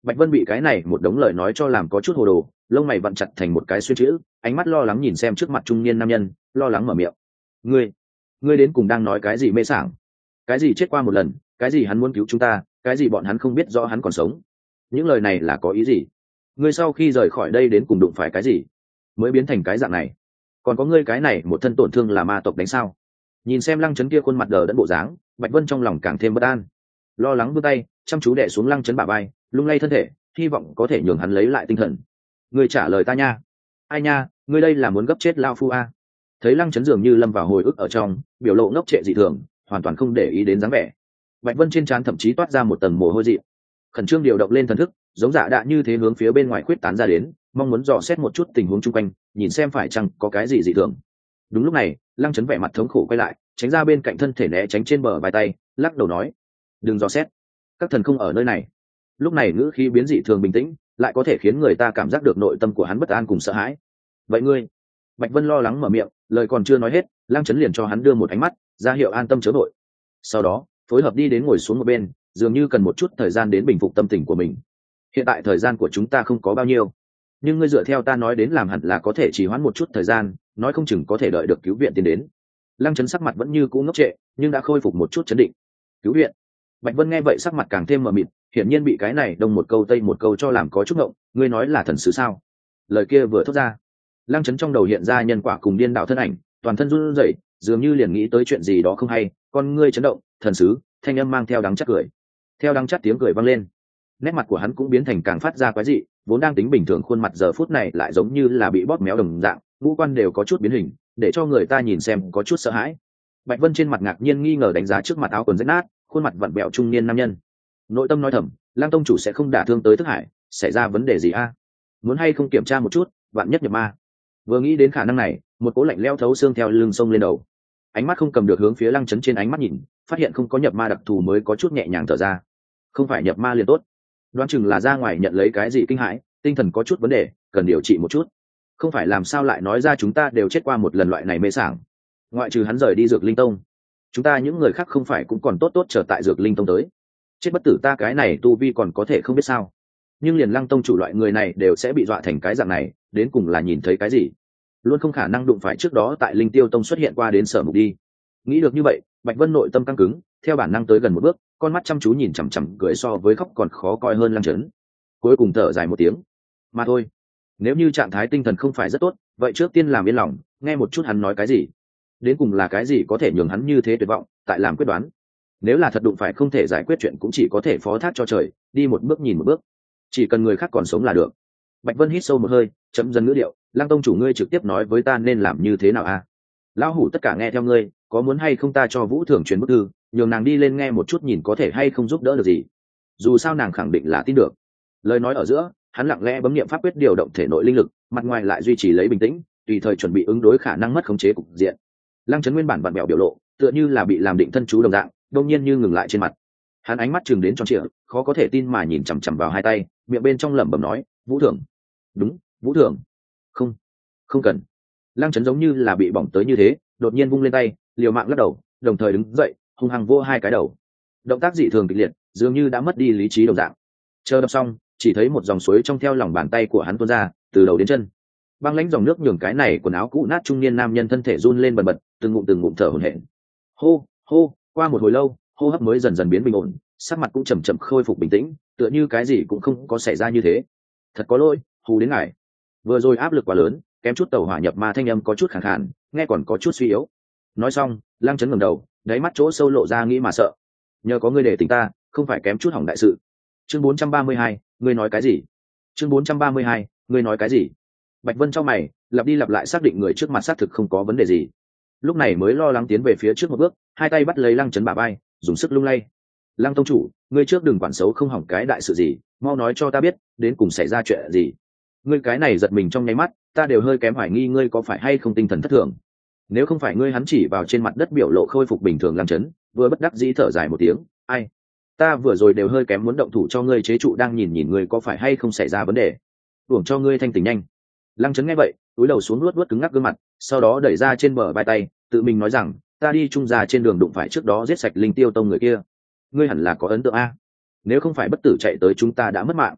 Bạch Vân bị cái này một đống lời nói cho làm có chút hồ đồ, lông mày vặn chặt thành một cái xuyên chữ, ánh mắt lo lắng nhìn xem trước mặt trung niên nam nhân, lo lắng mở miệng. Ngươi, ngươi đến cùng đang nói cái gì mê sảng? Cái gì chết qua một lần, cái gì hắn muốn cứu chúng ta, cái gì bọn hắn không biết rõ hắn còn sống? Những lời này là có ý gì? Ngươi sau khi rời khỏi đây đến cùng đụng phải cái gì mới biến thành cái dạng này? Còn có ngươi cái này một thân tổn thương là ma tộc đánh sao? Nhìn xem Lăng Chấn kia khuôn mặt đờ đẫn bộ dáng, Bạch Vân trong lòng càng thêm bất an, lo lắng vươn tay chăm chú đè xuống Lăng Chấn bả vai, lung lay thân thể, hy vọng có thể nhường hắn lấy lại tinh thần. Ngươi trả lời ta nha. Ai nha, ngươi đây là muốn gấp chết lao phu a? Thấy Lăng Chấn dường như lâm vào hồi ức ở trong, biểu lộ ngốc trệ dị thường, hoàn toàn không để ý đến dáng vẻ. Bạch Vân trên trán thậm chí toát ra một tầng mồ hôi dị, khẩn trương điều động lên thần thức, giống dạ đạ như thế hướng phía bên ngoài khuyết tán ra đến, mong muốn dò xét một chút tình huống chung quanh, nhìn xem phải chăng có cái gì dị thường. Đúng lúc này, Lăng Chấn vẻ mặt thống khổ quay lại, tránh ra bên cạnh thân thể né tránh trên bờ vai tay, lắc đầu nói: đừng dò xét, các thần không ở nơi này. Lúc này ngữ khí biến dị thường bình tĩnh, lại có thể khiến người ta cảm giác được nội tâm của hắn bất an cùng sợ hãi. Vậy ngươi? Bạch Vân lo lắng mở miệng, lời còn chưa nói hết, Lăng Chấn liền cho hắn đưa một ánh mắt, ra hiệu an tâm chớ vội. Sau đó phối hợp đi đến ngồi xuống một bên, dường như cần một chút thời gian đến bình phục tâm tình của mình. Hiện tại thời gian của chúng ta không có bao nhiêu, nhưng ngươi dựa theo ta nói đến làm hẳn là có thể trì hoãn một chút thời gian, nói không chừng có thể đợi được cứu viện tiến đến. Lăng Chấn sắc mặt vẫn như cũ ngốc trệ, nhưng đã khôi phục một chút chấn định. Cứu viện? Bạch Vân nghe vậy sắc mặt càng thêm mờ mịt, hiển nhiên bị cái này đông một câu tây một câu cho làm có chút ngộng. Ngươi nói là thần sứ sao? Lời kia vừa thốt ra, Lăng Chấn trong đầu hiện ra nhân quả cùng điên đạo thân ảnh, toàn thân run rẩy, dường như liền nghĩ tới chuyện gì đó không hay, con ngươi chấn động. Thần sứ? Thanh âm mang theo đắng chát cười. Theo đắng chát tiếng cười vang lên, nét mặt của hắn cũng biến thành càng phát ra quái dị, vốn đang tính bình thường khuôn mặt giờ phút này lại giống như là bị bóp méo đồng dạng, ngũ quan đều có chút biến hình, để cho người ta nhìn xem có chút sợ hãi. Bạch Vân trên mặt ngạc nhiên nghi ngờ đánh giá trước mặt áo quần rách nát, khuôn mặt vặn bẹo trung niên nam nhân. Nội tâm nói thầm, Lang tông chủ sẽ không đả thương tới Thức Hải, xảy ra vấn đề gì a? Muốn hay không kiểm tra một chút, vạn nhất nhập ma. Vừa nghĩ đến khả năng này, một cỗ lạnh lẽo thấu xương theo lưng sông lên đầu. Ánh mắt không cầm được hướng phía Lăng Chấn trên ánh mắt nhìn, phát hiện không có nhập ma đặc thù mới có chút nhẹ nhàng thở ra. Không phải nhập ma liền tốt, đoán chừng là ra ngoài nhận lấy cái gì kinh hãi, tinh thần có chút vấn đề, cần điều trị một chút. Không phải làm sao lại nói ra chúng ta đều chết qua một lần loại này mê sảng. Ngoại trừ hắn rời đi Dược Linh Tông, chúng ta những người khác không phải cũng còn tốt tốt trở tại Dược Linh Tông tới. Chết bất tử ta cái này tu vi còn có thể không biết sao. Nhưng liền Lăng tông chủ loại người này đều sẽ bị dọa thành cái dạng này, đến cùng là nhìn thấy cái gì? Luôn không khả năng đụng phải trước đó tại Linh Tiêu Tông xuất hiện qua đến Sở Mục đi. Nghĩ được như vậy, Bạch Vân nội tâm căng cứng, theo bản năng tới gần một bước, con mắt chăm chú nhìn chằm chằm cười so với khóc còn khó coi hơn Lăng Chấn. Cuối cùng thở dài một tiếng. Mà thôi, nếu như trạng thái tinh thần không phải rất tốt, vậy trước tiên làm yên lòng, nghe một chút hắn nói cái gì. Đến cùng là cái gì có thể nhường hắn như thế tuyệt vọng, tại làm quyết đoán. Nếu là thật đụng phải không thể giải quyết chuyện cũng chỉ có thể phó thác cho trời, đi một bước nhìn một bước. Chỉ cần người khác còn sống là được. Bạch Vân hít sâu một hơi, chậm dần ngữ điệu, Lăng tông chủ ngươi trực tiếp nói với ta nên làm như thế nào a? À? Lão hủ tất cả nghe theo ngươi, có muốn hay không ta cho Vũ Thường truyền bức thư, nhường nàng đi lên nghe một chút nhìn có thể hay không giúp đỡ được gì. Dù sao nàng khẳng định là tin được. Lời nói ở giữa, hắn lặng lẽ bấm niệm pháp quyết điều động thể nội linh lực, mặt ngoài lại duy trì lấy bình tĩnh, tùy thời chuẩn bị ứng đối khả năng mất khống chế cục diện. Lăng Chấn nguyên bản vặn bẹo biểu lộ, tựa như là bị làm định thân chú đồng dạng, đột nhiên như ngừng lại trên mặt. Hắn ánh mắt chừng đến tròn trịa, khó có thể tin mà nhìn chằm chằm vào hai tay, miệng bên trong lẩm bẩm nói, "Vũ Thường." "Đúng, Vũ Thường." "Không, không cần." Lăng Chấn giống như là bị bỏng tới như thế, đột nhiên vung lên tay, liều mạng lắc đầu, đồng thời đứng dậy, hung hăng vỗ hai cái đầu. Động tác dị thường kịch liệt, dường như đã mất đi lý trí đồng dạng. Chờ đập xong, chỉ thấy một dòng suối trong theo lòng bàn tay của hắn tuôn ra, từ đầu đến chân. Băng lãnh dòng nước nhường cái này quần áo cũ nát trung niên nam nhân thân thể run lên bần bật, từng ngụm từng ngụm thở hổn hển. Hô, hô, qua một hồi lâu, hô hấp mới dần dần biến bình ổn, sắc mặt cũng chậm chậm khôi phục bình tĩnh, tựa như cái gì cũng không có xảy ra như thế. Thật có lỗi, hù đến ngài. Vừa rồi áp lực quá lớn, kém chút tẩu hỏa nhập ma thanh âm có chút khàn khàn, nghe còn có chút suy yếu. Nói xong, Lăng Chấn ngẩng đầu, đáy mắt chỗ sâu lộ ra nghĩ mà sợ. Nhờ có ngươi để tỉnh ta, không phải kém chút hỏng đại sự. Chương bốn trăm ba mươi hai, ngươi nói cái gì? Chương bốn trăm ba mươi hai, ngươi nói cái gì? Bạch Vân trong mày, lặp đi lặp lại xác định người trước mặt xác thực không có vấn đề gì. Lúc này mới lo lắng tiến về phía trước một bước, hai tay bắt lấy Lăng Chấn bả vai, dùng sức lung lay. Lăng tông chủ, ngươi trước đừng quản xấu không hỏng cái đại sự gì, mau nói cho ta biết, đến cùng xảy ra chuyện gì. Ngươi cái này giật mình trong nháy mắt, ta đều hơi kém hoài nghi ngươi có phải hay không tinh thần thất thường. Nếu không phải ngươi hắn chỉ vào trên mặt đất biểu lộ khôi phục bình thường Lăng Chấn, vừa bất đắc dĩ thở dài một tiếng, ai, ta vừa rồi đều hơi kém muốn động thủ cho ngươi chế trụ đang nhìn nhìn ngươi có phải hay không xảy ra vấn đề, uổng cho ngươi thanh tỉnh nhanh. Lăng Chấn nghe vậy, túi đầu xuống nuốt nuốt cứng ngắc gương mặt, sau đó đẩy ra trên bờ vai tay, tự mình nói rằng, ta đi trung gia trên đường đụng phải trước đó giết sạch Linh Tiêu Tông người kia, ngươi hẳn là có ấn tượng a. Nếu không phải bất tử chạy tới chúng ta đã mất mạng.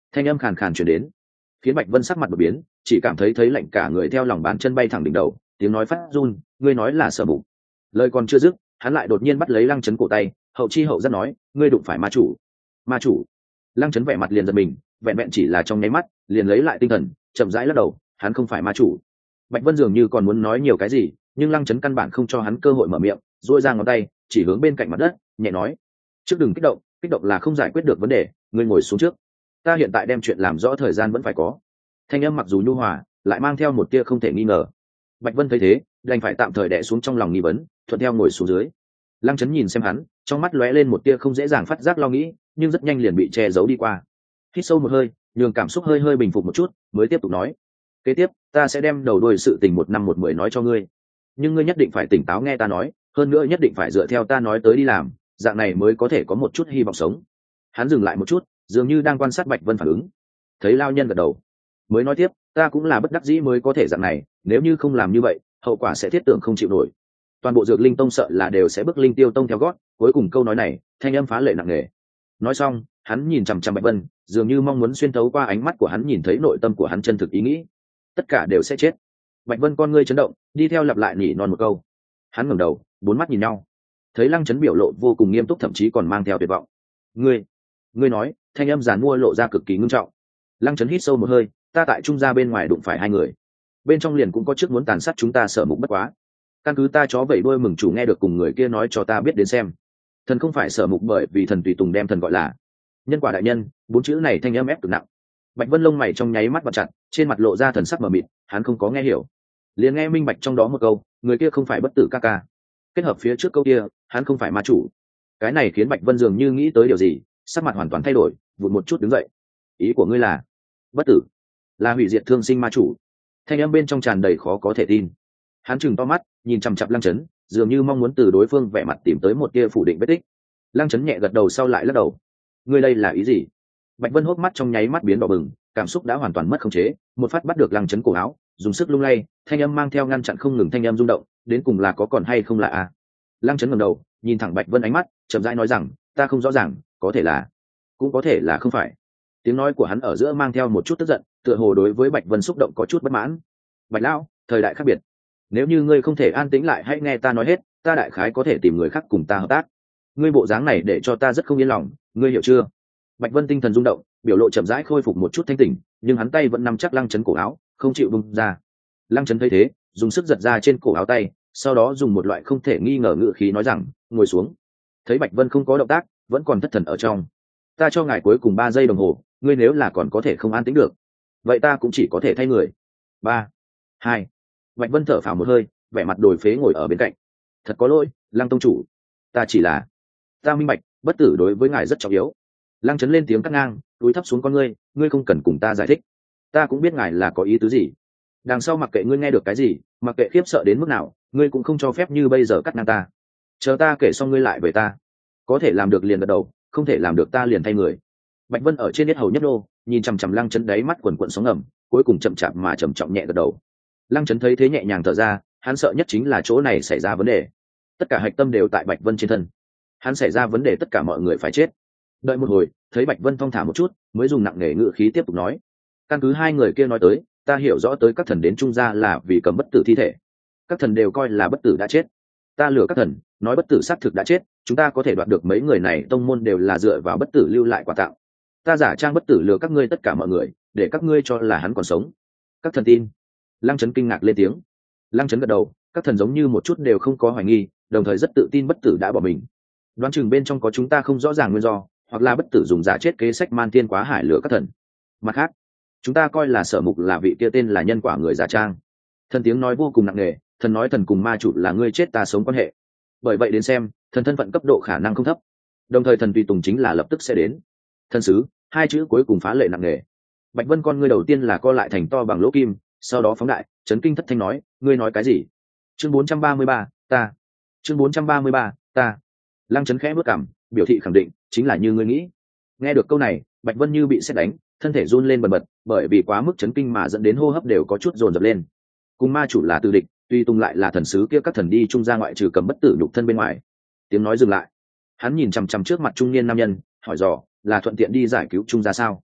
thanh âm khàn khàn chuyển đến, khiến Bạch Vân sắc mặt đột biến, chỉ cảm thấy thấy lạnh cả người theo lòng bàn chân bay thẳng đỉnh đầu, tiếng nói phát run, ngươi nói là Sở Mục. Lời còn chưa dứt, hắn lại đột nhiên bắt lấy Lăng Chấn cổ tay, hậu chi hậu giác nói, ngươi đụng phải ma chủ. Ma chủ? Lăng Chấn vẻ mặt liền giật mình, vẹn vẹn chỉ là trong nháy mắt, liền lấy lại tinh thần, chậm rãi lắc đầu, hắn không phải ma chủ. Bạch Vân dường như còn muốn nói nhiều cái gì, nhưng Lăng Chấn căn bản không cho hắn cơ hội mở miệng, duỗi ra ngón tay, chỉ hướng bên cạnh mặt đất, nhẹ nói, trước đừng kích động, kích động là không giải quyết được vấn đề, ngươi ngồi xuống trước. Ta hiện tại đem chuyện làm rõ thời gian vẫn phải có. Thanh âm mặc dù nhu hòa, lại mang theo một tia không thể nghi ngờ. Bạch Vân thấy thế, đành phải tạm thời đè xuống trong lòng nghi vấn, thuận theo ngồi xuống dưới. Lăng Chấn nhìn xem hắn, trong mắt lóe lên một tia không dễ dàng phát giác lo nghĩ, nhưng rất nhanh liền bị che giấu đi qua. Hít sâu một hơi, nhường cảm xúc hơi hơi bình phục một chút, mới tiếp tục nói, kế tiếp ta sẽ đem đầu đuôi sự tình một năm một mười nói cho ngươi, nhưng ngươi nhất định phải tỉnh táo nghe ta nói, hơn nữa nhất định phải dựa theo ta nói tới đi làm, dạng này mới có thể có một chút hy vọng sống. Hắn dừng lại một chút, dường như đang quan sát Bạch Vân phản ứng. Thấy lao nhân gật đầu, mới nói tiếp, ta cũng là bất đắc dĩ mới có thể dạng này, nếu như không làm như vậy, hậu quả sẽ thiết tưởng không chịu nổi. Toàn bộ Dược Linh Tông sợ là đều sẽ bước Linh Tiêu Tông theo gót. Cuối cùng câu nói này, thanh âm phá lệ nặng nề. Nói xong, hắn nhìn chằm chằm Bạch Vân, dường như mong muốn xuyên thấu qua ánh mắt của hắn nhìn thấy nội tâm của hắn chân thực ý nghĩ. Tất cả đều sẽ chết. Bạch Vân con ngươi chấn động, đi theo lặp lại nhỉ non một câu. Hắn ngẩng đầu, bốn mắt nhìn nhau. Thấy Lăng Chấn biểu lộ vô cùng nghiêm túc, thậm chí còn mang theo tuyệt vọng. Ngươi, ngươi nói, thanh âm giàn mua lộ ra cực kỳ ngưng trọng. Lăng Chấn hít sâu một hơi, ta tại trung gia bên ngoài đụng phải hai người, bên trong liền cũng có trước muốn tàn sát chúng ta, Sở Mục bất quá. Căn cứ ta chó vẩy đuôi mừng chủ nghe được cùng người kia nói cho ta biết đến xem, thần không phải Sở Mục, bởi vì thần tùy tùng đem thần gọi là nhân quả đại nhân, bốn chữ này thanh âm ép cực nặng. Bạch Vân lông mày trong nháy mắt vặn chặt, trên mặt lộ ra thần sắc mờ mịt, hắn không có nghe hiểu, liền nghe minh bạch trong đó một câu, người kia không phải bất tử ca ca, kết hợp phía trước câu kia, hắn không phải ma chủ. Cái này khiến Bạch Vân dường như nghĩ tới điều gì, sắc mặt hoàn toàn thay đổi, vụt một chút đứng dậy. Ý của ngươi là bất tử là hủy diệt thương sinh ma chủ? Thanh âm bên trong tràn đầy khó có thể tin. Hắn chừng to mắt, nhìn chằm chằm Lăng Chấn, dường như mong muốn từ đối phương vẻ mặt tìm tới một tia phủ định vết tích. Lăng Chấn nhẹ gật đầu sau lại lắc đầu. Ngươi đây là ý gì? Bạch Vân hốc mắt trong nháy mắt biến đỏ bừng, cảm xúc đã hoàn toàn mất khống chế, một phát bắt được Lăng Chấn cổ áo, dùng sức lung lay, thanh âm mang theo ngăn chặn không ngừng thanh âm rung động, đến cùng là có còn hay không là a? Lăng Chấn ngẩng đầu, nhìn thẳng Bạch Vân ánh mắt, chậm rãi nói rằng, ta không rõ ràng, có thể là, cũng có thể là không phải. Tiếng nói của hắn ở giữa mang theo một chút tức giận, tựa hồ đối với Bạch Vân xúc động có chút bất mãn. Bạch lão, thời đại khác biệt, nếu như ngươi không thể an tĩnh lại, hãy nghe ta nói hết, ta đại khái có thể tìm người khác cùng ta hợp tác. Ngươi bộ dáng này để cho ta rất không yên lòng, ngươi hiểu chưa? Bạch Vân tinh thần rung động, biểu lộ chậm rãi khôi phục một chút thanh tỉnh, nhưng hắn tay vẫn nắm chắc Lăng Chấn cổ áo, không chịu bung ra. Lăng Chấn thấy thế, dùng sức giật ra trên cổ áo tay, sau đó dùng một loại không thể nghi ngờ ngữ khí nói rằng, ngồi xuống. Thấy Bạch Vân không có động tác, vẫn còn thất thần ở trong, ta cho ngài cuối cùng ba giây đồng hồ, ngươi nếu là còn có thể không an tĩnh được, vậy ta cũng chỉ có thể thay người. Ba, hai. Bạch Vân thở phào một hơi, vẻ mặt đồi phế ngồi ở bên cạnh. Thật có lỗi, Lăng tông chủ, ta chỉ là, ta minh bạch, bất tử đối với ngài rất trọng yếu. Lăng Chấn lên tiếng cắt ngang, cúi thấp xuống con ngươi, ngươi không cần cùng ta giải thích, ta cũng biết ngài là có ý tứ gì. Đằng sau mặc kệ ngươi nghe được cái gì, mặc kệ khiếp sợ đến mức nào, ngươi cũng không cho phép như bây giờ cắt ngang ta. Chờ ta kể xong ngươi lại về ta, có thể làm được liền gật đầu, không thể làm được ta liền thay người. Bạch Vân ở trên yết hầu nhất đô, nhìn chằm chằm Lăng Chấn đáy mắt quần quần sóng ngầm, cuối cùng chậm chạp mà trầm trọng nhẹ gật đầu. Lăng Chấn thấy thế nhẹ nhàng thở ra, hắn sợ nhất chính là chỗ này xảy ra vấn đề. Tất cả hạch tâm đều tại Bạch Vân trên thân, hắn xảy ra vấn đề tất cả mọi người phải chết. Đợi một hồi, thấy Bạch Vân thong thả một chút, mới dùng nặng nề ngữ khí tiếp tục nói, căn cứ hai người kia nói tới, ta hiểu rõ tới các thần đến Trung gia là vì cầm bất tử thi thể. Các thần đều coi là bất tử đã chết, ta lừa các thần, nói bất tử xác thực đã chết, chúng ta có thể đoạt được mấy người này tông môn đều là dựa vào bất tử lưu lại quà tặng. Ta giả trang bất tử lừa các ngươi tất cả mọi người, để các ngươi cho là hắn còn sống. Các thần tin? Lăng Chấn kinh ngạc lên tiếng. Lăng Chấn gật đầu, các thần giống như một chút đều không có hoài nghi, đồng thời rất tự tin bất tử đã bỏ mình. Đoán chừng bên trong có chúng ta không rõ ràng nguyên do, hoặc là bất tử dùng giả chết kế sách man tiên quá hải lửa các thần. Mặt khác, chúng ta coi là Sở Mục là vị kia tên là nhân quả người giả trang. Thần tiếng nói vô cùng nặng nề, thần nói thần cùng ma chủ là ngươi chết ta sống quan hệ. Bởi vậy đến xem, thần thân phận cấp độ khả năng không thấp. Đồng thời thần tùy tùng chính là lập tức sẽ đến. Thần sứ, hai chữ cuối cùng phá lệ nặng nề. Bạch Vân con ngươi đầu tiên là co lại thành to bằng lỗ kim, sau đó phóng đại, chấn kinh thất thanh nói, ngươi nói cái gì? Chương bốn trăm ba mươi ba, ta. Chương bốn trăm ba mươi ba, ta. Lăng Chấn khẽ bước cằm, biểu thị khẳng định, chính là như ngươi nghĩ. Nghe được câu này, Bạch Vân như bị sét đánh, thân thể run lên bần bật, bởi vì quá mức chấn kinh mà dẫn đến hô hấp đều có chút dồn dập lên. Cùng ma chủ là tử địch, tuy tung lại là thần sứ kia, các thần đi trung ra ngoại trừ cầm bất tử nhục thân bên ngoài. Tiếng nói dừng lại, hắn nhìn chằm chằm trước mặt trung niên nam nhân, hỏi dò, là thuận tiện đi giải cứu trung ra sao?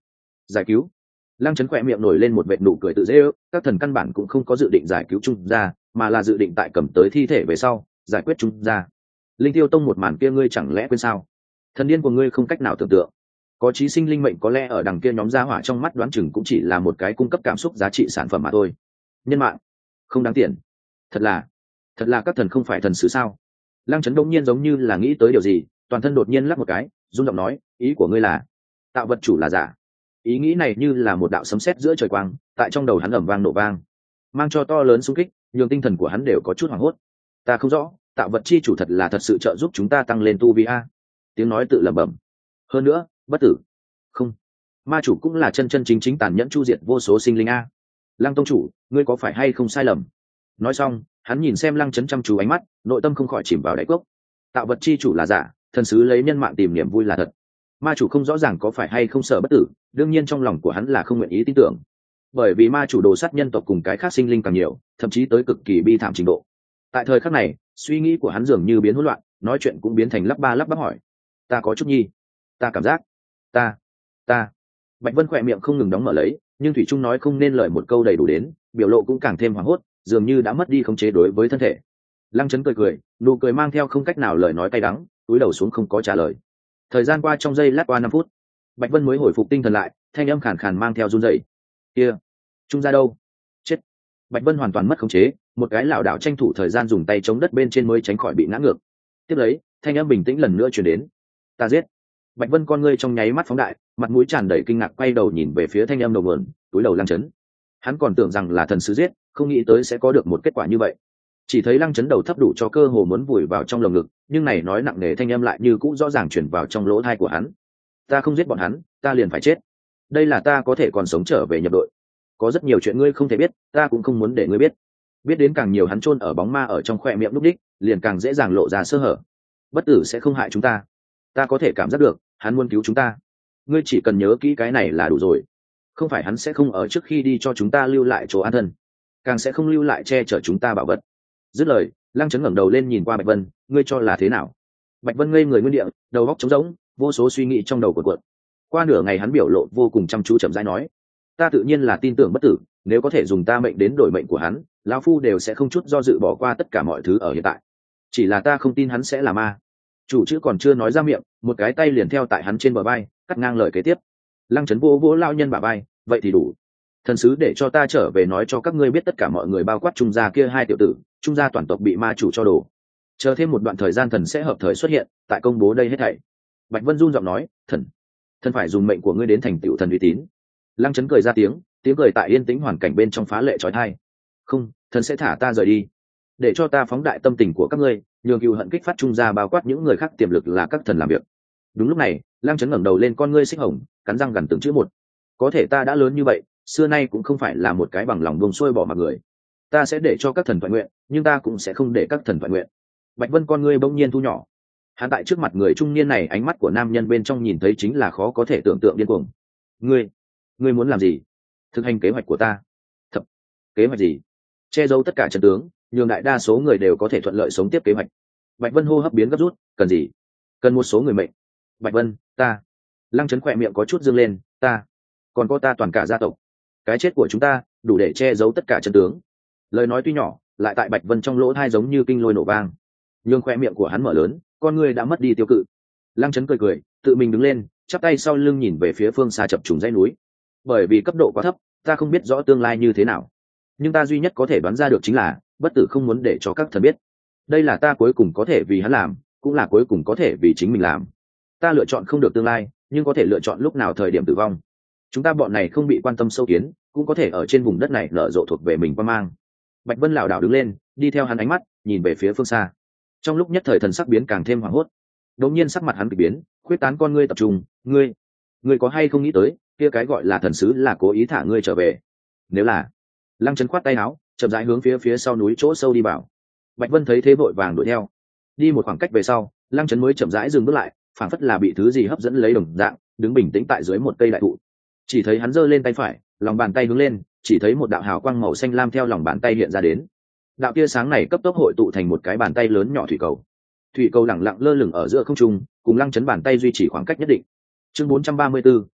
giải cứu. Lăng Chấn khỏe miệng nổi lên một vệt nụ cười tự dễ ước, các thần căn bản cũng không có dự định giải cứu Trung gia, mà là dự định tại cầm tới thi thể về sau giải quyết Trung gia. Linh Tiêu Tông một màn kia ngươi chẳng lẽ quên sao? Thần điên của ngươi không cách nào tưởng tượng. Có trí sinh linh mệnh có lẽ ở đằng kia nhóm gia hỏa trong mắt đoán chừng cũng chỉ là một cái cung cấp cảm xúc giá trị sản phẩm mà thôi. Nhân mạng không đáng tiền. Thật là, thật là các thần không phải thần sứ sao? Lăng Chấn đông nhiên giống như là nghĩ tới điều gì, toàn thân đột nhiên lắc một cái, run giọng nói, ý của ngươi là tạo vật chủ là giả. Ý nghĩ này như là một đạo sấm sét giữa trời quang, tại trong đầu hắn ầm vang nổ vang, mang cho to lớn xung kích, nhường tinh thần của hắn đều có chút hoảng hốt. Ta không rõ, tạo vật chi chủ thật là thật sự trợ giúp chúng ta tăng lên tu vi a. Tiếng nói tự lẩm bẩm. Hơn nữa, bất tử. Không, ma chủ cũng là chân chân chính chính tàn nhẫn chu diệt vô số sinh linh a. Lăng tông chủ, ngươi có phải hay không sai lầm? Nói xong, hắn nhìn xem Lăng Chấn chăm chú ánh mắt, nội tâm không khỏi chìm vào đáy cốc. Tạo vật chi chủ là giả, thần sứ lấy nhân mạng tìm niềm vui là thật. Ma chủ không rõ ràng có phải hay không sợ bất tử, đương nhiên trong lòng của hắn là không nguyện ý tin tưởng, bởi vì ma chủ đồ sát nhân tộc cùng cái khác sinh linh càng nhiều, thậm chí tới cực kỳ bi thảm trình độ. Tại thời khắc này, suy nghĩ của hắn dường như biến hỗn loạn, nói chuyện cũng biến thành lắp ba lắp bắp hỏi: ta có chút nhi, ta cảm giác, ta, ta. Bạch Vân khỏe miệng không ngừng đóng mở lấy, nhưng thủy trung nói không nên lời một câu đầy đủ đến, biểu lộ cũng càng thêm hoảng hốt, dường như đã mất đi khống chế đối với thân thể. Lăng Chấn cười cười, nụ cười mang theo không cách nào lời nói cay đắng, cúi đầu xuống không có trả lời. Thời gian qua trong giây lát qua năm phút, Bạch Vân mới hồi phục tinh thần lại, thanh âm khàn khàn mang theo run rẩy. Kia, Trung gia đâu? Chết. Bạch Vân hoàn toàn mất khống chế, một cái lảo đảo tranh thủ thời gian dùng tay chống đất bên trên mới tránh khỏi bị ngã ngược. Tiếp lấy, thanh âm bình tĩnh lần nữa truyền đến. Ta giết. Bạch Vân con ngươi trong nháy mắt phóng đại, mặt mũi tràn đầy kinh ngạc quay đầu nhìn về phía thanh âm đầu nguồn, túi đầu Lăng Chấn. Hắn còn tưởng rằng là thần sứ giết, không nghĩ tới sẽ có được một kết quả như vậy. Chỉ thấy Lăng Chấn đầu thấp đủ cho cơ hồ muốn vùi vào trong lồng ngực, nhưng này nói nặng nề thanh âm lại như cũ rõ ràng truyền vào trong lỗ tai của hắn. Ta không giết bọn hắn, ta liền phải chết. Đây là ta có thể còn sống trở về nhập đội. Có rất nhiều chuyện ngươi không thể biết, ta cũng không muốn để ngươi biết. Biết đến càng nhiều hắn chôn ở bóng ma ở trong khoe miệng lúc đích, liền càng dễ dàng lộ ra sơ hở. Bất tử sẽ không hại chúng ta. Ta có thể cảm giác được, hắn muốn cứu chúng ta. Ngươi chỉ cần nhớ kỹ cái này là đủ rồi. Không phải hắn sẽ không ở trước khi đi cho chúng ta lưu lại chỗ an thân, càng sẽ không lưu lại che chở chúng ta bảo vật. Dứt lời, Lăng Chấn ngẩng đầu lên nhìn qua Bạch Vân, ngươi cho là thế nào? Bạch Vân ngây người nguyên địa, đầu óc trống rỗng, vô số suy nghĩ trong đầu cuộn cuộn. Qua nửa ngày hắn biểu lộ vô cùng chăm chú chậm rãi nói: ta tự nhiên là tin tưởng bất tử, nếu có thể dùng ta mệnh đến đổi mệnh của hắn, lão phu đều sẽ không chút do dự bỏ qua tất cả mọi thứ ở hiện tại. Chỉ là ta không tin hắn sẽ là ma. Chủ chữ còn chưa nói ra miệng, một cái tay liền theo tại hắn trên bờ vai, cắt ngang lời kế tiếp. Lăng Chấn vô vỗ lao nhân bả vai, vậy thì đủ. Thần sứ để cho ta trở về nói cho các ngươi biết tất cả mọi người bao quát Trung gia kia hai tiểu tử, Trung gia toàn tộc bị ma chủ cho đổ. Chờ thêm một đoạn thời gian thần sẽ hợp thời xuất hiện, tại công bố đây hết thảy. Bạch Vân run giọng nói: thần, thần phải dùng mệnh của ngươi đến thành tựu thần uy tín. Lăng Chấn cười ra tiếng, tiếng cười tại yên tĩnh hoàn cảnh bên trong phá lệ trói thai. Không, thần sẽ thả ta rời đi, để cho ta phóng đại tâm tình của các ngươi, nhường cừu hận kích phát Trung gia bao quát những người khác tiềm lực là các thần làm việc. Đúng lúc này, Lăng Chấn ngẩng đầu lên, con ngươi xích hồng, cắn răng gần từng chữ một. Có thể ta đã lớn như vậy, xưa nay cũng không phải là một cái bằng lòng buông xuôi bỏ mặc người. Ta sẽ để cho các thần thuận nguyện, nhưng ta cũng sẽ không để các thần thuận nguyện. Bạch Vân con ngươi bỗng nhiên thu nhỏ. Hắn tại trước mặt người trung niên này, ánh mắt của nam nhân bên trong nhìn thấy chính là khó có thể tưởng tượng điên cuồng. Ngươi, ngươi muốn làm gì? Thực hành kế hoạch của ta. Thập, kế hoạch gì? Che giấu tất cả trận tướng, nhường đại đa số người đều có thể thuận lợi sống tiếp kế hoạch. Bạch Vân hô hấp biến gấp rút, cần gì? Cần một số người mệnh. Bạch Vân, ta. Lăng Chấn khỏe miệng có chút dương lên, ta. Còn có ta toàn cả gia tộc. Cái chết của chúng ta đủ để che giấu tất cả trận tướng. Lời nói tuy nhỏ, lại tại Bạch Vân trong lỗ tai giống như kinh lôi nổ vang. Nhưng khoe miệng của hắn mở lớn, con người đã mất đi tiêu cự. Lăng Chấn cười cười, tự mình đứng lên, chắp tay sau lưng nhìn về phía phương xa chập trùng dãy núi. Bởi vì cấp độ quá thấp, ta không biết rõ tương lai như thế nào, nhưng ta duy nhất có thể đoán ra được chính là bất tử không muốn để cho các thần biết. Đây là ta cuối cùng có thể vì hắn làm, cũng là cuối cùng có thể vì chính mình làm. Ta lựa chọn không được tương lai, nhưng có thể lựa chọn lúc nào thời điểm tử vong. Chúng ta bọn này không bị quan tâm sâu kiến, cũng có thể ở trên vùng đất này nở rộ thuộc về mình quan mang. Bạch Vân lảo đảo đứng lên, đi theo hắn ánh mắt nhìn về phía phương xa. Trong lúc nhất thời thần sắc biến càng thêm hoảng hốt. Đột nhiên sắc mặt hắn bị biến, khuyết tán con ngươi tập trung, ngươi, ngươi có hay không nghĩ tới, kia cái gọi là thần sứ là cố ý thả ngươi trở về? Nếu là, Lăng Chấn khoát tay áo, chậm rãi hướng phía phía sau núi chỗ sâu đi vào. Bạch Vân thấy thế vội vàng đuổi theo. Đi một khoảng cách về sau, Lăng Chấn mới chậm rãi dừng bước lại, phảng phất là bị thứ gì hấp dẫn lấy đồng dạng, đứng bình tĩnh tại dưới một cây đại thụ. Chỉ thấy hắn giơ lên tay phải, lòng bàn tay hướng lên, chỉ thấy một đạo hào quang màu xanh lam theo lòng bàn tay hiện ra đến. Đạo tia sáng này cấp tốc hội tụ thành một cái bàn tay lớn nhỏ thủy cầu. Thủy cầu lẳng lặng lơ lửng ở giữa không trung, cùng Lăng Chấn bàn tay duy trì khoảng cách nhất định. Chương bốn trăm ba mươi 4,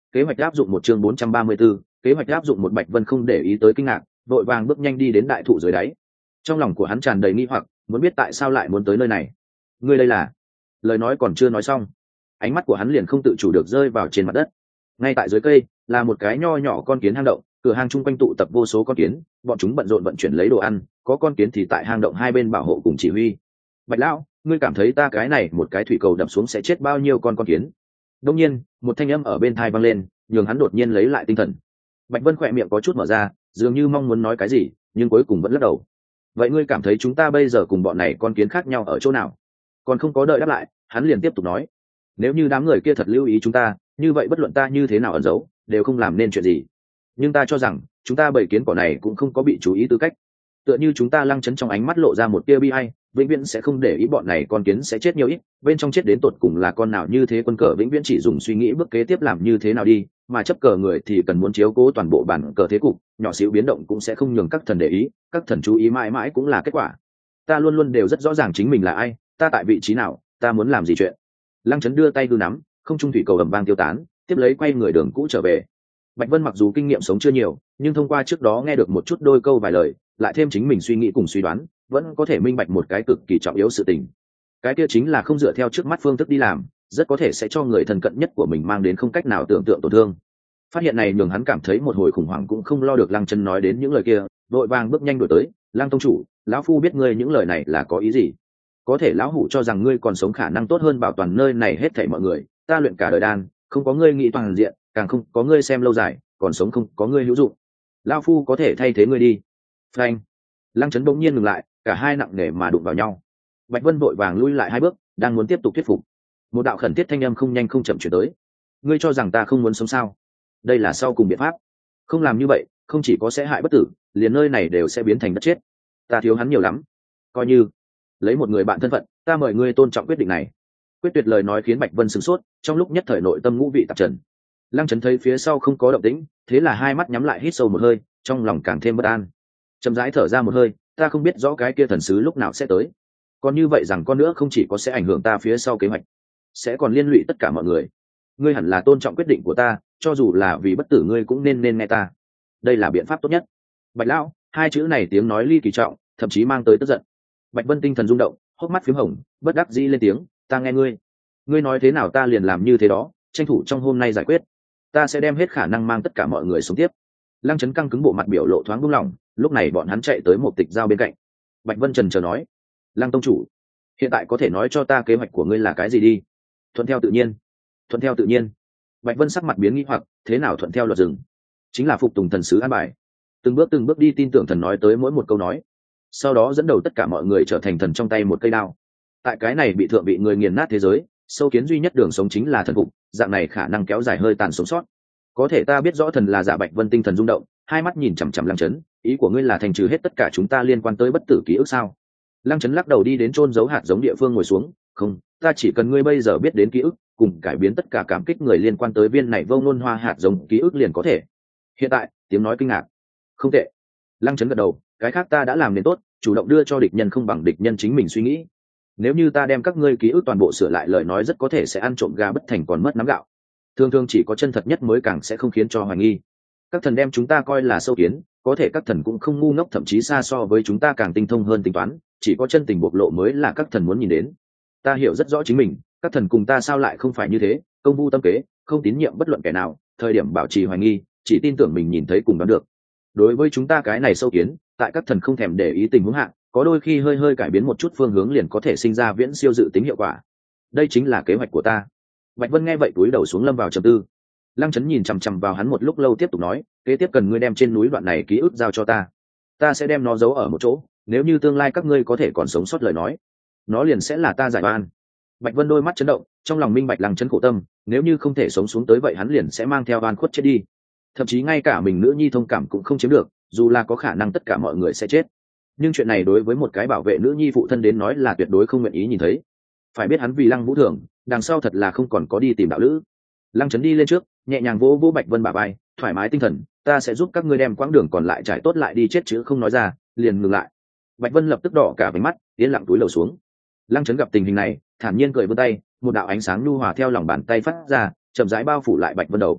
kế hoạch áp dụng một chương bốn trăm ba mươi 434, kế hoạch áp dụng một. Bạch Vân không để ý tới kinh ngạc, vội vàng bước nhanh đi đến đại thụ dưới đáy. Trong lòng của hắn tràn đầy nghi hoặc, muốn biết tại sao lại muốn tới nơi này. Ngươi đây là? Lời nói còn chưa nói xong, ánh mắt của hắn liền không tự chủ được rơi vào trên mặt đất. Ngay tại dưới cây là một cái nho nhỏ con kiến hang động, cửa hang chung quanh tụ tập vô số con kiến, bọn chúng bận rộn vận chuyển lấy đồ ăn, có con kiến thì tại hang động hai bên bảo hộ cùng chỉ huy. Bạch lão, ngươi cảm thấy ta cái này một cái thủy cầu đập xuống sẽ chết bao nhiêu con con kiến? Đông nhiên một thanh âm ở bên tai vang lên, nhường hắn đột nhiên lấy lại tinh thần. Bạch Vân khỏe miệng có chút mở ra, dường như mong muốn nói cái gì, nhưng cuối cùng vẫn lắc đầu. Vậy ngươi cảm thấy chúng ta bây giờ cùng bọn này con kiến khác nhau ở chỗ nào? Còn không có đợi đáp lại, hắn liền tiếp tục nói. Nếu như đám người kia thật lưu ý chúng ta, như vậy bất luận ta như thế nào ẩn giấu, đều không làm nên chuyện gì. Nhưng ta cho rằng chúng ta bầy kiến cỏ này cũng không có bị chú ý tư cách. Tựa như chúng ta Lăng Chấn trong ánh mắt lộ ra một tia bi ai, vĩnh viễn sẽ không để ý bọn này con kiến sẽ chết nhiều ít, bên trong chết đến tột cùng là con nào như thế. Quân cờ vĩnh viễn chỉ dùng suy nghĩ bước kế tiếp làm như thế nào đi, mà chấp cờ người thì cần muốn chiếu cố toàn bộ bản cờ thế cục, nhỏ xíu biến động cũng sẽ không nhường các thần để ý, các thần chú ý mãi mãi cũng là kết quả. Ta luôn luôn đều rất rõ ràng chính mình là ai, ta tại vị trí nào, ta muốn làm gì chuyện. Lăng Chấn đưa tay đưa nắm, không trung thủy cầu ầm vang tiêu tán, tiếp lấy quay người đường cũ trở về. Bạch Vân mặc dù kinh nghiệm sống chưa nhiều, nhưng thông qua trước đó nghe được một chút đôi câu vài lời, lại thêm chính mình suy nghĩ cùng suy đoán, vẫn có thể minh bạch một cái cực kỳ trọng yếu sự tình. Cái kia chính là không dựa theo trước mắt phương thức đi làm, rất có thể sẽ cho người thân cận nhất của mình mang đến không cách nào tưởng tượng tổn thương. Phát hiện này nhường hắn cảm thấy một hồi khủng hoảng, cũng không lo được Lăng Chân nói đến những lời kia, vội vàng bước nhanh đuổi tới. Lăng tông chủ, lão phu biết ngươi những lời này là có ý gì. Có thể lão hủ cho rằng ngươi còn sống khả năng tốt hơn bảo toàn nơi này hết thảy mọi người. Ta luyện cả đời đan, không có ngươi nghĩ toàn diện, càng không có ngươi xem lâu dài, còn sống không có ngươi hữu dụng. Lão phu có thể thay thế ngươi đi. Phanh. Lăng Chấn bỗng nhiên ngừng lại, cả hai nặng nề mà đụng vào nhau. Bạch Vân vội vàng lui lại hai bước, đang muốn tiếp tục thuyết phục. Một đạo khẩn thiết thanh âm không nhanh không chậm chuyển tới. Ngươi cho rằng ta không muốn sống sao? Đây là sau cùng biện pháp. Không làm như vậy, không chỉ có sẽ hại bất tử, liền nơi này đều sẽ biến thành đất chết. Ta thiếu hắn nhiều lắm. Coi như lấy một người bạn thân phận, ta mời ngươi tôn trọng quyết định này. Quyết tuyệt lời nói khiến Bạch Vân sửng sốt, trong lúc nhất thời nội tâm ngũ vị tạp trần. Lăng Chấn thấy phía sau không có động tĩnh, thế là hai mắt nhắm lại hít sâu một hơi, trong lòng càng thêm bất an. Chậm rãi thở ra một hơi, ta không biết rõ cái kia thần sứ lúc nào sẽ tới. Còn như vậy rằng con nữa không chỉ có sẽ ảnh hưởng ta phía sau kế hoạch, sẽ còn liên lụy tất cả mọi người. Ngươi hẳn là tôn trọng quyết định của ta, cho dù là vì bất tử ngươi cũng nên nên nghe ta. Đây là biện pháp tốt nhất. Bạch lão, hai chữ này tiếng nói ly kỳ trọng, thậm chí mang tới tức giận. Bạch Vân tinh thần rung động, hốc mắt phím hồng, bất đắc dĩ lên tiếng, ta nghe ngươi. Ngươi nói thế nào ta liền làm như thế đó, tranh thủ trong hôm nay giải quyết. Ta sẽ đem hết khả năng mang tất cả mọi người sống tiếp. Lăng Chấn căng cứng bộ mặt biểu lộ thoáng buông lỏng, lúc này bọn hắn chạy tới một tịch giao bên cạnh. Bạch Vân trần chờ nói, Lăng tông chủ, hiện tại có thể nói cho ta kế hoạch của ngươi là cái gì đi? Thuận theo tự nhiên. Thuận theo tự nhiên. Bạch Vân sắc mặt biến nghi hoặc, thế nào thuận theo luật rừng? Chính là phục tùng thần sứ an bài, từng bước từng bước đi tin tưởng thần nói tới mỗi một câu nói, sau đó dẫn đầu tất cả mọi người trở thành thần trong tay một cây đao. Tại cái này bị thượng bị người nghiền nát thế giới, sâu kiến duy nhất đường sống chính là thần phục, dạng này khả năng kéo dài hơi tàn sống sót. Có thể ta biết rõ thần là giả. Bạch Vân tinh thần rung động, hai mắt nhìn chằm chằm Lăng Chấn, ý của ngươi là thành trừ hết tất cả chúng ta liên quan tới bất tử ký ức sao? Lăng Chấn lắc đầu đi đến chôn giấu hạt giống địa phương ngồi xuống, không, ta chỉ cần ngươi bây giờ biết đến ký ức, cùng cải biến tất cả cảm kích người liên quan tới viên này vô ngôn hoa hạt giống ký ức liền có thể. Hiện tại tiếng nói kinh ngạc, không tệ. Lăng Chấn gật đầu, cái khác ta đã làm đến tốt, chủ động đưa cho địch nhân không bằng địch nhân chính mình suy nghĩ. Nếu như ta đem các ngươi ký ức toàn bộ sửa lại, lời nói rất có thể sẽ ăn trộm gà bất thành còn mất nắm gạo. Thường thường chỉ có chân thật nhất mới càng sẽ không khiến cho hoài nghi. Các thần đem chúng ta coi là sâu kiến, có thể các thần cũng không ngu ngốc, thậm chí xa so với chúng ta càng tinh thông hơn tính toán, chỉ có chân tình bộc lộ mới là các thần muốn nhìn đến. Ta hiểu rất rõ chính mình, các thần cùng ta sao lại không phải như thế, công vu tâm kế, không tín nhiệm bất luận kẻ nào, thời điểm bảo trì hoài nghi, chỉ tin tưởng mình nhìn thấy cùng đoán được. Đối với chúng ta cái này sâu kiến, tại các thần không thèm để ý tình huống hạ, có đôi khi hơi hơi cải biến một chút phương hướng liền có thể sinh ra viễn siêu dự tính hiệu quả. Đây chính là kế hoạch của ta. Bạch Vân nghe vậy túi đầu xuống lâm vào trầm tư. Lăng Chấn nhìn chằm chằm vào hắn một lúc lâu, tiếp tục nói, kế tiếp cần ngươi đem trên núi đoạn này ký ức giao cho ta, ta sẽ đem nó giấu ở một chỗ, nếu như tương lai các ngươi có thể còn sống sót lời nói, nó liền sẽ là ta giải oan. Bạch Vân đôi mắt chấn động, trong lòng minh bạch Lăng Chấn khổ tâm, nếu như không thể sống xuống tới vậy hắn liền sẽ mang theo oan khuất chết đi, thậm chí ngay cả mình nữ nhi thông cảm cũng không chiếm được, dù là có khả năng tất cả mọi người sẽ chết, nhưng chuyện này đối với một cái bảo vệ nữ nhi phụ thân đến nói là tuyệt đối không nguyện ý nhìn thấy. Phải biết hắn vì Lăng Vũ Thường, đằng sau thật là không còn có đi tìm đạo lữ. Lăng Chấn đi lên trước, nhẹ nhàng vỗ vỗ Bạch Vân bả vai, thoải mái tinh thần, ta sẽ giúp các ngươi đem quãng đường còn lại trải tốt lại đi chết chứ không nói ra, liền ngừng lại. Bạch Vân lập tức đỏ cả váy mắt, yên lặng túi lầu xuống. Lăng Chấn gặp tình hình này, thản nhiên cười vươn tay, một đạo ánh sáng nhu hòa theo lòng bàn tay phát ra, chậm rãi bao phủ lại Bạch Vân đầu.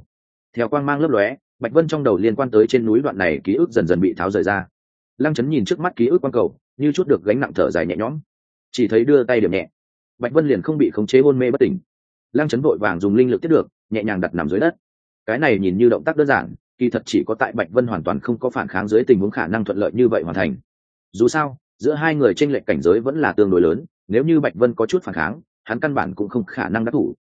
Theo quang mang lấp lóe, Bạch Vân trong đầu liên quan tới trên núi đoạn này ký ức dần dần bị tháo rời ra. Lăng Chấn nhìn trước mắt ký ức quang cầu, như chút được gánh nặng thở dài nhẹ nhõm. Chỉ thấy đưa tay điểm nhẹ, Bạch Vân liền không bị khống chế hôn mê bất tỉnh. Lăng Chấn vội vàng dùng linh lực tiếp được, nhẹ nhàng đặt nằm dưới đất. Cái này nhìn như động tác đơn giản, kỳ thật chỉ có tại Bạch Vân hoàn toàn không có phản kháng dưới tình huống khả năng thuận lợi như vậy hoàn thành. Dù sao, giữa hai người chênh lệch cảnh giới vẫn là tương đối lớn, nếu như Bạch Vân có chút phản kháng, hắn căn bản cũng không khả năng đắc thủ.